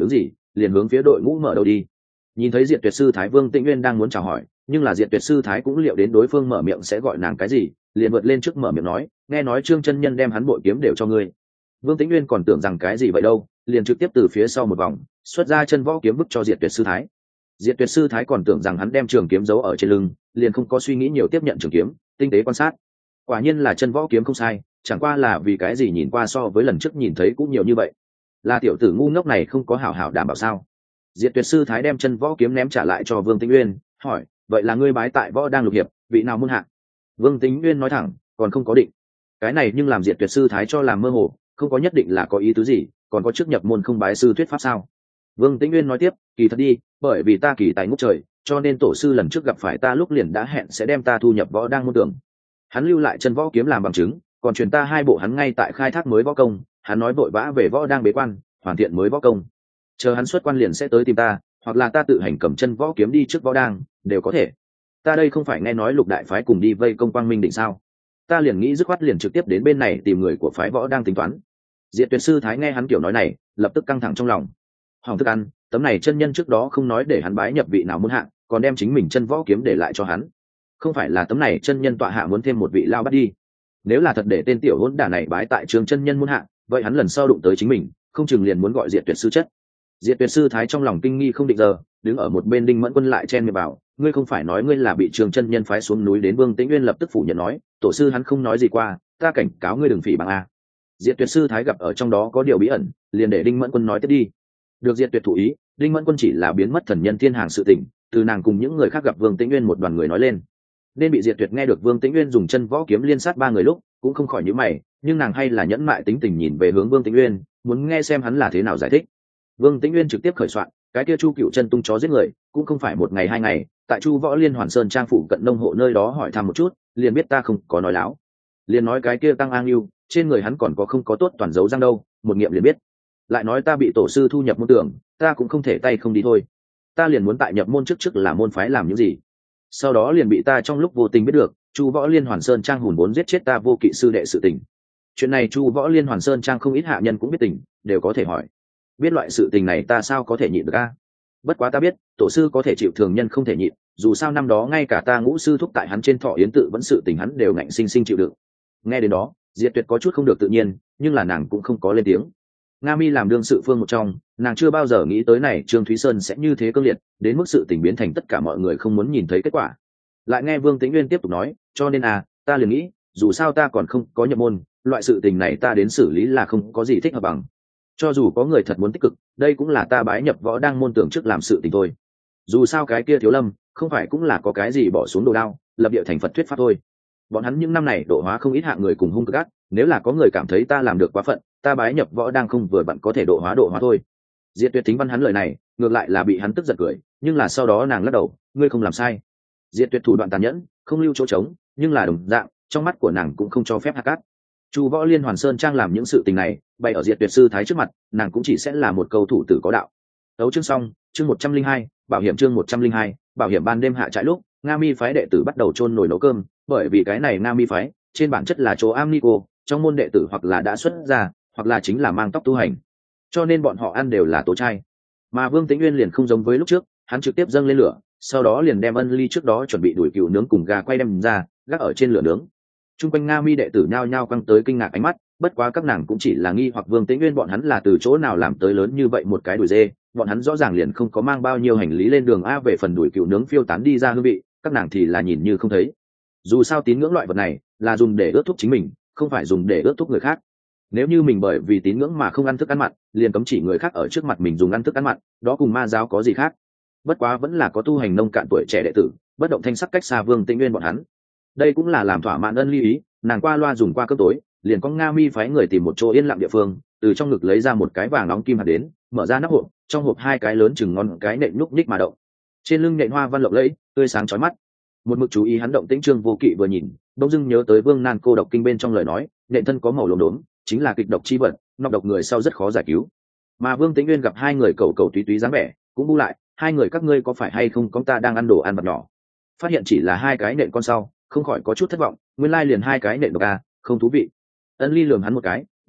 liền hướng phía đội ngũ mở đầu đi. Nhìn thấy Diệt Tuyệt sư thái Vương Tĩnh Nguyên đang muốn chào hỏi, nhưng là Diệt Tuyệt sư thái cũng liệu đến đối phương mở miệng sẽ gọi nàng cái gì, liền vượt lên trước mở miệng nói, nghe nói Trương chân nhân đem hắn bội kiếm đều cho ngươi. Vương Tĩnh Nguyên còn tưởng rằng cái gì vậy đâu, liền trực tiếp từ phía sau một vòng xuất ra chân võ kiếm vứt cho Diệt Tuyệt sư thái. Diệt Tuyệt sư thái còn tưởng rằng hắn đem trường kiếm giấu ở trên lưng, liền không có suy nghĩ nhiều tiếp nhận trường kiếm, tinh tế quan sát. Quả nhiên là chân võ kiếm không sai, chẳng qua là vì cái gì nhìn qua so với lần trước nhìn thấy cũng nhiều như vậy. Là tiểu tử ngu ngốc này không có hảo hảo đảm bảo sao? Diệt Tuyệt sư thái đem chân võ kiếm ném trả lại cho Vương Tĩnh Nguyên, hỏi, vậy là ngươi bái tại võ đang lục hiệp, vị nào môn hạ? Vương Tĩnh Nguyên nói thẳng, còn không có định. Cái này nhưng làm Diệt Tuyệt sư thái cho làm mơ hồ, không có nhất định là có ý tứ gì, còn có trước nhập môn không bái sư thuyết pháp sao? Vương Tĩnh Nguyên nói tiếp, kỳ thật đi, bởi vì ta kỳ tài ngút trời, cho nên tổ sư lần trước gặp phải ta lúc liền đã hẹn sẽ đem ta thu nhập võ đang môn tưởng. Hắn lưu lại chân võ kiếm làm bằng chứng, còn truyền ta hai bộ hắn ngay tại khai thác mới võ công, hắn nói vội vã về võ đang bế quan, hoàn thiện mới võ công. Chờ hắn xuất quan liền sẽ tới tìm ta, hoặc là ta tự hành cầm chân võ kiếm đi trước võ đang, đều có thể. Ta đây không phải nghe nói Lục đại phái cùng đi vây công Quang Minh Định sao? Ta liền nghĩ dứt khoát liền trực tiếp đến bên này tìm người của phái võ đang tính toán. Diệt Tuyệt sư thái nghe hắn kiểu nói này, lập tức căng thẳng trong lòng. Hỏng thức ăn, tấm này chân nhân trước đó không nói để hắn bái nhập vị nào môn hạ, còn đem chính mình chân võ kiếm để lại cho hắn. Không phải là tấm này chân nhân tọa hạ muốn thêm một vị lao bắt đi? Nếu là thật để tên tiểu hỗn đả này bái tại trường chân nhân môn hạ, vậy hắn lần sau đụng tới chính mình, không chừng liền muốn gọi Diệt Tuyệt sư chất. Diệt Tuyệt sư thái trong lòng kinh nghi không định giờ, đứng ở một bên Đinh Mẫn Quân lại chen miệng bảo, ngươi không phải nói ngươi là bị trường chân nhân phái xuống núi đến Vương Tĩnh Nguyên lập tức phủ nhận nói, tổ sư hắn không nói gì qua, ta cảnh cáo ngươi đừng phỉ báng a. Diệt Tuyệt sư thái gặp ở trong đó có điều bí ẩn, liền để Đinh Mẫn Quân nói tiếp đi. Được Diệt Tuyệt thủ ý, Đinh Mẫn Quân chỉ là biến mất thần nhân thiên hàng sự tình, từ nàng cùng những người khác gặp Vương Tĩnh Nguyên một đoàn người nói lên, nên bị Diệt Tuyệt nghe được Vương Tĩnh Nguyên dùng chân võ kiếm liên sát ba người lúc, cũng không khỏi nhíu mày, nhưng nàng hay là nhẫn mại tính tình nhìn về hướng Vương Tĩnh Nguyên, muốn nghe xem hắn là thế nào giải thích. Vương Tĩnh Nguyên trực tiếp khởi soạn, cái kia Chu Cựu chân tung chó giết người, cũng không phải một ngày hai ngày, tại Chu Võ Liên Hoàn Sơn trang phủ cận nông hộ nơi đó hỏi thăm một chút, liền biết ta không có nói láo. Liền nói cái kia Tăng An Lưu, trên người hắn còn có không có tốt toàn dấu răng đâu, một nghiệm liền biết. Lại nói ta bị tổ sư thu nhập môn tưởng, ta cũng không thể tay không đi thôi. Ta liền muốn tại nhập môn trước trước là môn phái làm những gì. Sau đó liền bị ta trong lúc vô tình biết được, Chu Võ Liên Hoàn Sơn trang hùn vốn giết chết ta vô kỵ sư đệ sự tình. Chuyện này Chu Võ Liên Hoàn Sơn trang không ít hạ nhân cũng biết tình, đều có thể hỏi. Biết loại sự tình này ta sao có thể nhịn được a? Bất quá ta biết, tổ sư có thể chịu thường nhân không thể nhịn, dù sao năm đó ngay cả ta ngũ sư thúc tại hắn trên thọ yến tự vẫn sự tình hắn đều ngạnh sinh sinh chịu đựng. Nghe đến đó, Diệt Tuyệt có chút không được tự nhiên, nhưng là nàng cũng không có lên tiếng. Nga Mi làm đương sự phương một trong, nàng chưa bao giờ nghĩ tới này Trương Thúy Sơn sẽ như thế cương liệt, đến mức sự tình biến thành tất cả mọi người không muốn nhìn thấy kết quả. Lại nghe Vương Tĩnh Nguyên tiếp tục nói, cho nên à, ta liền nghĩ, dù sao ta còn không có nhập môn, loại sự tình này ta đến xử lý là không có gì thích hợp bằng. Cho dù có người thật muốn tích cực, đây cũng là ta bái nhập võ đang môn tưởng trước làm sự tình thôi. Dù sao cái kia Thiếu Lâm, không phải cũng là có cái gì bỏ xuống đồ đao, lập địa thành Phật thuyết pháp thôi. Bọn hắn những năm này độ hóa không ít hạng người cùng hung cực ác, nếu là có người cảm thấy ta làm được quá phận, ta bái nhập võ đang không vừa vặn có thể độ hóa độ hóa thôi. Diệt Tuyệt thính văn hắn lời này, ngược lại là bị hắn tức giận cười, nhưng là sau đó nàng lắc đầu, ngươi không làm sai. Diệt Tuyệt thủ đoạn tàn nhẫn, không lưu chỗ trống, nhưng là đồng dạng, trong mắt của nàng cũng không cho phép hạt cát. Chu Võ Liên Hoàn Sơn trang làm những sự tình này, bày ở Diệt Tuyệt sư thái trước mặt, nàng cũng chỉ sẽ là một câu thủ tử có đạo. Tấu chương xong, chương một trăm linh hai, bảo hiểm chương một trăm linh hai, bảo hiểm ban đêm hạ trại lúc, Nga Mi phái đệ tử bắt đầu chôn nồi nấu cơm, bởi vì cái này Nga Mi phái, trên bản chất là chỗ am ni cô, trong môn đệ tử hoặc là đã xuất ra, hoặc là chính là mang tóc tu hành, cho nên bọn họ ăn đều là tố chay. Mà Vương Tĩnh Nguyên liền không giống với lúc trước, hắn trực tiếp dâng lên lửa, sau đó liền đem ân ly trước đó chuẩn bị đuổi cừu nướng cùng gà quay đem ra, gác ở trên lửa nướng. Trung quanh Nga Mi đệ tử nhao nhao quăng tới kinh ngạc ánh mắt, bất quá các nàng cũng chỉ là nghi hoặc Vương Tĩnh Nguyên bọn hắn là từ chỗ nào làm tới lớn như vậy một cái đùi dê, bọn hắn rõ ràng liền không có mang bao nhiêu hành lý lên đường a. Về phần đuổi cừu nướng phiêu tán đi ra hương vị, các nàng thì là nhìn như không thấy. Dù sao tín ngưỡng loại vật này là dùng để ước thúc chính mình, không phải dùng để ước thúc người khác. Nếu như mình bởi vì tín ngưỡng mà không ăn thức ăn mặn, liền cấm chỉ người khác ở trước mặt mình dùng ăn thức ăn mặn, đó cùng ma giáo có gì khác. Bất quá vẫn là có tu hành nông cạn tuổi trẻ đệ tử, bất động thanh sắc cách xa Vương Tĩnh Nguyên bọn hắn. Đây cũng là làm thỏa mãn ân ly ý, nàng qua loa dùng qua cơm tối, liền có Nga Mi phái người tìm một chỗ yên lặng địa phương, từ trong ngực lấy ra một cái vàng nóng kim hạt đến, mở ra nắp hộp, trong hộp hai cái lớn chừng ngon cái nện nhúc nhích mà động. Trên lưng nện hoa văn lộng lẫy, tươi sáng chói mắt. Một mực chú ý hắn động tĩnh Trương Vô Kỵ vừa nhìn, đông dưng nhớ tới Vương Nan cô độc kinh bên trong lời nói, nện thân có màu lốm đốm, chính là kịch độc chi vật, nọc độc người sau rất khó giải cứu. Mà Vương Tĩnh Nguyên gặp hai người cầu cầu túy túy dáng vẻ, cũng bu lại, hai người các ngươi có phải hay không có ta đang ăn đồ ăn vật nhỏ. Phát hiện chỉ là hai cái nện con sau, không khỏi có chút thất vọng, nguyên lai liền hai cái nện độc a, không thú vị. Ân Ly lườm hắn một cái,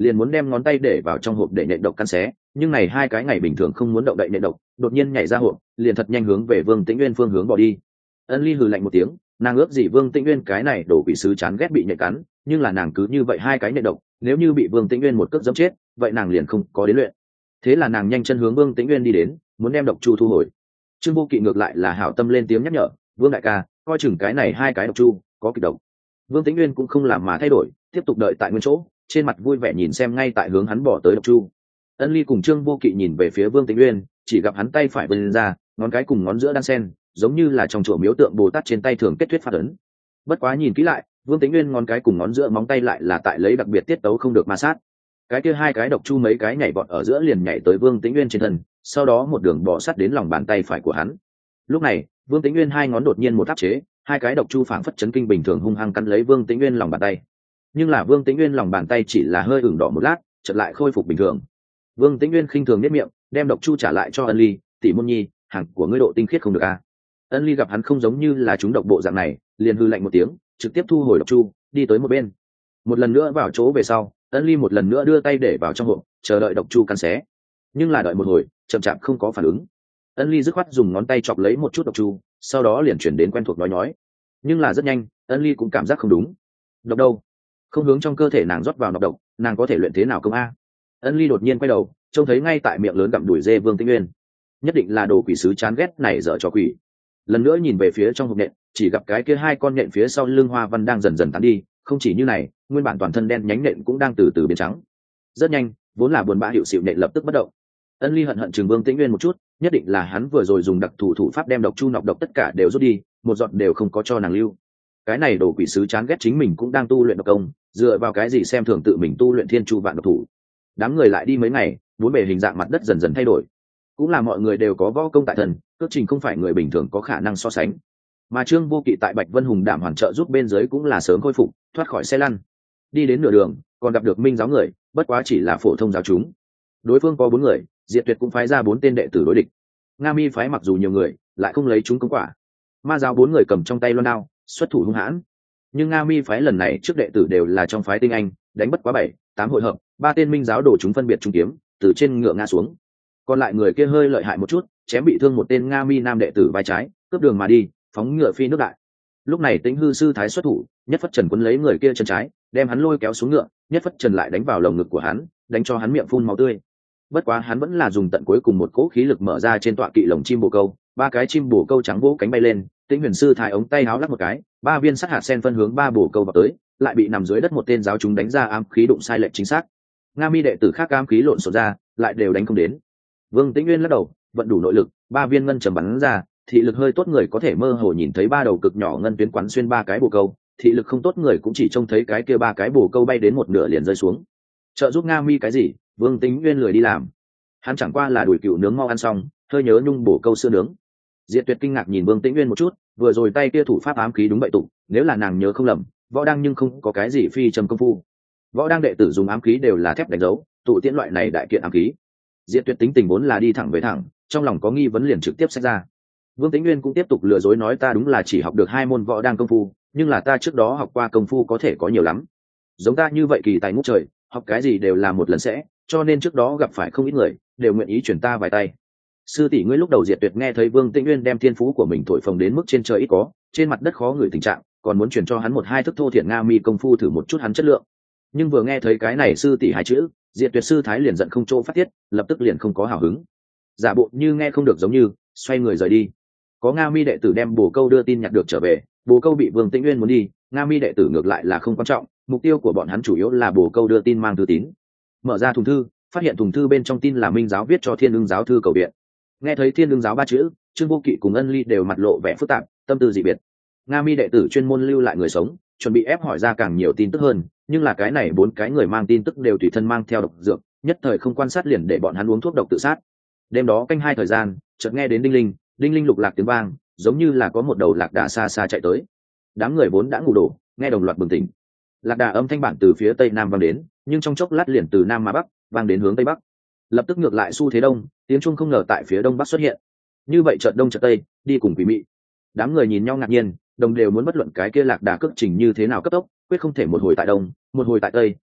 liền muốn đem ngón tay để vào trong hộp để nện độc căn xé, nhưng này hai cái ngày bình thường không muốn động đậy nện độc, đột nhiên nhảy ra hộp, liền thật nhanh hướng về Vương Tĩnh Uyên phương hướng bỏ đi. Ân Ly hừ lạnh một tiếng, nàng ước gì Vương Tĩnh Uyên cái này đổ quỷ sứ chán ghét bị nhện cắn, nhưng là nàng cứ như vậy hai cái nện độc, nếu như bị Vương Tĩnh Uyên một cước giẫm chết, vậy nàng liền không có đến luyện. Thế là nàng nhanh chân hướng Vương Tĩnh Uyên đi đến, muốn đem độc chu thu hồi. Trương Vô Kỵ ngược lại là hảo tâm lên tiếng nhắc nhở, Vương đại ca, coi chừng cái này hai cái độc chu có kịch độc. Vương Tĩnh Uyên cũng không làm mà thay đổi, tiếp tục đợi tại nguyên chỗ, trên mặt vui vẻ nhìn xem ngay tại hướng hắn bỏ tới độc chu. Ân Ly cùng Trương Vô Kỵ nhìn về phía Vương Tĩnh Uyên, chỉ gặp hắn tay phải vươn ra, ngón cái cùng ngón giữa đan sen, giống như là trong chùa miếu tượng Bồ Tát trên tay thường kết thuyết pháp ấn. Bất quá nhìn kỹ lại, Vương Tĩnh Uyên ngón cái cùng ngón giữa móng tay lại là tại lấy đặc biệt tiết tấu không được ma sát. Cái kia hai cái độc chu mấy cái nhảy vọt ở giữa liền nhảy tới Vương Tĩnh Uyên trên thân, sau đó một đường bò sát đến lòng bàn tay phải của hắn. Lúc này, Vương Tĩnh Uyên hai ngón đột nhiên một áp chế, hai cái độc chu phảng phất chấn kinh bình thường hung hăng cắn lấy Vương Tĩnh Uyên lòng bàn tay. Nhưng là Vương Tĩnh Uyên lòng bàn tay chỉ là hơi ửng đỏ một lát, chợt lại khôi phục bình thường. Vương Tĩnh Uyên khinh thường nhếch miệng, đem độc chu trả lại cho Ân Ly, "Tỷ môn nhi, hàng của ngươi độ tinh khiết không được a." À? Ân Ly gặp hắn không giống như là chúng độc bộ dạng này, liền hư lạnh một tiếng, trực tiếp thu hồi độc chu, đi tới một bên. Một lần nữa vào chỗ về sau, Ân Ly một lần nữa đưa tay để vào trong hộp, chờ đợi độc chu cắn xé. Nhưng là đợi một hồi, chậm chạp không có phản ứng. Ân Ly dứt khoát dùng ngón tay chọc lấy một chút độc chu, sau đó liền chuyển đến quen thuộc nói nói. Nhưng là rất nhanh, Ân Ly cũng cảm giác không đúng. Độc đâu? Không hướng trong cơ thể nàng rót vào nọc độc, nàng có thể luyện thế nào công a? Ân Ly đột nhiên quay đầu, trông thấy ngay tại miệng lớn gặm đuổi dê Vương Tĩnh Uyên. Nhất định là đồ quỷ sứ chán ghét này dở cho quỷ. Lần nữa nhìn về phía trong hộp nện, chỉ gặp cái kia hai con nện phía sau lưng hoa văn đang dần dần tán đi, không chỉ như này, nguyên bản toàn thân đen nhánh nện cũng đang từ từ biến trắng. Rất nhanh, vốn là buồn bã hiệu xịu nện lập tức bất động. Ân Ly hận hận chừng Vương Tĩnh Uyên một chút, nhất định là hắn vừa rồi dùng đặc thủ thủ pháp đem độc chu nọc độc tất cả đều rút đi, một giọt đều không có cho nàng lưu. Cái này đồ quỷ sứ chán ghét chính mình cũng đang tu luyện độc công, dựa vào cái gì xem thường tự mình tu luyện thiên chu vạn độc thủ. Đám người lại đi mấy ngày, bốn bề hình dạng mặt đất dần dần thay đổi, cũng là mọi người đều có võ công tại thân, cước trình không phải người bình thường có khả năng so sánh. Mà Trương Vô Kỵ tại Bạch Vân Hùng đảm hoàn trợ giúp bên dưới cũng là sớm khôi phục, thoát khỏi xe lăn. Đi đến nửa đường, còn gặp được Minh giáo người, bất quá chỉ là phổ thông giáo chúng. Đối phương có bốn người, Diệt Tuyệt cũng phái ra bốn tên đệ tử đối địch. Nga Mi phái mặc dù nhiều người, lại không lấy chúng công quả. Ma giáo bốn người cầm trong tay loan đao, xuất thủ hung hãn. Nhưng Nga Mi phái lần này trước đệ tử đều là trong phái tinh anh, đánh bất quá bảy, tám hội hợp, ba tên Minh giáo đồ chúng phân biệt trung kiếm, từ trên ngựa ngã xuống. Còn lại người kia hơi lợi hại một chút, chém bị thương một tên Nga Mi nam đệ tử vai trái, cướp đường mà đi, phóng ngựa phi nước đại. Lúc này Tĩnh Hư sư thái xuất thủ, nhất phất trần quấn lấy người kia chân trái, đem hắn lôi kéo xuống ngựa, nhất phất trần lại đánh vào lồng ngực của hắn, đánh cho hắn miệng phun máu tươi. Bất quá hắn vẫn là dùng tận cuối cùng một cỗ khí lực mở ra trên tọa kỵ lồng chim bồ câu, ba cái chim bồ câu trắng vỗ cánh bay lên, Tĩnh Huyền sư thái ống tay háo lắc một cái, ba viên sắt hạt sen phân hướng ba bồ câu vào tới, lại bị nằm dưới đất một tên giáo chúng đánh ra ám khí đụng sai lệch chính xác. Nga Mi đệ tử khác ám khí lộn xộn ra, lại đều đánh không đến. Vương Tĩnh Uyên lắc đầu, vận đủ nội lực, ba viên ngân trầm bắn ra, thị lực hơi tốt người có thể mơ hồ nhìn thấy ba đầu cực nhỏ ngân tuyến quắn xuyên ba cái bồ câu, thị lực không tốt người cũng chỉ trông thấy cái kia ba cái bồ câu bay đến một nửa liền rơi xuống. Trợ giúp Nga Mi cái gì? Vương Tĩnh Uyên lười đi làm. Hắn chẳng qua là đuổi cừu nướng mau ăn xong, hơi nhớ nhung bổ câu sữa nướng. Diệt Tuyệt kinh ngạc nhìn Vương Tĩnh Uyên một chút, vừa rồi tay kia thủ pháp ám khí đúng vậy tụng, nếu là nàng nhớ không lầm, võ đang nhưng không có cái gì phi trầm công phu. Võ đang đệ tử dùng ám khí đều là thép đánh dấu, tụ tiễn loại này đại kiện ám khí. Diệt Tuyệt tính tình vốn là đi thẳng về thẳng, trong lòng có nghi vấn liền trực tiếp xét ra. Vương Tĩnh Uyên cũng tiếp tục lừa dối nói ta đúng là chỉ học được hai môn võ đang công phu, nhưng là ta trước đó học qua công phu có thể có nhiều lắm. Giống ta như vậy kỳ tài ngút trời, học cái gì đều là một lần sẽ, cho nên trước đó gặp phải không ít người, đều nguyện ý chuyển ta vài tay. Sư tỷ ngươi lúc đầu Diệt Tuyệt nghe thấy Vương Tĩnh Uyên đem thiên phú của mình thổi phồng đến mức trên trời ít có, trên mặt đất khó ngửi tình trạng, còn muốn chuyển cho hắn một hai thức thô thiển Nga Mi công phu thử một chút hắn chất lượng. Nhưng vừa nghe thấy cái này sư tỷ hai chữ, Diệt Tuyệt sư thái liền giận không chỗ phát tiết, lập tức liền không có hào hứng. Giả bộ như nghe không được giống như, xoay người rời đi. Có Nga Mi đệ tử đem bồ câu đưa tin nhặt được trở về, bồ câu bị Vương Tĩnh Uyên muốn đi, Nga Mi đệ tử ngược lại là không quan trọng, mục tiêu của bọn hắn chủ yếu là bồ câu đưa tin mang thư tín. Mở ra thùng thư, phát hiện thùng thư bên trong tin là Minh giáo viết cho Thiên Ưng giáo thư cầu viện. Nghe thấy Thiên Ưng giáo ba chữ, Trương Vô Kỵ cùng Ân Ly đều mặt lộ vẻ phức tạp, tâm tư dị biệt. Nga Mi đệ tử chuyên môn lưu lại người sống, chuẩn bị ép hỏi ra càng nhiều tin tức hơn, nhưng là cái này bốn cái người mang tin tức đều tùy thân mang theo độc dược, nhất thời không quan sát liền để bọn hắn uống thuốc độc tự sát. Đêm đó canh hai thời gian, chợt nghe đến đinh linh, đinh linh lục lạc tiếng vang, giống như là có một đầu lạc đà xa xa chạy tới. Đám người vốn đã ngủ đổ, nghe đồng loạt bừng tỉnh. Lạc đà âm thanh bản từ phía tây nam vang đến, nhưng trong chốc lát liền từ nam mà bắc vang đến hướng tây bắc, lập tức ngược lại xu thế đông, tiếng chuông không ngờ tại phía đông bắc xuất hiện. Như vậy chợt đông chợt tây, đi cùng quỷ mị. Đám người nhìn nhau ngạc nhiên, đồng đều muốn bất luận cái kia lạc đà cước trình như thế nào cấp tốc, quyết không thể một hồi tại đông, một hồi tại tây,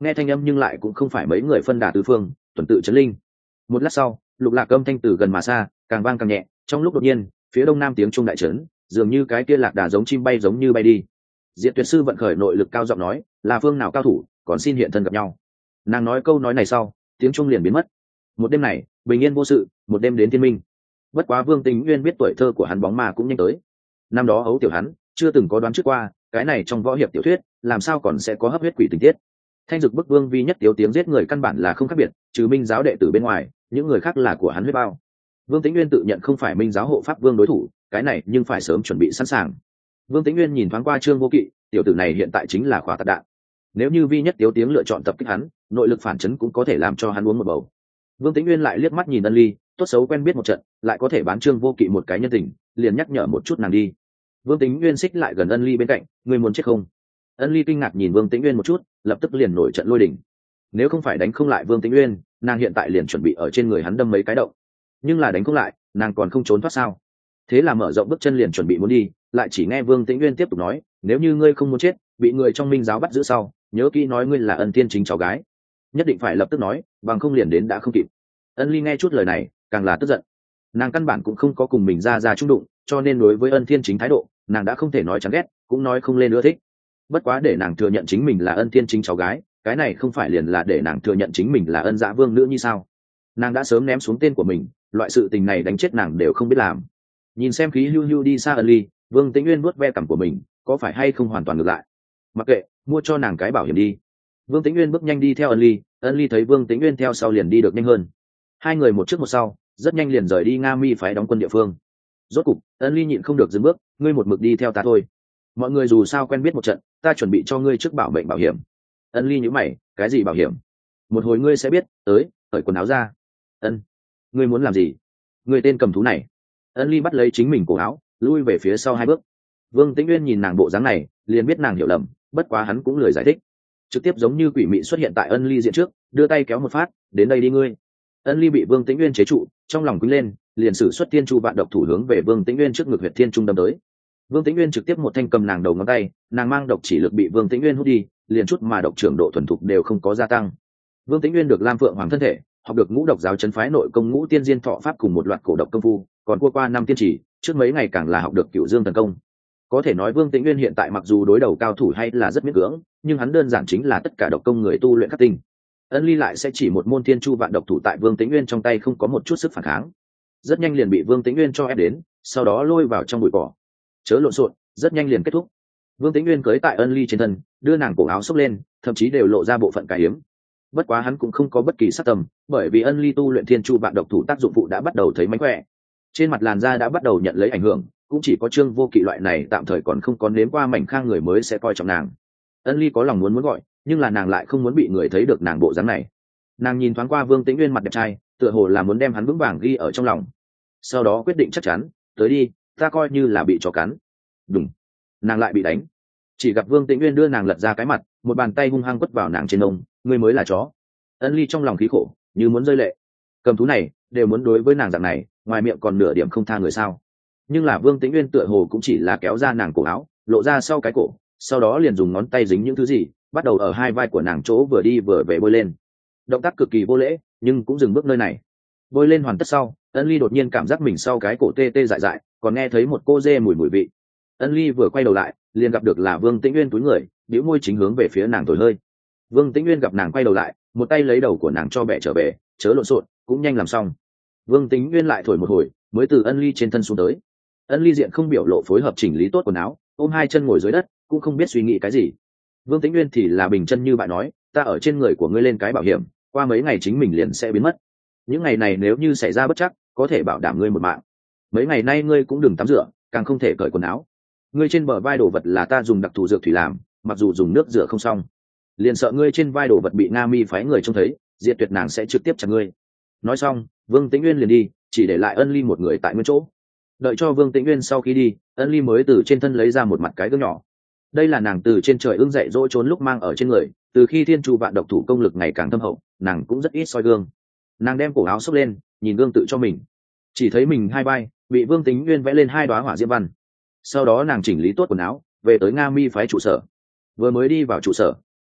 nghe thanh âm nhưng lại cũng không phải mấy người phân đà tứ phương, tuần tự chấn linh. Một lát sau, lục lạc âm thanh từ gần mà xa, càng vang càng nhẹ, trong lúc đột nhiên phía đông nam tiếng trung đại trấn, dường như cái kia lạc đà giống chim bay giống như bay đi. Diệt Tuyệt sư vận khởi nội lực cao giọng nói, là phương nào cao thủ, còn xin hiện thân gặp nhau. Nàng nói câu nói này sau, tiếng trung liền biến mất. Một đêm này bình yên vô sự, một đêm đến thiên minh. Bất quá Vương Tính Nguyên biết tuổi thơ của hắn bóng ma cũng nhanh tới. Năm đó ấu tiểu hắn chưa từng có đoán trước qua, cái này trong võ hiệp tiểu thuyết làm sao còn sẽ có hấp huyết quỷ tình tiết. Thanh dực bức vương vi nhất tiếu tiếng giết người căn bản là không khác biệt, trừ minh giáo đệ tử bên ngoài, những người khác là của hắn huyết bao. Vương Tĩnh Nguyên tự nhận không phải minh giáo hộ pháp vương đối thủ, cái này nhưng phải sớm chuẩn bị sẵn sàng. Vương Tĩnh Nguyên nhìn thoáng qua Trương Vô Kỵ, tiểu tử này hiện tại chính là khóa tạc đạn. Nếu như vi nhất tiếu tiếng lựa chọn tập kích hắn, nội lực phản chấn cũng có thể làm cho hắn uống một bầu. Vương Tĩnh Nguyên lại liếc mắt nhìn Ân Ly, tốt xấu quen biết một trận, lại có thể bán Trương Vô Kỵ một cái nhân tình, liền nhắc nhở một chút nàng đi. Vương Tĩnh Nguyên xích lại gần Ân Ly bên cạnh, ngươi muốn chết không? Ân Ly kinh ngạc nhìn Vương Tĩnh Nguyên một chút, lập tức liền nổi trận lôi đình. Nếu không phải đánh không lại Vương Tĩnh Nguyên, nàng hiện tại liền chuẩn bị ở trên người hắn đâm mấy cái động. Nhưng là đánh không lại, nàng còn không trốn thoát sao? Thế là mở rộng bước chân liền chuẩn bị muốn đi, lại chỉ nghe Vương Tĩnh Nguyên tiếp tục nói, nếu như ngươi không muốn chết, bị người trong minh giáo bắt giữ sau, nhớ kỹ nói ngươi là Ân Thiên Chính cháu gái, nhất định phải lập tức nói, bằng không liền đến đã không kịp. Ân Ly nghe chút lời này, càng là tức giận. Nàng căn bản cũng không có cùng mình ra ra trung đụng, cho nên đối với Ân Thiên Chính thái độ, nàng đã không thể nói chán ghét, cũng nói không lên ưa thích. Bất quá để nàng thừa nhận chính mình là Ân Thiên Chính cháu gái, cái này không phải liền là để nàng thừa nhận chính mình là Ân Dạ Vương nữ như sao? Nàng đã sớm ném xuống tên của mình, loại sự tình này đánh chết nàng đều không biết làm. Nhìn xem khí hưu hưu đi xa Ân Ly, Vương Tĩnh Nguyên vuốt ve cằm của mình, có phải hay không hoàn toàn ngược lại? Mặc kệ, mua cho nàng cái bảo hiểm đi. Vương Tĩnh Nguyên bước nhanh đi theo Ân Ly, Ân Ly thấy Vương Tĩnh Nguyên theo sau liền đi được nhanh hơn. Hai người một trước một sau, rất nhanh liền rời đi Nga Mi phái đóng quân địa phương. Rốt cục, Ân Ly nhịn không được dừng bước, ngươi một mực đi theo ta thôi. Mọi người dù sao quen biết một trận, ta chuẩn bị cho ngươi trước bảo mệnh bảo hiểm. Ân Ly nhíu mày, cái gì bảo hiểm? Một hồi ngươi sẽ biết, tới, cởi quần áo ra. Ân, ngươi muốn làm gì? Ngươi tên cầm thú này. Ân Ly bắt lấy chính mình cổ áo, lui về phía sau hai bước. Vương Tĩnh Nguyên nhìn nàng bộ dáng này, liền biết nàng hiểu lầm, bất quá hắn cũng lười giải thích, trực tiếp giống như quỷ mị xuất hiện tại Ân Ly diện trước, đưa tay kéo một phát, đến đây đi ngươi. Ân Ly bị Vương Tĩnh Nguyên chế trụ, trong lòng quýnh lên, liền sử xuất Thiên Chu Vạn Độc thủ hướng về Vương Tĩnh Nguyên trước ngực huyệt thiên trung đâm tới. Vương Tĩnh Nguyên trực tiếp một thanh cầm nàng đầu ngón tay, nàng mang độc chỉ lực bị Vương Tĩnh Nguyên hút đi, liền chút mà độc trưởng độ thuần thục đều không có gia tăng. Vương Tĩnh Nguyên được Lam Phượng Hoàng thân thể, học được Ngũ Độc giáo trấn phái nội công Ngũ Tiên Diên Thọ pháp cùng một loạt cổ độc công phu, còn qua qua năm tiên chỉ, trước mấy ngày càng là học được Cửu Dương thần công. Có thể nói Vương Tĩnh Nguyên hiện tại mặc dù đối đầu cao thủ hay là rất miễn cưỡng, nhưng hắn đơn giản chính là tất cả độc công người tu luyện khắc tinh. Ân Ly lại sẽ chỉ một môn Thiên Chu Vạn Độc thủ tại Vương Tĩnh Nguyên trong tay không có một chút sức phản kháng, rất nhanh liền bị Vương Tĩnh Nguyên cho ép đến, sau đó lôi vào trong bụi cỏ. Chớ lộn xộn, rất nhanh liền kết thúc. Vương Tĩnh Nguyên cưỡi tại Ân Ly trên thân, đưa nàng cổ áo xốc lên, thậm chí đều lộ ra bộ phận cải hiếm. Bất quá hắn cũng không có bất kỳ sát tâm, bởi vì Ân Ly tu luyện Thiên Chu Vạn Độc thủ tác dụng phụ đã bắt đầu thấy mánh khỏe, trên mặt làn da đã bắt đầu nhận lấy ảnh hưởng, cũng chỉ có Trương Vô Kỵ loại này tạm thời còn không có nếm qua mảnh khang người mới sẽ coi trọng nàng. Ân Ly có lòng muốn muốn gọi, nhưng là nàng lại không muốn bị người thấy được nàng bộ dáng này. Nàng nhìn thoáng qua Vương Tĩnh Nguyên mặt đẹp trai, tựa hồ là muốn đem hắn vững vàng ghi ở trong lòng. Sau đó quyết định chắc chắn, tới đi, ta coi như là bị chó cắn. Đùng, nàng lại bị đánh. Chỉ gặp Vương Tĩnh Nguyên đưa nàng lật ra cái mặt, một bàn tay hung hăng quất vào nàng trên nông, ngươi mới là chó. Ân Ly trong lòng khí khổ, như muốn rơi lệ. Cầm thú này đều muốn đối với nàng dạng này, ngoài miệng còn nửa điểm không tha người sao? Nhưng là Vương Tĩnh Nguyên tựa hồ cũng chỉ là kéo ra nàng cổ áo, lộ ra sau cái cổ, sau đó liền dùng ngón tay dính những thứ gì, bắt đầu ở hai vai của nàng chỗ vừa đi vừa về bôi lên. Động tác cực kỳ vô lễ, nhưng cũng dừng bước nơi này. Bôi lên hoàn tất sau, Ân Ly đột nhiên cảm giác mình sau cái cổ tê tê dại dại, còn nghe thấy một cô dê mùi mùi vị. Ân Ly vừa quay đầu lại, liền gặp được là Vương Tĩnh Nguyên túi người, bĩu môi chính hướng về phía nàng thổi hơi. Vương Tĩnh Nguyên gặp nàng quay đầu lại, một tay lấy đầu của nàng cho bẻ trở về, chớ lộn xộn, cũng nhanh làm xong. Vương Tĩnh Nguyên lại thổi một hồi, mới từ Ân Ly trên thân xuống tới. Ân Ly diện không biểu lộ phối hợp chỉnh lý tốt quần áo, ôm hai chân ngồi dưới đất, cũng không biết suy nghĩ cái gì. Vương Tĩnh Nguyên thì là bình chân như bạn nói, ta ở trên người của ngươi lên cái bảo hiểm, qua mấy ngày chính mình liền sẽ biến mất. Những ngày này nếu như xảy ra bất trắc, có thể bảo đảm ngươi một mạng. Mấy ngày nay ngươi cũng đừng tắm rửa, càng không thể cởi quần áo. Ngươi trên bờ vai đồ vật là ta dùng đặc thù dược thủy làm, mặc dù dùng nước rửa không xong, liền sợ ngươi trên vai đồ vật bị Nga Mi phái người trông thấy, Diệt Tuyệt nàng sẽ trực tiếp chặt ngươi. Nói xong, Vương Tĩnh Nguyên liền đi, chỉ để lại Ân Ly một người tại nguyên chỗ. Đợi cho Vương Tĩnh Nguyên sau khi đi, Ân Ly mới từ trên thân lấy ra một mặt cái gương nhỏ. Đây là nàng từ trên trời ưng dậy dỗ trốn lúc mang ở trên người, từ khi Thiên Chu Vạn Độc thủ công lực ngày càng thâm hậu, nàng cũng rất ít soi gương. Nàng đem cổ áo xốc lên, nhìn gương tự cho mình, chỉ thấy mình hai vai bị Vương Tĩnh Nguyên vẽ lên hai đóa hỏa diễm văn. Sau đó nàng chỉnh lý tốt quần áo, về tới Nga Mi phái trụ sở. Vừa mới đi vào trụ sở,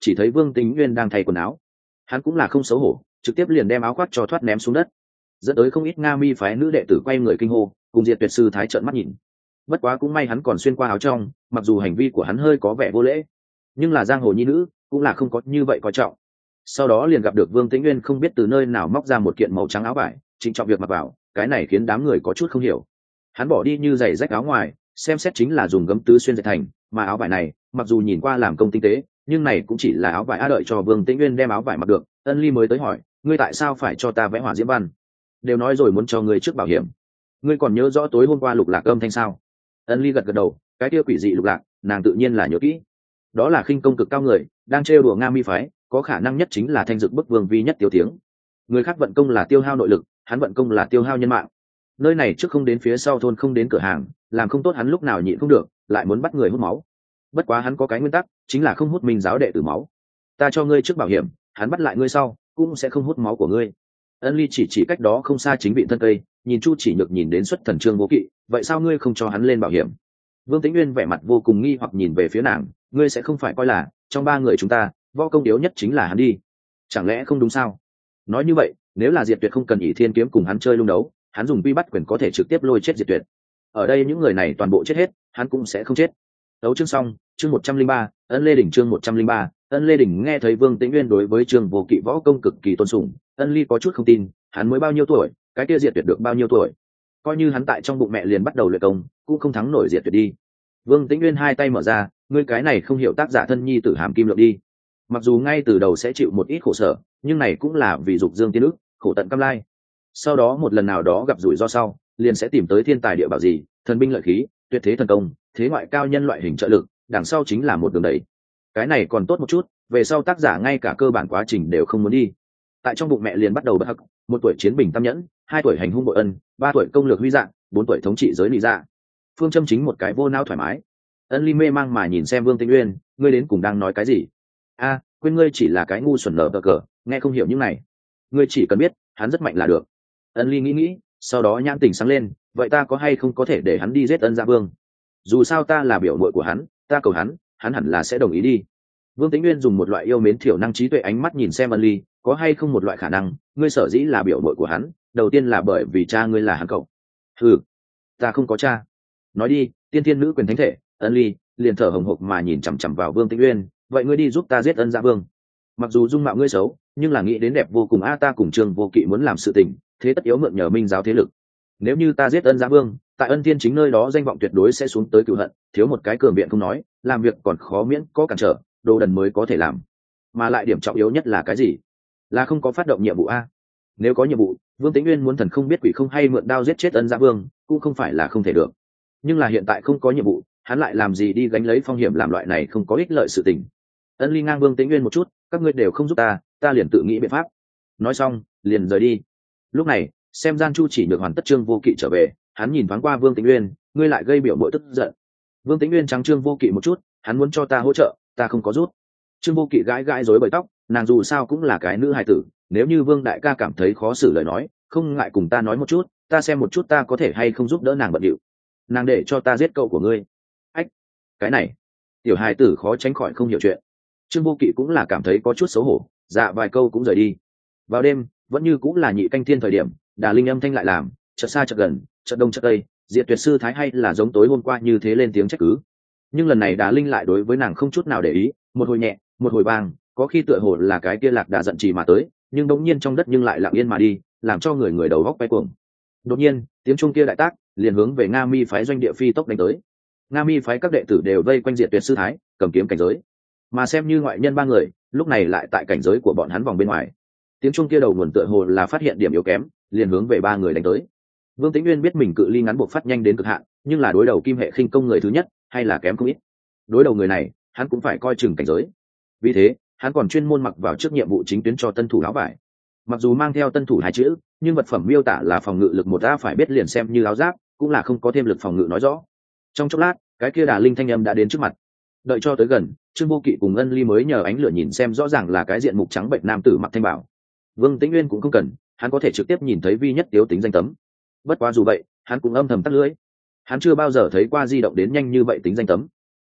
chỉ thấy Vương Tĩnh Nguyên đang thay quần áo. Hắn cũng là không xấu hổ, trực tiếp liền đem áo khoác cho thoát ném xuống đất, dẫn tới không ít Nga Mi phái nữ đệ tử quay người kinh hô, cùng Diệt Tuyệt sư thái trợn mắt nhìn. Bất quá cũng may hắn còn xuyên qua áo trong, mặc dù hành vi của hắn hơi có vẻ vô lễ, nhưng là giang hồ nhi nữ cũng là không có như vậy coi trọng. Sau đó liền gặp được Vương Tĩnh Nguyên không biết từ nơi nào móc ra một kiện màu trắng áo vải, trịnh trọng việc mặc vào, cái này khiến đám người có chút không hiểu. Hắn bỏ đi như giày rách áo ngoài, xem xét chính là dùng gấm tứ xuyên dệt thành, mà áo vải này mặc dù nhìn qua làm công tinh tế, nhưng này cũng chỉ là áo vải. A đợi cho Vương Tĩnh Nguyên đem áo vải mặc được, Ân Ly mới tới hỏi, ngươi tại sao phải cho ta vẽ hỏa diễm văn? Đều nói rồi muốn cho ngươi trước bảo hiểm, ngươi còn nhớ rõ tối hôm qua lục lạc âm thanh sao? Ân Ly gật gật đầu, cái kia quỷ dị lục lạc, nàng tự nhiên là nhớ kỹ. Đó là khinh công cực cao người, đang trêu đùa Nga Mi phái, có khả năng nhất chính là thanh dực bức vương vi nhất tiêu tiếng. Người khác vận công là tiêu hao nội lực, hắn vận công là tiêu hao nhân mạng. Nơi này trước không đến phía sau thôn không đến cửa hàng, làm không tốt hắn lúc nào nhịn không được, lại muốn bắt người hút máu. Bất quá hắn có cái nguyên tắc, chính là không hút minh giáo đệ tử máu. Ta cho ngươi trước bảo hiểm, hắn bắt lại ngươi sau, cũng sẽ không hút máu của ngươi. Ân Ly chỉ chỉ cách đó không xa chính vị thân cây, nhìn Chu Chỉ Nhược nhìn đến xuất thần Trương Vô Kỵ, vậy sao ngươi không cho hắn lên bảo hiểm? Vương Tĩnh Nguyên vẻ mặt vô cùng nghi hoặc nhìn về phía nàng, ngươi sẽ không phải coi là trong ba người chúng ta, võ công yếu nhất chính là hắn đi? Chẳng lẽ không đúng sao? Nói như vậy, nếu là Diệt Tuyệt không cần ỷ thiên kiếm cùng hắn chơi lung đấu, hắn dùng quy bắt quyền có thể trực tiếp lôi chết Diệt Tuyệt. Ở đây những người này toàn bộ chết hết, hắn cũng sẽ không chết. Đấu chương xong, chương một trăm linh ba, Ân Lê Đỉnh chương một trăm linh ba, Ân Lê Đỉnh nghe thấy Vương Tĩnh Nguyên đối với Trương Vô Kỵ võ công cực kỳ tôn sùng, Ân Ly có chút không tin, hắn mới bao nhiêu tuổi, cái kia Diệt Tuyệt được bao nhiêu tuổi? Coi như hắn tại trong bụng mẹ liền bắt đầu luyện công, cũng không thắng nổi Diệt Tuyệt đi. Vương Tĩnh Nguyên hai tay mở ra, ngươi cái này không hiểu tác giả thân nhi tử hàm kim lượng đi. Mặc dù ngay từ đầu sẽ chịu một ít khổ sở, nhưng này cũng là vì dục dương tiên ức, khổ tận cam lai. Sau đó một lần nào đó gặp rủi ro sau, liền sẽ tìm tới thiên tài địa bảo gì, thần binh lợi khí, tuyệt thế thần công, thế ngoại cao nhân loại hình trợ lực, đằng sau chính là một đường đẩy. Cái này còn tốt một chút, về sau tác giả ngay cả cơ bản quá trình đều không muốn đi. Tại trong bụng mẹ liền bắt đầu bất hắc, một tuổi chiến bình tam nhẫn, hai tuổi hành hung bội ân, ba tuổi công lược huy dạng, bốn tuổi thống trị giới lý dạ. Phương châm chính một cái vô não thoải mái. Ân Ly mê mang mà nhìn xem Vương Tĩnh Uyên, ngươi đến cùng đang nói cái gì? A, quên ngươi chỉ là cái ngu xuẩn nở cờ, nghe không hiểu những này. Ngươi chỉ cần biết, hắn rất mạnh là được. Ân Ly nghĩ nghĩ, sau đó nhãn tình sáng lên, vậy ta có hay không có thể để hắn đi giết Ân Gia Vương? Dù sao ta là biểu muội của hắn, ta cầu hắn, hắn hẳn là sẽ đồng ý đi. Vương Tĩnh Uyên dùng một loại yêu mến thiểu năng trí tuệ ánh mắt nhìn xem Ân Ly, có hay không một loại khả năng, ngươi sở dĩ là biểu muội của hắn, đầu tiên là bởi vì cha ngươi là hắn cậu. Ừ, ta không có cha. Nói đi, tiên thiên nữ quyền thánh thể. Ân Ly liền thở hồng hộc mà nhìn chằm chằm vào Vương Tĩnh Uyên, vậy ngươi đi giúp ta giết Ân Gia Vương. Mặc dù dung mạo ngươi xấu, nhưng là nghĩ đến đẹp vô cùng. A ta cùng Trương Vô Kỵ muốn làm sự tình, thế tất yếu mượn nhờ minh giáo thế lực. Nếu như ta giết Ân Gia Vương, tại Ân Thiên chính nơi đó danh vọng tuyệt đối sẽ xuống tới cửu hận, thiếu một cái cường viện không nói, làm việc còn khó miễn có cản trở, đồ đần mới có thể làm. Mà lại điểm trọng yếu nhất là cái gì? Là không có phát động nhiệm vụ a. Nếu có nhiệm vụ, Vương Tĩnh Uyên muốn thần không biết quỷ không hay mượn đao giết chết Ân Gia Vương, cũng không phải là không thể được. Nhưng là hiện tại không có nhiệm vụ, hắn lại làm gì đi gánh lấy phong hiểm làm loại này không có ích lợi sự tình. Ân Ly ngang Vương Tĩnh Uyên một chút, các ngươi đều không giúp ta, ta liền tự nghĩ biện pháp. Nói xong, liền rời đi. Lúc này, xem gian Chu Chỉ Nhược hoàn tất Trương Vô Kỵ trở về, hắn nhìn thoáng qua Vương Tĩnh Uyên, ngươi lại gây biểu mội tức giận. Vương Tĩnh Uyên trắng Trương Vô Kỵ một chút, hắn muốn cho ta hỗ trợ, ta không có rút. Trương Vô Kỵ gãi gãi rối bời tóc, nàng dù sao cũng là cái nữ hài tử, nếu như Vương đại ca cảm thấy khó xử lời nói, không ngại cùng ta nói một chút, ta xem một chút ta có thể hay không giúp đỡ nàng bận điệu. Nàng để cho ta giết cậu của ngươi. Ách, cái này, tiểu hài tử khó tránh khỏi không hiểu chuyện. Trương Vô Kỵ cũng là cảm thấy có chút xấu hổ, dạ vài câu cũng rời đi. Vào đêm, vẫn như cũng là nhị canh thiên thời điểm, Đà Linh âm thanh lại làm, chợt xa chợt gần, chợt đông chợt tây, Diệt Tuyệt sư thái hay là giống tối hôm qua như thế lên tiếng trách cứ. Nhưng lần này Đà Linh lại đối với nàng không chút nào để ý, một hồi nhẹ, một hồi vang, có khi tựa hồ là cái kia lạc đà giận trì mà tới, nhưng đống nhiên trong đất nhưng lại lặng yên mà đi, làm cho người người đầu góc quay cuồng. Đột nhiên, tiếng chuông kia đại tác, liền hướng về Nga Mi phái doanh địa phi tốc đánh tới. Nga Mi phái các đệ tử đều vây quanh Diệt Tuyệt sư thái, cầm kiếm cảnh giới. Mà xem như ngoại nhân ba người, lúc này lại tại cảnh giới của bọn hắn vòng bên ngoài. Tiếng chuông kia đầu nguồn tựa hồ là phát hiện điểm yếu kém, liền hướng về ba người đánh tới. Vương Tĩnh Nguyên biết mình cự ly ngắn buộc phát nhanh đến cực hạn, nhưng là đối đầu kim hệ khinh công người thứ nhất, hay là kém không ít. Đối đầu người này, hắn cũng phải coi chừng cảnh giới. Vì thế, hắn còn chuyên môn mặc vào trước nhiệm vụ chính tuyến cho tân thủ áo vải. Mặc dù mang theo tân thủ hai chữ, nhưng vật phẩm miêu tả là phòng ngự lực một a, phải biết liền xem như áo giáp, cũng là không có thêm lực phòng ngự nói rõ. Trong chốc lát, cái kia Đà Linh thanh âm đã đến trước mặt. Đợi cho tới gần, Trương Vô Kỵ cùng Ân Ly mới nhờ ánh lửa nhìn xem rõ ràng là cái diện mục trắng bệnh nam tử mặc thanh bảo. Vương Tĩnh Nguyên cũng không cần, hắn có thể trực tiếp nhìn thấy vi nhất tiếu tính danh tấm. Bất quá dù vậy, hắn cũng âm thầm tắt lưỡi. Hắn chưa bao giờ thấy qua di động đến nhanh như vậy tính danh tấm.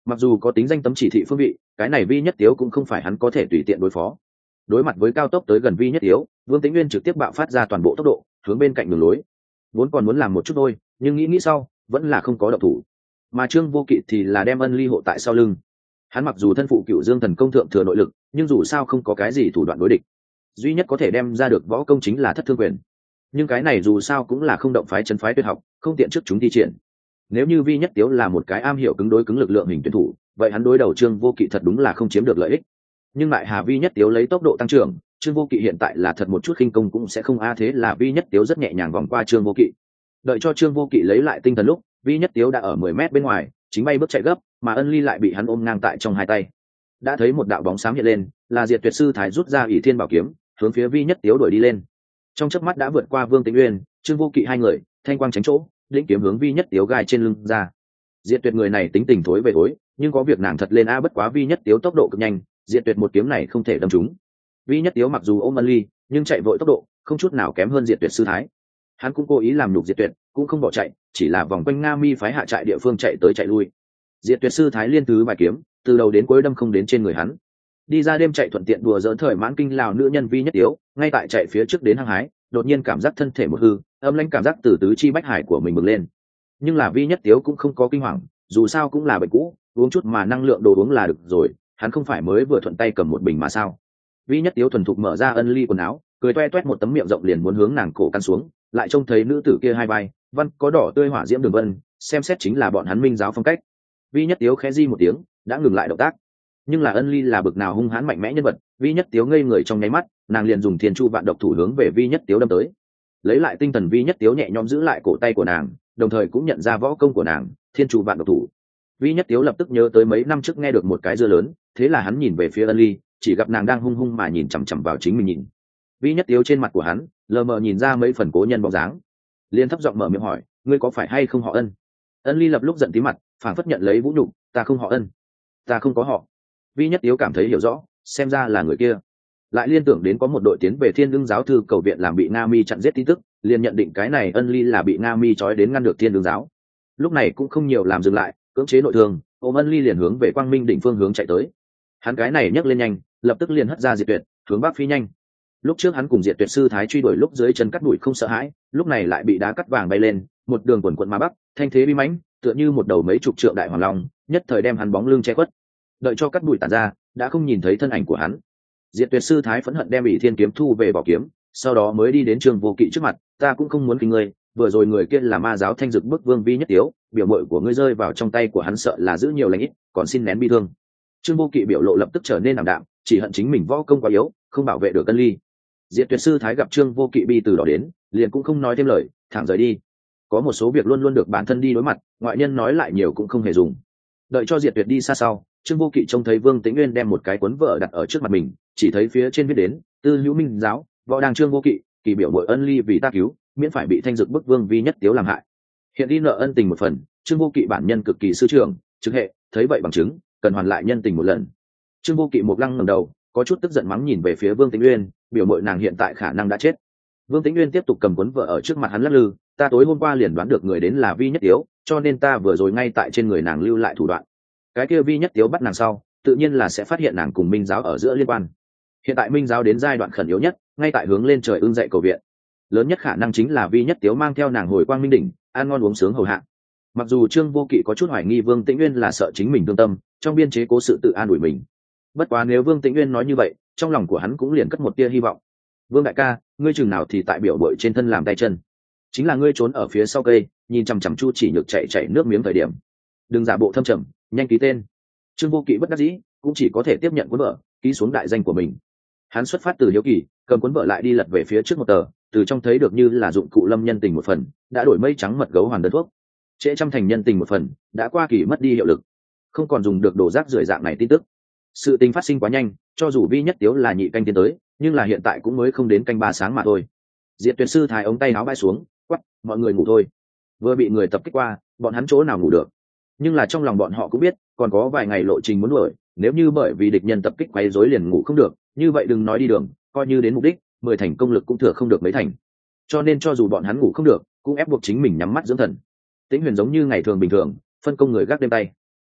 Mặc dù có tính danh tấm chỉ thị phương vị, cái này vi nhất tiếu cũng không phải hắn có thể tùy tiện đối phó. Đối mặt với cao tốc tới gần vi nhất tiếu, Vương Tĩnh Nguyên trực tiếp bạo phát ra toàn bộ tốc độ hướng bên cạnh đường lối. Vốn còn muốn làm một chút thôi, nhưng nghĩ nghĩ sau vẫn là không có động thủ. Mà Trương Vô Kỵ thì là đem Ân Ly hộ tại sau lưng. Hắn mặc dù thân phụ Cựu Dương Thần Công thượng thừa nội lực, nhưng dù sao không có cái gì thủ đoạn đối địch, duy nhất có thể đem ra được võ công chính là Thất Thương Quyền. Nhưng cái này dù sao cũng là không động phái chân phái tuyệt học, không tiện trước chúng thi triển. Nếu như vi nhất tiếu là một cái am hiểu cứng đối cứng lực lượng hình tuyển thủ, vậy hắn đối đầu Trương Vô Kỵ thật đúng là không chiếm được lợi ích. Nhưng lại Hà vi nhất tiếu lấy tốc độ tăng trưởng, Trương Vô Kỵ hiện tại là thật một chút khinh công cũng sẽ không a, thế là vi nhất tiếu rất nhẹ nhàng vòng qua Trương Vô Kỵ. Đợi cho Trương Vô Kỵ lấy lại tinh thần lúc, vi nhất tiếu đã ở mười mét bên ngoài, chính bay bước chạy gấp, mà Ân Ly lại bị hắn ôm ngang tại trong hai tay. Đã thấy một đạo bóng xám hiện lên, là Diệt Tuyệt Sư Thái rút ra ỷ thiên bảo kiếm, hướng phía vi nhất tiếu đuổi đi lên. Trong chớp mắt đã vượt qua Vương Tĩnh Uyên, Trương Vô Kỵ hai người, thanh quang tránh chỗ, lĩnh kiếm hướng vi nhất tiếu gai trên lưng ra. Diệt Tuyệt người này tính tình thối về thối, nhưng có việc nàng thật lên a, bất quá vi nhất tiếu tốc độ cực nhanh, Diệt Tuyệt một kiếm này không thể đâm trúng. Vi nhất tiếu mặc dù ôm Ân Ly, nhưng chạy vội tốc độ không chút nào kém hơn Diệt Tuyệt Sư Thái. Hắn cũng cố ý làm nhục Diệt Tuyệt, cũng không bỏ chạy, chỉ là vòng quanh Nga Mi phái hạ trại địa phương chạy tới chạy lui. Diệt Tuyệt Sư Thái liên thứ bài kiếm, từ đầu đến cuối đâm không đến trên người hắn. Đi ra đêm chạy thuận tiện đùa giỡn thời mãn kinh lào nữ nhân vi nhất tiếu, ngay tại chạy phía trước đến hăng hái, đột nhiên cảm giác thân thể một hư, âm lãnh cảm giác từ tứ chi bách hải của mình bừng lên. Nhưng là vi nhất tiếu cũng không có kinh hoàng, dù sao cũng là bệnh cũ, uống chút mà năng lượng đồ uống là được rồi, hắn không phải mới vừa thuận tay cầm một bình mà sao. Vi nhất tiếu thuần thục mở ra Ân Ly quần áo, cười toe toét một tấm miệng rộng liền muốn hướng nàng cổ căn xuống, lại trông thấy nữ tử kia hai vai văn có đỏ tươi hỏa diễm đường vân, xem xét chính là bọn hắn Minh giáo phong cách. Vi nhất tiếu khẽ di một tiếng, đã ngừng lại động tác. Nhưng là Ân Ly là bực nào hung hãn mạnh mẽ nhân vật, vi nhất tiếu ngây người trong nháy mắt, nàng liền dùng thiên chu vạn độc thủ hướng về vi nhất tiếu đâm tới. Lấy lại tinh thần vi nhất tiếu nhẹ nhõm giữ lại cổ tay của nàng, đồng thời cũng nhận ra võ công của nàng, thiên chu vạn độc thủ. Vi nhất tiếu lập tức nhớ tới mấy năm trước nghe được một cái dưa lớn, thế là hắn nhìn về phía Ân Ly, chỉ gặp nàng đang hung hung mà nhìn chằm chằm vào chính mình nhìn. Vi nhất tiếu trên mặt của hắn lờ mờ nhìn ra mấy phần cố nhân bóng dáng, liền thấp giọng mở miệng hỏi, ngươi có phải hay không họ Ân? Ân Ly lập lúc giận tí mặt, phảng phất nhận lấy vũ nhục, ta không họ Ân, ta không có họ. Vi nhất tiếu cảm thấy hiểu rõ, xem ra là người kia. Lại liên tưởng đến có một đội tiến về Thiên Đương giáo thư cầu viện làm bị Nga Mi chặn giết tin tức, liền nhận định cái này Ân Ly là bị Nga Mi trói đến ngăn được Thiên Đương giáo. Lúc này cũng không nhiều làm dừng lại, cưỡng chế nội thương, ôm Ân Ly liền hướng về Quang Minh đỉnh phương hướng chạy tới. Hắn cái này nhấc lên nhanh, lập tức liền hất ra Diệt Tuyệt, hướng bắc phi nhanh. Lúc trước hắn cùng Diệt Tuyệt Sư Thái truy đuổi lúc dưới chân cắt đuổi không sợ hãi, lúc này lại bị đá cắt vàng bay lên, một đường quần quần mà bắc, thanh thế uy mãnh, tựa như một đầu mấy chục trượng đại hoàng long, nhất thời đem hắn bóng lưng che khuất. Đợi cho cắt đuổi tản ra, đã không nhìn thấy thân ảnh của hắn. Diệt Tuyệt Sư Thái phẫn hận đem ỷ thiên kiếm thu về vỏ kiếm, sau đó mới đi đến Trương Vô Kỵ trước mặt, ta cũng không muốn kinh ngươi, vừa rồi người kia là ma giáo thanh dực bức vương vi nhất tiếu, biểu mội của ngươi rơi vào trong tay của hắn sợ là giữ nhiều lành ít, còn xin nén bi thương. Trương Vô Kỵ biểu lộ lập tức trở nên ảm đạm, chỉ hận chính mình võ công quá yếu, không bảo vệ được Ân Ly. Diệt Tuyệt Sư Thái gặp Trương Vô Kỵ bi từ đó đến, liền cũng không nói thêm lời, thẳng rời đi. Có một số việc luôn luôn được bản thân đi đối mặt, ngoại nhân nói lại nhiều cũng không hề dùng. Đợi cho Diệt Tuyệt đi xa sau, Trương Vô Kỵ trông thấy Vương Tĩnh Nguyên đem một cái cuốn vở đặt ở trước mặt mình, chỉ thấy phía trên viết đến, Tư Hữu Minh giáo, võ đàng Trương Vô Kỵ, kỳ biểu bội Ân Ly vì ta cứu, miễn phải bị thanh dực bức vương vi nhất tiếu làm hại. Hiện đi nợ ân tình một phần, Trương Vô Kỵ bản nhân cực kỳ sư trưởng, trực hệ, thấy vậy bằng chứng, cần hoàn lại nhân tình một lần. Trương Vô Kỵ một lăng ngẩng đầu, có chút tức giận mắng nhìn về phía Vương Tĩnh Nguyên, biểu mội nàng hiện tại khả năng đã chết. Vương Tĩnh Nguyên tiếp tục cầm cuốn vở ở trước mặt hắn lắc lư, ta tối hôm qua liền đoán được người đến là vi nhất tiếu, cho nên ta vừa rồi ngay tại trên người nàng lưu lại thủ đoạn. Cái kia vi nhất tiếu bắt nàng sau, tự nhiên là sẽ phát hiện nàng cùng Minh giáo ở giữa liên quan. Hiện tại Minh giáo đến giai đoạn khẩn yếu nhất, ngay tại hướng lên trời ưng dậy cầu viện. Lớn nhất khả năng chính là vi nhất tiếu mang theo nàng hồi Quang Minh đỉnh, ăn ngon uống sướng hầu hạ. Mặc dù Trương Vô Kỵ có chút hoài nghi Vương Tĩnh Nguyên là sợ chính mình thương tâm, trong biên chế cố sự tự an ủi mình. Bất quá nếu Vương Tĩnh Nguyên nói như vậy, trong lòng của hắn cũng liền cất một tia hy vọng. Vương đại ca, ngươi chừng nào thì tại biểu bội trên thân làm tay chân, chính là ngươi trốn ở phía sau cây, nhìn chằm chằm Chu Chỉ Nhược chạy chạy nước miếng thời điểm, đừng giả bộ thâm trầm, nhanh ký tên. Trương Vô Kỵ bất đắc dĩ, cũng chỉ có thể tiếp nhận cuốn vở, ký xuống đại danh của mình. Hắn xuất phát từ hiếu kỳ, cầm cuốn vở lại đi lật về phía trước một tờ, từ trong thấy được như là dụng cụ lâm nhân tình một phần, đã đổi mây trắng mật gấu hoàn đơn thuốc, trễ trăm thành nhân tình một phần, đã qua kỳ mất đi hiệu lực, không còn dùng được đồ rác rưởi dạng này tin tức. Sự tình phát sinh quá nhanh, cho dù vi nhất tiếu là nhị canh tiến tới, nhưng là hiện tại cũng mới không đến canh ba sáng mà thôi. Diệt Tuyệt Sư Thái ống tay áo bay xuống, quắc, mọi người ngủ thôi. Vừa bị người tập kích qua, bọn hắn chỗ nào ngủ được. Nhưng là trong lòng bọn họ cũng biết, còn có vài ngày lộ trình muốn đuổi, nếu như bởi vì địch nhân tập kích quấy rối liền ngủ không được, như vậy đừng nói đi đường, coi như đến mục đích, mười thành công lực cũng thừa không được mấy thành. Cho nên cho dù bọn hắn ngủ không được, cũng ép buộc chính mình nhắm mắt dưỡng thần. Tĩnh Huyền giống như ngày thường bình thường, phân công người gác đêm tay.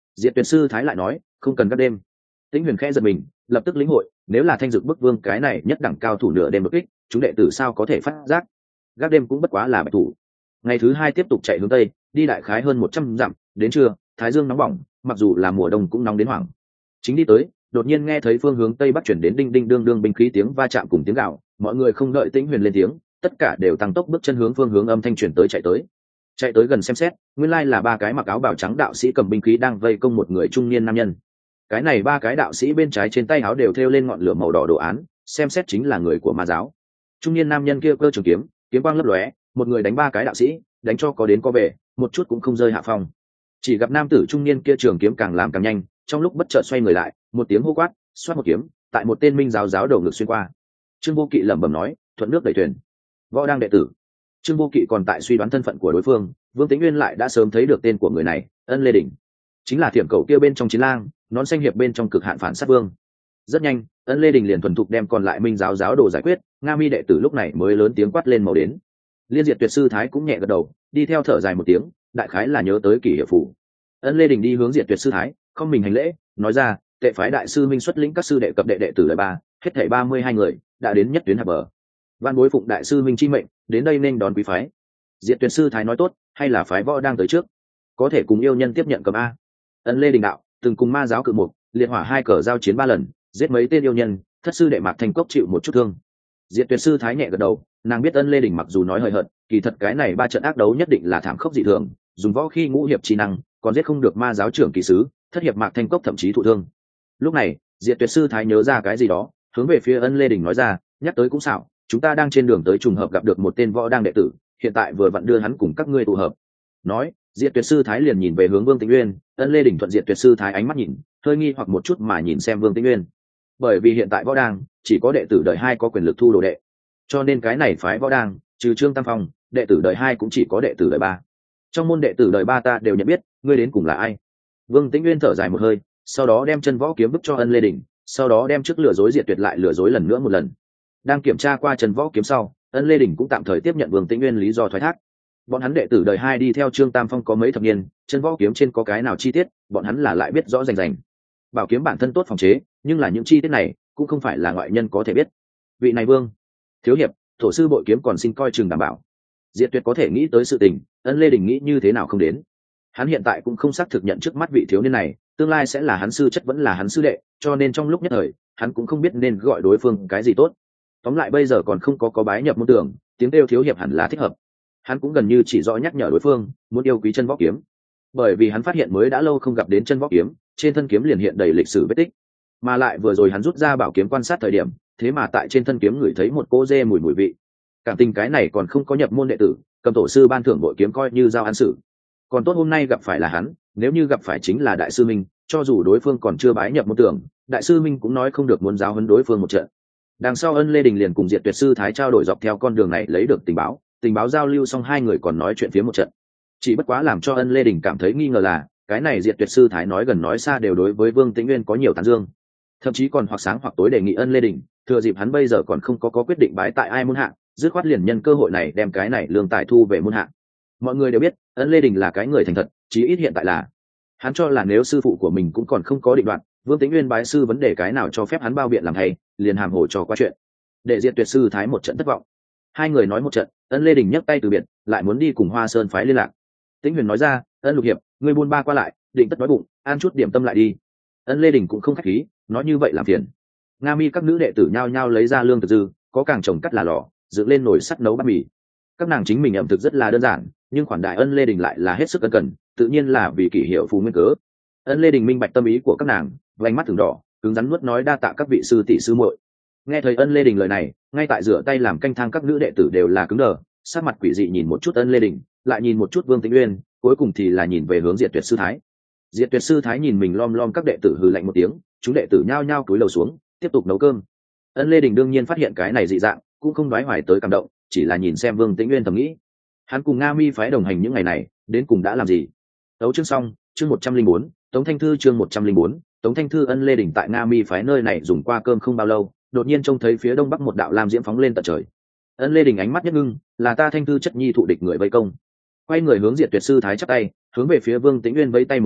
Diệt Tuyệt sư thái lại nói, không cần các đêm. Tĩnh Huyền khẽ giật mình, lập tức lĩnh hội, nếu là Thanh Dực Bức Vương cái này nhất đẳng cao thủ nửa đêm đột kích, chúng đệ tử sao có thể phát giác? Gác đêm cũng bất quá là bạch thủ. Ngày thứ hai tiếp tục chạy hướng tây, đi đại khái hơn một trăm dặm, đến trưa, thái dương nóng bỏng, mặc dù là mùa đông cũng nóng đến hoảng. Chính đi tới, đột nhiên nghe thấy phương hướng tây bắc chuyển đến đinh đinh đương đương binh khí tiếng va chạm cùng tiếng gào, mọi người không đợi Tĩnh Huyền lên tiếng, tất cả đều tăng tốc bước chân hướng phương hướng âm thanh truyền tới chạy tới. Chạy tới gần xem xét, nguyên lai là ba cái mặc áo bào trắng đạo sĩ cầm binh khí đang vây công một người trung niên nam nhân. Cái này ba cái đạo sĩ bên trái trên tay áo đều thêu lên ngọn lửa màu đỏ đồ án, xem xét chính là người của ma giáo. Trung niên nam nhân kia cơ trường kiếm, kiếm quang lấp lóe, một người đánh ba cái đạo sĩ, đánh cho có đến có về, một chút cũng không rơi hạ phong. Chỉ gặp nam tử trung niên kia trường kiếm càng làm càng nhanh, trong lúc bất chợt xoay người lại, một tiếng hô quát, xoát một kiếm, tại một tên minh giáo giáo đầu ngực xuyên qua. Trương Vô Kỵ lẩm bẩm nói, thuận nước đẩy thuyền. Võ đang đệ tử. Trương Vô Kỵ còn tại suy đoán thân phận của đối phương, Vương Tĩnh Nguyên lại đã sớm thấy được tên của người này, Ân Lê Đỉnh, chính là thiểm cầu kia bên trong chiến lang, nón xanh hiệp bên trong cực hạn phản sát vương. Rất nhanh, Ân Lê Đình liền thuần thục đem còn lại minh giáo giáo đồ giải quyết, Nga Mi đệ tử lúc này mới lớn tiếng quát lên màu đến. Liên Diệt Tuyệt sư thái cũng nhẹ gật đầu, đi theo thở dài một tiếng, đại khái là nhớ tới kỷ hiệu phủ. Ân Lê Đình đi hướng Diệt Tuyệt sư thái, không mình hành lễ, nói ra, tệ phái đại sư minh xuất lĩnh các sư đệ cập đệ đệ tử lời ba, hết thảy ba mươi hai người, đã đến nhất tuyến hạ bờ. Văn bối phụng đại sư minh chi mệnh, đến đây nên đón quý phái. Diệt Tuyệt sư thái nói tốt, hay là phái võ đang tới trước, có thể cùng yêu nhân tiếp nhận cầm a. Ân Lê Đình đạo, từng cùng ma giáo cự một, liệt hỏa hai cờ giao chiến ba lần, giết mấy tên yêu nhân, thất sư đệ Mạc Thanh Cốc chịu một chút thương. Diệt Tuyệt sư thái nhẹ gật đầu, nàng biết Ân Lê Đình mặc dù nói hời hợt, kỳ thật cái này ba trận ác đấu nhất định là thảm khốc dị thường, dùng võ khi ngũ hiệp chi năng, còn giết không được ma giáo trưởng kỳ sứ, thất hiệp Mạc Thanh Cốc thậm chí thụ thương. Lúc này, Diệt Tuyệt sư thái nhớ ra cái gì đó, hướng về phía Ân Lê Đình nói ra, nhắc tới cũng xảo, chúng ta đang trên đường tới trùng hợp gặp được một tên võ đang đệ tử, hiện tại vừa vặn đưa hắn cùng các ngươi tụ hợp. Nói, Diệt Tuyệt sư thái liền nhìn về hướng Vương Tĩnh Nguyên, Ân Lê Đình thuận Diệt Tuyệt sư thái ánh mắt nhìn, hơi nghi hoặc một chút mà nhìn xem Vương Tĩnh Nguyên. Bởi vì hiện tại võ đang chỉ có đệ tử đời hai có quyền lực thu đồ đệ, cho nên cái này phái võ đang trừ Trương Tam Phong, đệ tử đời hai cũng chỉ có đệ tử đời ba. Trong môn đệ tử đời ba ta đều nhận biết, ngươi đến cùng là ai? Vương Tĩnh Nguyên thở dài một hơi, sau đó đem chân võ kiếm bức cho Ân Lê Đình, sau đó đem trước lừa dối Diệt Tuyệt lại lừa dối lần nữa một lần. Đang kiểm tra qua chân võ kiếm sau, Ân Lê Đình cũng tạm thời tiếp nhận Vương Tĩnh Nguyên lý do thoái thác. Bọn hắn đệ tử đời hai đi theo Trương Tam Phong có mấy thập niên, chân võ kiếm trên có cái nào chi tiết, bọn hắn là lại biết rõ rành rành. Bảo kiếm bản thân tốt phòng chế, nhưng là những chi tiết này cũng không phải là ngoại nhân có thể biết. Vị này Vương thiếu hiệp, thổ sư bội kiếm còn xin coi chừng đảm bảo. Diệt Tuyệt có thể nghĩ tới sự tình, Ân Lê Đình nghĩ như thế nào không đến. Hắn hiện tại cũng không xác thực nhận trước mắt vị thiếu niên này, tương lai sẽ là hắn sư chất vẫn là hắn sư đệ, cho nên trong lúc nhất thời, hắn cũng không biết nên gọi đối phương cái gì tốt. Tóm lại bây giờ còn không có có bái nhập môn tưởng, tiếng kêu thiếu hiệp hẳn là thích hợp. Hắn cũng gần như chỉ rõ nhắc nhở đối phương muốn yêu quý chân võ kiếm, bởi vì hắn phát hiện mới đã lâu không gặp đến chân võ kiếm, trên thân kiếm liền hiện đầy lịch sử vết tích, mà lại vừa rồi hắn rút ra bảo kiếm quan sát thời điểm, thế mà tại trên thân kiếm ngửi thấy một cô dê mùi mùi vị. Cảm tình cái này còn không có nhập môn đệ tử, cầm tổ sư ban thưởng bội kiếm coi như giao ăn sự. Còn tốt hôm nay gặp phải là hắn, nếu như gặp phải chính là đại sư minh, cho dù đối phương còn chưa bái nhập môn tưởng, đại sư minh cũng nói không được muốn giáo huấn đối phương một trận. Đằng sau Ân Lê Đình liền cùng Diệt Tuyệt sư thái trao đổi dọc theo con đường này lấy được tình báo, tình báo giao lưu xong hai người còn nói chuyện phía một trận. Chỉ bất quá làm cho Ân Lê Đình cảm thấy nghi ngờ là, cái này Diệt Tuyệt sư thái nói gần nói xa đều đối với Vương Tĩnh Nguyên có nhiều tán dương, thậm chí còn hoặc sáng hoặc tối đề nghị Ân Lê Đình thừa dịp hắn bây giờ còn không có có quyết định bái tại ai môn hạ, dứt khoát liền nhân cơ hội này đem cái này lương tài thu về môn hạ. Mọi người đều biết Ân Lê Đình là cái người thành thật, chí ít hiện tại là. Hắn cho là nếu sư phụ của mình cũng còn không có định đoạn, Vương Tĩnh Nguyên bái sư vấn đề cái nào cho phép hắn bao biện làm thầy, liền hàm hồ cho qua chuyện. Để Diệt Tuyệt sư thái một trận thất vọng. Hai người nói một trận, Ân Lê Đình nhấc tay từ biệt, lại muốn đi cùng Hoa Sơn phái liên lạc. Tĩnh Huyền nói ra, Ân Lục hiệp, ngươi buôn ba qua lại, định tất đói bụng, ăn chút điểm tâm lại đi. Ân Lê Đình cũng không khách khí, nói như vậy làm phiền. Nga Mi các nữ đệ tử nhao nhao lấy ra lương thực dư, có càng trồng cắt là lò, dựng lên nồi sắt nấu bát mì. Các nàng chính mình ẩm thực rất là đơn giản, nhưng khoản đại Ân Lê Đình lại là hết sức ân cần, tự nhiên là vì kỷ hiệu phù nguyên cớ. Ân Lê Đình minh bạch tâm ý của các nàng, vành mắt thường đỏ, cứng rắn nuốt nói đa tạ các vị sư tỷ sư muội. Nghe thấy Ân Lê Đình lời này, ngay tại rửa tay làm canh thang các nữ đệ tử đều là cứng đờ, sát mặt quỷ dị nhìn một chút Ân Lê Đình, lại nhìn một chút Vương Tĩnh Uyên, cuối cùng thì là nhìn về hướng Diệt Tuyệt sư thái. Diệt Tuyệt sư thái nhìn mình lom lom các đệ tử hừ lạnh một tiếng, chúng đệ tử nhao nhao cúi đầu xuống, tiếp tục nấu cơm. Ân Lê Đình đương nhiên phát hiện cái này dị dạng, cũng không đoái hoài tới cảm động, chỉ là nhìn xem Vương Tĩnh Uyên thầm nghĩ, hắn cùng Nga Mi phái đồng hành những ngày này, đến cùng đã làm gì? Đấu chương xong, chương một trăm linh bốn, Tống Thanh Thư chương một trăm linh bốn, Tống Thanh Thư. Ân Lê Đình tại Nga Mi phái nơi này dùng qua cơm không bao lâu, đột nhiên trông thấy phía đông bắc một đạo lam diễm phóng lên tận trời. Ân Lê Đình ánh mắt nhất ngưng, là ta Thanh Thư chất nhi thụ địch người vây công. Quay người hướng Diệt Tuyệt sư thái chắp tay, hướng về phía Vương Tĩnh Uyên vẫy tay một cái,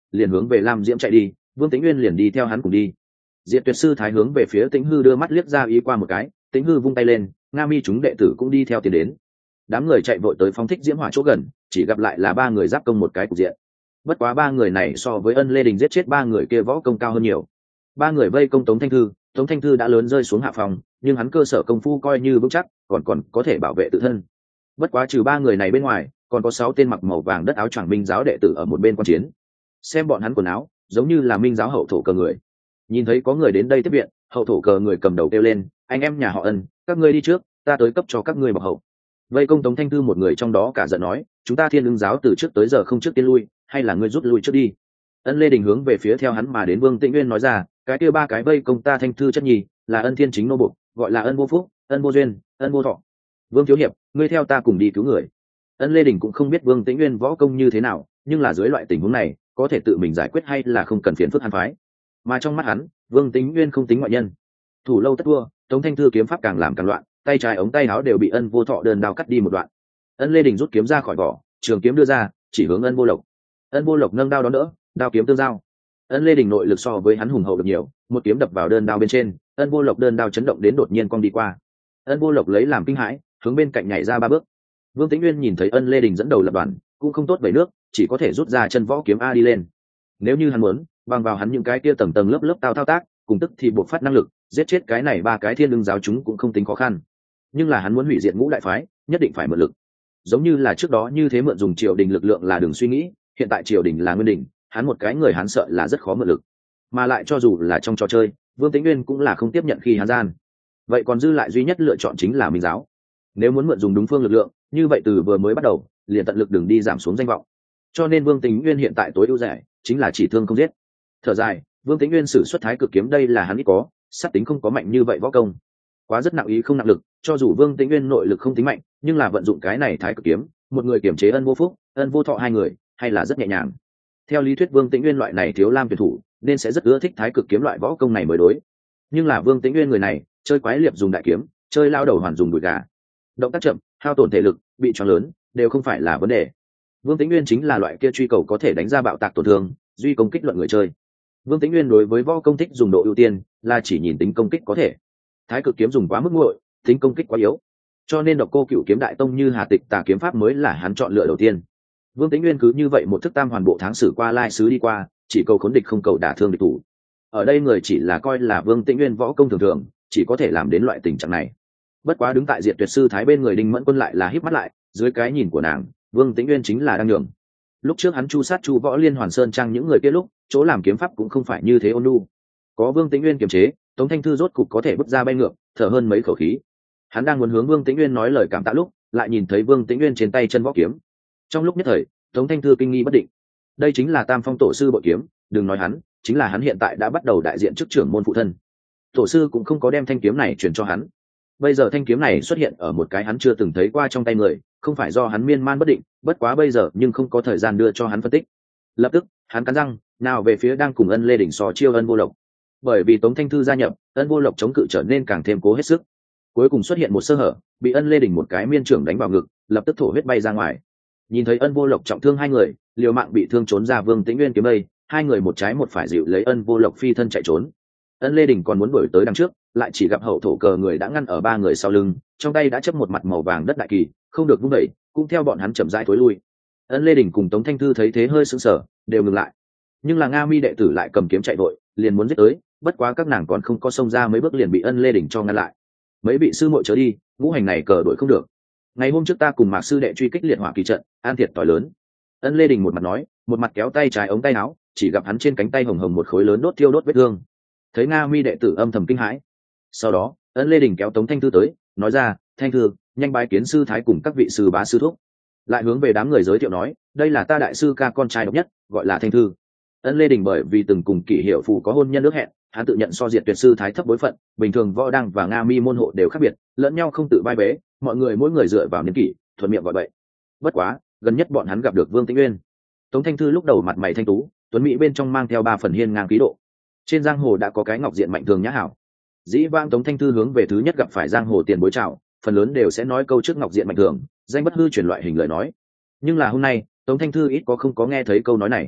liền hướng về lam diễm chạy đi. Vương Tĩnh Uyên liền đi theo hắn cùng đi. Diệt Tuyệt sư thái hướng về phía Tĩnh Hư đưa mắt liếc ra ý qua một cái, Tĩnh Hư vung tay lên, nga mi chúng đệ tử cũng đi theo tiến đến. Đám người chạy vội tới phóng thích diễm hỏa chỗ gần, chỉ gặp lại là ba người giáp công một cái cục diện. Bất quá ba người này so với Ân Lê Đình giết chết ba người kia võ công cao hơn nhiều. Ba người vây công Tống Thanh Thư, Tống Thanh Thư đã lớn rơi xuống hạ phòng, nhưng hắn cơ sở công phu coi như vững chắc, còn còn có thể bảo vệ tự thân. Bất quá trừ ba người này bên ngoài, còn có sáu tên mặc màu vàng đất áo choàng minh giáo đệ tử ở một bên quan chiến. Xem bọn hắn quần áo, giống như là minh giáo hậu thổ cờ người. Nhìn thấy có người đến đây tiếp viện, hậu thổ cờ người cầm đầu kêu lên, anh em nhà họ Ân, các ngươi đi trước, ta tới cấp cho các ngươi bảo hậu. Vây công Tống Thanh Thư một người trong đó cả giận nói, chúng ta Thiên Ưng giáo từ trước tới giờ không trước tiên lui, hay là ngươi rút lui trước đi. Ân Lê Đình hướng về phía theo hắn mà đến Vương Tĩnh Nguyên nói ra, cái kia ba cái vây công ta Thanh Thư chất nhì, là Ân Thiên chính nô buộc, gọi là Ân vô phúc, Ân vô duyên, Ân vô thọ. Vương thiếu hiệp, ngươi theo ta cùng đi cứu người. Ân Lê Đình cũng không biết Vương Tĩnh Nguyên võ công như thế nào, nhưng là dưới loại tình huống này, có thể tự mình giải quyết hay là không cần phiền phức hắn phái. Mà trong mắt hắn, Vương Tĩnh Nguyên không tính ngoại nhân. Thủ lâu tất thua, Tống Thanh Thư kiếm pháp càng làm càng loạn, tay trái ống tay áo đều bị Ân vô thọ đơn đao cắt đi một đoạn. Ân Lê Đình rút kiếm ra khỏi vỏ, trường kiếm đưa ra, chỉ hướng Ân vô lộc. Ân vô lộc nâng đao đón đỡ, đao kiếm tương giao. Ân Lê Đình nội lực so với hắn hùng hậu được nhiều, một kiếm đập vào đơn đao bên trên, Ân vô lộc đơn đao chấn động đến đột nhiên cong đi qua. Ân vô lộc lấy làm kinh hãi, hướng bên cạnh nhảy ra ba bước. Vương Tĩnh Nguyên nhìn thấy Ân Lê Đình dẫn đầu lập đoàn, cũng không tốt về nước, chỉ có thể rút ra chân võ kiếm a đi lên. Nếu như hắn muốn, bằng vào hắn những cái kia tầng tầng lớp lớp tao thao tác, cùng tức thì buộc phát năng lực, giết chết cái này ba cái Thiên Ưng giáo chúng cũng không tính khó khăn. Nhưng là hắn muốn hủy diệt ngũ đại phái, nhất định phải mượn lực. Giống như là trước đó như thế mượn dùng triều đình lực lượng là đừng suy nghĩ, hiện tại triều đình là nguyên đình, hắn một cái người hắn sợ là rất khó mượn lực. Mà lại cho dù là trong trò chơi, Vương Tĩnh Nguyên cũng là không tiếp nhận khi hắn gian. Vậy còn dư lại duy nhất lựa chọn chính là Minh giáo. Nếu muốn mượn dùng đúng phương lực lượng, như vậy từ vừa mới bắt đầu, liền tận lực đừng đi giảm xuống danh vọng. Cho nên Vương Tĩnh Nguyên hiện tại tối ưu rẻ chính là chỉ thương không giết. Thở dài, Vương Tĩnh Nguyên sử xuất thái cực kiếm đây là hắn ít có, sát tính không có mạnh như vậy võ công. Quá rất nặng ý không nặng lực, cho dù Vương Tĩnh Nguyên nội lực không tính mạnh, nhưng là vận dụng cái này thái cực kiếm, một người kiểm chế Ân vô phúc, Ân vô thọ hai người, hay là rất nhẹ nhàng. Theo lý thuyết Vương Tĩnh Nguyên loại này thiếu lam tuyển thủ, nên sẽ rất ưa thích thái cực kiếm loại võ công này mới đối. Nhưng là Vương Tĩnh Nguyên người này, chơi quái liệp dùng đại kiếm, chơi lao đầu hoàn dùng đùi gà. Động tác chậm, hao tổn thể lực, bị choáng lớn, đều không phải là vấn đề. Vương Tĩnh Nguyên chính là loại kia truy cầu có thể đánh ra bạo tạc tổn thương, duy công kích luận người chơi. Vương Tĩnh Nguyên đối với võ công thích dùng độ ưu tiên, là chỉ nhìn tính công kích có thể. Thái cực kiếm dùng quá mức nguội, tính công kích quá yếu. Cho nên Độc Cô Cửu kiếm đại tông như Hà Tịch Tà kiếm pháp mới là hắn chọn lựa đầu tiên. Vương Tĩnh Nguyên cứ như vậy một thức tam hoàn bộ tháng sử qua lai sứ đi qua, chỉ cầu khốn địch không cầu đả thương địch thủ. Ở đây người chỉ là coi là Vương Tĩnh Nguyên võ công thường thường, chỉ có thể làm đến loại tình trạng này. Bất quá đứng tại Diệt Tuyệt sư thái bên người Đinh Mẫn Quân lại là híp mắt lại, dưới cái nhìn của nàng, Vương Tĩnh Nguyên chính là đang nhường. Lúc trước hắn chu sát Chu Võ Liên Hoàn Sơn Trang những người kia lúc, chỗ làm kiếm pháp cũng không phải như thế ôn nhu. Có Vương Tĩnh Nguyên kiềm chế, Tống Thanh Thư rốt cục có thể bước ra bay ngược, thở hơn mấy khẩu khí. Hắn đang muốn hướng Vương Tĩnh Nguyên nói lời cảm tạ lúc, lại nhìn thấy Vương Tĩnh Nguyên trên tay chân võ kiếm. Trong lúc nhất thời, Tống Thanh Thư kinh nghi bất định. Đây chính là Tam Phong tổ sư bội kiếm, đừng nói hắn, chính là hắn hiện tại đã bắt đầu đại diện chức trưởng môn phụ thân. Tổ sư cũng không có đem thanh kiếm này truyền cho hắn. Bây giờ thanh kiếm này xuất hiện ở một cái hắn chưa từng thấy qua trong tay người, không phải do hắn miên man bất định, bất quá bây giờ nhưng không có thời gian đưa cho hắn phân tích. Lập tức, hắn cắn răng, nào về phía đang cùng Ân Lê Đình sò chiêu Ân vô lộc. Bởi vì Tống Thanh Thư gia nhập, Ân vô lộc chống cự trở nên càng thêm cố hết sức. Cuối cùng xuất hiện một sơ hở, bị Ân Lê Đình một cái miên trưởng đánh vào ngực, lập tức thổ huyết bay ra ngoài. Nhìn thấy Ân vô lộc trọng thương hai người, liều mạng bị thương trốn ra Vương Tĩnh Nguyên kiếm đây, hai người một trái một phải dịu lấy Ân vô lộc phi thân chạy trốn. Ân Lê Đình còn muốn đuổi tới đằng trước, lại chỉ gặp hậu thổ cờ người đã ngăn ở ba người sau lưng, trong tay đã chấp một mặt màu vàng đất đại kỳ, không được vung đẩy, cũng theo bọn hắn chậm rãi thối lui. Ân Lê Đình cùng Tống Thanh Thư thấy thế hơi sững sờ, đều ngừng lại. Nhưng là Nga Mi đệ tử lại cầm kiếm chạy vội, liền muốn giết tới, bất quá các nàng còn không có xông ra mấy bước liền bị Ân Lê Đình cho ngăn lại. Mấy vị sư muội chớ đi, ngũ hành này cờ đổi không được. Ngày hôm trước ta cùng Mạc sư đệ truy kích liệt hỏa kỳ trận, an thiệt tỏi lớn. Ân Lê Đình một mặt nói, một mặt kéo tay trái ống tay áo, chỉ gặp hắn trên cánh tay hồng hồng một khối lớn đốt thiêu đốt vết thương. Thấy Nga Mi đệ tử âm thầm kinh hãi. Sau đó, Ân Lê Đình kéo Tống Thanh Thư tới, nói ra, Thanh Thư, nhanh bái kiến sư thái cùng các vị sư bá sư thúc. Lại hướng về đám người giới thiệu nói, đây là ta đại sư ca con trai độc nhất, gọi là Thanh Thư. Ân Lê Đình bởi vì từng cùng Kỷ Hiệu Phù có hôn nhân ước hẹn, hắn tự nhận so Diệt Tuyệt sư thái thấp bối phận, bình thường võ đăng và Nga Mi môn hộ đều khác biệt, lẫn nhau không tự vai bế, mọi người mỗi người dựa vào niên kỷ, thuận miệng gọi vậy. Bất quá, gần nhất bọn hắn gặp được Vương Tĩnh Nguyên. Tống Thanh Thư lúc đầu mặt mày thanh tú, tuấn mỹ bên trong mang theo ba phần hiên ngang khí độ. Trên giang hồ đã có cái ngọc diện mạnh thường nhã hảo. Dĩ vãng Tống Thanh Thư hướng về thứ nhất gặp phải giang hồ tiền bối chào, phần lớn đều sẽ nói câu trước ngọc diện mạnh thường, danh bất hư chuyển loại hình lời nói. Nhưng là hôm nay, Tống Thanh Thư ít có không có nghe thấy câu nói này.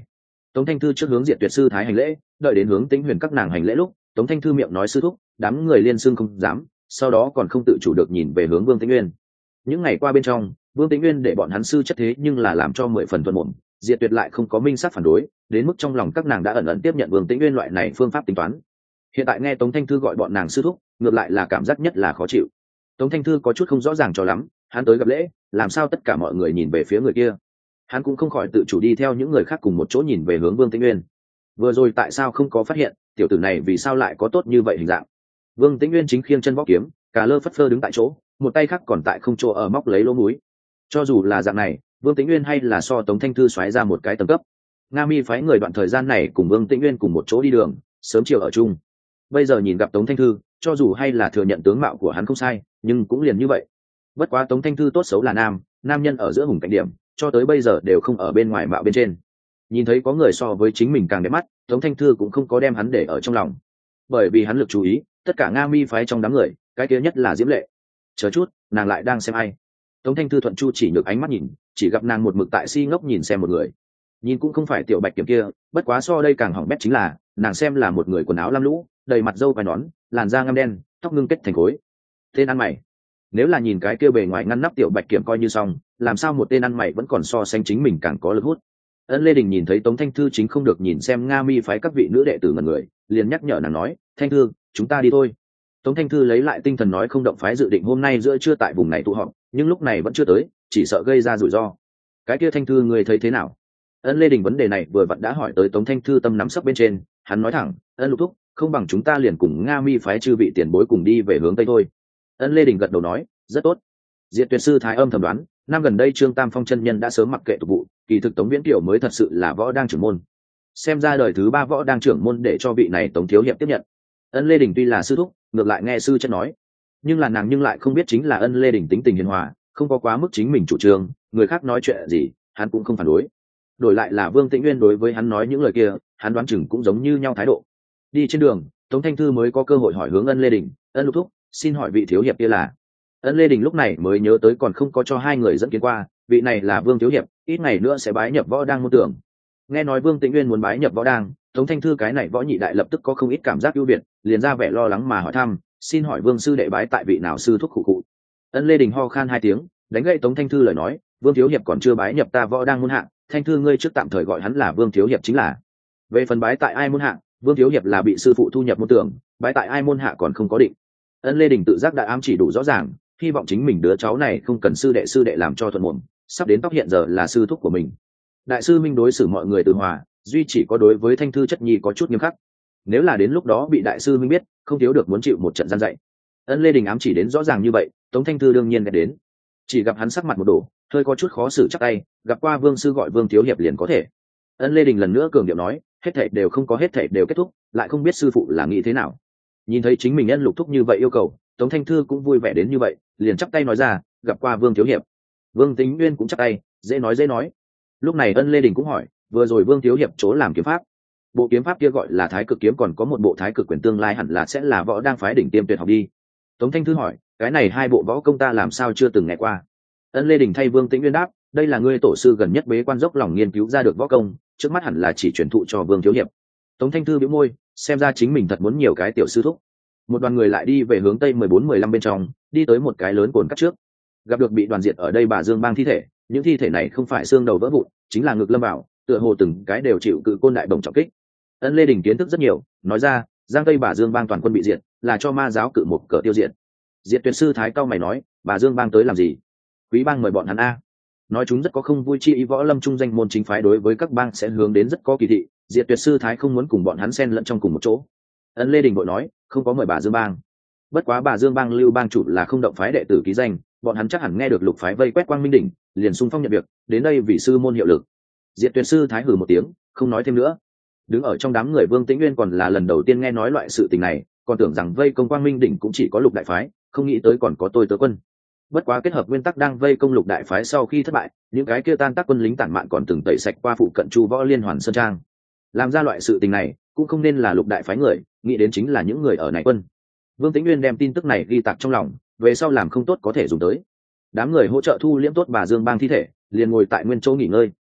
Tống Thanh Thư trước hướng Diệt Tuyệt sư thái hành lễ, đợi đến hướng Tĩnh Huyền các nàng hành lễ lúc, Tống Thanh Thư miệng nói sư thúc, đám người liên xưng không dám, sau đó còn không tự chủ được nhìn về hướng Vương Tĩnh Nguyên. Những ngày qua bên trong, Vương Tĩnh Nguyên để bọn hắn sư chất thế nhưng là làm cho mười phần thuận mồm, Diệt Tuyệt lại không có minh sát phản đối, đến mức trong lòng các nàng đã ẩn ẩn tiếp nhận Vương Tĩnh Nguyên loại này phương pháp tính toán. Hiện tại nghe Tống Thanh Thư gọi bọn nàng sư thúc, ngược lại là cảm giác nhất là khó chịu. Tống Thanh Thư có chút không rõ ràng cho lắm, hắn tới gặp lễ, làm sao tất cả mọi người nhìn về phía người kia? Hắn cũng không khỏi tự chủ đi theo những người khác cùng một chỗ nhìn về hướng Vương Tĩnh Nguyên. Vừa rồi tại sao không có phát hiện, tiểu tử này vì sao lại có tốt như vậy hình dạng? Vương Tĩnh Nguyên chính khiêng chân võ kiếm, cả lơ phất phơ đứng tại chỗ, một tay khác còn tại không chỗ ở móc lấy lỗ mũi. Cho dù là dạng này, Vương Tĩnh Nguyên hay là so Tống Thanh Thư xoáy ra một cái tầng cấp. Nga Mi phái người đoạn thời gian này cùng Vương Tĩnh Nguyên cùng một chỗ đi đường, sớm chiều ở chung. Bây giờ nhìn gặp Tống Thanh Thư, cho dù hay là thừa nhận tướng mạo của hắn không sai, nhưng cũng liền như vậy. Bất quá Tống Thanh Thư tốt xấu là nam, nam nhân ở giữa hùng cảnh điểm, cho tới bây giờ đều không ở bên ngoài mạo bên trên. Nhìn thấy có người so với chính mình càng đẹp mắt, Tống Thanh Thư cũng không có đem hắn để ở trong lòng, bởi vì hắn lực chú ý tất cả Nga Mi phái trong đám người, cái kia nhất là Diễm Lệ. Chờ chút, nàng lại đang xem ai? Tống Thanh Thư thuận chu chỉ nhược ánh mắt nhìn, chỉ gặp nàng một mực tại si ngốc nhìn xem một người. Nhìn cũng không phải tiểu bạch kiểm kia, bất quá so đây càng hỏng bét chính là nàng xem là một người quần áo lam lũ, đầy mặt râu quai nón, làn da ngăm đen, tóc ngưng kết thành khối. Tên ăn mày. Nếu là nhìn cái kia bề ngoài ngăn nắp tiểu bạch kiểm coi như xong, làm sao một tên ăn mày vẫn còn so sánh chính mình càng có lực hút? Ân Lê Đình nhìn thấy Tống Thanh Thư chính không được nhìn xem Nga Mi phái các vị nữ đệ tử ngẩn người, liền nhắc nhở nàng nói, Thanh Thư, chúng ta đi thôi. Tống Thanh Thư lấy lại tinh thần nói không động phái dự định hôm nay giữa trưa tại vùng này tụ họp, nhưng lúc này vẫn chưa tới, chỉ sợ gây ra rủi ro. Cái kia Thanh Thư người thấy thế nào? Ân Lê Đình vấn đề này vừa vặn đã hỏi tới Tống Thanh Thư tâm nắm sấp bên trên, hắn nói thẳng, Ân Lục Thúc, không bằng chúng ta liền cùng Nga Mi phái chư vị tiền bối cùng đi về hướng tây thôi. Ân Lê Đình gật đầu nói, rất tốt. Diệt Tuyệt sư thái âm thầm đoán, năm gần đây Trương Tam Phong chân nhân đã sớm mặc kệ tục vụ, kỳ thực Tống Viễn Kiều mới thật sự là võ đang trưởng môn. Xem ra đời thứ ba võ đang trưởng môn để cho vị này Tống thiếu hiệp tiếp nhận. Ân Lê Đình tuy là sư thúc, ngược lại nghe sư chất nói, nhưng là nàng nhưng lại không biết chính là Ân Lê Đình tính tình hiền hòa, không có quá mức chính mình chủ trương, người khác nói chuyện gì, hắn cũng không phản đối. Đổi lại là Vương Tĩnh Nguyên đối với hắn nói những lời kia, hắn đoán chừng cũng giống như nhau thái độ. Đi trên đường, Tống Thanh Thư mới có cơ hội hỏi hướng Ân Lê Đình, Ân Lục Thúc, xin hỏi vị thiếu hiệp kia là? Ân Lê Đình lúc này mới nhớ tới còn không có cho hai người dẫn kiến qua, vị này là Vương thiếu hiệp, ít ngày nữa sẽ bái nhập võ đang môn tưởng. Nghe nói Vương Tĩnh Nguyên muốn bái nhập võ đang, Tống Thanh Thư cái này võ nhị đại lập tức có không ít cảm giác ưu việt, liền ra vẻ lo lắng mà hỏi thăm, xin hỏi Vương sư đệ bái tại vị nào sư thúc khụ khụ. Ân Lê Đình ho khan hai tiếng, đánh gậy Tống Thanh Thư lời nói, Vương thiếu hiệp còn chưa bái nhập ta võ đang môn hạng, Thanh Thư ngươi trước tạm thời gọi hắn là Vương thiếu hiệp chính là. Về phần bái tại ai môn hạng, Vương thiếu hiệp là bị sư phụ thu nhập môn tưởng, bái tại ai môn hạ còn không có định. Ân Lê Đình tự giác đã ám chỉ đủ rõ ràng, hy vọng chính mình đứa cháu này không cần sư đệ sư đệ làm cho thuận mồm, sắp đến tóc hiện giờ là sư thúc của mình. Đại sư minh đối xử mọi người từ hòa, duy chỉ có đối với Thanh Thư chất nhi có chút nghiêm khắc. Nếu là đến lúc đó bị đại sư minh biết, không thiếu được muốn chịu một trận gian dạy. Ân Lê Đình ám chỉ đến rõ ràng như vậy, Tống Thanh Thư đương nhiên ghét đến. Chỉ gặp hắn sắc mặt một đổ, hơi có chút khó xử chắc tay, gặp qua Vương sư gọi Vương thiếu hiệp liền có thể. Ân Lê Đình lần nữa cường điệu nói, hết thảy đều không có hết thảy đều kết thúc, lại không biết sư phụ là nghĩ thế nào. Nhìn thấy chính mình Ân Lục Thúc như vậy yêu cầu, Tống Thanh Thư cũng vui vẻ đến như vậy, liền chắp tay nói ra, gặp qua Vương thiếu hiệp. Vương Tĩnh Nguyên cũng chắp tay, dễ nói dễ nói. Lúc này Ân Lê Đình cũng hỏi, vừa rồi Vương thiếu hiệp chỗ làm kiếm pháp, bộ kiếm pháp kia gọi là Thái Cực kiếm, còn có một bộ Thái Cực quyền tương lai hẳn là sẽ là võ đang phái đỉnh tiêm tuyệt học đi. Tống Thanh Thư hỏi, cái này hai bộ võ công ta làm sao chưa từng nghe qua. Ân Lê Đình thay Vương Tĩnh Nguyên đáp, đây là ngươi tổ sư gần nhất bế quan dốc lòng nghiên cứu ra được võ công, trước mắt hẳn là chỉ truyền thụ cho Vương thiếu hiệp. Tống Thanh Thư bĩu môi, xem ra chính mình thật muốn nhiều cái tiểu sư thúc. Một đoàn người lại đi về hướng tây mười bốn mười lăm bên trong, đi tới một cái lớn cồn cắt trước, gặp được bị đoàn diệt ở đây bà Dương Bang thi thể. Những thi thể này không phải xương đầu vỡ vụn, chính là ngực lâm vào, tựa hồ từng cái đều chịu cự côn đại bổng trọng kích. Ân Lê Đình kiến thức rất nhiều, nói ra, Giang Tây bà Dương Bang toàn quân bị diệt, là cho ma giáo cự một cờ tiêu diệt. Diệt Tuyệt sư thái cao mày nói, bà Dương Bang tới làm gì? Quý bang mời bọn hắn a. Nói chúng rất có không vui chi ý, võ lâm trung danh môn chính phái đối với các bang sẽ hướng đến rất có kỳ thị, Diệt Tuyệt sư thái không muốn cùng bọn hắn xen lẫn trong cùng một chỗ. Ân Lê Đình vội nói, không có mời bà Dương Bang. Bất quá bà Dương Bang lưu bang chủ là không động phái đệ tử ký danh, bọn hắn chắc hẳn nghe được lục phái vây quét Quang Minh đỉnh, liền xung phong nhận việc, đến đây vì sư môn hiệu lực. Diệt Tuyệt sư thái hừ một tiếng, không nói thêm nữa. Đứng ở trong đám người Vương Tĩnh Nguyên còn là lần đầu tiên nghe nói loại sự tình này, còn tưởng rằng vây công Quang Minh đỉnh cũng chỉ có lục đại phái, không nghĩ tới còn có tôi tớ quân. Bất quá kết hợp nguyên tắc đang vây công lục đại phái sau khi thất bại, những cái kia tan tác quân lính tản mạn còn từng tẩy sạch qua phụ cận Chu Võ Liên Hoàn Sơn Trang. Làm ra loại sự tình này, cũng không nên là lục đại phái người, nghĩ đến chính là những người ở này quân. Vương Tĩnh Nguyên đem tin tức này ghi tạc trong lòng, về sau làm không tốt có thể dùng tới. Đám người hỗ trợ thu liễm tốt bà Dương Bang thi thể, liền ngồi tại nguyên chỗ nghỉ ngơi.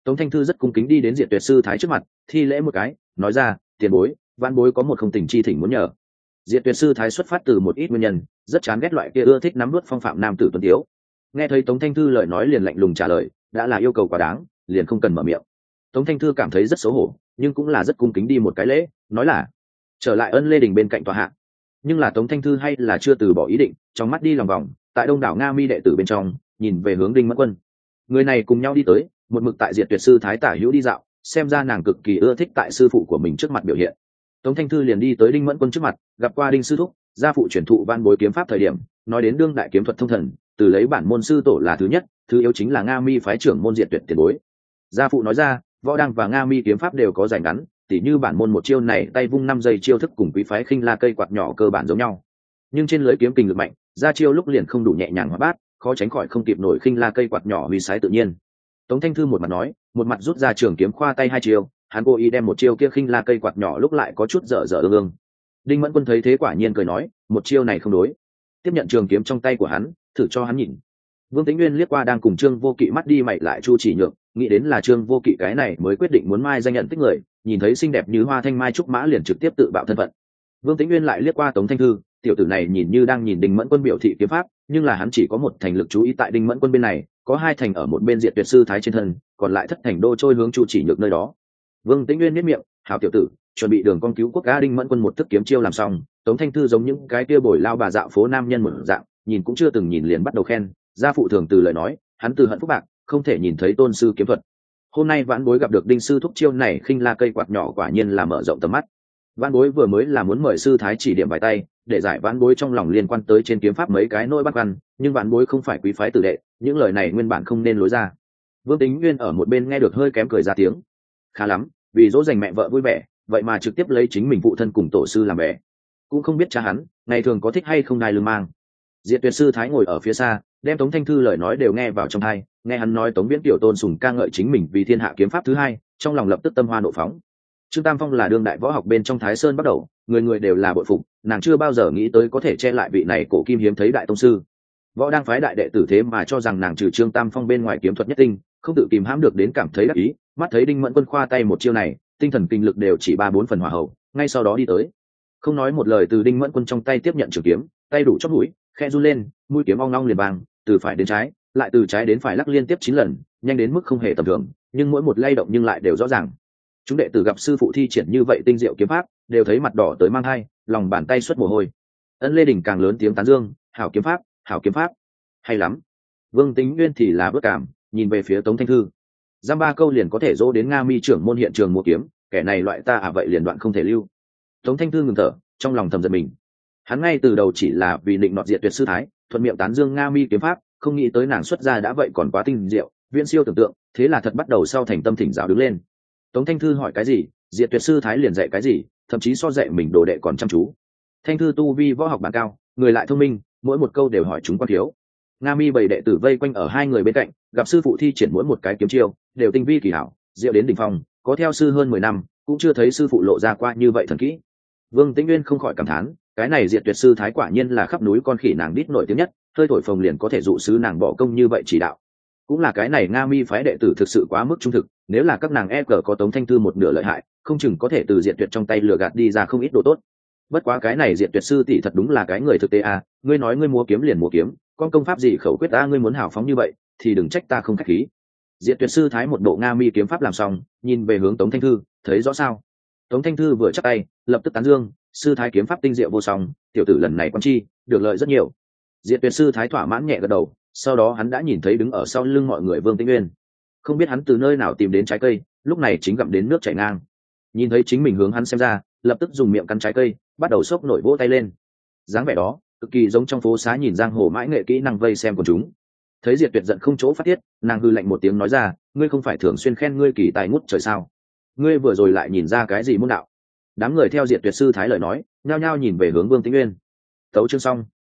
Tống Thanh Thư rất cung kính đi đến Diệt Tuyệt sư thái trước mặt, thi lễ một cái, nói ra, tiền bối, vãn bối có một không tình chi thỉnh muốn nhờ. Diệt Tuyệt sư thái xuất phát từ một ít nguyên nhân, rất chán ghét loại kia ưa thích nắm nuốt phong phạm nam tử tuấn tiếu. Nghe thấy Tống Thanh Thư lời nói liền lạnh lùng trả lời, đã là yêu cầu quá đáng, liền không cần mở miệng. Tống Thanh Thư cảm thấy rất xấu hổ, nhưng cũng là rất cung kính đi một cái lễ, nói là trở lại Ân Lê Đình bên cạnh tòa hạ. Nhưng là Tống Thanh Thư hay là chưa từ bỏ ý định, trong mắt đi lòng vòng, tại đông đảo Nga Mi đệ tử bên trong, nhìn về hướng Đinh Mẫn Quân. Người này cùng nhau đi tới, một mực tại Diệt Tuyệt sư thái tả hữu đi dạo, xem ra nàng cực kỳ ưa thích tại sư phụ của mình trước mặt biểu hiện. Tống Thanh Thư liền đi tới Đinh Mẫn Quân trước mặt, gặp qua Đinh sư thúc, gia phụ truyền thụ van bối kiếm pháp thời điểm, nói đến đương đại kiếm thuật thông thần, từ lấy bản môn sư tổ là thứ nhất, thứ yếu chính là Nga Mi phái trưởng môn Diệt Tuyệt tiền bối. Gia phụ nói ra, võ đăng và Nga Mi kiếm pháp đều có dài ngắn, tỉ như bản môn một chiêu này tay vung năm giây chiêu thức cùng quý phái khinh la cây quạt nhỏ cơ bản giống nhau, nhưng trên lưới kiếm kình lực mạnh, ra chiêu lúc liền không đủ nhẹ nhàng hoạt bát, khó tránh khỏi không kịp nổi khinh la cây quạt nhỏ huy sái tự nhiên. Tống Thanh Thư một mặt nói, một mặt rút ra trường kiếm khoa tay hai chiêu, hắn cố ý đem một chiêu kia khinh la cây quạt nhỏ lúc lại có chút dở dở ương ương. Đinh Mẫn Quân thấy thế quả nhiên cười nói, một chiêu này không đối, tiếp nhận trường kiếm trong tay của hắn, thử cho hắn nhìn. Vương Tĩnh Nguyên liếc qua đang cùng Trương Vô Kỵ mắt đi mày lại Chu Chỉ Nhược, nghĩ đến là Trương Vô Kỵ cái này mới quyết định muốn mai danh nhận tích người, nhìn thấy xinh đẹp như hoa thanh mai trúc mã liền trực tiếp tự bạo thân phận. Vương Tĩnh Nguyên lại liếc qua Tống Thanh Thư, tiểu tử này nhìn như đang nhìn Đinh Mẫn Quân biểu thị kiếm pháp, nhưng là hắn chỉ có một thành lực chú ý tại Đinh Mẫn Quân bên này, có hai thành ở một bên Diệt Tuyệt sư thái trên thân, còn lại thất thành đô trôi hướng Chu Chỉ Nhược nơi đó. Vương Tĩnh Nguyên nhếch miệng, hảo tiểu tử, chuẩn bị đường con cứu quốc ca. Đinh Mẫn Quân một thức kiếm chiêu làm xong, Tống Thanh Thư giống những cái kia bồi lao bà dạo phố nam nhân một dạng, nhìn cũng chưa từng nhìn liền bắt đầu khen, gia phụ thường từ lời nói, hắn từ hận phúc bạc, không thể nhìn thấy tôn sư kiếm thuật. Hôm nay vãn bối gặp được Đinh sư thúc chiêu này khinh la cây quạt nhỏ quả nhiên là mở rộng tầm mắt. Vãn bối vừa mới là muốn mời sư thái chỉ điểm vài tay, để giải vãn bối trong lòng liên quan tới trên kiếm pháp mấy cái nỗi băn khoăn, nhưng vãn bối không phải quý phái tử đệ, những lời này nguyên bản không nên lối ra. Vương Tĩnh Nguyên ở một bên nghe được hơi kém cười ra tiếng. Khá lắm, vì dỗ dành mẹ vợ vui vẻ, vậy mà trực tiếp lấy chính mình phụ thân cùng tổ sư làm bè. Cũng không biết cha hắn, ngày thường có thích hay không đai lưng mang. Diệt Tuyệt sư thái ngồi ở phía xa, đem Tống Thanh Thư lời nói đều nghe vào trong tai, nghe hắn nói Tống Viễn tiểu tôn sùng ca ngợi chính mình vì thiên hạ kiếm pháp thứ hai, trong lòng lập tức tâm hoa nộ phóng. Trương Tam Phong là đương đại võ học bên trong Thái Sơn bắt đầu, người người đều là bội phục, nàng chưa bao giờ nghĩ tới có thể che lại vị này cổ kim hiếm thấy đại tông sư. Võ đang phái đại đệ tử thế mà cho rằng nàng trừ Trương Tam Phong bên ngoài kiếm thuật nhất tinh, không tự kìm hãm được đến cảm thấy đắc ý, mắt thấy Đinh Mẫn Quân khoa tay một chiêu này, tinh thần kinh lực đều chỉ ba bốn phần hỏa hậu, ngay sau đó đi tới. Không nói một lời từ Đinh Mẫn Quân trong tay tiếp nhận trường kiếm, tay đủ chóp mũi, khẽ run lên, mũi kiếm ong ong liền vàng, từ phải đến trái, lại từ trái đến phải lắc liên tiếp chín lần, nhanh đến mức không hề tầm thường, nhưng mỗi một lay động nhưng lại đều rõ ràng. Chúng đệ tử gặp sư phụ thi triển như vậy tinh diệu kiếm pháp, đều thấy mặt đỏ tới mang hai, lòng bàn tay xuất mồ hôi. Ân Lê Đình càng lớn tiếng tán dương, hảo kiếm pháp, hảo kiếm pháp, hay lắm. Vương Tĩnh Nguyên thì là bất cảm, nhìn về phía Tống Thanh Thư. Giam ba câu liền có thể dỗ đến Nga Mi trưởng môn hiện trường mua kiếm, kẻ này loại ta à vậy liền đoạn không thể lưu. Tống Thanh Thư ngừng thở, trong lòng thầm giận mình. Hắn ngay từ đầu chỉ là vì định nọt Diệt Tuyệt sư thái, thuận miệng tán dương Nga Mi kiếm pháp, không nghĩ tới nàng xuất ra đã vậy còn quá tinh diệu, viễn siêu tưởng tượng, thế là thật bắt đầu sau thành tâm thỉnh giáo đứng lên. Tống Thanh Thư hỏi cái gì, Diệt Tuyệt sư thái liền dạy cái gì, thậm chí so dạy mình đồ đệ còn chăm chú. Thanh Thư tu vi võ học bản cao, người lại thông minh, mỗi một câu đều hỏi chúng quan thiếu. Nga Mi bảy đệ tử vây quanh ở hai người bên cạnh, gặp sư phụ thi triển mỗi một cái kiếm chiêu, đều tinh vi kỳ hảo, diệu đến đỉnh phong, có theo sư hơn mười năm, cũng chưa thấy sư phụ lộ ra qua như vậy thần kỹ. Vương Tĩnh Nguyên không khỏi cảm thán, cái này Diệt Tuyệt sư thái quả nhiên là khắp núi con khỉ nàng đít nổi tiếng nhất, hơi thổi phồng liền có thể dụ sứ nàng bỏ công như vậy chỉ đạo. Cũng là cái này Nga Mi phái đệ tử thực sự quá mức trung thực, nếu là các nàng e cờ có Tống Thanh Thư một nửa lợi hại, không chừng có thể từ Diệt Tuyệt trong tay lừa gạt đi ra không ít đồ tốt. Bất quá cái này Diệt Tuyệt sư tỷ thật đúng là cái người thực tế à, ngươi nói ngươi múa kiếm liền múa kiếm, con công pháp gì khẩu quyết ta ngươi muốn hào phóng như vậy, thì đừng trách ta không khách khí. Diệt Tuyệt sư thái một bộ Nga Mi kiếm pháp làm xong, nhìn về hướng Tống Thanh Thư, thấy rõ sao? Tống Thanh Thư vừa chắp tay, lập tức tán dương, sư thái kiếm pháp tinh diệu vô song, tiểu tử lần này quan chi, được lợi rất nhiều. Diệt Tuyệt sư thái thỏa mãn nhẹ gật đầu, sau đó hắn đã nhìn thấy đứng ở sau lưng mọi người Vương Tĩnh Nguyên. Không biết hắn từ nơi nào tìm đến trái cây, lúc này chính gặm đến nước chảy ngang. Nhìn thấy chính mình hướng hắn xem ra, lập tức dùng miệng cắn trái cây, bắt đầu xốc nổi vỗ tay lên. Dáng vẻ đó, cực kỳ giống trong phố xá nhìn giang hồ mãi nghệ kỹ năng vây xem của chúng. Thấy Diệt Tuyệt giận không chỗ phát tiết, nàng hư lạnh một tiếng nói ra, ngươi không phải thường xuyên khen ngươi kỳ tài ngút trời sao? Ngươi vừa rồi lại nhìn ra cái gì môn đạo? Đám người theo Diệt Tuyệt sư thái lời nói, nhao nhao nhìn về hướng Vương Tĩnh Nguyên. Tấu chương xong.